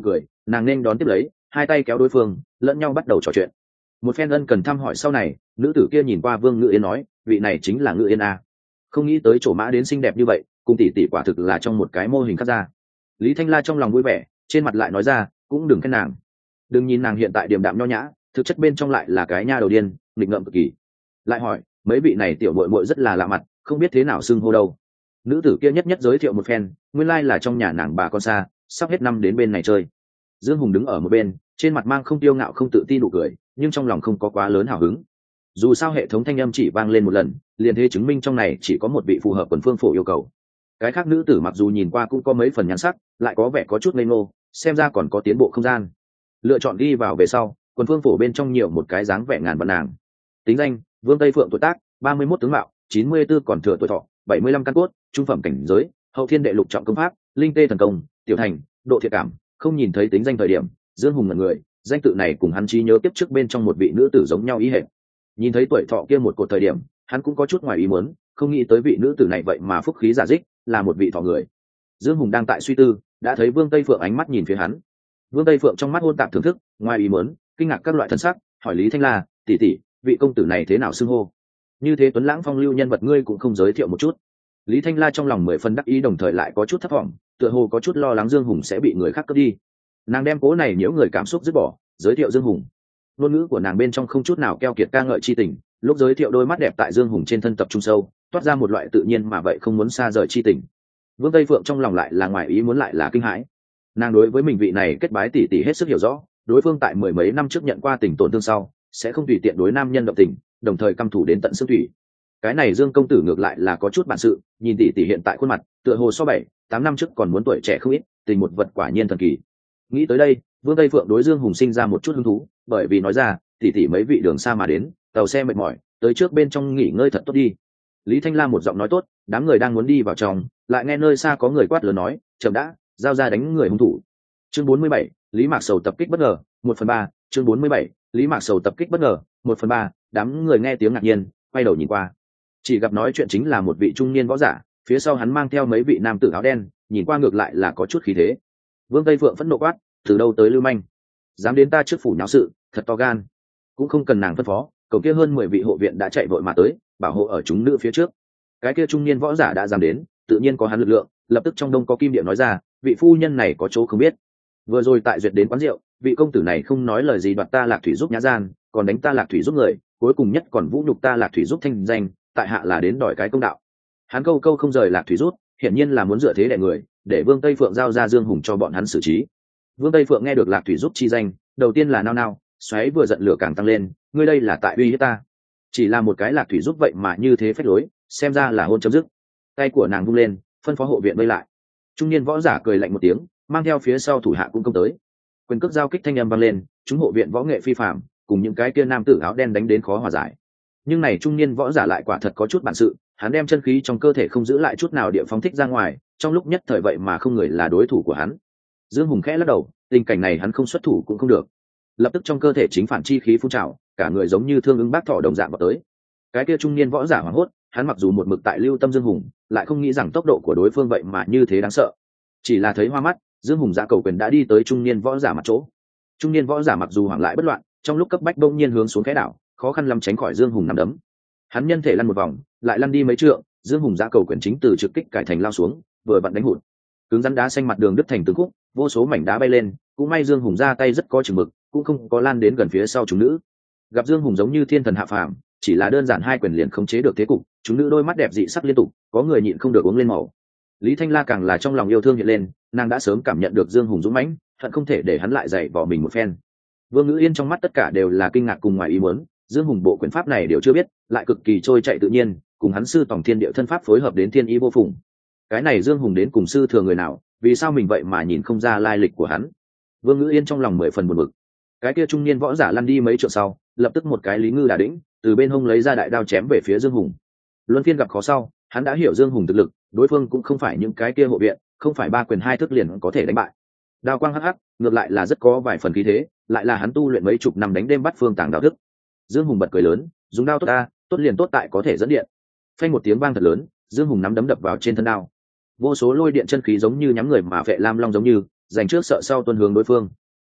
nàng nên đón tiếp lấy, hai tay kéo đối phương, lẫn nhau bắt đầu trò chuyện. Một phen ân cần thăm hỏi sau này, nữ tử kia nhìn qua Vương Ngự Yên nói, vị này chính là Ngự Yên a. Không nghĩ tới chỗ mã đến xinh đẹp như vậy, cùng tỷ tỷ quả thực là trong một cái mô hình khác ra. Lý Thanh La trong lòng vui vẻ, trên mặt lại nói ra, cũng đừng khen nàng, đừng nhìn nàng hiện tại điềm đạm nho nhã, thực chất bên trong lại là cái nha đầu điên, nghịch ngợm cực kỳ. Lại hỏi, mấy vị này tiểu muội muội rất là lạ mặt, không biết thế nào xưng hô đâu. Nữ tử kia nhất nhất giới thiệu một phen, nguyên lai là trong nhà nàng bà con xa, sắp hết năm đến bên này chơi. Dương Hùng đứng ở một bên, trên mặt mang không tiêu ngạo không tự ti nụ cười, nhưng trong lòng không có quá lớn hào hứng. Dù sao hệ thống thanh âm chỉ vang lên một lần, liền thế chứng minh trong này chỉ có một vị phù hợp quần phương phổ yêu cầu. Cái khác nữ tử mặc dù nhìn qua cũng có mấy phần nhãn sắc, lại có vẻ có chút ngây ngô, xem ra còn có tiến bộ không gian. Lựa chọn đi vào về sau, quần phương phổ bên trong nhiều một cái dáng vẻ ngàn vạn nàng. Tính danh: Vương Tây Phượng, tuổi tác ba mươi mốt, tướng mạo chín mươi tư, còn thừa tuổi thọ bảy mươi lăm, căn cốt trung phẩm, cảnh giới hậu thiên đệ lục trọng công pháp, linh tê thần công, tiểu thành, độ thiện cảm. Không nhìn thấy tính danh thời điểm, Dương Hùng ngẩn người, danh tự này cùng hắn trí nhớ tiếp trước bên trong một vị nữ tử giống nhau ý hệ. Nhìn thấy tuổi thọ kia một cột thời điểm, hắn cũng có chút ngoài ý muốn, không nghĩ tới vị nữ tử này vậy mà phúc khí giả dích, là một vị thọ người. Dương Hùng đang tại suy tư, đã thấy Vương Tây Phượng ánh mắt nhìn phía hắn. Vương Tây Phượng trong mắt hôn tạp thưởng thức, ngoài ý muốn, kinh ngạc các loại thần sắc, hỏi Lý Thanh La, tỷ tỷ, vị công tử này thế nào xưng hô? Như thế tuấn lãng phong lưu nhân vật ngươi cũng không giới thiệu một chút. Lý Thanh La trong lòng mười phần đắc ý, đồng thời lại có chút thất vọng, tựa hồ có chút lo lắng Dương Hùng sẽ bị người khác cướp đi. Nàng đem cố này nhiễu người cảm xúc dứt bỏ, giới thiệu Dương Hùng. Ngôn ngữ của nàng bên trong không chút nào keo kiệt ca ngợi chi tình, lúc giới thiệu đôi mắt đẹp tại Dương Hùng trên thân tập trung sâu, toát ra một loại tự nhiên mà vậy không muốn xa rời chi tình. Vương Tây Phượng trong lòng lại là ngoài ý muốn lại là kinh hãi. Nàng đối với mình vị này kết bái tỷ tỷ hết sức hiểu rõ, đối phương tại mười mấy năm trước nhận qua tình tổn thương sau, sẽ không tùy tiện đối nam nhân động tình, đồng thời căm thủ đến tận xương thủy. Cái này Dương công tử ngược lại là có chút bản sự, nhìn tỷ tỷ hiện tại khuôn mặt, tựa hồ so bảy, tám năm trước còn muốn tuổi trẻ không ít, tình một vật quả nhiên thần kỳ. Nghĩ tới đây, Vương Tây Phượng đối Dương Hùng sinh ra một chút hứng thú, bởi vì nói ra, tỷ tỷ mấy vị đường xa mà đến, tàu xe mệt mỏi, tới trước bên trong nghỉ ngơi thật tốt đi. Lý Thanh La một giọng nói tốt, đám người đang muốn đi vào trong, lại nghe nơi xa có người quát lớn nói, chậm đã, giao ra đánh người hung thủ. Chương bốn mươi bảy, Lý Mạc Sầu tập kích bất ngờ, một phần ba. Chương bốn mươi bảy, Lý Mạc Sầu tập kích bất ngờ, một phần ba. Đám người nghe tiếng ngạc nhiên, quay đầu nhìn qua, chỉ gặp nói chuyện chính là một vị trung niên võ giả, phía sau hắn mang theo mấy vị nam tử áo đen, nhìn qua ngược lại là có chút khí thế. Vương Tây Phượng phẫn nộ quát, từ đâu tới lưu manh, dám đến ta trước phủ nháo sự, thật to gan. Cũng không cần nàng phân phó, cổng kia hơn mười vị hộ viện đã chạy vội mà tới, bảo hộ ở chúng nữ phía trước. Cái kia trung niên võ giả đã dám đến, tự nhiên có hắn lực lượng, lập tức trong đông có kim điện nói ra, vị phu nhân này có chỗ không biết, vừa rồi tại duyệt đến quán rượu, vị công tử này không nói lời gì đoạt ta Lạc Thủy giúp nhã gian, còn đánh ta Lạc Thủy giúp người, cuối cùng nhất còn vũ nhục ta Lạc Thủy giúp thanh danh, tại hạ là đến đòi cái công đạo. Hắn câu câu không rời Lạc Thủy rút, hiển nhiên là muốn dựa thế đè người, để Vương Tây Phượng giao ra Dương Hùng cho bọn hắn xử trí. Vương Tây Phượng nghe được Lạc Thủy giúp chi danh, đầu tiên là nao nao, xoáy vừa giận lửa càng tăng lên, ngươi đây là tại uy hiếp ta. Chỉ là một cái Lạc Thủy giúp vậy mà như thế phách lối, xem ra là hôn chấm dứt. Tay của nàng vung lên, phân phó hộ viện vây lại. Trung niên võ giả cười lạnh một tiếng, mang theo phía sau thủ hạ cũng công tới. Quyền cước giao kích thanh âm vang lên, chúng hộ viện võ nghệ phi phàm, cùng những cái kia nam tử áo đen đánh đến khó hòa giải. Nhưng này trung niên võ giả lại quả thật có chút bản sự, hắn đem chân khí trong cơ thể không giữ lại chút nào địa phóng thích ra ngoài, trong lúc nhất thời vậy mà không người là đối thủ của hắn. Dương Hùng khẽ lắc đầu, tình cảnh này hắn không xuất thủ cũng không được. Lập tức trong cơ thể chính phản chi khí phun trào, cả người giống như thương ứng bác thỏ đồng dạng vào tới. Cái kia trung niên võ giả hoảng hốt, hắn mặc dù một mực tại lưu tâm Dương Hùng, lại không nghĩ rằng tốc độ của đối phương vậy mà như thế đáng sợ. Chỉ là thấy hoa mắt, Dương Hùng giã cầu quyền đã đi tới trung niên võ giả mặt chỗ. Trung niên võ giả mặc dù hoảng lại bất loạn, trong lúc cấp bách bỗng nhiên hướng xuống cái đảo, khó khăn lắm tránh khỏi Dương Hùng nắm đấm. Hắn nhân thể lăn một vòng, lại lăn đi mấy trượng, Dương Hùng giã cầu quyền chính từ trực kích cải thành lao xuống, vừa vặn đánh hụt. Cứng rắn đá xanh mặt đường đứt thành từng khúc, vô số mảnh đá bay lên, cũng may Dương Hùng ra tay rất có chừng mực, cũng không có lan đến gần phía sau chúng nữ. Gặp Dương Hùng giống như thiên thần hạ phàm, chỉ là đơn giản hai quyền liền khống chế được thế cục, chúng nữ đôi mắt đẹp dị sắc liên tục, có người nhịn không được uống lên màu. Lý Thanh La càng là trong lòng yêu thương hiện lên, nàng đã sớm cảm nhận được Dương Hùng dũng mãnh, hận không thể để hắn lại dạy vò mình một phen. Vương Ngữ Yên trong mắt tất cả đều là kinh ngạc cùng ngoài ý muốn, Dương Hùng bộ quyền pháp này đều chưa biết, lại cực kỳ trôi chạy tự nhiên, cùng hắn sư tổng thiên địa thân pháp phối hợp đến thiên ý vô phùng. Cái này Dương Hùng đến cùng sư thừa người nào, vì sao mình vậy mà nhìn không ra lai lịch của hắn? Vương Ngữ Yên trong lòng mười phần buồn bực. Cái kia trung niên võ giả lăn đi mấy trượng sau, lập tức một cái Lý Ngư đả đĩnh, từ bên hông lấy ra đại đao chém về phía Dương Hùng. Luân phiên gặp khó sau, hắn đã hiểu Dương Hùng thực lực, đối phương cũng không phải những cái kia hộ viện, không phải ba quyền hai thức liền có thể đánh bại. Đao quang hắc hắc, ngược lại là rất có vài phần khí thế, lại là hắn tu luyện mấy chục năm đánh đêm bắt phương tàng đạo thức. Dương Hùng bật cười lớn, dùng đao tốt ta, tốt liền tốt tại có thể dẫn điện. Phanh một tiếng vang thật lớn, Dương Hùng nắm đấm đập vào trên thân đao. Vô số lôi điện chân khí giống như nhắm người mà vệ lam long giống như, giành trước sợ sau tuân hướng đối phương.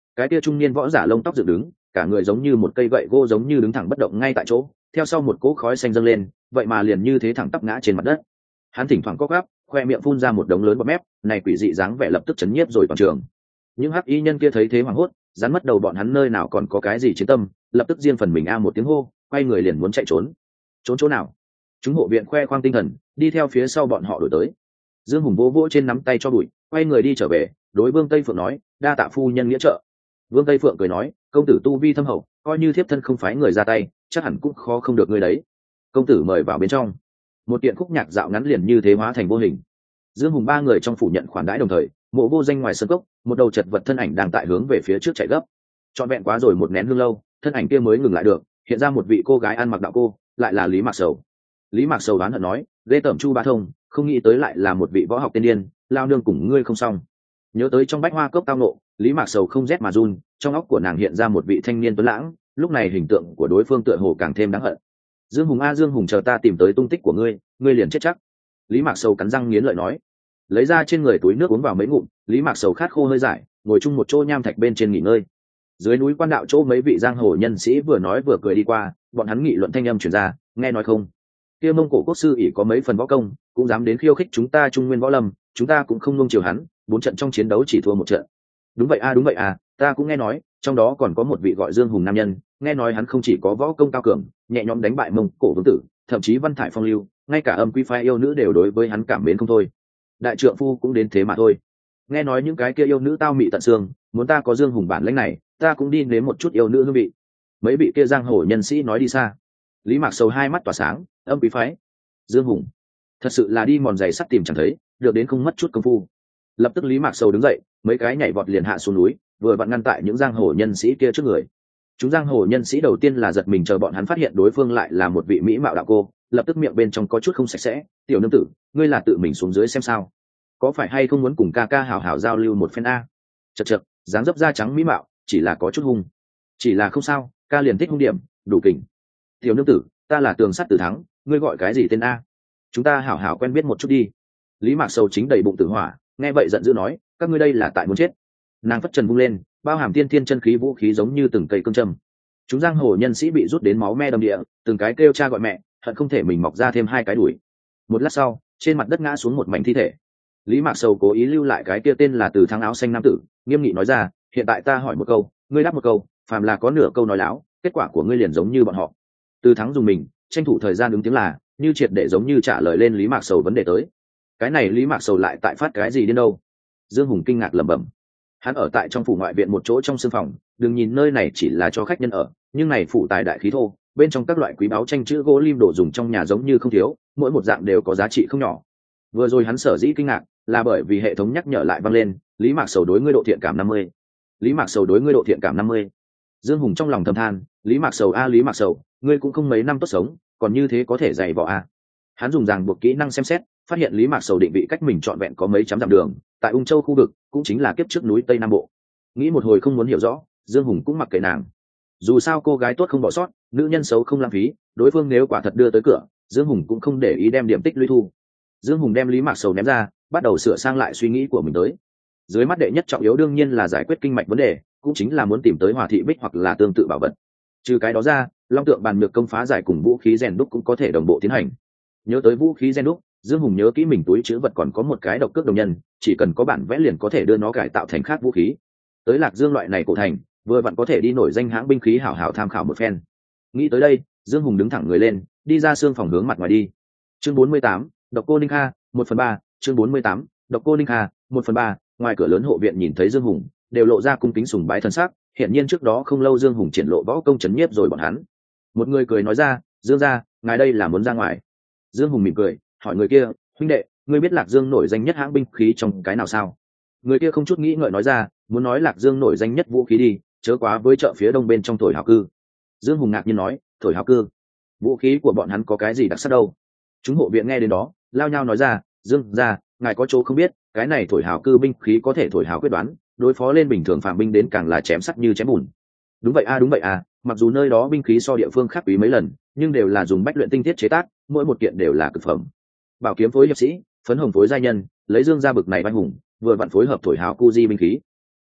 cái kia trung niên võ giả lông tóc dựng đứng, cả người giống như một cây gậy gỗ giống như đứng thẳng bất động ngay tại chỗ, theo sau một cỗ khói xanh dâng lên, vậy mà liền như thế thẳng tắp ngã trên mặt đất. Hắn thỉnh thoảng cóc gắp, khoe miệng phun ra một đống lớn bọt mép, này quỷ dị dáng vẻ lập tức chấn nhiếp rồi toàn trường. Những hắc y nhân kia thấy thế hoảng hốt, rắn mất đầu bọn hắn nơi nào còn có cái gì chiến tâm, lập tức riêng phần mình a một tiếng hô, quay người liền muốn chạy trốn. Trốn chỗ nào? Chúng hộ viện khoe khoang tinh thần, đi theo phía sau bọn họ đuổi tới. Dương Hùng vỗ vỗ trên nắm tay cho bụi, quay người đi trở về, đối Vương Tây Phượng nói, đa tạ phu nhân nghĩa trợ. Vương Tây Phượng cười nói, công tử tu vi thâm hậu, coi như thiếp thân không phái người ra tay, chắc hẳn cũng khó không được người đấy. Công tử mời vào bên trong. Một kiện khúc nhạc dạo ngắn liền như thế hóa thành vô hình. Dương Hùng ba người trong phủ nhận khoản đãi đồng thời, Mộ Vô Danh ngoài sân cốc, một đầu chật vật thân ảnh đang tại hướng về phía trước chạy gấp. Trọn vẹn quá rồi một nén hương lâu, thân ảnh kia mới ngừng lại được, hiện ra một vị cô gái ăn mặc đạo cô, lại là Lý Mạc Sầu. Lý Mạc Sầu đoán hận nói, ghê tởm Chu Bá Thông, không nghĩ tới lại là một vị võ học tiên điên, lao nương cùng ngươi không xong. Nhớ tới trong bách hoa cốc tao nộ, Lý Mạc Sầu không rét mà run, trong óc của nàng hiện ra một vị thanh niên tuấn lãng, lúc này hình tượng của đối phương tựa hồ càng thêm đáng hận. Dương Hùng a Dương Hùng, chờ ta tìm tới tung tích của ngươi, ngươi liền chết chắc. Lý Mạc Sầu cắn răng nghiến lợi nói, lấy ra trên người túi nước uống vào mấy ngụm. Lý Mạc Sầu khát khô hơi giải, ngồi chung một chỗ nham thạch bên trên nghỉ ngơi. Dưới núi quan đạo chỗ mấy vị giang hồ nhân sĩ vừa nói vừa cười đi qua, bọn hắn nghị luận thanh âm truyền ra, nghe nói không, kia Mông Cổ quốc sư ỷ có mấy phần võ công, cũng dám đến khiêu khích chúng ta Trung Nguyên võ lâm, chúng ta cũng không nuông chiều hắn, bốn trận trong chiến đấu chỉ thua một trận. Đúng vậy a đúng vậy à, ta cũng nghe nói, trong đó còn có một vị gọi Dương Hùng nam nhân, nghe nói hắn không chỉ có võ công cao cường, nhẹ nhõm đánh bại Mông Cổ vương tử, thậm chí văn thải phong lưu, ngay cả âm quy phái yêu nữ đều đối với hắn cảm mến không thôi. Đại trượng phu cũng đến thế mà thôi. Nghe nói những cái kia yêu nữ tao mị tận xương, muốn ta có Dương Hùng bản lĩnh này, ta cũng đi nếm một chút yêu nữ hương vị. Mấy vị kia giang hồ nhân sĩ nói đi xa. Lý Mạc Sầu hai mắt tỏa sáng, âm quý phái, Dương Hùng, thật sự là đi mòn giày sắt tìm chẳng thấy, được đến không mất chút công phu. Lập tức Lý Mạc Sầu đứng dậy, mấy cái nhảy vọt liền hạ xuống núi, vừa vặn ngăn tại những giang hồ nhân sĩ kia trước người. Chúng giang hồ nhân sĩ đầu tiên là giật mình, chờ bọn hắn phát hiện đối phương lại là một vị mỹ mạo đạo cô, lập tức miệng bên trong có chút không sạch sẽ. Tiểu nương tử, ngươi là tự mình xuống dưới xem sao, có phải hay không muốn cùng ca ca hào hào giao lưu một phen a? Chật chật, dáng dấp da trắng mỹ mạo, chỉ là có chút hung. Chỉ là không sao, ca liền thích hung điểm, đủ kình. Tiểu nương tử, ta là Tường Sắt Tử Thắng, ngươi gọi cái gì tên a? Chúng ta hảo hảo quen biết một chút đi. Lý Mạc Sầu chính đầy bụng tử hỏa, nghe vậy giận dữ nói, các ngươi đây là tại muốn chết. Nàng phất trần vung lên, bao hàm tiên thiên chân khí vũ khí giống như từng cây cương châm. Chúng giang hồ nhân sĩ bị rút đến máu me đầm địa, từng cái kêu cha gọi mẹ, hận không thể mình mọc ra thêm hai cái đuổi. Một lát sau, trên mặt đất ngã xuống một mảnh thi thể. Lý Mạc Sầu cố ý lưu lại cái kia tên là Từ Thắng áo xanh nam tử, nghiêm nghị nói ra, hiện tại ta hỏi một câu, ngươi đáp một câu, phàm là có nửa câu nói láo, kết quả của ngươi liền giống như bọn họ. Từ Thắng dùng mình, tranh thủ thời gian ứng tiếng là, như triệt để giống như trả lời lên Lý Mạc Sầu vấn đề tới. Cái này Lý Mạc Sầu lại tại phát cái gì đến đâu? Dương Hùng kinh ngạc lẩm bẩm. Hắn ở tại trong phủ ngoại viện một chỗ trong sương phòng, đừng nhìn nơi này chỉ là cho khách nhân ở, nhưng này phủ tài đại khí thô, bên trong các loại quý báu tranh chữ gỗ lim đồ dùng trong nhà giống như không thiếu, mỗi một dạng đều có giá trị không nhỏ. Vừa rồi hắn sở dĩ kinh ngạc là bởi vì hệ thống nhắc nhở lại vang lên, Lý Mạc Sầu đối ngươi độ thiện cảm năm mươi. Lý Mạc Sầu đối ngươi độ thiện cảm năm mươi. Dương Hùng trong lòng thầm than, Lý Mạc Sầu a Lý Mạc Sầu, ngươi cũng không mấy năm tốt sống, còn như thế có thể dày vò a. Hắn dùng ràng buộc kỹ năng xem xét, phát hiện Lý Mạc Sầu định vị cách mình trọn vẹn có mấy trăm dặm đường, tại Ung Châu khu vực, cũng chính là kiếp trước núi Tây Nam Bộ. Nghĩ một hồi không muốn hiểu rõ, Dương Hùng cũng mặc kệ nàng. Dù sao cô gái tốt không bỏ sót, nữ nhân xấu không lãng phí, đối phương nếu quả thật đưa tới cửa, Dương Hùng cũng không để ý đem điểm tích lũy thu. Dương Hùng đem Lý Mạc Sầu ném ra, bắt đầu sửa sang lại suy nghĩ của mình tới. Dưới mắt đệ nhất trọng yếu đương nhiên là giải quyết kinh mạch vấn đề, cũng chính là muốn tìm tới Hòa Thị Bích hoặc là tương tự bảo vật. Trừ cái đó ra, Long Tượng Bàn Nhược công phá giải cùng vũ khí rèn đúc cũng có thể đồng bộ tiến hành. Nhớ tới vũ khí rèn đúc, Dương Hùng nhớ kỹ mình túi trữ vật còn có một cái độc cước đồng nhân, chỉ cần có bản vẽ liền có thể đưa nó cải tạo thành khác vũ khí. Tới Lạc Dương loại này cổ thành, vừa vặn có thể đi nổi danh hãng binh khí hảo hảo tham khảo một phen. Nghĩ tới đây, Dương Hùng đứng thẳng người lên, đi ra xương phòng hướng mặt ngoài đi. Chương bốn mươi tám, Độc Cô Ninh Kha, một phần ba. Chương bốn mươi tám, Độc Cô Ninh Kha, một phần ba. Ngoài cửa lớn hộ viện nhìn thấy Dương Hùng, đều lộ ra cung kính sùng bái thần sắc, hiển nhiên trước đó không lâu Dương Hùng triển lộ võ công chấn nhiếp rồi bọn hắn. Một người cười nói ra, Dương gia, ngài đây là muốn ra ngoài. Dương Hùng mỉm cười, hỏi người kia, huynh đệ, ngươi biết Lạc Dương nổi danh nhất hãng binh khí trong cái nào sao? Người kia không chút nghĩ ngợi nói ra, muốn nói Lạc Dương nổi danh nhất vũ khí đi, chớ quá với chợ phía đông bên trong Thổi Hào Cư. Dương Hùng ngạc nhiên nói, Thổi Hào Cư, vũ khí của bọn hắn có cái gì đặc sắc đâu? Chúng hộ viện nghe đến đó, lao nhau nói ra, Dương gia, ngài có chỗ không biết, cái này Thổi Hào Cư binh khí có thể thổi hào quyết đoán, đối phó lên bình thường phàm binh đến càng là chém sắt như chém bùn. Đúng vậy a đúng vậy à, mặc dù nơi đó binh khí so địa phương khác quý mấy lần, nhưng đều là dùng bách luyện tinh thiết chế tác, mỗi một kiện đều là cực phẩm. Bảo kiếm phối hiệp sĩ, phấn hồng phối giai nhân, lấy Dương gia bực này anh hùng, vừa vặn phối hợp Thổi Hào Cu di binh khí.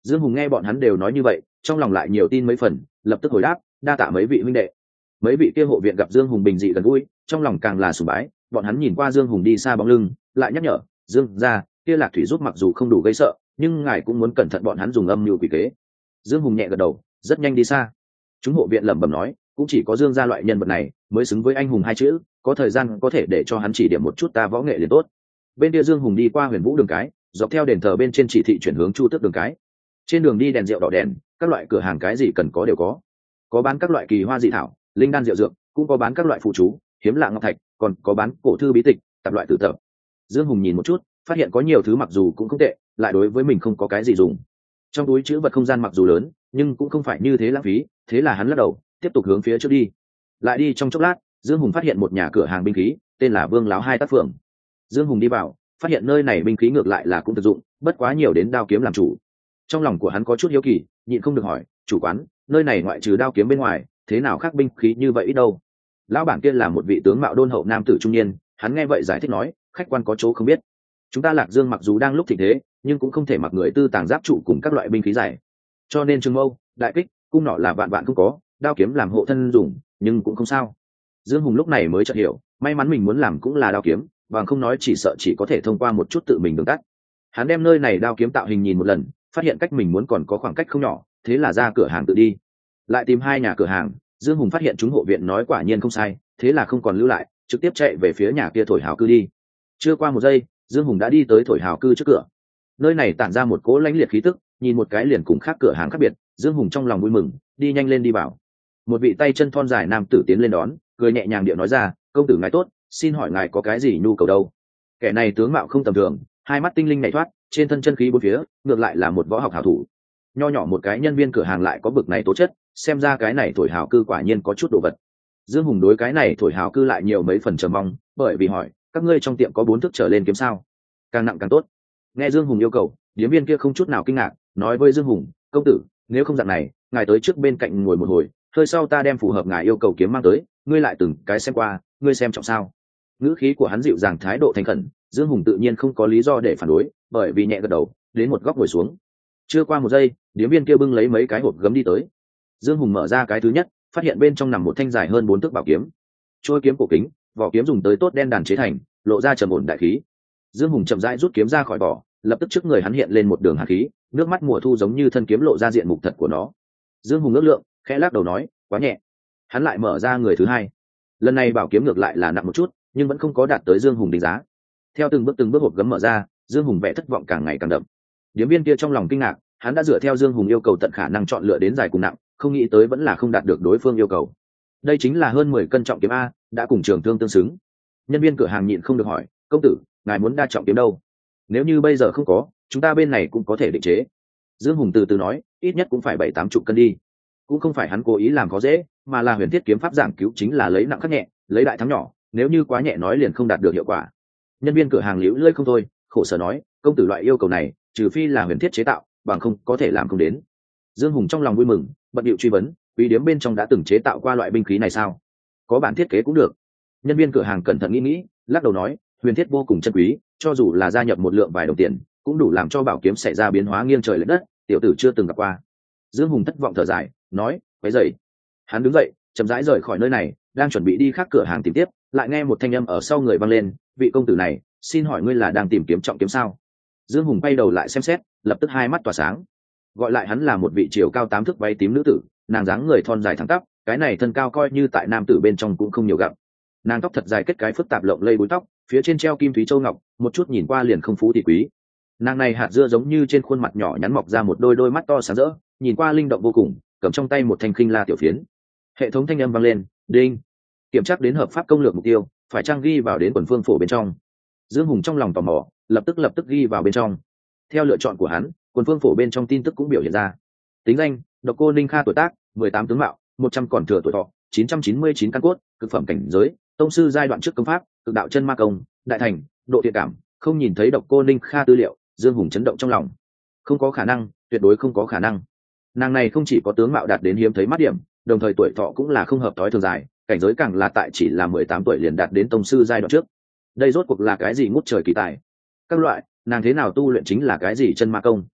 Dương Hùng nghe bọn hắn đều nói như vậy, trong lòng lại nhiều tin mấy phần, lập tức hồi đáp, đa tạ mấy vị huynh đệ. Mấy vị kia hộ viện gặp Dương Hùng bình dị gần gũi, trong lòng càng là sùng bái. Bọn hắn nhìn qua Dương Hùng đi xa bóng lưng, lại nhắc nhở, Dương gia, kia Lạc Thủy giúp mặc dù không đủ gây sợ, nhưng ngài cũng muốn cẩn thận bọn hắn dùng âm mưu quỷ kế. Dương Hùng nhẹ gật đầu, rất nhanh đi xa. Chúng hộ viện lẩm bẩm nói, cũng chỉ có Dương gia loại nhân vật này mới xứng với anh hùng hai chữ, có thời gian có thể để cho hắn chỉ điểm một chút ta võ nghệ liền tốt. Bên kia Dương Hùng đi qua Huyền Vũ đường cái, dọc theo đền thờ bên trên chỉ thị chuyển hướng Chu Tước đường cái. Trên đường đi đèn rượu đỏ đèn, các loại cửa hàng cái gì cần có đều có. Có bán các loại kỳ hoa dị thảo, linh đan rượu dược, cũng có bán các loại phụ chú, hiếm lạ ngọc thạch, còn có bán cổ thư bí tịch, tập loại tử tập. Dương Hùng nhìn một chút, phát hiện có nhiều thứ mặc dù cũng không tệ, lại đối với mình không có cái gì dùng. Trong túi trữ vật không gian mặc dù lớn, nhưng cũng không phải như thế lãng phí, thế là hắn lắc đầu, tiếp tục hướng phía trước đi. Lại đi trong chốc lát, Dương Hùng phát hiện một nhà cửa hàng binh khí, tên là Vương Láo Hai Tác Phượng. Dương Hùng đi vào, phát hiện nơi này binh khí ngược lại là cũng thực dụng, bất quá nhiều đến đao kiếm làm chủ. Trong lòng của hắn có chút hiếu kỳ, nhịn không được hỏi, chủ quán, nơi này ngoại trừ đao kiếm bên ngoài, thế nào khác binh khí như vậy ít đâu? Lão bản kia là một vị tướng mạo đôn hậu nam tử trung niên, hắn nghe vậy giải thích nói, khách quan có chỗ không biết, chúng ta Lạc Dương mặc dù đang lúc thịnh thế, nhưng cũng không thể mặc người tư tàng giáp trụ cùng các loại binh khí dài, cho nên trường mâu, đại kích, cung nỏ là vạn vạn không có, đao kiếm làm hộ thân dùng, nhưng cũng không sao. Dương Hùng lúc này mới chợt hiểu, may mắn mình muốn làm cũng là đao kiếm, bằng không nói chỉ sợ chỉ có thể thông qua một chút tự mình đường tắt. Hắn đem nơi này đao kiếm tạo hình nhìn một lần, phát hiện cách mình muốn còn có khoảng cách không nhỏ, thế là ra cửa hàng tự đi. Lại tìm hai nhà cửa hàng, Dương Hùng phát hiện chúng hộ viện nói quả nhiên không sai, thế là không còn lưu lại, trực tiếp chạy về phía nhà kia thổi hào cư đi. Chưa qua một giây, Dương Hùng đã đi tới thổi hào cư trước cửa. Nơi này tản ra một cỗ lãnh liệt khí tức, nhìn một cái liền cùng khác cửa hàng khác biệt, Dương Hùng trong lòng vui mừng, đi nhanh lên đi vào. Một vị tay chân thon dài nam tử tiến lên đón, cười nhẹ nhàng điệu nói ra, công tử ngài tốt, xin hỏi ngài có cái gì nhu cầu đâu? Kẻ này tướng mạo không tầm thường, hai mắt tinh linh nhảy thoát, trên thân chân khí bốn phía, ngược lại là một võ học hảo thủ. Nho nhỏ một cái nhân viên cửa hàng lại có bực này tố chất, xem ra cái này thổi hào cư quả nhiên có chút đồ vật. Dương Hùng đối cái này thổi hào cư lại nhiều mấy phần chờ mong, bởi vì hỏi, các ngươi trong tiệm có bốn thước trở lên kiếm sao? Càng nặng càng tốt. Nghe Dương Hùng yêu cầu, điếm viên kia không chút nào kinh ngạc, nói với Dương Hùng, công tử, nếu không dạng này, ngài tới trước bên cạnh ngồi một hồi, hơi sau ta đem phù hợp ngài yêu cầu kiếm mang tới, ngươi lại từng cái xem qua, ngươi xem trọng sao? Ngữ khí của hắn dịu dàng, thái độ thành khẩn, Dương Hùng tự nhiên không có lý do để phản đối, bởi vì nhẹ gật đầu, đến một góc ngồi xuống. Chưa qua một giây, điếm viên kia bưng lấy mấy cái hộp gấm đi tới. Dương Hùng mở ra cái thứ nhất, phát hiện bên trong nằm một thanh dài hơn bốn thước bảo kiếm. Trôi kiếm cổ kính, vỏ kiếm dùng tới tốt đen đàn chế thành, lộ ra trầm ổn đại khí. Dương Hùng chậm rãi rút kiếm ra khỏi vỏ, lập tức trước người hắn hiện lên một đường hàn khí, nước mắt mùa thu giống như thân kiếm lộ ra diện mục thật của nó. Dương Hùng ước lượng, khẽ lắc đầu nói, quá nhẹ. Hắn lại mở ra người thứ hai. Lần này bảo kiếm ngược lại là nặng một chút, nhưng vẫn không có đạt tới Dương Hùng đánh giá. Theo từng bước từng bước hộp gấm mở ra, Dương Hùng vẻ thất vọng càng ngày càng đậm. Điếm viên kia trong lòng kinh ngạc, hắn đã dựa theo Dương Hùng yêu cầu tận khả năng chọn lựa đến dài cùng nặng, không nghĩ tới vẫn là không đạt được đối phương yêu cầu. Đây chính là hơn mười cân trọng kiếm a, đã cùng trường thương tương xứng. Nhân viên cửa hàng nhịn không được hỏi, công tử, ngài muốn đa trọng kiếm đâu? Nếu như bây giờ không có, chúng ta bên này cũng có thể định chế. Dương Hùng từ từ nói, ít nhất cũng phải bảy tám chục cân đi. Cũng không phải hắn cố ý làm khó dễ, mà là huyền thiết kiếm pháp giảng cứu chính là lấy nặng khắc nhẹ, lấy đại thắng nhỏ, nếu như quá nhẹ nói liền không đạt được hiệu quả. Nhân viên cửa hàng liễu lơi không thôi, khổ sở nói, công tử loại yêu cầu này, trừ phi là huyền thiết chế tạo, bằng không có thể làm không đến. Dương Hùng trong lòng vui mừng, bận điệu truy vấn, quý điếm bên trong đã từng chế tạo qua loại binh khí này sao? Có bản thiết kế cũng được. Nhân viên cửa hàng cẩn thận nghĩ nghĩ, lắc đầu nói, huyền thiết vô cùng chân quý, cho dù là gia nhập một lượng vài đồng tiền, cũng đủ làm cho bảo kiếm xảy ra biến hóa nghiêng trời lệch đất, tiểu tử chưa từng gặp qua. Dương Hùng thất vọng thở dài, nói, quấy rầy. Hắn đứng dậy, chậm rãi rời khỏi nơi này, đang chuẩn bị đi khác cửa hàng tìm tiếp, lại nghe một thanh âm ở sau người vang lên, vị công tử này, xin hỏi ngươi là đang tìm kiếm trọng kiếm sao? Dương Hùng quay đầu lại xem xét, lập tức hai mắt tỏa sáng. Gọi lại hắn là một vị chiều cao tám thước váy tím nữ tử, nàng dáng người thon dài thẳng tắp, cái này thân cao coi như tại nam tử bên trong cũng không nhiều gặp. Nàng tóc thật dài kết cái phức tạp lộng lây búi tóc, phía trên treo kim thúy châu ngọc, một chút nhìn qua liền không phú thì quý. Nàng này hạt dưa giống như trên khuôn mặt nhỏ nhắn mọc ra một đôi đôi mắt to sáng rỡ, nhìn qua linh động vô cùng, cầm trong tay một thanh khinh la tiểu phiến. Hệ thống thanh âm vang lên, đinh, kiểm tra đến hợp pháp công lược mục tiêu, phải trang ghi vào đến quần phương phổ bên trong. Dương Hùng trong lòng tò mò, lập tức lập tức ghi vào bên trong. Theo lựa chọn của hắn, quần phương phổ bên trong tin tức cũng biểu hiện ra. Tính danh, Độc Cô Ninh Kha, tuổi tác, mười tám tướng mạo, một trăm còn thừa tuổi thọ, chín trăm chín mươi chín căn cốt, cực phẩm cảnh giới, tông sư giai đoạn trước công pháp, cực đạo chân ma công, đại thành, độ thiện cảm. Không nhìn thấy Độc Cô Ninh Kha tư liệu, Dương Hùng chấn động trong lòng. Không có khả năng, tuyệt đối không có khả năng. Nàng này không chỉ có tướng mạo đạt đến hiếm thấy mắt điểm, đồng thời tuổi thọ cũng là không hợp tối thường dài, cảnh giới càng là tại chỉ là mười tám tuổi liền đạt đến tông sư giai đoạn trước. Đây rốt cuộc là cái gì ngút trời kỳ tài? Các loại, nàng thế nào tu luyện chính là cái gì chân ma công?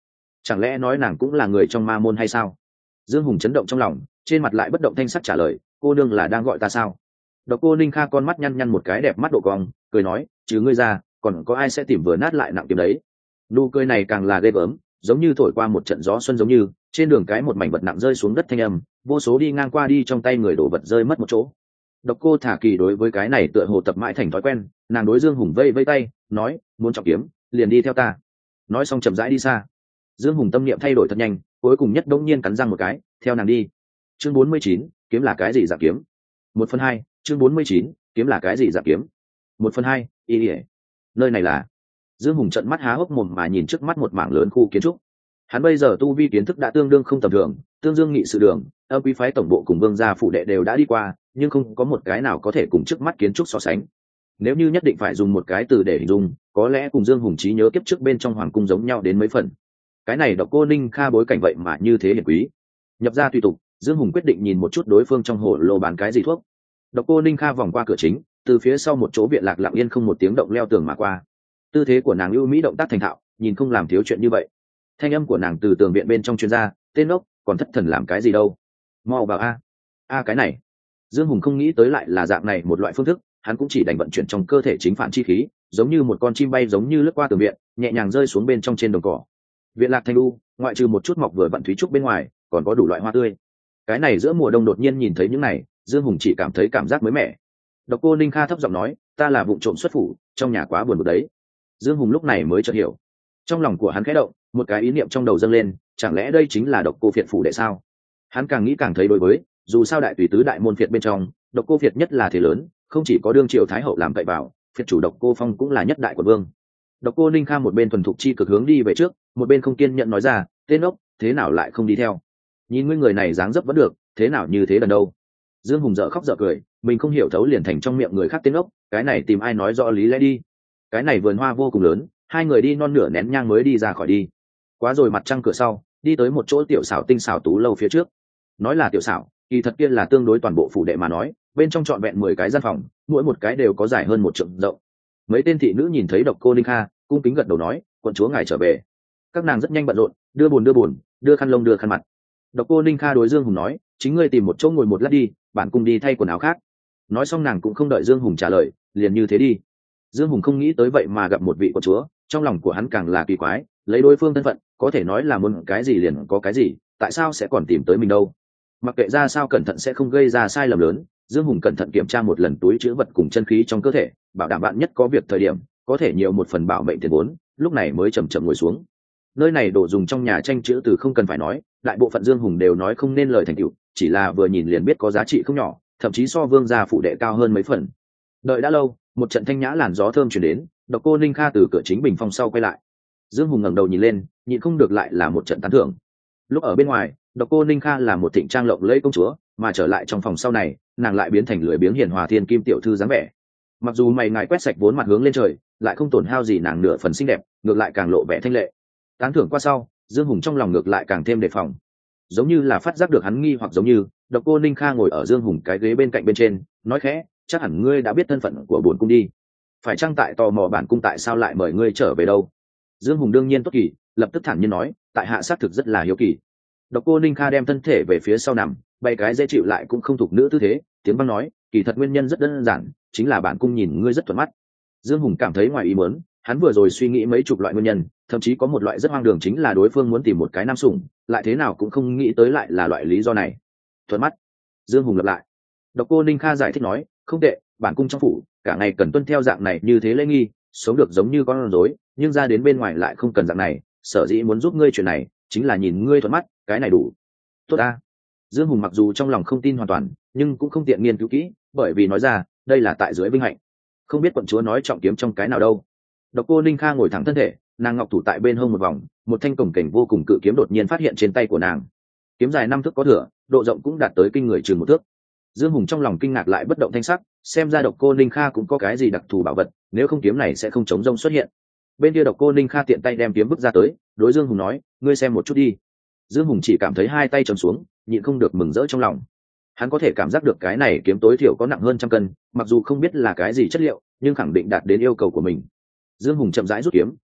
chẳng lẽ nói nàng cũng là người trong ma môn hay sao? Dương Hùng chấn động trong lòng, trên mặt lại bất động thanh sắc trả lời, cô nương là đang gọi ta sao? Độc Cô Ninh Kha con mắt nhăn nhăn một cái đẹp mắt độ cong, cười nói, chứ ngươi ra còn có ai sẽ tìm vừa nát lại nặng kiếm đấy. Nụ cười này càng là ghê gớm, giống như thổi qua một trận gió xuân, giống như trên đường cái một mảnh vật nặng rơi xuống đất thanh âm, vô số đi ngang qua đi trong tay người đổ vật rơi mất một chỗ. Độc Cô Thả Kỳ đối với cái này tựa hồ tập mãi thành thói quen, nàng đối Dương Hùng vây vây tay, nói, muốn trọng kiếm liền đi theo ta. Nói xong chậm rãi đi xa. Dương Hùng tâm niệm thay đổi thật nhanh, cuối cùng nhất đống nhiên cắn răng một cái, theo nàng đi. Chương bốn mươi chín, kiếm là cái gì dạng kiếm? Một phần hai. Chương bốn mươi chín, kiếm là cái gì dạng kiếm? Một phần hai. Y ỉa. Nơi này là? Dương Hùng trợn mắt há hốc mồm mà nhìn trước mắt một mảng lớn khu kiến trúc. Hắn bây giờ tu vi kiến thức đã tương đương không tầm thường, tương dương nghị sự đường, âm quý phái tổng bộ cùng vương gia phụ đệ đều đã đi qua, nhưng không có một cái nào có thể cùng trước mắt kiến trúc so sánh. Nếu như nhất định phải dùng một cái từ để hình dung, có lẽ cùng Dương Hùng trí nhớ kiếp trước bên trong hoàng cung giống nhau đến mấy phần. Cái này Độc Cô Ninh Kha bối cảnh vậy mà như thế hiển quý. Nhập ra tùy tục, Dương Hùng quyết định nhìn một chút đối phương trong hồ lô bán cái gì thuốc. Độc Cô Ninh Kha vòng qua cửa chính, từ phía sau một chỗ viện lạc lặng yên không một tiếng động leo tường mà qua. Tư thế của nàng ưu mỹ động tác thành thạo, nhìn không làm thiếu chuyện như vậy. Thanh âm của nàng từ tường viện bên trong truyền ra, tên ốc, còn thất thần làm cái gì đâu? Mau vào a. A cái này. Dương Hùng không nghĩ tới lại là dạng này một loại phương thức, hắn cũng chỉ đành vận chuyển trong cơ thể chính phản chi khí, giống như một con chim bay giống như lướt qua tường viện, nhẹ nhàng rơi xuống bên trong trên đồng cỏ. Viện lạc thanh u, ngoại trừ một chút mọc vừa vặn thúy trúc bên ngoài, còn có đủ loại hoa tươi. Cái này giữa mùa đông đột nhiên nhìn thấy những này, Dương Hùng chỉ cảm thấy cảm giác mới mẻ. Độc Cô Ninh Kha thấp giọng nói, ta là vụng trộm xuất phủ, trong nhà quá buồn bực đấy. Dương Hùng lúc này mới chợt hiểu. Trong lòng của hắn khẽ động, một cái ý niệm trong đầu dâng lên, chẳng lẽ đây chính là Độc Cô Phiệt phủ đệ sao? Hắn càng nghĩ càng thấy đối với, dù sao đại tùy tứ đại môn phiệt bên trong, Độc Cô Phiệt nhất là thế lớn, không chỉ có đương triều thái hậu làm cậy vào, phiệt chủ Độc Cô Phong cũng là nhất đại của vương. Độc Cô Ninh Kha một bên thuần thục chi cực hướng đi về trước, một bên không kiên nhẫn nói ra, tên ốc, thế nào lại không đi theo? Nhìn ngươi người này dáng dấp vẫn được, thế nào như thế lần đâu? Dương Hùng dở khóc dở cười, mình không hiểu thấu liền thành trong miệng người khác tên ốc, cái này tìm ai nói rõ lý lẽ đi. Cái này vườn hoa vô cùng lớn, hai người đi non nửa nén nhang mới đi ra khỏi đi. Quá rồi mặt trăng cửa sau, đi tới một chỗ tiểu xảo tinh xảo tú lâu phía trước. Nói là tiểu xảo, kỳ thật kia là tương đối toàn bộ phủ đệ mà nói, bên trong trọn vẹn mười cái gian phòng, mỗi một cái đều có dài hơn một trượng rộng. Mấy tên thị nữ nhìn thấy Độc Cô Ninh Kha, cung kính gật đầu nói, quận chúa ngài trở về. Các nàng rất nhanh bận rộn, đưa buồn đưa buồn, đưa khăn lông đưa khăn mặt. Độc Cô Ninh Kha đối Dương Hùng nói, chính ngươi tìm một chỗ ngồi một lát đi, bản cung đi thay quần áo khác. Nói xong nàng cũng không đợi Dương Hùng trả lời, liền như thế đi. Dương Hùng không nghĩ tới vậy mà gặp một vị quận chúa, trong lòng của hắn càng là kỳ quái, lấy đối phương thân phận, có thể nói là muốn cái gì liền có cái gì, tại sao sẽ còn tìm tới mình đâu? Mặc kệ ra sao cẩn thận sẽ không gây ra sai lầm lớn, Dương Hùng cẩn thận kiểm tra một lần túi trữ vật cùng chân khí trong cơ thể, bảo đảm bạn nhất có việc thời điểm, có thể nhiều một phần bảo mệnh tiền vốn, lúc này mới chậm chậm ngồi xuống. Nơi này đồ dùng trong nhà tranh chữ từ không cần phải nói, đại bộ phận Dương Hùng đều nói không nên lời thành tựu, chỉ là vừa nhìn liền biết có giá trị không nhỏ, thậm chí so vương gia phụ đệ cao hơn mấy phần. Đợi đã lâu, một trận thanh nhã làn gió thơm truyền đến, Độc Cô Ninh Kha từ cửa chính bình phong sau quay lại. Dương Hùng ngẩng đầu nhìn lên, nhịn không được lại là một trận tán thưởng. Lúc ở bên ngoài, Độc Cô Ninh Kha là một thịnh trang lộng lẫy công chúa, mà trở lại trong phòng sau này, nàng lại biến thành lười biếng hiền hòa thiên kim tiểu thư dáng vẻ. Mặc dù mày ngài quét sạch vốn mặt hướng lên trời, lại không tổn hao gì nàng nửa phần xinh đẹp, ngược lại càng lộ vẻ thanh lệ. Tán thưởng qua sau, Dương Hùng trong lòng ngược lại càng thêm đề phòng. Giống như là phát giác được hắn nghi hoặc giống như, Độc Cô Ninh Kha ngồi ở Dương Hùng cái ghế bên cạnh bên trên, nói khẽ, chắc hẳn ngươi đã biết thân phận của bổn cung đi. Phải chăng tại tò mò bản cung tại sao lại mời ngươi trở về đâu? Dương Hùng đương nhiên tốt kỳ, lập tức thản nhiên nói, tại hạ xác thực rất là hiếu kỳ. Độc Cô Ninh Kha đem thân thể về phía sau nằm, bày cái dễ chịu lại cũng không thuộc nữ tư thế, tiếng băng nói, kỳ thật nguyên nhân rất đơn giản, chính là bản cung nhìn ngươi rất thuận mắt. Dương Hùng cảm thấy ngoài ý muốn, hắn vừa rồi suy nghĩ mấy chục loại nguyên nhân, thậm chí có một loại rất hoang đường chính là đối phương muốn tìm một cái nam sủng, lại thế nào cũng không nghĩ tới lại là loại lý do này. Thuận mắt. Dương Hùng lặp lại. Độc Cô Ninh Kha giải thích nói, không tệ, bản cung trong phủ cả ngày cần tuân theo dạng này như thế lễ nghi, sống được giống như con rối, nhưng ra đến bên ngoài lại không cần dạng này, sở dĩ muốn giúp ngươi chuyện này, chính là nhìn ngươi thuận mắt, cái này đủ. Tốt a. Dương Hùng mặc dù trong lòng không tin hoàn toàn, nhưng cũng không tiện nghiên cứu kỹ, bởi vì nói ra, đây là tại dưới vinh hạnh. Không biết quận chúa nói trọng kiếm trong cái nào đâu. Độc Cô Ninh Kha ngồi thẳng thân thể, nàng ngọc thủ tại bên hông một vòng, một thanh cổng cảnh vô cùng cự kiếm đột nhiên phát hiện trên tay của nàng. Kiếm dài năm thước có thừa, độ rộng cũng đạt tới kinh người chừng một thước. Dương Hùng trong lòng kinh ngạc lại bất động thanh sắc, xem ra Độc Cô Ninh Kha cũng có cái gì đặc thù bảo vật, nếu không kiếm này sẽ không chống rông xuất hiện. Bên kia Độc Cô Ninh Kha tiện tay đem kiếm vứt ra tới, đối Dương Hùng nói, ngươi xem một chút đi. Dương Hùng chỉ cảm thấy hai tay trầm xuống, nhịn không được mừng rỡ trong lòng. Hắn có thể cảm giác được cái này kiếm tối thiểu có nặng hơn trăm cân, mặc dù không biết là cái gì chất liệu, nhưng khẳng định đạt đến yêu cầu của mình. Dương Hùng chậm rãi rút kiếm,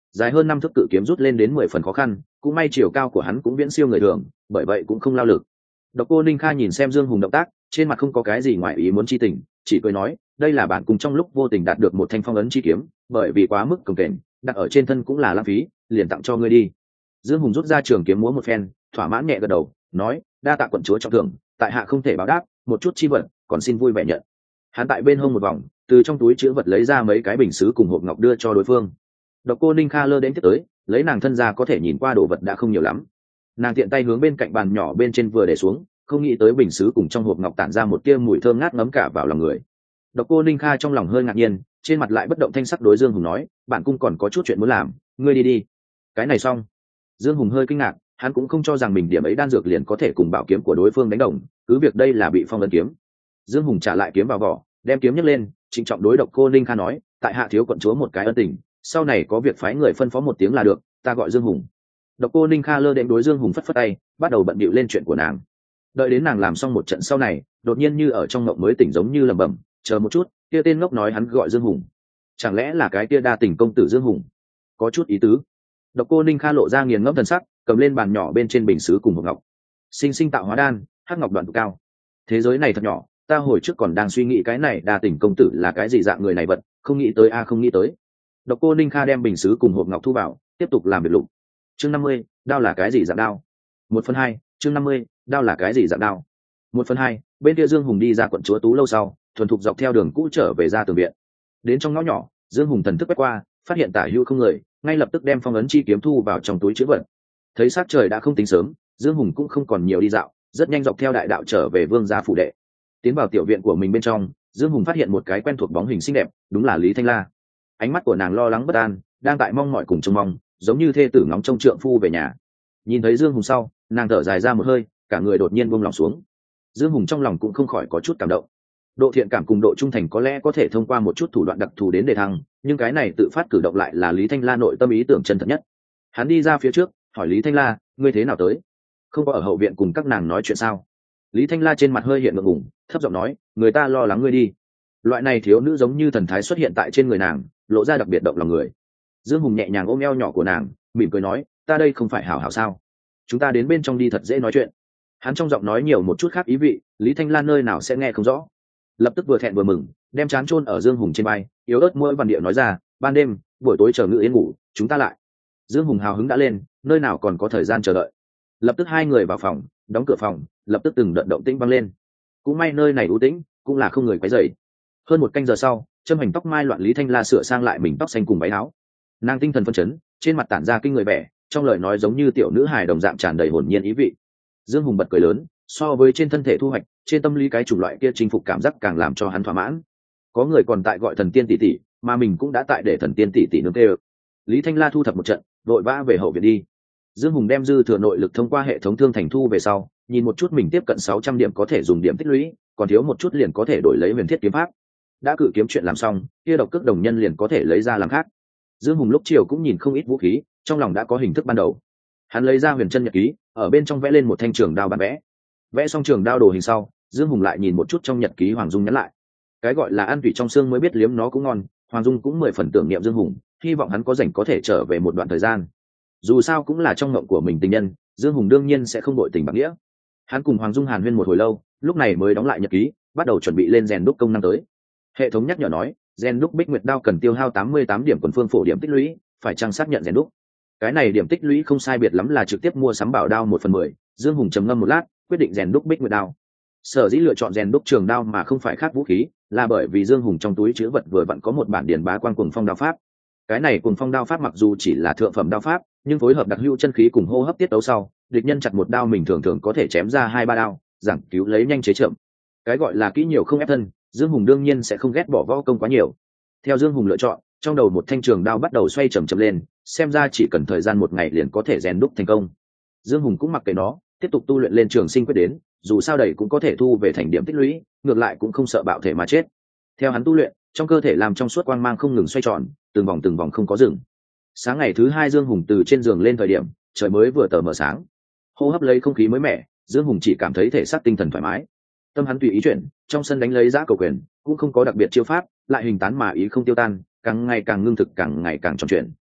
dài hơn năm thước cự kiếm rút lên đến mười phần khó khăn, cũng may chiều cao của hắn cũng viễn siêu người thường, bởi vậy cũng không lao lực. Độc Cô Ninh Kha nhìn xem Dương Hùng động tác, trên mặt không có cái gì ngoài ý muốn chi tình, chỉ cười nói, đây là bản cùng trong lúc vô tình đạt được một thanh phong ấn chi kiếm, bởi vì quá mức cồng kềnh, đặt ở trên thân cũng là lãng phí, liền tặng cho ngươi đi. Dương Hùng rút ra trường kiếm múa một phen, thỏa mãn nhẹ gật đầu, nói, đa tạ quận chúa trọng thưởng, tại hạ không thể báo đáp, một chút chi vật, còn xin vui vẻ nhận. Hắn tại bên hông một vòng, từ trong túi chứa vật lấy ra mấy cái bình sứ cùng hộp ngọc đưa cho đối phương. Độc Cô Ninh Kha lơ đến tiếp tới, lấy nàng thân ra có thể nhìn qua đồ vật đã không nhiều lắm. Nàng tiện tay hướng bên cạnh bàn nhỏ bên trên vừa để xuống, không nghĩ tới bình sứ cùng trong hộp ngọc tản ra một tia mùi thơm ngát ngấm cả vào lòng người. Độc Cô Ninh Kha trong lòng hơi ngạc nhiên, trên mặt lại bất động thanh sắc đối Dương Hùng nói, bản cung còn có chút chuyện muốn làm, ngươi đi đi. Cái này xong. Dương Hùng hơi kinh ngạc, hắn cũng không cho rằng mình điểm ấy đan dược liền có thể cùng bảo kiếm của đối phương đánh đồng, cứ việc đây là bị phong ấn kiếm. Dương Hùng trả lại kiếm vào vỏ, đem kiếm nhấc lên, trịnh trọng đối Độc Cô Ninh Kha nói, tại hạ thiếu quận chúa một cái ân tình, sau này có việc phái người phân phó một tiếng là được, ta gọi Dương Hùng. Độc Cô Ninh Kha lơ đến đối Dương Hùng phất phất tay, bắt đầu bận bịu lên chuyện của nàng. Đợi đến nàng làm xong một trận sau này, đột nhiên như ở trong mộng mới tỉnh giống như lẩm bẩm, chờ một chút, kia tên ngốc nói hắn gọi Dương Hùng, chẳng lẽ là cái kia đa tình công tử Dương Hùng? Có chút ý tứ. Độc Cô Ninh Kha lộ ra nghiền ngẫm thần sắc, cầm lên bàn nhỏ bên trên bình sứ cùng hộp ngọc. Sinh sinh tạo hóa đan, hắc ngọc đoạn tụ cao. Thế giới này thật nhỏ, ta hồi trước còn đang suy nghĩ cái này đa tình công tử là cái gì dạng người này vật, không nghĩ tới a không nghĩ tới. Độc Cô Ninh Kha đem bình sứ cùng hộp ngọc thu vào, tiếp tục làm việc lục. Chương năm mươi, đao là cái gì dạng đao? Một phần hai, chương năm mươi, đao là cái gì dạng đao? Một phần hai, bên kia Dương Hùng đi ra quận chúa Tú lâu sau, thuần thục dọc theo đường cũ trở về ra tường viện. Đến trong ngõ nhỏ, Dương Hùng thần thức quét qua, phát hiện tả hữu không người, ngay lập tức đem phong ấn chi kiếm thu vào trong túi trữ vật. Thấy sát trời đã không tính sớm, Dương Hùng cũng không còn nhiều đi dạo, rất nhanh dọc theo đại đạo trở về vương gia phủ đệ. Tiến vào tiểu viện của mình bên trong, Dương Hùng phát hiện một cái quen thuộc bóng hình xinh đẹp, đúng là Lý Thanh La. Ánh mắt của nàng lo lắng bất an, đang tại mong mỏi cùng trông mong, giống như thê tử ngóng trông trượng phu về nhà. Nhìn thấy Dương Hùng sau, nàng thở dài ra một hơi, cả người đột nhiên buông lòng xuống. Dương Hùng trong lòng cũng không khỏi có chút cảm động. Độ thiện cảm cùng độ trung thành có lẽ có thể thông qua một chút thủ đoạn đặc thù đến đề thăng, nhưng cái này tự phát cử động lại là Lý Thanh La nội tâm ý tưởng chân thật nhất. Hắn đi ra phía trước, hỏi Lý Thanh La, ngươi thế nào tới? Không có ở hậu viện cùng các nàng nói chuyện sao? Lý Thanh La trên mặt hơi hiện ngượng ngùng, thấp giọng nói, người ta lo lắng ngươi đi. Loại này thiếu nữ giống như thần thái xuất hiện tại trên người nàng, lộ ra đặc biệt động lòng người. Dương Hùng nhẹ nhàng ôm eo nhỏ của nàng, mỉm cười nói, ta đây không phải hảo hảo sao? Chúng ta đến bên trong đi thật dễ nói chuyện. Hắn trong giọng nói nhiều một chút khác ý vị, Lý Thanh Lan nơi nào sẽ nghe không rõ. Lập tức vừa thẹn vừa mừng, đem trán chôn ở Dương Hùng trên vai, yếu ớt mỗi văn điệu nói ra, ban đêm, buổi tối chờ Ngự Yên ngủ, chúng ta lại. Dương Hùng hào hứng đã lên, nơi nào còn có thời gian chờ đợi. Lập tức hai người vào phòng, đóng cửa phòng, lập tức từng đợt động tĩnh vang lên. Cũng may nơi này u tĩnh, cũng là không người quấy rầy. Hơn một canh giờ sau, châm hành tóc mai loạn Lý Thanh La sửa sang lại mình tóc xanh cùng váy áo. Nàng tinh thần phân chấn, trên mặt tản ra kinh người vẻ, trong lời nói giống như tiểu nữ hài đồng dạng tràn đầy hồn nhiên ý vị. Dương Hùng bật cười lớn, so với trên thân thể thu hoạch, trên tâm lý cái chủng loại kia chinh phục cảm giác càng làm cho hắn thỏa mãn. Có người còn tại gọi thần tiên tỷ tỷ, mà mình cũng đã tại để thần tiên tỷ tỷ nương tê. Lý Thanh La thu thập một trận, vội vã về hậu viện đi. Dương Hùng đem dư thừa nội lực thông qua hệ thống thương thành thu về sau, nhìn một chút mình tiếp cận sáu trăm điểm có thể dùng điểm tích lũy, còn thiếu một chút liền có thể đổi lấy huyền thiết kiếm pháp. Đã cự kiếm chuyện làm xong, kia độc cước đồng nhân liền có thể lấy ra làm khác. Dương Hùng lúc chiều cũng nhìn không ít vũ khí, trong lòng đã có hình thức ban đầu. Hắn lấy ra huyền chân nhật ký, ở bên trong vẽ lên một thanh trường đao bản vẽ. Vẽ xong trường đao đồ hình sau, Dương Hùng lại nhìn một chút trong nhật ký Hoàng Dung nhắn lại. Cái gọi là ăn tủy trong xương mới biết liếm nó cũng ngon, Hoàng Dung cũng mười phần tưởng niệm Dương Hùng, hy vọng hắn có rảnh có thể trở về một đoạn thời gian. Dù sao cũng là trong mộng của mình tình nhân, Dương Hùng đương nhiên sẽ không đội tình bạc nghĩa. Hắn cùng Hoàng Dung hàn huyên một hồi lâu, lúc này mới đóng lại nhật ký, bắt đầu chuẩn bị lên rèn đúc công năng tới. Hệ thống nhắc nhở nói, rèn đúc Bích Nguyệt đao cần tiêu hao tám mươi tám điểm quần phương phổ điểm tích lũy, phải chăng xác nhận rèn đúc. Cái này điểm tích lũy không sai biệt lắm là trực tiếp mua sắm bảo đao một phần mười. Dương Hùng trầm ngâm một lát, quyết định rèn đúc Bích Nguyệt đao. Sở dĩ lựa chọn rèn đúc trường đao mà không phải khác vũ khí, là bởi vì Dương Hùng trong túi chứa vật vừa vặn có một bản điển bá quang cuồng phong đao pháp. Cái này cuồng phong đao pháp mặc dù chỉ là thượng phẩm đao pháp, nhưng phối hợp đặc hữu chân khí cùng hô hấp tiết tấu sau, địch nhân chặt một đao mình thường thường có thể chém ra hai ba đao, giảng cứu lấy nhanh chế chậm. Cái gọi là kỹ nhiều không ép thân, Dương Hùng đương nhiên sẽ không ghét bỏ võ công quá nhiều. Theo Dương Hùng lựa chọn, trong đầu một thanh trường đao bắt đầu xoay chậm chậm lên, xem ra chỉ cần thời gian một ngày liền có thể rèn đúc thành công. Dương Hùng cũng mặc kệ nó, tiếp tục tu luyện lên trường sinh quyết đến, dù sao đầy cũng có thể thu về thành điểm tích lũy, ngược lại cũng không sợ bạo thể mà chết. Theo hắn tu luyện, trong cơ thể làm trong suốt quang mang không ngừng xoay tròn, từng vòng từng vòng không có dừng. Sáng ngày thứ hai Dương Hùng từ trên giường lên thời điểm, trời mới vừa tờ mờ sáng. Hô hấp lấy không khí mới mẻ, Dương Hùng chỉ cảm thấy thể xác tinh thần thoải mái. Tâm hắn tùy ý chuyển, trong sân đánh lấy giã cầu quyền, cũng không có đặc biệt chiêu pháp, lại hình tán mà ý không tiêu tan, càng ngày càng ngưng thực càng ngày càng tròn chuyển.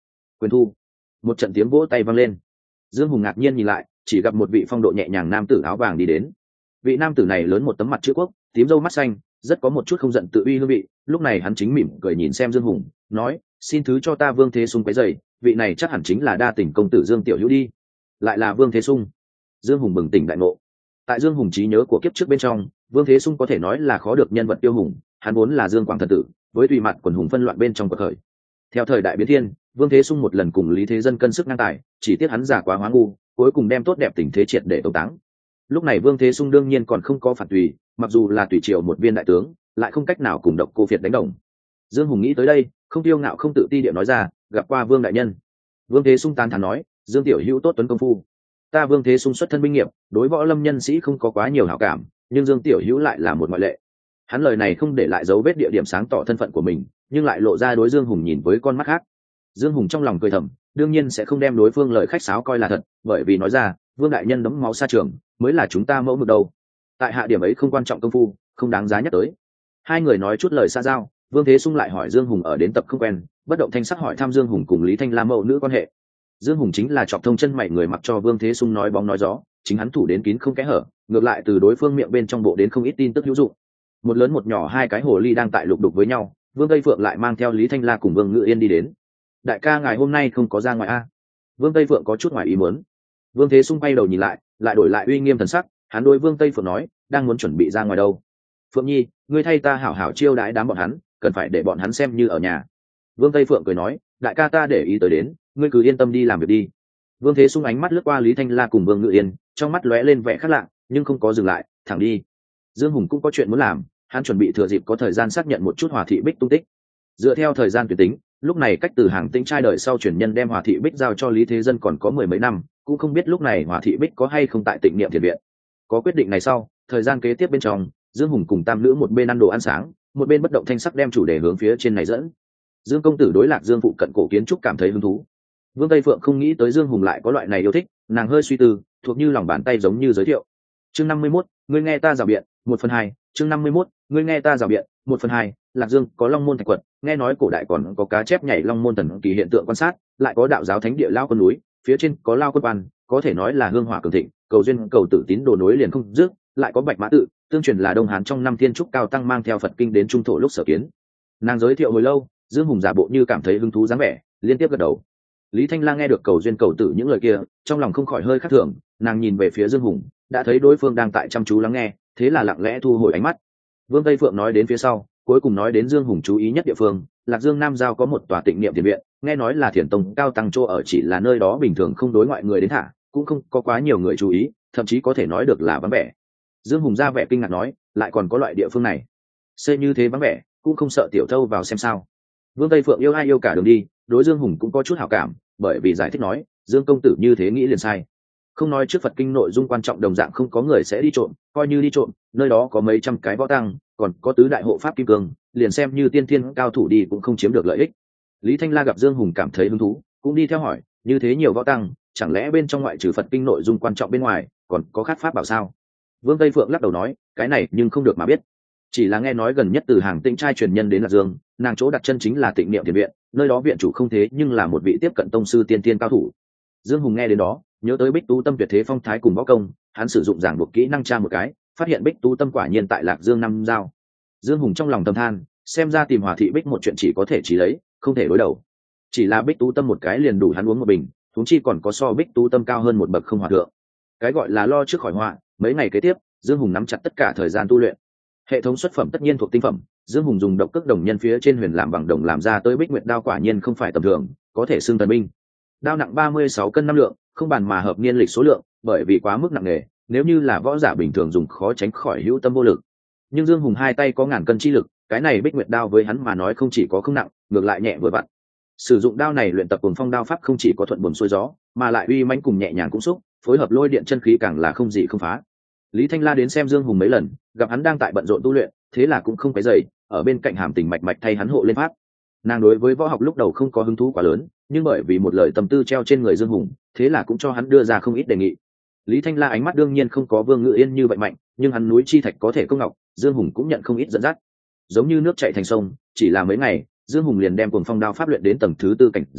Quyền thu. Một trận tiếng vỗ tay vang lên. Dương Hùng ngạc nhiên nhìn lại, chỉ gặp một vị phong độ nhẹ nhàng nam tử áo vàng đi đến. Vị nam tử này lớn một tấm mặt chữ quốc, tím râu mắt xanh, rất có một chút không giận tự uy hương vị. Lúc này hắn chính mỉm cười nhìn xem Dương Hùng, nói: xin thứ cho ta Vương Thế Sung quấy rầy, vị này chắc hẳn chính là đa tình công tử Dương Tiểu Hữu đi. Lại là Vương Thế Sung. Dương Hùng bừng tỉnh đại ngộ. Tại Dương Hùng trí nhớ của kiếp trước bên trong, Vương Thế Sung có thể nói là khó được nhân vật tiêu hùng, hắn vốn là Dương Quảng thần tử, với tùy mặt quần hùng phân loạn bên trong cuộc khởi. Theo thời đại biến thiên, Vương Thế Sung một lần cùng Lý Thế Dân cân sức ngang tài, chỉ tiếc hắn già quá hóa ngu, cuối cùng đem tốt đẹp tình thế triệt để tẩu táng. Lúc này Vương Thế Sung đương nhiên còn không có phản tùy, mặc dù là tùy triều một viên đại tướng, lại không cách nào cùng Độc Cô Việt đánh đồng. Dương Hùng nghĩ tới đây, không tiêu ngạo không tự ti điệu nói ra: gặp qua Vương đại nhân. Vương Thế Sung tán thán nói: Dương Tiểu Hữu tốt tuấn công phu. Ta Vương Thế Sung xuất thân binh nghiệp, đối võ lâm nhân sĩ không có quá nhiều hảo cảm, nhưng Dương Tiểu Hữu lại là một ngoại lệ. Hắn lời này không để lại dấu vết địa điểm sáng tỏ thân phận của mình, nhưng lại lộ ra đối Dương Hùng nhìn với con mắt khác. Dương Hùng trong lòng cười thầm, đương nhiên sẽ không đem đối phương lời khách sáo coi là thật, bởi vì nói ra: Vương đại nhân đấm máu xa trường, mới là chúng ta mẫu mực đầu. Tại hạ điểm ấy không quan trọng công phu, không đáng giá nhắc tới. Hai người nói chút lời xa giao, Vương Thế Sung lại hỏi Dương Hùng ở đến tập không quen, bất động thanh sắc hỏi thăm Dương Hùng cùng Lý Thanh Lam mẫu nữ quan hệ. Dương Hùng chính là chọc thông chân mày người mặc cho Vương Thế Sung nói bóng nói gió, chính hắn thủ đến kín không kẽ hở, ngược lại từ đối phương miệng bên trong bộ đến không ít tin tức hữu dụng. Một lớn một nhỏ hai cái hồ ly đang tại lục đục với nhau, Vương Tây Phượng lại mang theo Lý Thanh La cùng Vương Ngự Yên đi đến. Đại ca ngài hôm nay không có ra ngoài a? Vương Tây Phượng có chút ngoài ý muốn. Vương Thế Sung quay đầu nhìn lại, lại đổi lại uy nghiêm thần sắc, hắn đối Vương Tây Phượng nói: đang muốn chuẩn bị ra ngoài đâu? Phượng Nhi, ngươi thay ta hảo hảo chiêu đãi đám bọn hắn, cần phải để bọn hắn xem như ở nhà. Vương Tây Phượng cười nói: đại ca ta để ý tới đến, ngươi cứ yên tâm đi làm việc đi. Vương Thế Sung ánh mắt lướt qua Lý Thanh La cùng Vương Ngự Yên, trong mắt lóe lên vẻ khác lạ, nhưng không có dừng lại, thẳng đi. Dương Hùng cũng có chuyện muốn làm, hắn chuẩn bị thừa dịp có thời gian xác nhận một chút Hòa Thị Bích tung tích. Dựa theo thời gian tuyến tính, lúc này cách từ Hàng Tĩnh trai đời sau truyền nhân đem Hòa Thị Bích giao cho Lý Thế Dân còn có mười mấy năm, cũng không biết lúc này Hòa Thị Bích có hay không tại Tịnh Niệm Thiền viện. Có quyết định này sau, thời gian kế tiếp bên trong, Dương Hùng cùng tam nữ một bên ăn đồ ăn sáng, một bên bất động thanh sắc đem chủ đề hướng phía trên này dẫn. Dương công tử đối Lạc Dương phụ cận cổ kiến trúc cảm thấy hứng thú. Vương Tây Phượng không nghĩ tới Dương Hùng lại có loại này yêu thích, nàng hơi suy tư, thuộc như lòng bàn tay giống như giới thiệu. Chương năm mươi mốt, ngươi nghe ta rào biện, một phần hai. Chương năm mươi mốt, ngươi nghe ta rào biện, một phần hai. Lạc Dương có Long Môn Thạch Quật, nghe nói cổ đại còn có cá chép nhảy Long Môn thần kỳ hiện tượng quan sát, lại có đạo giáo thánh địa lao con núi, phía trên có lao quân quan, có thể nói là hương hỏa cường thịnh, cầu duyên cầu tử tín đồ nối liền không dứt, lại có Bạch Mã tự, tương truyền là Đông Hán trong năm thiên trúc cao tăng mang theo Phật kinh đến trung thổ lúc sở kiến. Nàng giới thiệu hồi lâu, Dương Hùng giả bộ như cảm thấy hứng thú dáng vẻ, liên tiếp gật đầu. Lý Thanh Lang nghe được cầu duyên cầu tử những lời kia, trong lòng không khỏi hơi khác thường, nàng nhìn về phía Dương Hùng, đã thấy đối phương đang tại chăm chú lắng nghe, thế là lặng lẽ thu hồi ánh mắt. Vương Tây Phượng nói đến phía sau, cuối cùng nói đến Dương Hùng chú ý nhất địa phương, Lạc Dương Nam giao có một tòa Tịnh Niệm Thiền viện, nghe nói là Thiền Tông cao tăng chỗ ở, chỉ là nơi đó bình thường không đối ngoại người đến thả, cũng không có quá nhiều người chú ý, thậm chí có thể nói được là vắng vẻ. Dương Hùng ra vẻ kinh ngạc nói: lại còn có loại địa phương này? Xây như thế vắng vẻ, cũng không sợ tiểu thâu vào xem sao? Vương Tây Phượng yêu ai yêu cả đường đi, đối Dương Hùng cũng có chút hảo cảm, bởi vì giải thích nói: Dương công tử như thế nghĩ liền sai. Không nói trước Phật kinh nội dung quan trọng đồng dạng không có người sẽ đi trộm, coi như đi trộm, nơi đó có mấy trăm cái võ tăng, còn có tứ đại hộ pháp kim cương, liền xem như tiên thiên cao thủ đi cũng không chiếm được lợi ích. Lý Thanh La gặp Dương Hùng cảm thấy hứng thú, cũng đi theo hỏi: như thế nhiều võ tăng, chẳng lẽ bên trong ngoại trừ Phật kinh nội dung quan trọng bên ngoài, còn có khác pháp bảo sao? Vương Tây Phượng lắc đầu nói: cái này nhưng không được mà biết. Chỉ là nghe nói gần nhất từ Hàng Tĩnh trai truyền nhân đến Lạc Dương, nàng chỗ đặt chân chính là Tịnh Niệm Thiền viện, nơi đó viện chủ không thế nhưng là một vị tiếp cận tông sư tiên tiên cao thủ. Dương Hùng nghe đến đó, nhớ tới Bích Tú Tâm tuyệt thế phong thái cùng võ công, hắn sử dụng giảng buộc kỹ năng tra một cái, phát hiện Bích Tú Tâm quả nhiên tại Lạc Dương năm giao. Dương Hùng trong lòng thầm than, xem ra tìm Hòa Thị Bích một chuyện chỉ có thể chỉ lấy, không thể đối đầu. Chỉ là Bích Tú Tâm một cái liền đủ hắn uống một bình, huống chi còn có so Bích Tú Tâm cao hơn một bậc không hòa thượng. Cái gọi là lo trước khỏi họa, mấy ngày kế tiếp, Dương Hùng nắm chặt tất cả thời gian tu luyện. Hệ thống xuất phẩm tất nhiên thuộc tinh phẩm, Dương Hùng dùng độc cước đồng nhân phía trên huyền làm bằng đồng làm ra tới Bích Nguyệt đao quả nhiên không phải tầm thường, có thể xưng thần binh. Đao nặng ba mươi sáu cân năm lượng, không bàn mà hợp niên lịch số lượng, bởi vì quá mức nặng nề, nếu như là võ giả bình thường dùng khó tránh khỏi hữu tâm vô lực. Nhưng Dương Hùng hai tay có ngàn cân chi lực, cái này Bích Nguyệt đao với hắn mà nói không chỉ có không nặng, ngược lại nhẹ vừa vặn. Sử dụng đao này luyện tập Cuồng Phong đao pháp không chỉ có thuận buồm xuôi gió, mà lại uy mãnh cùng nhẹ nhàng cũng xúc, phối hợp lôi điện chân khí càng là không gì không phá. Lý Thanh La đến xem Dương Hùng mấy lần, gặp hắn đang tại bận rộn tu luyện, thế là cũng không phải dậy, ở bên cạnh Hàm Tình mạch mạch thay hắn hộ lên pháp. Nàng đối với võ học lúc đầu không có hứng thú quá lớn, nhưng bởi vì một lời tâm tư treo trên người Dương Hùng, thế là cũng cho hắn đưa ra không ít đề nghị. Lý Thanh La ánh mắt đương nhiên không có Vương Ngự Yên như vậy mạnh, nhưng hắn núi chi thạch có thể công ngọc, Dương Hùng cũng nhận không ít dẫn dắt. Giống như nước chảy thành sông, chỉ là mấy ngày, Dương Hùng liền đem Cuồng Phong đao pháp luyện đến tầng thứ tư cảnh giới,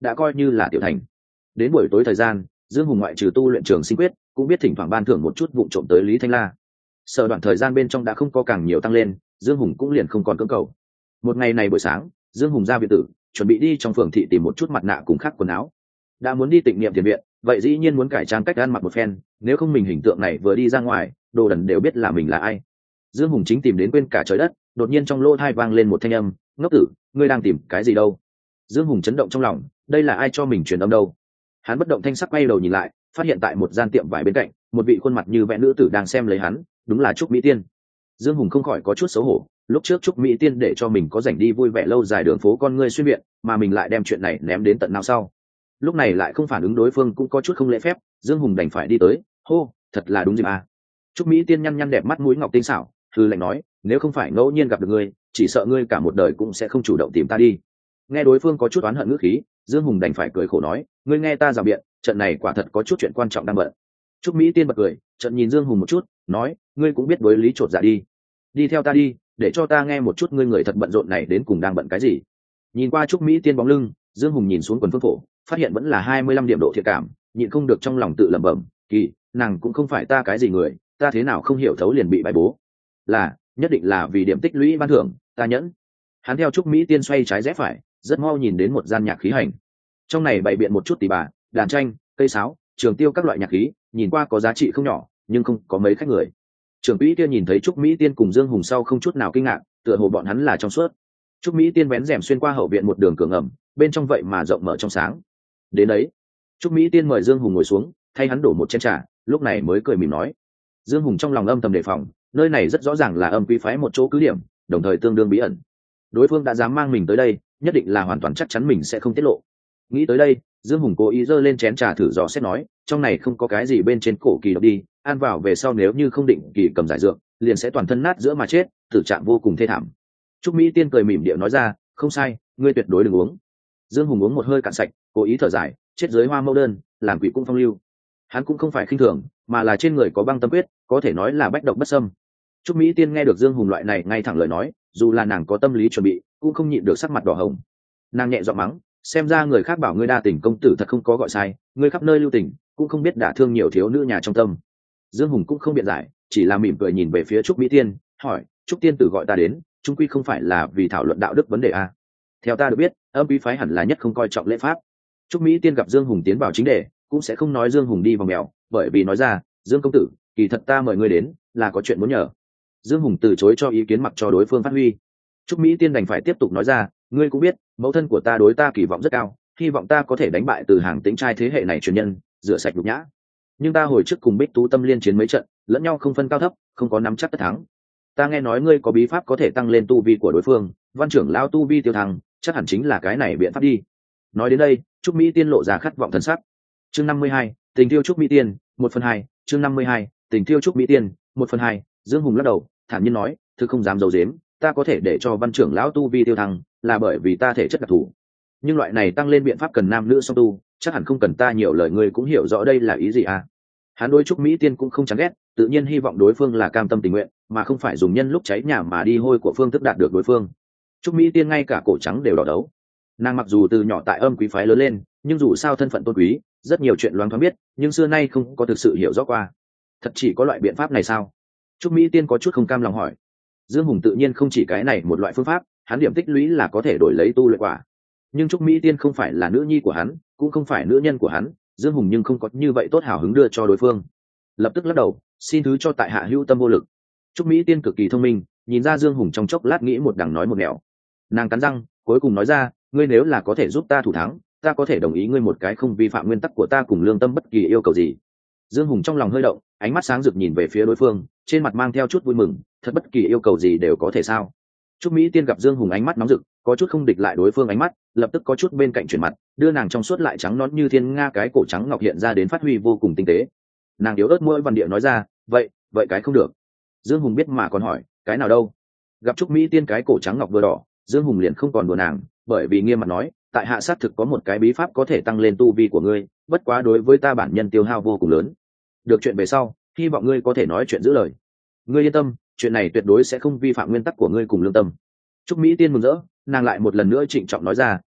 đã coi như là tiểu thành. Đến buổi tối thời gian, Dương Hùng ngoại trừ tu luyện trường sinh quyết, cũng biết thỉnh thoảng ban thưởng một chút vụ trộm tới Lý Thanh La. Sở đoạn thời gian bên trong đã không có càng nhiều tăng lên, Dương Hùng cũng liền không còn cưỡng cầu. Một ngày này buổi sáng, Dương Hùng ra viện tử, chuẩn bị đi trong phường thị tìm một chút mặt nạ cùng khác quần áo. Đã muốn đi tịnh niệm tiền viện, vậy dĩ nhiên muốn cải trang cách ăn mặc một phen, nếu không mình hình tượng này vừa đi ra ngoài, đồ đần đều biết là mình là ai. Dương Hùng chính tìm đến quên cả trời đất, đột nhiên trong lỗ tai vang lên một thanh âm, "Ngốc tử, ngươi đang tìm cái gì đâu?" Dương Hùng chấn động trong lòng, đây là ai cho mình truyền âm đâu? Hắn bất động thanh sắc quay đầu nhìn lại, phát hiện tại một gian tiệm vải bên cạnh, một vị khuôn mặt như vẽ nữ tử đang xem lấy hắn, đúng là Trúc Mỹ Tiên. Dương Hùng không khỏi có chút xấu hổ, lúc trước Trúc Mỹ Tiên để cho mình có rảnh đi vui vẻ lâu dài đường phố con ngươi xuyên viện, mà mình lại đem chuyện này ném đến tận nào sau. Lúc này lại không phản ứng đối phương cũng có chút không lễ phép, Dương Hùng đành phải đi tới, hô, thật là đúng dịp à. Trúc Mỹ Tiên nhăn nhăn đẹp mắt mũi ngọc tinh xảo, thư lạnh nói, nếu không phải ngẫu nhiên gặp được ngươi, chỉ sợ ngươi cả một đời cũng sẽ không chủ động tìm ta đi. Nghe đối phương có chút oán hận ngữ khí, Dương Hùng đành phải cười khổ nói, ngươi nghe ta rào biện, trận này quả thật có chút chuyện quan trọng đang bận. Trúc Mỹ Tiên bật cười, trận nhìn Dương Hùng một chút, nói, ngươi cũng biết đối lý chột dạ đi, đi theo ta đi, để cho ta nghe một chút ngươi người thật bận rộn này đến cùng đang bận cái gì. Nhìn qua Trúc Mỹ Tiên bóng lưng, Dương Hùng nhìn xuống quần phương phổ, phát hiện vẫn là hai mươi lăm điểm độ thiện cảm, nhịn không được trong lòng tự lẩm bẩm, kỳ, nàng cũng không phải ta cái gì người, ta thế nào không hiểu thấu liền bị bài bố, là nhất định là vì điểm tích lũy ban thưởng, ta nhẫn. Hắn theo Trúc Mỹ Tiên xoay trái rẽ phải, rất mau nhìn đến một gian nhạc khí hành, trong này bày biện một chút tỉ bà, đàn tranh, cây sáo, trường tiêu các loại nhạc khí, nhìn qua có giá trị không nhỏ, nhưng không có mấy khách người. Trưởng quỹ kia nhìn thấy Trúc Mỹ Tiên cùng Dương Hùng sau không chút nào kinh ngạc, tựa hồ bọn hắn là trong suốt. Trúc Mỹ Tiên vén rèm xuyên qua hậu viện một đường cửa ngầm, bên trong vậy mà rộng mở trong sáng. Đến đấy, Trúc Mỹ Tiên mời Dương Hùng ngồi xuống, thay hắn đổ một chén trà, lúc này mới cười mỉm nói. Dương Hùng trong lòng âm thầm đề phòng, nơi này rất rõ ràng là âm quý phái một chỗ cứ điểm, đồng thời tương đương bí ẩn. Đối phương đã dám mang mình tới đây, nhất định là hoàn toàn chắc chắn mình sẽ không tiết lộ. Nghĩ tới đây, Dương Hùng cố ý giơ lên chén trà thử dò xét nói, trong này không có cái gì bên trên cổ kỳ độc đi, ăn vào về sau nếu như không định kỳ cầm giải dược, liền sẽ toàn thân nát giữa mà chết, tử trạng vô cùng thê thảm. Trúc Mỹ Tiên cười mỉm điệu nói ra, không sai, ngươi tuyệt đối đừng uống. Dương Hùng uống một hơi cạn sạch, cố ý thở dài, chết dưới hoa mẫu đơn, làm quỷ cũng phong lưu. Hắn cũng không phải khinh thường, mà là trên người có băng tâm quyết, có thể nói là bách độc bất xâm. Trúc Mỹ Tiên nghe được Dương Hùng loại này ngay thẳng lời nói, dù là nàng có tâm lý chuẩn bị, cũng không nhịn được sắc mặt đỏ hồng. Nàng nhẹ giọng mắng, xem ra người khác bảo ngươi đa tình công tử thật không có gọi sai, ngươi khắp nơi lưu tình, cũng không biết đả thương nhiều thiếu nữ nhà trong tâm. Dương Hùng cũng không biện giải, chỉ là mỉm cười nhìn về phía Trúc Mỹ Tiên, hỏi, Trúc Tiên tử gọi ta đến, chung quy không phải là vì thảo luận đạo đức vấn đề à? Theo ta được biết, âm quý phái hẳn là nhất không coi trọng lễ pháp. Trúc Mỹ Tiên gặp Dương Hùng tiến vào chính đề, cũng sẽ không nói Dương Hùng đi vòng mèo, bởi vì nói ra, Dương công tử, kỳ thật ta mời ngươi đến, là có chuyện muốn nhờ. Dương Hùng từ chối cho ý kiến mặc cho đối phương phát huy. Trúc Mỹ Tiên đành phải tiếp tục nói ra, ngươi cũng biết, mẫu thân của ta đối ta kỳ vọng rất cao, hy vọng ta có thể đánh bại từ hàng tĩnh trai thế hệ này truyền nhân, rửa sạch nhục nhã. Nhưng ta hồi trước cùng Bích Tú Tâm liên chiến mấy trận, lẫn nhau không phân cao thấp, không có nắm chắc tất thắng. Ta nghe nói ngươi có bí pháp có thể tăng lên tu vi của đối phương, Văn trưởng lão tu vi tiêu thăng, chắc hẳn chính là cái này biện pháp đi. Nói đến đây, Trúc Mỹ Tiên lộ ra khát vọng thần sắc. Chương năm mươi hai, tình tiêu Trúc Mỹ Tiên, một phần hai. Chương năm mươi hai, tình tiêu Trúc Mỹ Tiên, một phần hai. Dương Hùng lắc đầu, thản nhiên nói, thực không dám giấu giếm, ta có thể để cho Văn trưởng lão tu vi tiêu thăng, là bởi vì ta thể chất đặc thù. Nhưng loại này tăng lên biện pháp cần nam nữ song tu, chắc hẳn không cần ta nhiều lời, ngươi cũng hiểu rõ đây là ý gì à? Hắn đối Trúc Mỹ Tiên cũng không chán ghét, tự nhiên hy vọng đối phương là cam tâm tình nguyện, mà không phải dùng nhân lúc cháy nhà mà đi hôi của phương thức đạt được đối phương. Trúc Mỹ Tiên ngay cả cổ trắng đều đỏ đấu. Nàng mặc dù từ nhỏ tại âm quý phái lớn lên, nhưng dù sao thân phận tôn quý, rất nhiều chuyện loáng thoáng biết, nhưng xưa nay không có thực sự hiểu rõ qua. Thật chỉ có loại biện pháp này sao? Trúc Mỹ Tiên có chút không cam lòng hỏi. Dương Hùng tự nhiên không chỉ cái này một loại phương pháp, hắn điểm tích lũy là có thể đổi lấy tu luyện quả. Nhưng Trúc Mỹ Tiên không phải là nữ nhi của hắn, cũng không phải nữ nhân của hắn, Dương Hùng nhưng không có như vậy tốt hào hứng đưa cho đối phương. Lập tức lắc đầu, xin thứ cho tại hạ hữu tâm vô lực. Trúc Mỹ Tiên cực kỳ thông minh, nhìn ra Dương Hùng trong chốc lát nghĩ một đằng nói một nẻo. Nàng cắn răng, cuối cùng nói ra, ngươi nếu là có thể giúp ta thủ thắng, ta có thể đồng ý ngươi một cái không vi phạm nguyên tắc của ta cùng lương tâm bất kỳ yêu cầu gì. Dương Hùng trong lòng hơi động, ánh mắt sáng rực nhìn về phía đối phương, trên mặt mang theo chút vui mừng, thật bất kỳ yêu cầu gì đều có thể sao? Trúc Mỹ Tiên gặp Dương Hùng ánh mắt nóng rực, có chút không địch lại đối phương ánh mắt, lập tức có chút bên cạnh chuyển mặt, đưa nàng trong suốt lại trắng nõn như thiên nga cái cổ trắng ngọc hiện ra đến phát huy vô cùng tinh tế. Nàng yếu ớt môi văn địa nói ra, vậy, vậy cái không được. Dương Hùng biết mà còn hỏi, cái nào đâu? Gặp Trúc Mỹ Tiên cái cổ trắng ngọc vừa đỏ, Dương Hùng liền không còn đùa nàng, bởi vì nghiêm mặt nói, tại hạ sát thực có một cái bí pháp có thể tăng lên tu vi của ngươi, bất quá đối với ta bản nhân tiêu hao vô cùng lớn. Được chuyện về sau, hy vọng ngươi có thể nói chuyện giữ lời. Ngươi yên tâm, chuyện này tuyệt đối sẽ không vi phạm nguyên tắc của ngươi cùng lương tâm. Trúc Mỹ Tiên mừng rỡ, nàng lại một lần nữa trịnh trọng nói ra,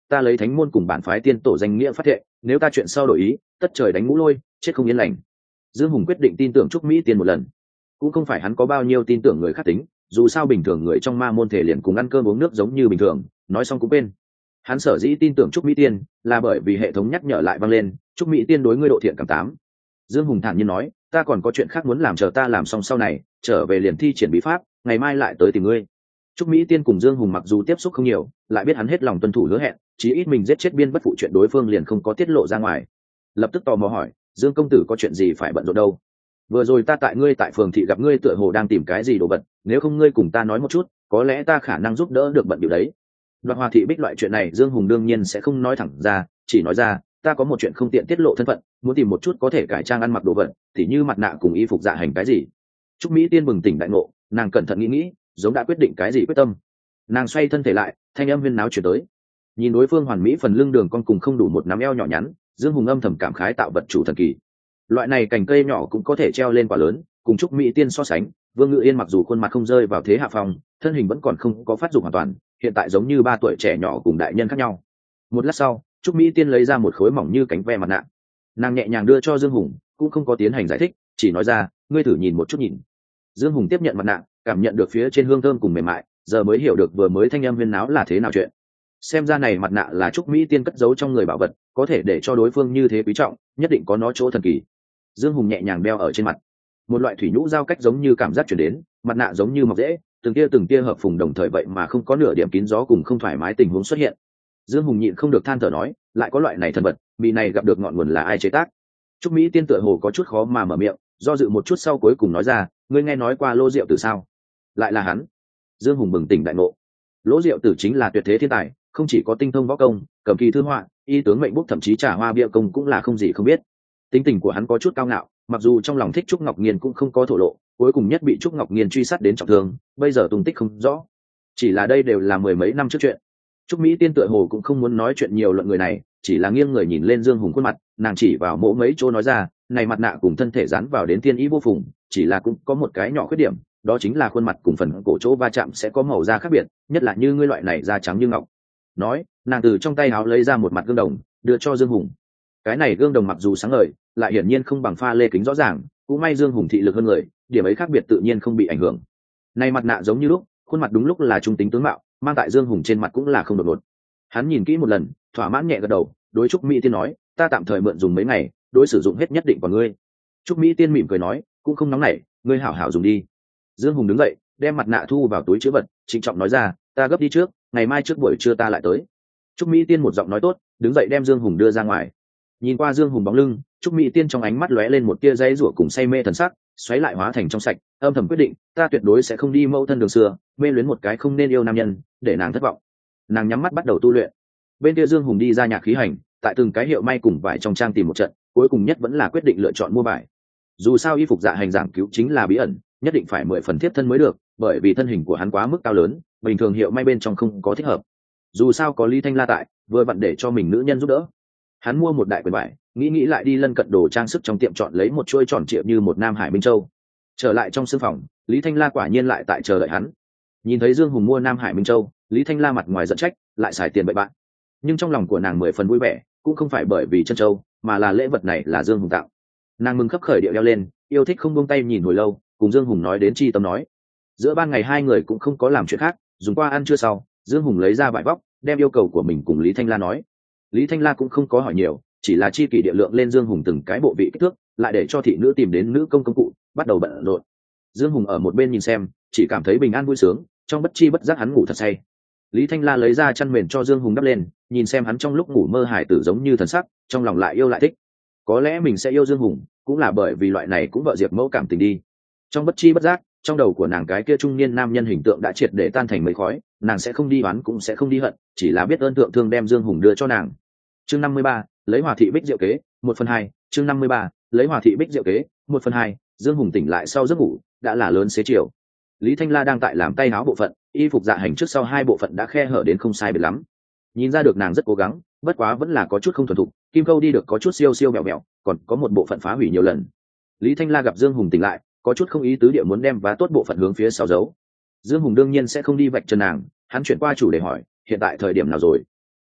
ta lấy thánh môn cùng bản phái tiên tổ danh nghĩa phát thệ, nếu ta chuyện sau đổi ý, tất trời đánh ngũ lôi, chết không yên lành. Dương Hùng quyết định tin tưởng Trúc Mỹ Tiên một lần. Cũng không phải hắn có bao nhiêu tin tưởng người khác tính, dù sao bình thường người trong ma môn thể liền cùng ăn cơm uống nước giống như bình thường, nói xong cũng quên. Hắn sở dĩ tin tưởng Trúc Mỹ Tiên là bởi vì hệ thống nhắc nhở lại vang lên, Trúc Mỹ Tiên đối ngươi độ thiện cảm tám. Dương Hùng thản nhiên nói, ta còn có chuyện khác muốn làm, chờ ta làm xong sau này trở về liền thi triển bí pháp, ngày mai lại tới tìm ngươi. Trúc Mỹ Tiên cùng Dương Hùng mặc dù tiếp xúc không nhiều, lại biết hắn hết lòng tuân thủ hứa hẹn, chí ít mình giết chết biên bất phụ chuyện đối phương liền không có tiết lộ ra ngoài. Lập tức tò mò hỏi, Dương công tử có chuyện gì phải bận rộn đâu? Vừa rồi ta tại ngươi tại phường thị gặp ngươi tựa hồ đang tìm cái gì đồ vật, nếu không ngươi cùng ta nói một chút, có lẽ ta khả năng giúp đỡ được bận điều đấy. Đoạt Hoa thị bích loại chuyện này Dương Hùng đương nhiên sẽ không nói thẳng ra, chỉ nói ra, ta có một chuyện không tiện tiết lộ thân phận, muốn tìm một chút có thể cải trang ăn mặc đồ vật, tỉ như mặt nạ cùng y phục dạ hành cái gì. Trúc Mỹ Tiên bừng tỉnh đại ngộ, nàng cẩn thận nghĩ nghĩ, giống đã quyết định cái gì quyết tâm. Nàng xoay thân thể lại, thanh âm huyên náo chuyển tới. Nhìn đối phương hoàn mỹ phần lưng đường con cùng không đủ một nắm eo nhỏ nhắn, Dương Hùng âm thầm cảm khái tạo vật chủ thần kỳ. Loại này cành cây nhỏ cũng có thể treo lên quả lớn, cùng Trúc Mỹ Tiên so sánh, Vương Ngự Yên mặc dù khuôn mặt không rơi vào thế hạ phong, thân hình vẫn còn không có phát dục hoàn toàn, hiện tại giống như ba tuổi trẻ nhỏ cùng đại nhân khác nhau. Một lát sau, Trúc Mỹ Tiên lấy ra một khối mỏng như cánh ve mặt nạ, nàng nhẹ nhàng đưa cho Dương Hùng, cũng không có tiến hành giải thích, chỉ nói ra, ngươi thử nhìn một chút nhìn. Dương Hùng tiếp nhận mặt nạ, cảm nhận được phía trên hương thơm cùng mềm mại, giờ mới hiểu được vừa mới thanh âm huyên náo là thế nào chuyện. Xem ra này mặt nạ là Trúc Mỹ Tiên cất giấu trong người bảo vật, có thể để cho đối phương như thế quý trọng, nhất định có nó chỗ thần kỳ. Dương Hùng nhẹ nhàng đeo ở trên mặt, một loại thủy nhũ giao cách giống như cảm giác chuyển đến, mặt nạ giống như mọc dễ, từng tia từng tia hợp phùng đồng thời vậy mà không có nửa điểm kín gió cùng không thoải mái tình huống xuất hiện. Dương Hùng nhịn không được than thở nói, lại có loại này thần vật, bị này gặp được ngọn nguồn là ai chế tác? Trúc Mỹ Tiên tựa hồ có chút khó mà mở miệng, do dự một chút sau cuối cùng nói ra, ngươi nghe nói qua Lô Diệu Tử sao? Lại là hắn. Dương Hùng bừng tỉnh đại ngộ. Lỗ Diệu Tử chính là tuyệt thế thiên tài, không chỉ có tinh thông võ công, cầm kỳ thư họa, y tướng mệnh bút, thậm chí trả hoa bia công cũng là không gì không biết. Tính tình của hắn có chút cao ngạo, mặc dù trong lòng thích Trúc Ngọc Nghiên cũng không có thổ lộ, cuối cùng nhất bị Trúc Ngọc Nghiên truy sát đến trọng thương, bây giờ tung tích không rõ. Chỉ là đây đều là mười mấy năm trước chuyện. Trúc Mỹ Tiên tựa hồ cũng không muốn nói chuyện nhiều luận người này, chỉ là nghiêng người nhìn lên Dương Hùng khuôn mặt, nàng chỉ vào mỗi mấy chỗ nói ra, này mặt nạ cùng thân thể dán vào đến thiên ý vô phùng, chỉ là cũng có một cái nhỏ khuyết điểm, đó chính là khuôn mặt cùng phần cổ chỗ va chạm sẽ có màu da khác biệt, nhất là như ngươi loại này da trắng như ngọc. Nói, nàng từ trong tay áo lấy ra một mặt gương đồng, đưa cho Dương Hùng. Cái này gương đồng mặc dù sáng ngời, lại hiển nhiên không bằng pha lê kính rõ ràng, cũng may Dương Hùng thị lực hơn người, điểm ấy khác biệt tự nhiên không bị ảnh hưởng. Này mặt nạ giống như lúc, khuôn mặt đúng lúc là trung tính tướng mạo, mang tại Dương Hùng trên mặt cũng là không đột ngột. Hắn nhìn kỹ một lần, thỏa mãn nhẹ gật đầu, đối Trúc Mỹ Tiên nói, ta tạm thời mượn dùng mấy ngày, đối sử dụng hết nhất định của ngươi. Trúc Mỹ Tiên mỉm cười nói, cũng không nóng nảy, ngươi hảo hảo dùng đi. Dương Hùng đứng dậy, đem mặt nạ thu vào túi chứa vật, trịnh trọng nói ra, ta gấp đi trước, ngày mai trước buổi trưa ta lại tới. Trúc Mỹ Tiên một giọng nói tốt, đứng dậy đem Dương Hùng đưa ra ngoài. Nhìn qua Dương Hùng bóng lưng, Trúc Mỹ Tiên trong ánh mắt lóe lên một tia dây rủa cùng say mê thần sắc, xoáy lại hóa thành trong sạch, âm thầm quyết định, ta tuyệt đối sẽ không đi mâu thân đường xưa, mê luyến một cái không nên yêu nam nhân, để nàng thất vọng. Nàng nhắm mắt bắt đầu tu luyện. Bên kia Dương Hùng đi ra nhạc khí hành, tại từng cái hiệu may cùng vải trong trang tìm một trận, cuối cùng nhất vẫn là quyết định lựa chọn mua vải. Dù sao y phục dạ hành giảng cứu chính là bí ẩn, nhất định phải mười phần tiếp thân mới được, bởi vì thân hình của hắn quá mức cao lớn, bình thường hiệu may bên trong không có thích hợp. Dù sao có Lý Thanh La tại, vừa vặn để cho mình nữ nhân giúp đỡ. Hắn mua một đại quyển vải, nghĩ nghĩ lại đi lân cận đồ trang sức trong tiệm chọn lấy một chuôi tròn trịa như một nam hải minh châu. Trở lại trong sương phòng, Lý Thanh La quả nhiên lại tại chờ đợi hắn. Nhìn thấy Dương Hùng mua nam hải minh châu, Lý Thanh La mặt ngoài giận trách, lại xài tiền bậy bạn. Nhưng trong lòng của nàng mười phần vui vẻ, cũng không phải bởi vì chân châu, mà là lễ vật này là Dương Hùng tặng. Nàng mừng khấp khởi điệu đeo lên, yêu thích không buông tay nhìn hồi lâu, cùng Dương Hùng nói đến chi tâm nói. Giữa ban ngày hai người cũng không có làm chuyện khác, dùng qua ăn trưa sau, Dương Hùng lấy ra vải vóc, đem yêu cầu của mình cùng Lý Thanh La nói. Lý Thanh La cũng không có hỏi nhiều, chỉ là chi kỷ địa lượng lên Dương Hùng từng cái bộ vị kích thước, lại để cho thị nữ tìm đến nữ công công cụ, bắt đầu bận rộn. Dương Hùng ở một bên nhìn xem, chỉ cảm thấy bình an vui sướng, trong bất chi bất giác hắn ngủ thật say. Lý Thanh La lấy ra chăn mền cho Dương Hùng đắp lên, nhìn xem hắn trong lúc ngủ mơ hải tử giống như thần sắc, trong lòng lại yêu lại thích. Có lẽ mình sẽ yêu Dương Hùng, cũng là bởi vì loại này cũng vợ diệp mẫu cảm tình đi. Trong bất chi bất giác, trong đầu của nàng cái kia trung niên nam nhân hình tượng đã triệt để tan thành mây khói, nàng sẽ không đi oán cũng sẽ không đi hận, chỉ là biết ơn thượng thương đem Dương Hùng đưa cho nàng. Chương năm mươi ba, lấy Hòa thị bích diệu kế, một phần hai. Chương năm mươi ba, lấy Hòa thị bích diệu kế, một phần hai. Dương Hùng tỉnh lại sau giấc ngủ, đã là lớn xế chiều. Lý Thanh La đang tại làm tay áo bộ phận, y phục dạ hành trước sau hai bộ phận đã khe hở đến không sai biệt lắm. Nhìn ra được nàng rất cố gắng, bất quá vẫn là có chút không thuần thục, kim câu đi được có chút siêu siêu bẹo bẹo, còn có một bộ phận phá hủy nhiều lần. Lý Thanh La gặp Dương Hùng tỉnh lại, có chút không ý tứ địa muốn đem vá tốt bộ phận hướng phía sau giấu. Dương Hùng đương nhiên sẽ không đi vạch chân nàng, hắn chuyển qua chủ đề hỏi, hiện tại thời điểm nào rồi?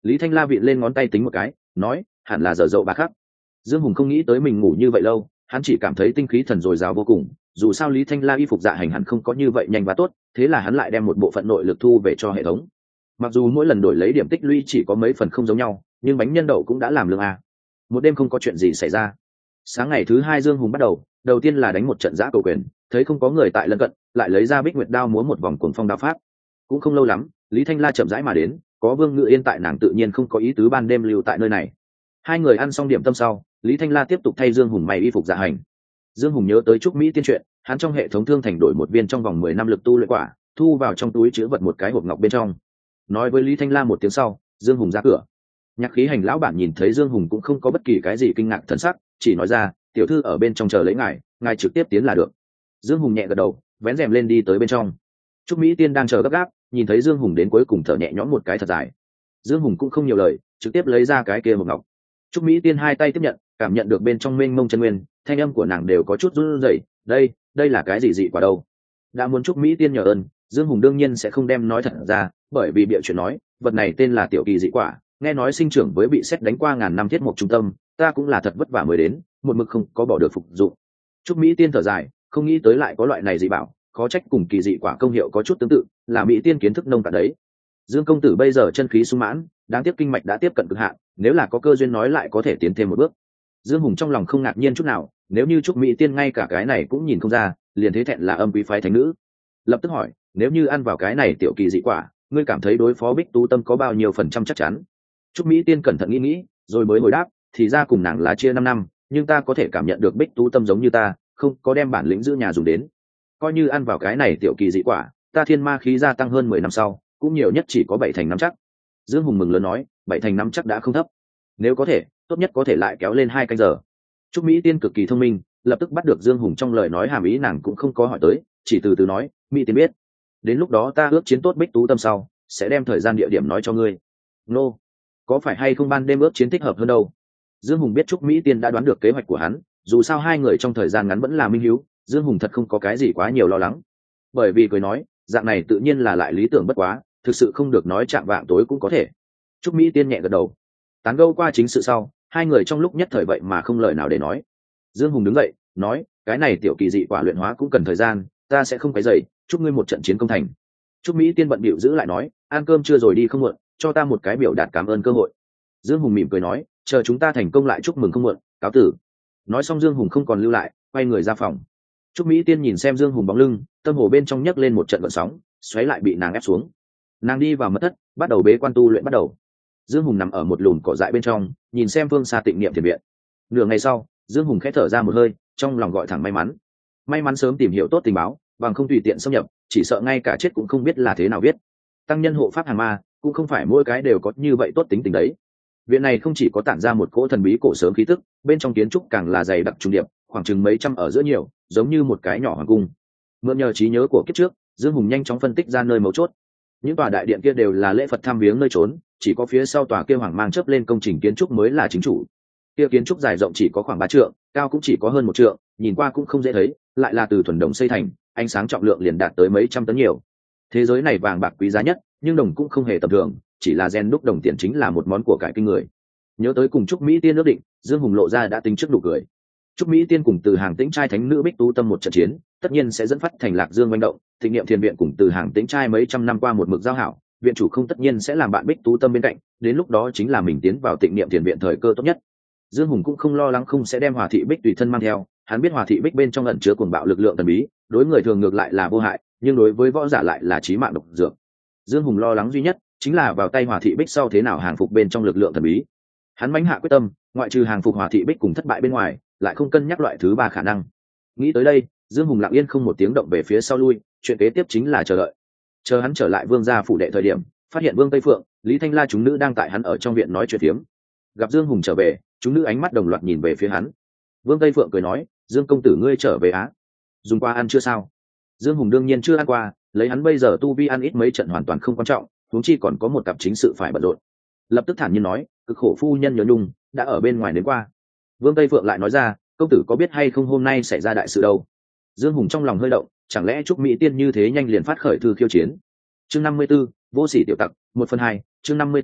Lý Thanh La vịn lên ngón tay tính một cái, nói hẳn là giờ dậu ba khắc. Dương Hùng không nghĩ tới mình ngủ như vậy lâu, hắn chỉ cảm thấy tinh khí thần dồi dào vô cùng. Dù sao Lý Thanh La y phục dạ hành hẳn không có như vậy nhanh và tốt, thế là hắn lại đem một bộ phận nội lực thu về cho hệ thống. Mặc dù mỗi lần đổi lấy điểm tích lũy chỉ có mấy phần không giống nhau, nhưng bánh nhân đậu cũng đã làm lương a. Một đêm không có chuyện gì xảy ra. Sáng ngày thứ hai Dương Hùng bắt đầu, đầu tiên là đánh một trận giã cầu quyền, thấy không có người tại lân cận, lại lấy ra Bích Nguyệt đao múa một vòng cuồng phong đao pháp. Cũng không lâu lắm, Lý Thanh La chậm rãi mà đến, có Vương Ngự Yên tại nàng tự nhiên không có ý tứ ban đêm lưu tại nơi này. Hai người ăn xong điểm tâm sau, Lý Thanh La tiếp tục thay Dương Hùng may y phục dạ hành. Dương Hùng nhớ tới Trúc Mỹ tiên chuyện, hắn trong hệ thống thương thành đổi một viên trong vòng mười năm lực tu luyện quả, thu vào trong túi chứa vật một cái hộp ngọc bên trong. Nói với Lý Thanh La một tiếng sau, Dương Hùng ra cửa. Nhạc Khí Hành lão bản nhìn thấy Dương Hùng cũng không có bất kỳ cái gì kinh ngạc thần sắc, chỉ nói ra, tiểu thư ở bên trong chờ lấy ngài, ngài trực tiếp tiến là được. Dương Hùng nhẹ gật đầu, vén rèm lên đi tới bên trong. Trúc Mỹ tiên đang chờ gấp gáp, nhìn thấy Dương Hùng đến cuối cùng thở nhẹ nhõm một cái thật dài. Dương Hùng cũng không nhiều lời, trực tiếp lấy ra cái kia hộp ngọc. Trúc Mỹ tiên hai tay tiếp nhận, cảm nhận được bên trong mênh mông chân nguyên, thanh âm của nàng đều có chút run rẩy. Đây, đây là cái gì dị quả đâu? Đã muốn Trúc Mỹ tiên nhờ ơn, Dương Hùng đương nhiên sẽ không đem nói thật ra, bởi vì bịa chuyện nói, vật này tên là tiểu kỳ dị quả, nghe nói sinh trưởng với bị xét đánh qua ngàn năm thiết mục trung tâm, ta cũng là thật vất vả mới đến, một mực không có bỏ được phục dụng. Trúc Mỹ tiên thở dài, không nghĩ tới lại có loại này dị bảo, khó trách cùng kỳ dị quả công hiệu có chút tương tự, là Mỹ tiên kiến thức nông cạn đấy. Dương công tử bây giờ chân khí sung mãn, đáng tiếc kinh mạch đã tiếp cận cực hạn, nếu là có cơ duyên nói lại có thể tiến thêm một bước. Dương Hùng trong lòng không ngạc nhiên chút nào, nếu như Trúc Mỹ tiên ngay cả cái này cũng nhìn không ra, liền thế thẹn là âm quý phái thánh nữ. Lập tức hỏi, nếu như ăn vào cái này tiểu kỳ dị quả, ngươi cảm thấy đối phó Bích Tú Tâm có bao nhiêu phần trăm chắc chắn? Trúc Mỹ tiên cẩn thận nghĩ nghĩ, rồi mới hồi đáp, thì ra cùng nàng là chia năm năm, nhưng ta có thể cảm nhận được Bích Tú Tâm giống như ta, không có đem bản lĩnh giữ nhà dùng đến. Coi như ăn vào cái này tiểu kỳ dị quả, ta thiên ma khí gia tăng hơn mười năm sau, cũng nhiều nhất chỉ có bảy thành năm chắc. Dương Hùng mừng lớn nói, bảy thành năm chắc đã không thấp. Nếu có thể, tốt nhất có thể lại kéo lên hai canh giờ. Trúc Mỹ tiên cực kỳ thông minh, lập tức bắt được Dương Hùng trong lời nói hàm ý, nàng cũng không có hỏi tới, chỉ từ từ nói, Mỹ tiên biết. Đến lúc đó ta ước chiến tốt Bích Tú Tâm sau, sẽ đem thời gian địa điểm nói cho ngươi. Nô, no. Có phải hay không ban đêm ước chiến thích hợp hơn đâu? Dương Hùng biết Trúc Mỹ tiên đã đoán được kế hoạch của hắn, dù sao hai người trong thời gian ngắn vẫn là minh hữu, Dương Hùng thật không có cái gì quá nhiều lo lắng. Bởi vì cười nói, dạng này tự nhiên là lại lý tưởng bất quá, thực sự không được nói chạm vạng tối cũng có thể. Trúc Mỹ tiên nhẹ gật đầu. Tán gẫu qua chính sự sau, hai người trong lúc nhất thời vậy mà không lời nào để nói. Dương Hùng đứng dậy, nói, cái này tiểu kỳ dị quả luyện hóa cũng cần thời gian, ta sẽ không quấy rầy, chúc ngươi một trận chiến công thành. Trúc Mỹ tiên bận bịu giữ lại nói, ăn cơm chưa rồi đi không muộn, cho ta một cái biểu đạt cảm ơn cơ hội. Dương Hùng mỉm cười nói, chờ chúng ta thành công lại chúc mừng không muộn, cáo tử. Nói xong Dương Hùng không còn lưu lại, quay người ra phòng. Trúc Mỹ tiên nhìn xem Dương Hùng bóng lưng, tâm hồ bên trong nhấc lên một trận gợn sóng, xoáy lại bị nàng ép xuống. Nàng đi vào mật thất, bắt đầu bế quan tu luyện bắt đầu. Dương Hùng nằm ở một lùm cỏ dại bên trong, nhìn xem phương xa Tịnh Niệm Thiền viện. Nửa ngày sau, Dương Hùng khẽ thở ra một hơi, trong lòng gọi thẳng may mắn. May mắn sớm tìm hiểu tốt tình báo, bằng không tùy tiện xâm nhập, chỉ sợ ngay cả chết cũng không biết là thế nào viết. Tăng nhân hộ pháp hàng ma, cũng không phải mỗi cái đều có như vậy tốt tính tình đấy. Viện này không chỉ có tản ra một cỗ thần bí cổ sớm khí tức, bên trong kiến trúc càng là dày đặc trùng điệp, khoảng chừng mấy trăm ở giữa nhiều, giống như một cái nhỏ hoàng cung. Mượn nhờ trí nhớ của kiếp trước, Dương Hùng nhanh chóng phân tích ra nơi mấu chốt. Những tòa đại điện kia đều là lễ Phật tham viếng nơi trốn, chỉ có phía sau tòa kia hoàng mang chớp lên công trình kiến trúc mới là chính chủ. Kia kiến trúc dài rộng chỉ có khoảng ba trượng, cao cũng chỉ có hơn một trượng, nhìn qua cũng không dễ thấy, lại là từ thuần đồng xây thành, ánh sáng trọng lượng liền đạt tới mấy trăm tấn nhiều. Thế giới này vàng bạc quý giá nhất, nhưng đồng cũng không hề tầm thường, chỉ là gen đúc đồng tiền chính là một món của cải kinh người. Nhớ tới cùng Trúc Mỹ tiên ước định, Dương Hùng lộ ra đã tính trước nụ cười. Trúc Mỹ tiên cùng Từ Hàng Tĩnh trai thánh nữ Bích Tú Tâm một trận chiến, tất nhiên sẽ dẫn phát thành Lạc Dương manh động, Tịnh Niệm Thiền viện cùng Từ Hàng Tĩnh trai mấy trăm năm qua một mực giao hảo, viện chủ không tất nhiên sẽ làm bạn Bích Tú Tâm bên cạnh, đến lúc đó chính là mình tiến vào Tịnh Niệm Thiền viện thời cơ tốt nhất. Dương Hùng cũng không lo lắng không sẽ đem Hòa Thị Bích tùy thân mang theo, hắn biết Hòa Thị Bích bên trong ẩn chứa cuồng bạo lực lượng thần bí, đối người thường ngược lại là vô hại, nhưng đối với võ giả lại là chí mạng độc dược. Dương Hùng lo lắng duy nhất chính là vào tay Hòa Thị Bích sau thế nào hàng phục bên trong lực lượng thần bí. Hắn mãnh hạ quyết tâm, ngoại trừ hàng phục Hòa Thị Bích cùng thất bại bên ngoài, lại không cân nhắc loại thứ ba khả năng. Nghĩ tới đây, Dương Hùng lặng yên không một tiếng động về phía sau lui, chuyện kế tiếp chính là chờ đợi. Chờ hắn trở lại Vương gia phủ đệ thời điểm, phát hiện Vương Tây Phượng, Lý Thanh La chúng nữ đang tại hắn ở trong viện nói chuyện phiếm. Gặp Dương Hùng trở về, chúng nữ ánh mắt đồng loạt nhìn về phía hắn. Vương Tây Phượng cười nói, Dương công tử ngươi trở về á? Dùng qua ăn chưa sao? Dương Hùng đương nhiên chưa ăn qua, lấy hắn bây giờ tu vi ăn ít mấy trận hoàn toàn không quan trọng, huống chi còn có một cặp chính sự phải bận rộn. Lập tức thản nhiên nói, cực khổ phu nhân nhớ nhung, đã ở bên ngoài đến qua. Vương Tây Phượng lại nói ra, công tử có biết hay không hôm nay xảy ra đại sự đâu? Dương Hùng trong lòng hơi động, chẳng lẽ Trúc Mỹ tiên như thế nhanh liền phát khởi thư khiêu chiến? Chương năm mươi 54, vô sỉ tiểu tặc, một phần hai, chương năm mươi 54,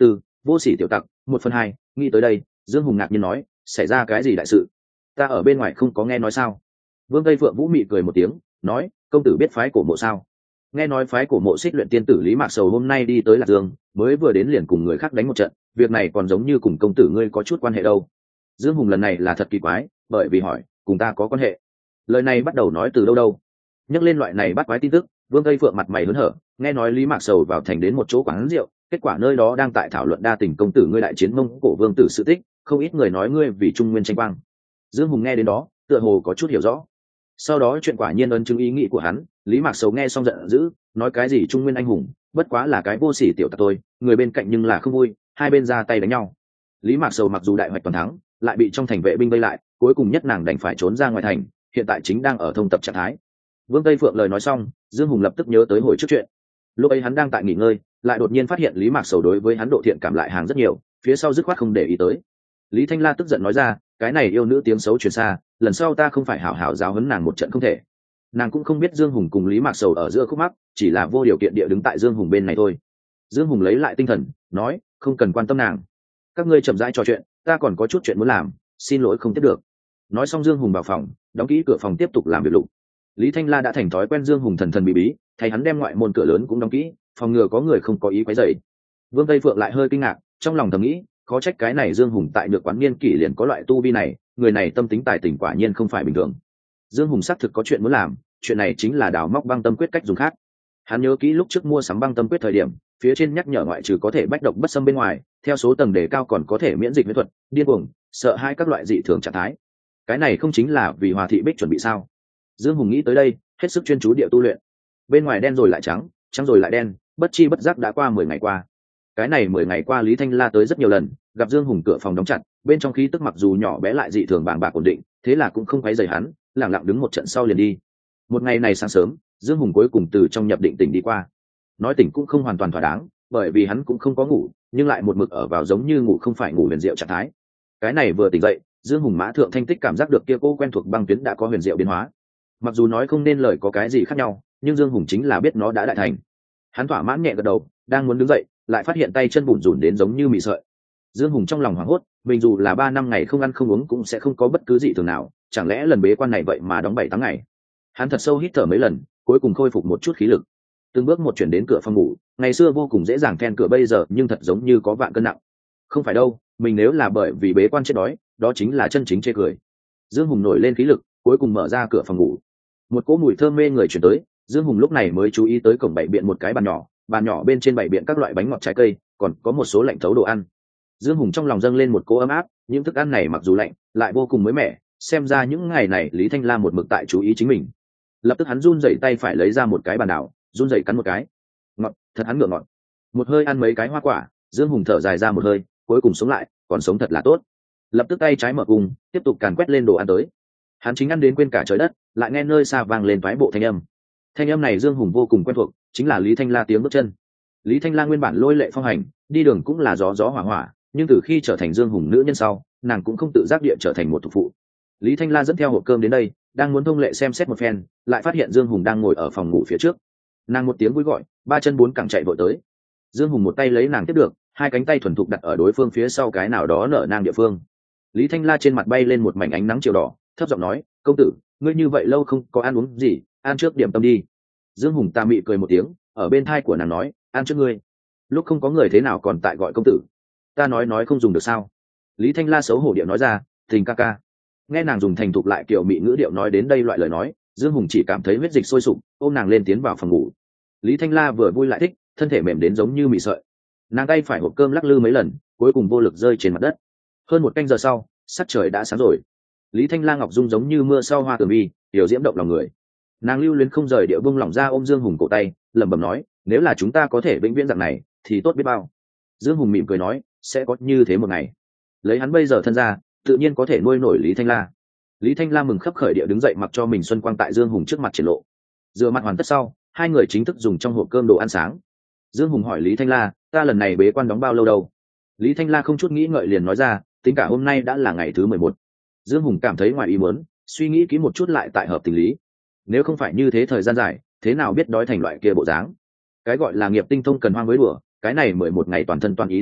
vô sỉ tiểu tặc. Một phần hai. Nghĩ tới đây, Dương Hùng ngạc nhiên nói, xảy ra cái gì đại sự? Ta ở bên ngoài không có nghe nói sao? Vương Tây Phượng Vũ mị cười một tiếng, nói, công tử biết phái cổ mộ sao? Nghe nói phái cổ mộ xích luyện tiên tử Lý Mạc Sầu hôm nay đi tới Lạc Dương, mới vừa đến liền cùng người khác đánh một trận, việc này còn giống như cùng công tử ngươi có chút quan hệ đâu. Dương Hùng lần này là thật kỳ quái, bởi vì hỏi, cùng ta có quan hệ? Lời này bắt đầu nói từ đâu đâu? Nhắc lên loại này bắt quái tin tức, Vương Tây Phượng mặt mày hớn hở, nghe nói Lý Mạc Sầu vào thành đến một chỗ quán rượu, kết quả nơi đó đang tại thảo luận đa tình công tử ngươi đại chiến Mông Cổ vương tử sự tích, không ít người nói ngươi vì Trung Nguyên tranh quang. Dương Hùng nghe đến đó, tựa hồ có chút hiểu rõ. Sau đó chuyện quả nhiên ấn chứng ý nghĩ của hắn, Lý Mạc Sầu nghe xong giận dữ, nói cái gì Trung Nguyên anh hùng, bất quá là cái vô sỉ tiểu tặc thôi, người bên cạnh nhưng là không vui, hai bên ra tay đánh nhau. Lý Mạc Sầu mặc dù đại hoạch toàn thắng, lại bị trong thành vệ binh vây lại, cuối cùng nhất nàng đành phải trốn ra ngoài thành, hiện tại chính đang ở thông tập trạng thái. Vương Tây Phượng lời nói xong, Dương Hùng lập tức nhớ tới hồi trước chuyện. Lúc ấy hắn đang tại nghỉ ngơi, lại đột nhiên phát hiện Lý Mạc Sầu đối với hắn độ thiện cảm lại hàng rất nhiều, phía sau dứt khoát không để ý tới. Lý Thanh La tức giận nói ra, cái này yêu nữ tiếng xấu truyền xa, lần sau ta không phải hảo hảo giáo huấn nàng một trận không thể. Nàng cũng không biết Dương Hùng cùng Lý Mạc Sầu ở giữa khúc mắc, chỉ là vô điều kiện địa đứng tại Dương Hùng bên này thôi. Dương Hùng lấy lại tinh thần, nói, không cần quan tâm nàng, các ngươi chậm rãi trò chuyện, ta còn có chút chuyện muốn làm, xin lỗi không tiếp được. Nói xong Dương Hùng vào phòng, đóng kỹ cửa phòng tiếp tục làm việc lụng. Lý Thanh La đã thành thói quen Dương Hùng thần thần bí bí, thấy hắn đem ngoại môn cửa lớn cũng đóng kỹ, phòng ngừa có người không có ý quấy rầy. Vương Tây Phượng lại hơi kinh ngạc, trong lòng thầm nghĩ, khó trách cái này Dương Hùng tại nhược quán niên kỷ liền có loại tu vi này, người này tâm tính tài tình quả nhiên không phải bình thường. Dương Hùng xác thực có chuyện muốn làm, chuyện này chính là đào móc băng tâm quyết cách dùng khác. Hắn nhớ kỹ lúc trước mua sắm băng tâm quyết thời điểm, phía trên nhắc nhở ngoại trừ có thể bách độc bất xâm bên ngoài, theo số tầng đề cao còn có thể miễn dịch huyết thuật, điên cuồng, sợ hai các loại dị thường trạng thái. Cái này không chính là vì Hòa Thị Bích chuẩn bị sao? Dương Hùng nghĩ tới đây, hết sức chuyên chú địa tu luyện. Bên ngoài đen rồi lại trắng, trắng rồi lại đen, bất chi bất giác đã qua mười ngày qua. Cái này mười ngày qua Lý Thanh La tới rất nhiều lần, gặp Dương Hùng cửa phòng đóng chặt, bên trong khí tức mặc dù nhỏ bé lại dị thường bàng bạc ổn định, thế là cũng không quấy rầy hắn, lặng lặng đứng một trận sau liền đi. Một ngày này sáng sớm, Dương Hùng cuối cùng từ trong nhập định tỉnh đi qua. Nói tỉnh cũng không hoàn toàn thỏa đáng, bởi vì hắn cũng không có ngủ, nhưng lại một mực ở vào giống như ngủ không phải ngủ huyền diệu trạng thái. Cái này vừa tỉnh dậy, Dương Hùng mã thượng thanh tích cảm giác được kia cô quen thuộc băng tuyến đã có huyền diệu biến hóa. Mặc dù nói không nên lời có cái gì khác nhau, nhưng Dương Hùng chính là biết nó đã đại thành. Hắn thỏa mãn nhẹ gật đầu, đang muốn đứng dậy, lại phát hiện tay chân bủn rủn đến giống như mị sợi. Dương Hùng trong lòng hoảng hốt, mình dù là ba năm ngày không ăn không uống cũng sẽ không có bất cứ gì thường nào, chẳng lẽ lần bế quan này vậy mà đóng bảy tháng ngày. Hắn thật sâu hít thở mấy lần, cuối cùng khôi phục một chút khí lực. Từng bước một chuyển đến cửa phòng ngủ, ngày xưa vô cùng dễ dàng then cửa bây giờ nhưng thật giống như có vạn cân nặng. Không phải đâu, mình nếu là bởi vì bế quan chết đói, đó chính là chân chính chê cười. Dương Hùng nổi lên khí lực, cuối cùng mở ra cửa phòng ngủ. Một cỗ mùi thơm mê người chuyển tới, Dương Hùng lúc này mới chú ý tới cổng bảy biện một cái bàn nhỏ, bàn nhỏ bên trên bảy biện các loại bánh ngọt trái cây, còn có một số lạnh thấu đồ ăn. Dương Hùng trong lòng dâng lên một cỗ ấm áp, những thức ăn này mặc dù lạnh, lại vô cùng mới mẻ, xem ra những ngày này Lý Thanh La một mực tại chú ý chính mình. Lập tức hắn run rẩy tay phải lấy ra một cái bàn đảo, run rẩy cắn một cái. Ngọt, thật hắn ngượng ngọt. Một hơi ăn mấy cái hoa quả, Dương Hùng thở dài ra một hơi, cuối cùng sống lại, còn sống thật là tốt. Lập tức tay trái mở cùng, tiếp tục càn quét lên đồ ăn tới. Hắn chính ăn đến quên cả trời đất, lại nghe nơi xa vang lên toái bộ thanh âm. Thanh âm này Dương Hùng vô cùng quen thuộc, chính là Lý Thanh La tiếng bước chân. Lý Thanh La nguyên bản lôi lệ phong hành, đi đường cũng là gió gió hỏa hỏa, nhưng từ khi trở thành Dương Hùng nữ nhân sau, nàng cũng không tự giác địa trở thành một thuộc phụ. Lý Thanh La dẫn theo hộp cơm đến đây, đang muốn thông lệ xem xét một phen, lại phát hiện Dương Hùng đang ngồi ở phòng ngủ phía trước. Nàng một tiếng vui gọi, ba chân bốn cẳng chạy vội tới. Dương Hùng một tay lấy nàng tiếp được, hai cánh tay thuần thục đặt ở đối phương phía sau cái nào đó nở nang địa phương. Lý Thanh La trên mặt bay lên một mảnh ánh nắng chiều đỏ, thấp giọng nói, công tử, ngươi như vậy lâu không có ăn uống gì, ăn trước điểm tâm đi. Dương Hùng tà mị cười một tiếng, ở bên thai của nàng nói, ăn trước ngươi. Lúc không có người thế nào còn tại gọi công tử, ta nói nói không dùng được sao? Lý Thanh La xấu hổ điệu nói ra, tình ca ca. Nghe nàng dùng thành thục lại kiểu mị ngữ điệu nói đến đây loại lời nói, Dương Hùng chỉ cảm thấy huyết dịch sôi sục, ôm nàng lên tiến vào phòng ngủ. Lý Thanh La vừa vui lại thích, thân thể mềm đến giống như mị sợi. Nàng tay phải hộp cơm lắc lư mấy lần, cuối cùng vô lực rơi trên mặt đất. Hơn một canh giờ sau, sắc trời đã sáng rồi. Lý Thanh La ngọc dung giống như mưa sau hoa tường vi, điều diễm động lòng người. Nàng lưu luyến không rời điệu bung lỏng ra ôm Dương Hùng cổ tay, lẩm bẩm nói, nếu là chúng ta có thể vĩnh viễn dạng này, thì tốt biết bao. Dương Hùng mỉm cười nói, sẽ có như thế một ngày. Lấy hắn bây giờ thân ra, tự nhiên có thể nuôi nổi Lý Thanh La. Lý Thanh La mừng khấp khởi địa đứng dậy mặc cho mình xuân quang tại Dương Hùng trước mặt triển lộ. Rửa mặt hoàn tất sau, hai người chính thức dùng trong hộp cơm đồ ăn sáng. Dương Hùng hỏi Lý Thanh La, ta lần này bế quan đóng bao lâu đâu? Lý Thanh La không chút nghĩ ngợi liền nói ra, tính cả hôm nay đã là ngày thứ mười một. Dương Hùng cảm thấy ngoài ý muốn, suy nghĩ kỹ một chút lại tại hợp tình lý. Nếu không phải như thế thời gian dài, thế nào biết đói thành loại kia bộ dáng? Cái gọi là nghiệp tinh thông cần hoang với đùa, cái này mười một ngày toàn thân toàn ý tu luyện,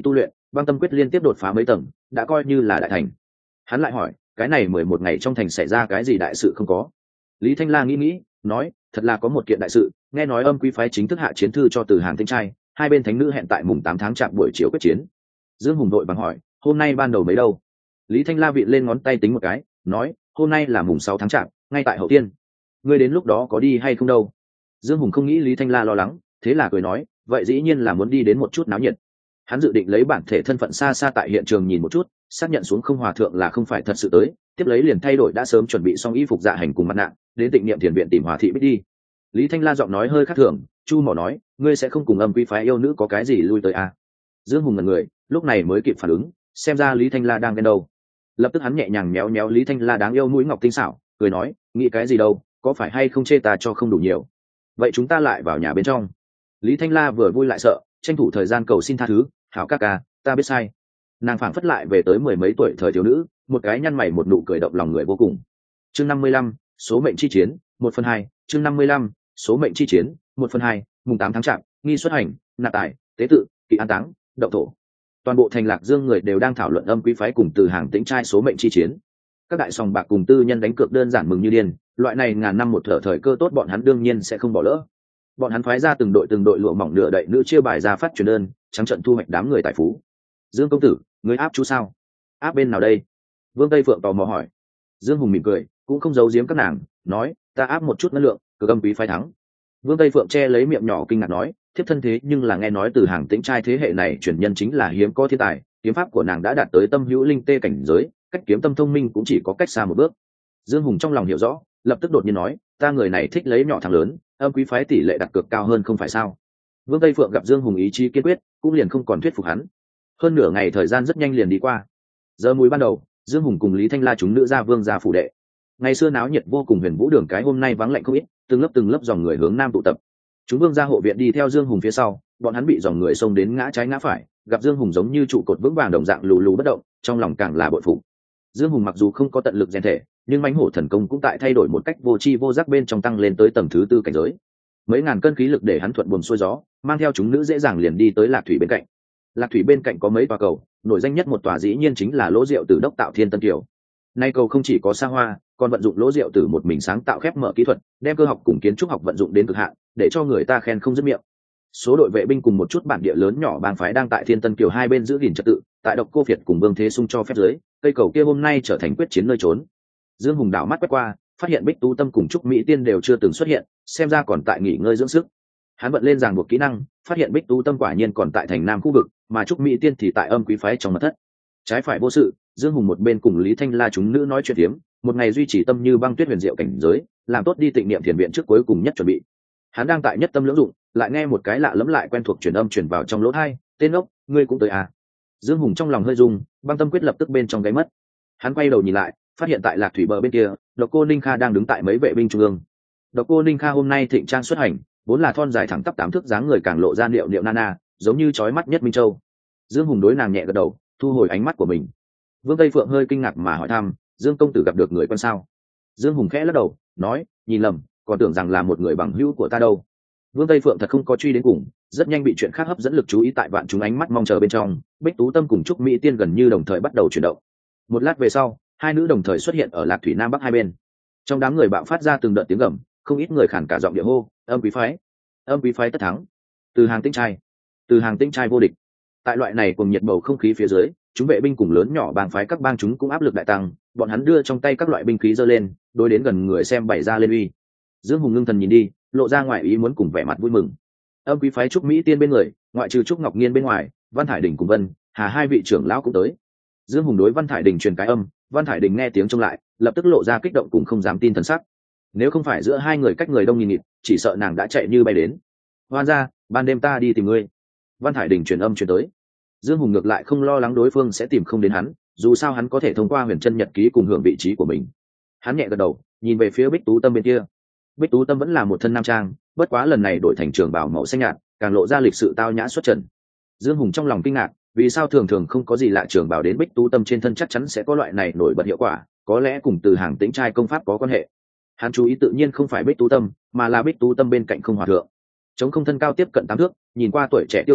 băng tâm quyết liên tiếp đột phá mấy tầng, đã coi như là đại thành. Hắn lại hỏi, cái này mười một ngày trong thành xảy ra cái gì đại sự không có? Lý Thanh La nghĩ nghĩ, nói, thật là có một kiện đại sự, nghe nói Âm Quý phái chính thức hạ chiến thư cho Từ Hàng Tinh trai, hai bên thánh nữ hẹn tại mùng tám tháng chạp buổi chiều quyết chiến. Dương Hùng đội bằng hỏi, hôm nay ban đầu mấy đâu? Lý Thanh La vị lên ngón tay tính một cái, nói, hôm nay là mùng sáu tháng chạp, ngay tại hậu tiên. Ngươi đến lúc đó có đi hay không đâu? Dương Hùng không nghĩ Lý Thanh La lo lắng, thế là cười nói, vậy dĩ nhiên là muốn đi đến một chút náo nhiệt. Hắn dự định lấy bản thể thân phận xa xa tại hiện trường nhìn một chút, xác nhận xuống không hòa thượng là không phải thật sự tới, tiếp lấy liền thay đổi đã sớm chuẩn bị xong y phục dạ hành cùng mặt nạ, đến Tịnh Niệm Thiền viện tìm Hòa thị Bích đi. Lý Thanh La giọng nói hơi khác thường, chu mỏ nói, ngươi sẽ không cùng Âm Quý phái yêu nữ có cái gì lui tới à? Dương Hùng ngẩn người, lúc này mới kịp phản ứng, xem ra Lý Thanh La đang ghen đâu. Lập tức hắn nhẹ nhàng méo méo Lý Thanh La đáng yêu mũi ngọc tinh xảo, cười nói, nghĩ cái gì đâu, có phải hay không chê ta cho không đủ nhiều? Vậy chúng ta lại vào nhà bên trong. Lý Thanh La vừa vui lại sợ, tranh thủ thời gian cầu xin tha thứ, hảo ca ca, ta biết sai. Nàng phảng phất lại về tới mười mấy tuổi thời thiếu nữ, một cái nhăn mày một nụ cười động lòng người vô cùng. Chương năm mươi lăm, số mệnh chi chiến, một phần hai. Chương năm mươi lăm, số mệnh chi chiến, một phần hai. Mùng tám tháng chạp, nghi xuất hành, nạp tài, tế tự, kỵ an táng, động thổ. Toàn bộ thành Lạc Dương người đều đang thảo luận Âm Quý phái cùng Từ Hàng Tĩnh trai số mệnh chi chiến. Các đại sòng bạc cùng tư nhân đánh cược đơn giản mừng như điên, loại này ngàn năm một thở thời cơ tốt bọn hắn đương nhiên sẽ không bỏ lỡ. Bọn hắn phái ra từng đội từng đội lụa mỏng nửa đậy nữ chia bài ra phát truyền đơn, trắng trận thu hoạch đám người tài phú. Dương công tử, người áp chú sao? Áp bên nào đây? Vương Tây Phượng tò mò hỏi. Dương Hùng mỉm cười, cũng không giấu giếm các nàng, nói, ta áp một chút năng lượng, cờ Âm Quý phái thắng. Vương Tây Phượng che lấy miệng nhỏ kinh ngạc nói, thiếp thân thế nhưng là nghe nói Từ Hàng Tĩnh trai thế hệ này truyền nhân chính là hiếm có thiên tài, kiếm pháp của nàng đã đạt tới tâm hữu linh tê cảnh giới, cách kiếm tâm thông minh cũng chỉ có cách xa một bước. Dương Hùng trong lòng hiểu rõ, lập tức đột nhiên nói, ta người này thích lấy nhỏ thằng lớn, Âm Quý phái tỷ lệ đặt cược cao hơn không phải sao? Vương Tây Phượng gặp Dương Hùng ý chí kiên quyết, cũng liền không còn thuyết phục hắn. Hơn nửa ngày thời gian rất nhanh liền đi qua. Giờ mùi ban đầu, Dương Hùng cùng Lý Thanh La chúng nữ ra vương gia phủ đệ. Ngày xưa náo nhiệt vô cùng huyền vũ đường cái hôm nay vắng lạnh không ít, từng lớp từng lớp dòng người hướng nam tụ tập. Chúng vương gia hộ viện đi theo Dương Hùng phía sau, bọn hắn bị dòng người xông đến ngã trái ngã phải, gặp Dương Hùng giống như trụ cột vững vàng đồng dạng lù lù bất động, trong lòng càng là bội phục. Dương Hùng mặc dù không có tận lực rèn thể, nhưng mãnh hổ thần công cũng tại thay đổi một cách vô tri vô giác bên trong tăng lên tới tầng thứ tư cảnh giới. Mấy ngàn cân khí lực để hắn thuận buồm xuôi gió, mang theo chúng nữ dễ dàng liền đi tới Lạc Thủy bên cạnh. Lạc Thủy bên cạnh có mấy tòa cầu, nổi danh nhất một tòa dĩ nhiên chính là lỗ rượu từ đốc tạo Thiên Tân Kiều. Nay cầu không chỉ có xa hoa, còn vận dụng lỗ rượu từ một mình sáng tạo khép mở kỹ thuật, đem cơ học cùng kiến trúc học vận dụng đến cực hạn, để cho người ta khen không dứt miệng. Số đội vệ binh cùng một chút bản địa lớn nhỏ bang phái đang tại Thiên Tân Kiều hai bên giữ gìn trật tự, tại Độc Cô Việt cùng Vương Thế Sung cho phép dưới, cây cầu kia hôm nay trở thành quyết chiến nơi trốn. Dương Hùng đảo mắt quét qua, phát hiện Bích Tú Tâm cùng Trúc Mỹ Tiên đều chưa từng xuất hiện, xem ra còn tại nghỉ ngơi dưỡng sức. Hắn bận lên ràng buộc kỹ năng, phát hiện Bích Tú Tâm quả nhiên còn tại thành Nam khu vực, mà Trúc Mỹ Tiên thì tại Âm Quý phái trong mật thất. Trái phải vô sự, Dương Hùng một bên cùng Lý Thanh La chúng nữ nói chuyện tiếm, một ngày duy trì tâm như băng tuyết huyền diệu cảnh giới, làm tốt đi Tịnh Niệm Thiền viện trước cuối cùng nhất chuẩn bị. Hắn đang tại nhất tâm lưỡng dụng, lại nghe một cái lạ lẫm lại quen thuộc truyền âm truyền vào trong lỗ tai, "Tên ốc, ngươi cũng tới à?" Dương Hùng trong lòng hơi rung, băng tâm quyết lập tức bên trong gáy mất. Hắn quay đầu nhìn lại, phát hiện tại Lạc Thủy bờ bên kia, Độc Cô Ninh Kha đang đứng tại mấy vệ binh trung ương. Độc Cô Ninh Kha hôm nay thịnh trang xuất hành, vốn là thon dài thẳng tắp tám thước dáng người càng lộ ra liệu liệu nana, giống như chói mắt nhất Minh Châu. Dương Hùng đối nàng nhẹ gật đầu, thu hồi ánh mắt của mình. Vương Tây Phượng hơi kinh ngạc mà hỏi thăm, Dương công tử gặp được người quen sao? Dương Hùng khẽ lắc đầu, nói, nhìn lầm, còn tưởng rằng là một người bằng hữu của ta đâu. Vương Tây Phượng thật không có truy đến cùng, rất nhanh bị chuyện khác hấp dẫn lực chú ý tại vạn chúng ánh mắt mong chờ bên trong. Bích Tú Tâm cùng Trúc Mỹ Tiên gần như đồng thời bắt đầu chuyển động. Một lát về sau, hai nữ đồng thời xuất hiện ở Lạc Thủy Nam Bắc hai bên. Trong đám người bạo phát ra từng đợt tiếng gầm, không ít người khản cả giọng địa hô, Âm Quý phái, Âm Quý phái tất thắng, Từ Hàng Tĩnh trai, Từ Hàng Tĩnh trai vô địch. Tại loại này cùng nhiệt bầu không khí phía dưới, chúng vệ binh cùng lớn nhỏ bang phái các bang chúng cũng áp lực đại tăng, bọn hắn đưa trong tay các loại binh khí giơ lên, đối đến gần người xem bày ra lên uy. Dương Hùng ngưng thần nhìn đi, lộ ra ngoài ý muốn cùng vẻ mặt vui mừng. Âm Quý phái Trúc Mỹ Tiên bên người, ngoại trừ Trúc Ngọc Nghiên bên ngoài, Văn Thải Đình cùng Vân Hà hai vị trưởng lão cũng tới. Dương Hùng đối Văn Thải Đình truyền cái âm, Văn Thải Đình nghe tiếng trông lại, lập tức lộ ra kích động cùng không dám tin thần sắc. Nếu không phải giữa hai người cách người đông nghìn nghịt, chỉ sợ nàng đã chạy như bay đến. Hoan ra, ban đêm ta đi tìm ngươi. Văn Thải Đình truyền âm truyền tới. Dương Hùng ngược lại không lo lắng đối phương sẽ tìm không đến hắn, dù sao hắn có thể thông qua huyền chân nhật ký cùng hưởng vị trí của mình. Hắn nhẹ gật đầu, nhìn về phía Bích Tú Tâm bên kia. Bích Tú Tâm vẫn là một thân nam trang, bất quá lần này đổi thành trường bào màu xanh nhạt, càng lộ ra lịch sự tao nhã xuất trần. Dương Hùng trong lòng kinh ngạc, vì sao thường thường không có gì lạ trường bào đến Bích Tú Tâm trên thân chắc chắn sẽ có loại này nổi bật hiệu quả, có lẽ cùng Từ Hàng Tĩnh trai công pháp có quan hệ. Hắn chú ý tự nhiên không phải Bích Tú Tâm, mà là Bích Tú Tâm bên cạnh không hòa thượng. Chống không thân cao tiếp cận tám thước, nhìn qua tuổi trẻ tiêu sái,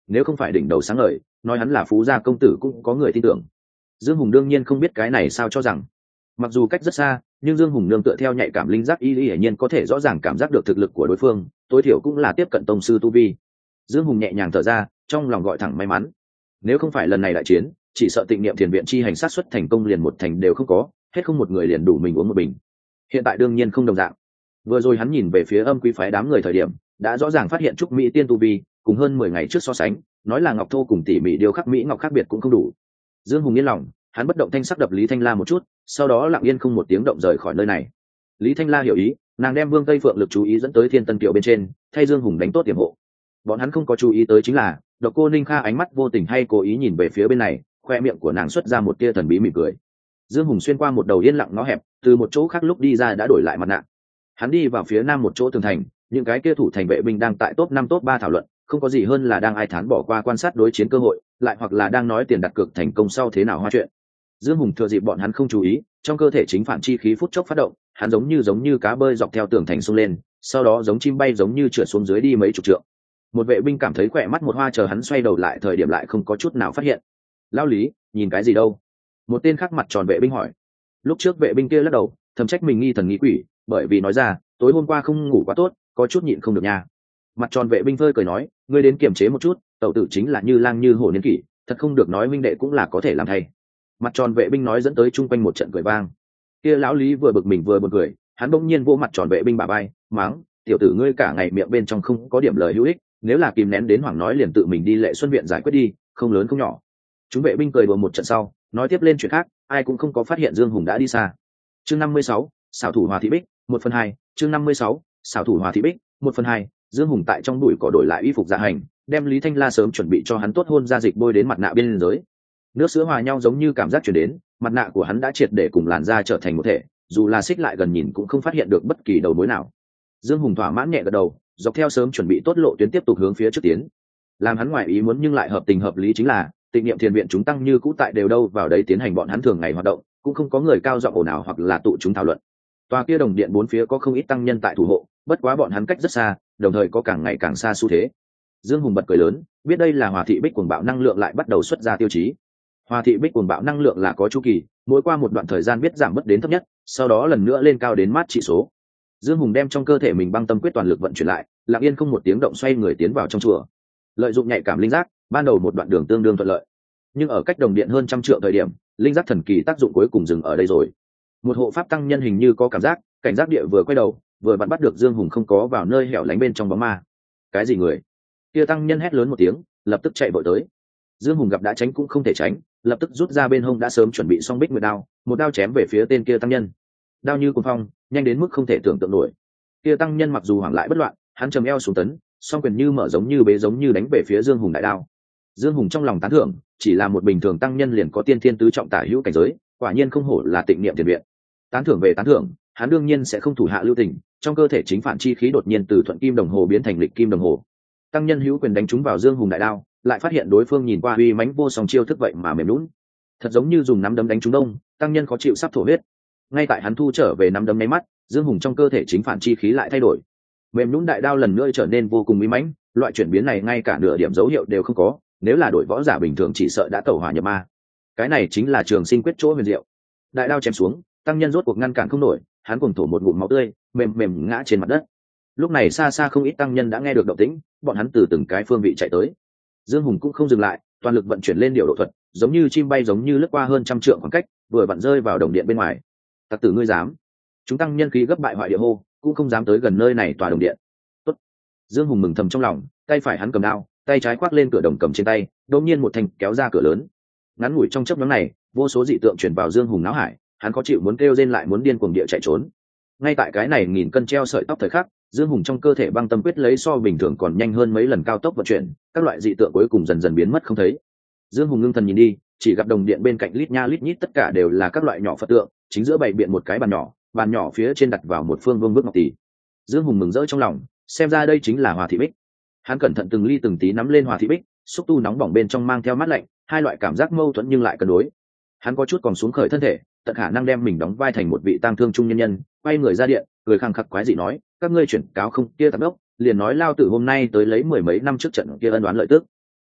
nếu không phải đỉnh đầu sáng ngời, nói hắn là phú gia công tử cũng có người tin tưởng. Dương Hùng đương nhiên không biết cái này sao cho rằng, mặc dù cách rất xa, nhưng Dương Hùng nương tựa theo nhạy cảm linh giác y y hiển nhiên có thể rõ ràng cảm giác được thực lực của đối phương, tối thiểu cũng là tiếp cận tông sư tu vi. Dương Hùng nhẹ nhàng thở ra, trong lòng gọi thẳng may mắn. Nếu không phải lần này đại chiến, chỉ sợ Tịnh Niệm Thiền viện chi hành sát xuất thành công liền một thành đều không có, hết không một người liền đủ mình uống một bình. Hiện tại đương nhiên không đồng dạng. Vừa rồi hắn nhìn về phía Âm Quý phái đám người thời điểm, đã rõ ràng phát hiện trúc mỹ tiên tu vi, cùng hơn mười ngày trước so sánh, nói là ngọc thô cùng tỉ mỉ điêu khắc mỹ ngọc khác biệt cũng không đủ. Dương Hùng yên lòng, hắn bất động thanh sắc đập Lý Thanh La một chút, sau đó lặng yên không một tiếng động rời khỏi nơi này. Lý Thanh La hiểu ý, nàng đem Vương Tây Phượng lực chú ý dẫn tới Thiên Tân Kiều bên trên, thay Dương Hùng đánh tốt tiềm hộ. Bọn hắn không có chú ý tới chính là, Độc Cô Ninh Kha ánh mắt vô tình hay cố ý nhìn về phía bên này, khoe miệng của nàng xuất ra một tia thần bí mỉm cười. Dương Hùng xuyên qua một đầu yên lặng ngõ hẹp, từ một chỗ khác lúc đi ra đã đổi lại mặt nạ. Hắn đi vào phía nam một chỗ tường thành, những cái kia thủ thành vệ binh đang tại top năm top ba thảo luận, không có gì hơn là đang ai thán bỏ qua quan sát đối chiến cơ hội, lại hoặc là đang nói tiền đặt cược thành công sau thế nào hoa chuyện. Dương Hùng thừa dịp bọn hắn không chú ý, trong cơ thể chính phản chi khí phút chốc phát động, hắn giống như giống như cá bơi dọc theo tường thành xông lên, sau đó giống chim bay giống như trượt xuống dưới đi mấy chục trượng. Một vệ binh cảm thấy khỏe mắt một hoa, chờ hắn xoay đầu lại thời điểm lại không có chút nào phát hiện. Lão Lý, nhìn cái gì đâu? Một tên khác mặt tròn vệ binh hỏi. Lúc trước vệ binh kia lắc đầu, thầm trách mình nghi thần nghi quỷ, bởi vì nói ra, tối hôm qua không ngủ quá tốt, có chút nhịn không được nha. Mặt tròn vệ binh phơi cười nói, ngươi đến kiềm chế một chút, tẩu tử chính là như lang như hổ niên kỷ, thật không được nói huynh đệ cũng là có thể làm thay. Mặt tròn vệ binh nói dẫn tới chung quanh một trận cười vang. Kia lão Lý vừa bực mình vừa buồn cười, hắn bỗng nhiên vỗ mặt tròn vệ binh bả vai, mắng, tiểu tử ngươi cả ngày miệng bên trong không có điểm lời hữu ích, nếu là kìm nén đến hoảng nói liền tự mình đi Lệ Xuân viện giải quyết đi, không lớn không nhỏ. Chúng vệ binh cười đùa một trận sau, nói tiếp lên chuyện khác, ai cũng không có phát hiện Dương Hùng đã đi xa. Chương năm mươi sáu, xảo thủ Hòa Thị Bích, một phần hai. Chương năm mươi sáu, xảo thủ Hòa Thị Bích, một phần hai. Dương Hùng tại trong bụi cỏ đổi lại y phục dạ hành, đem Lý Thanh La sớm chuẩn bị cho hắn tốt hôn ra dịch bôi đến mặt nạ bên dưới. Nước sữa hòa nhau giống như cảm giác truyền đến, mặt nạ của hắn đã triệt để cùng làn da trở thành một thể, dù là xích lại gần nhìn cũng không phát hiện được bất kỳ đầu mối nào. Dương Hùng thỏa mãn nhẹ gật đầu, dọc theo sớm chuẩn bị tốt lộ tuyến tiếp tục hướng phía trước tiến. Làm hắn ngoài ý muốn nhưng lại hợp tình hợp lý chính là, Tịnh Niệm Thiền viện chúng tăng như cũ tại đều đâu vào đấy tiến hành bọn hắn thường ngày hoạt động, cũng không có người cao giọng ồn ào hoặc là tụ chúng thảo luận. Tòa kia đồng điện bốn phía có không ít tăng nhân tại thủ hộ, bất quá bọn hắn cách rất xa, đồng thời có càng ngày càng xa xu thế. Dương Hùng bật cười lớn, biết đây là Hòa Thị Bích cuồng bạo năng lượng lại bắt đầu xuất ra tiêu chí. Hòa Thị Bích cuồng bạo năng lượng là có chu kỳ, mỗi qua một đoạn thời gian biết giảm bớt đến thấp nhất, sau đó lần nữa lên cao đến mát trị số. Dương Hùng đem trong cơ thể mình băng tâm quyết toàn lực vận chuyển lại, lặng yên không một tiếng động xoay người tiến vào trong chùa. Lợi dụng nhạy cảm linh giác, ban đầu một đoạn đường tương đương thuận lợi, nhưng ở cách đồng điện hơn trăm trượng thời điểm, linh giác thần kỳ tác dụng cuối cùng dừng ở đây rồi. Một hộ pháp tăng nhân hình như có cảm giác, cảnh giác địa vừa quay đầu, vừa vặn bắt được Dương Hùng không có vào nơi hẻo lánh bên trong bóng ma. Cái gì người? Kia tăng nhân hét lớn một tiếng, lập tức chạy vội tới. Dương Hùng gặp đã tránh cũng không thể tránh, lập tức rút ra bên hông đã sớm chuẩn bị xong Bích Nguyệt đao, một đao chém về phía tên kia tăng nhân. Đao như cuồng phong, nhanh đến mức không thể tưởng tượng nổi. Kia tăng nhân mặc dù hoảng lại bất loạn, hắn trầm eo xuống tấn, song quyền như mở giống như bế giống như đánh về phía Dương Hùng đại đao. Dương Hùng trong lòng tán thưởng, chỉ là một bình thường tăng nhân liền có tiên thiên tứ trọng tả hữu cảnh giới, quả nhiên không hổ là Tịnh Niệm Thiền viện. Tán thưởng về tán thưởng, hắn đương nhiên sẽ không thủ hạ lưu tình, trong cơ thể chính phản chi khí đột nhiên từ thuận kim đồng hồ biến thành lịch kim đồng hồ. Tăng nhân hữu quyền đánh trúng vào Dương Hùng đại đao, lại phát hiện đối phương nhìn qua uy mãnh vô song chiêu thức vậy mà mềm lún, thật giống như dùng nắm đấm đánh trúng đông. Tăng nhân khó chịu sắp thổ huyết. Ngay tại hắn thu trở về nắm đấm nháy mắt, Dương Hùng trong cơ thể chính phản chi khí lại thay đổi, mềm nhũn đại đao lần nữa trở nên vô cùng uy mãnh. Loại chuyển biến này ngay cả nửa điểm dấu hiệu đều không có, nếu là đổi võ giả bình thường chỉ sợ đã tẩu hỏa nhập ma. Cái này chính là Trường Sinh quyết chỗ huyền diệu. Đại đao chém xuống, tăng nhân rốt cuộc ngăn cản không nổi, hắn cuồng thổ một ngụm máu tươi, mềm mềm ngã trên mặt đất. Lúc này xa xa không ít tăng nhân đã nghe được động tĩnh, bọn hắn từ từng cái phương vị chạy tới. Dương Hùng cũng không dừng lại, toàn lực vận chuyển lên điều độ thuật, giống như chim bay giống như lướt qua hơn trăm trượng khoảng cách, vừa vặn rơi vào đồng điện bên ngoài. Tặc tử ngươi dám? Chúng tăng nhân khí gấp bại hoại địa hô, cũng không dám tới gần nơi này tòa đồng điện. Tốt. Dương Hùng mừng thầm trong lòng, tay phải hắn cầm đao, tay trái khoác lên cửa đồng cầm trên tay, đột nhiên một thanh kéo ra cửa lớn. Ngắn ngủi trong chớp nhoáng này, vô số dị tượng truyền vào Dương Hùng não hải, hắn khó chịu muốn kêu rên lại muốn điên cuồng địa chạy trốn. Ngay tại cái này nghìn cân treo sợi tóc thời khắc, Dương Hùng trong cơ thể băng tâm quyết lấy so bình thường còn nhanh hơn mấy lần cao tốc vận chuyển, các loại dị tượng cuối cùng dần dần biến mất không thấy. Dương Hùng ngưng thần nhìn đi, chỉ gặp đồng điện bên cạnh lít nha lít nhít tất cả đều là các loại nhỏ Phật tượng, chính giữa bày biện một cái bàn nhỏ, bàn nhỏ phía trên đặt vào một phương vương bức ngọc tỷ. Dương Hùng mừng rỡ trong lòng, xem ra đây chính là Hòa Thị Bích. Hắn cẩn thận từng ly từng tí nắm lên Hòa Thị Bích, xúc tu nóng bỏng bên trong mang theo mát lạnh, hai loại cảm giác mâu thuẫn nhưng lại cân đối. Hắn có chút còn xuống khởi thân thể, tận khả năng đem mình đóng vai thành một vị tang thương trung nhân nhân, quay người ra điện, cười khăng khặc quái dị nói, các ngươi chuyển cáo không kia tạp đốc, liền nói lao tử hôm nay tới lấy mười mấy năm trước trận kia ân oán lợi tức.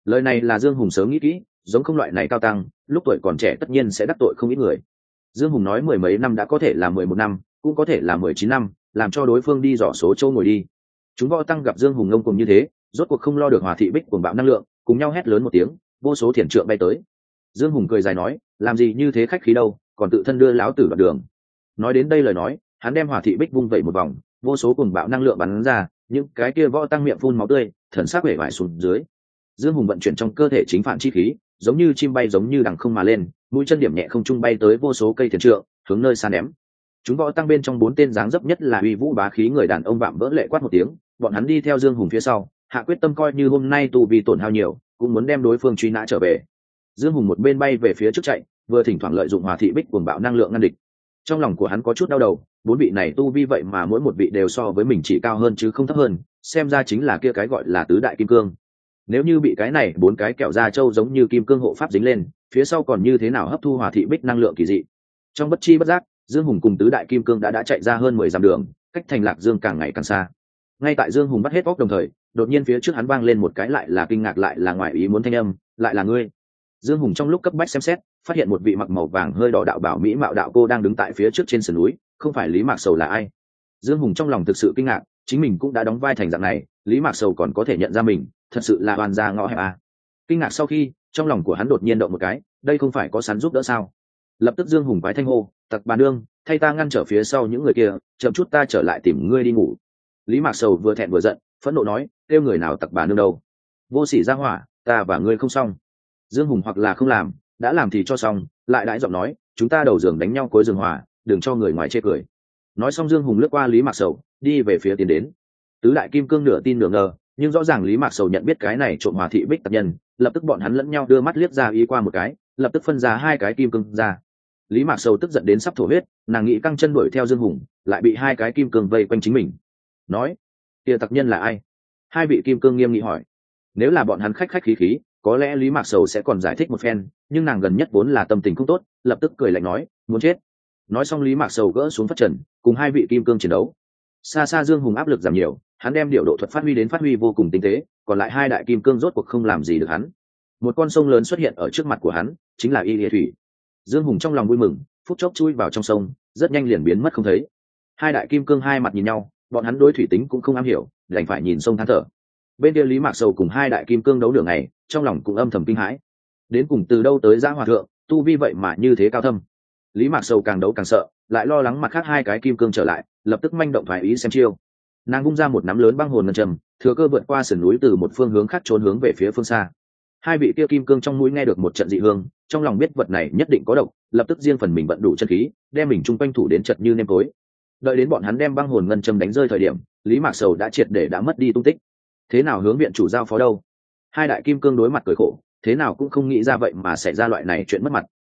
Lời này là Dương Hùng sớm nghĩ kỹ, giống không loại này cao tăng lúc tuổi còn trẻ tất nhiên sẽ đắc tội không ít người. Dương Hùng nói mười mấy năm đã có thể là mười một năm, cũng có thể là mười chín năm, làm cho đối phương đi dò số châu ngồi đi. Chúng võ tăng gặp Dương Hùng ngông cuồng như thế, rốt cuộc không lo được Hòa Thị Bích cuồng bạo năng lượng, cùng nhau hét lớn một tiếng, vô số thiền trượng bay tới. Dương Hùng cười dài nói, làm gì như thế khách khí đâu, còn tự thân đưa láo tử đoạt đường. Nói đến đây lời nói, hắn đem Hòa Thị Bích vung vẩy một vòng, vô số cuồng bạo năng lượng bắn ra, những cái kia võ tăng miệng phun máu tươi, thần sắc vẻ vải xuống dưới. Dương Hùng vận chuyển trong cơ thể chính phản chi khí, giống như chim bay giống như đằng không mà lên, mũi chân điểm nhẹ không trung bay tới vô số cây thiền trượng, hướng nơi xa ném. Chúng võ tăng bên trong bốn tên dáng dấp nhất là uy vũ bá khí người đàn ông vạm vỡ lệ quát một tiếng, bọn hắn đi theo Dương Hùng phía sau, hạ quyết tâm coi như hôm nay tù vì tổn hao nhiều, cũng muốn đem đối phương truy nã trở về. Dương Hùng một bên bay về phía trước chạy, vừa thỉnh thoảng lợi dụng Hòa Thị Bích cuồng bạo năng lượng ngăn địch. Trong lòng của hắn có chút đau đầu, bốn vị này tu vi vậy mà mỗi một vị đều so với mình chỉ cao hơn chứ không thấp hơn, xem ra chính là kia cái gọi là tứ đại kim cương. Nếu như bị cái này bốn cái kẹo da trâu giống như kim cương hộ pháp dính lên, phía sau còn như thế nào hấp thu Hòa Thị Bích năng lượng kỳ dị. Trong bất chi bất giác, Dương Hùng cùng tứ đại kim cương đã đã chạy ra hơn mười dặm đường, cách thành Lạc Dương càng ngày càng xa. Ngay tại Dương Hùng bắt hết óc đồng thời, đột nhiên phía trước hắn vang lên một cái lại là kinh ngạc lại là ngoài ý muốn thanh âm, lại là ngươi. Dương Hùng trong lúc cấp bách xem xét, phát hiện một vị mặc màu vàng hơi đỏ đạo bảo mỹ mạo đạo cô đang đứng tại phía trước trên sườn núi, không phải Lý Mạc Sầu là ai? Dương Hùng trong lòng thực sự kinh ngạc, chính mình cũng đã đóng vai thành dạng này, Lý Mạc Sầu còn có thể nhận ra mình, thật sự là oan gia ngõ hẹp à. Kinh ngạc sau khi, trong lòng của hắn đột nhiên động một cái, đây không phải có sẵn giúp đỡ sao? Lập tức Dương Hùng quái thanh hô, tặc bà nương, thay ta ngăn trở phía sau những người kia, chậm chút ta trở lại tìm ngươi đi ngủ. Lý Mạc Sầu vừa thẹn vừa giận, phẫn nộ nói, kêu người nào tặc bà nương đâu? Vô sỉ ra hỏa, ta và ngươi không xong. Dương Hùng hoặc là không làm, đã làm thì cho xong, lại đãi giọng nói, chúng ta đầu giường đánh nhau cuối giường hòa, đừng cho người ngoài chê cười. Nói xong Dương Hùng lướt qua Lý Mạc Sầu, đi về phía tiến đến. Tứ đại kim cương nửa tin nửa ngờ, nhưng rõ ràng Lý Mạc Sầu nhận biết cái này trộm Hòa Thị Bích tập nhân, lập tức bọn hắn lẫn nhau đưa mắt liếc ra ý qua một cái, lập tức phân ra hai cái kim cương ra. Lý Mạc Sầu tức giận đến sắp thổ huyết, nàng nghĩ căng chân đuổi theo Dương Hùng, lại bị hai cái kim cương vây quanh chính mình. Nói, kia tặc nhân là ai? Hai vị kim cương nghiêm nghị hỏi. Nếu là bọn hắn khách khách khí khí, có lẽ Lý Mạc Sầu sẽ còn giải thích một phen, nhưng nàng gần nhất vốn là tâm tình không tốt, lập tức cười lạnh nói, muốn chết. Nói xong Lý Mạc Sầu gỡ xuống phất trần, cùng hai vị kim cương chiến đấu. Xa xa Dương Hùng áp lực giảm nhiều, hắn đem điều độ thuật phát huy đến phát huy vô cùng tinh tế, còn lại hai đại kim cương rốt cuộc không làm gì được hắn. Một con sông lớn xuất hiện ở trước mặt của hắn, chính là Y Lìa Thủy. Dương Hùng trong lòng vui mừng, phút chốc chui vào trong sông, rất nhanh liền biến mất không thấy. Hai đại kim cương hai mặt nhìn nhau, bọn hắn đối thủy tính cũng không am hiểu, đành phải nhìn sông than thở. Bên kia Lý Mạc Sầu cùng hai đại kim cương đấu đường này, trong lòng cũng âm thầm kinh hãi. Đến cùng từ đâu tới Giã Hòa thượng, tu vi vậy mà như thế cao thâm. Lý Mạc Sầu càng đấu càng sợ, lại lo lắng mặt khác hai cái kim cương trở lại, lập tức manh động thoái ý xem chiêu. Nàng vung ra một nắm lớn băng hồn ngân trầm, thừa cơ vượt qua sườn núi từ một phương hướng khác trốn hướng về phía phương xa. Hai vị kia kim cương trong mũi nghe được một trận dị hương, trong lòng biết vật này nhất định có độc, lập tức riêng phần mình vận đủ chân khí, đem mình chung quanh thủ đến chật như nêm tối. Đợi đến bọn hắn đem băng hồn ngân châm đánh rơi thời điểm, Lý Mạc Sầu đã triệt để đã mất đi tung tích. Thế nào hướng viện chủ giao phó đâu? Hai đại kim cương đối mặt cười khổ, thế nào cũng không nghĩ ra vậy mà xảy ra loại này chuyện mất mặt.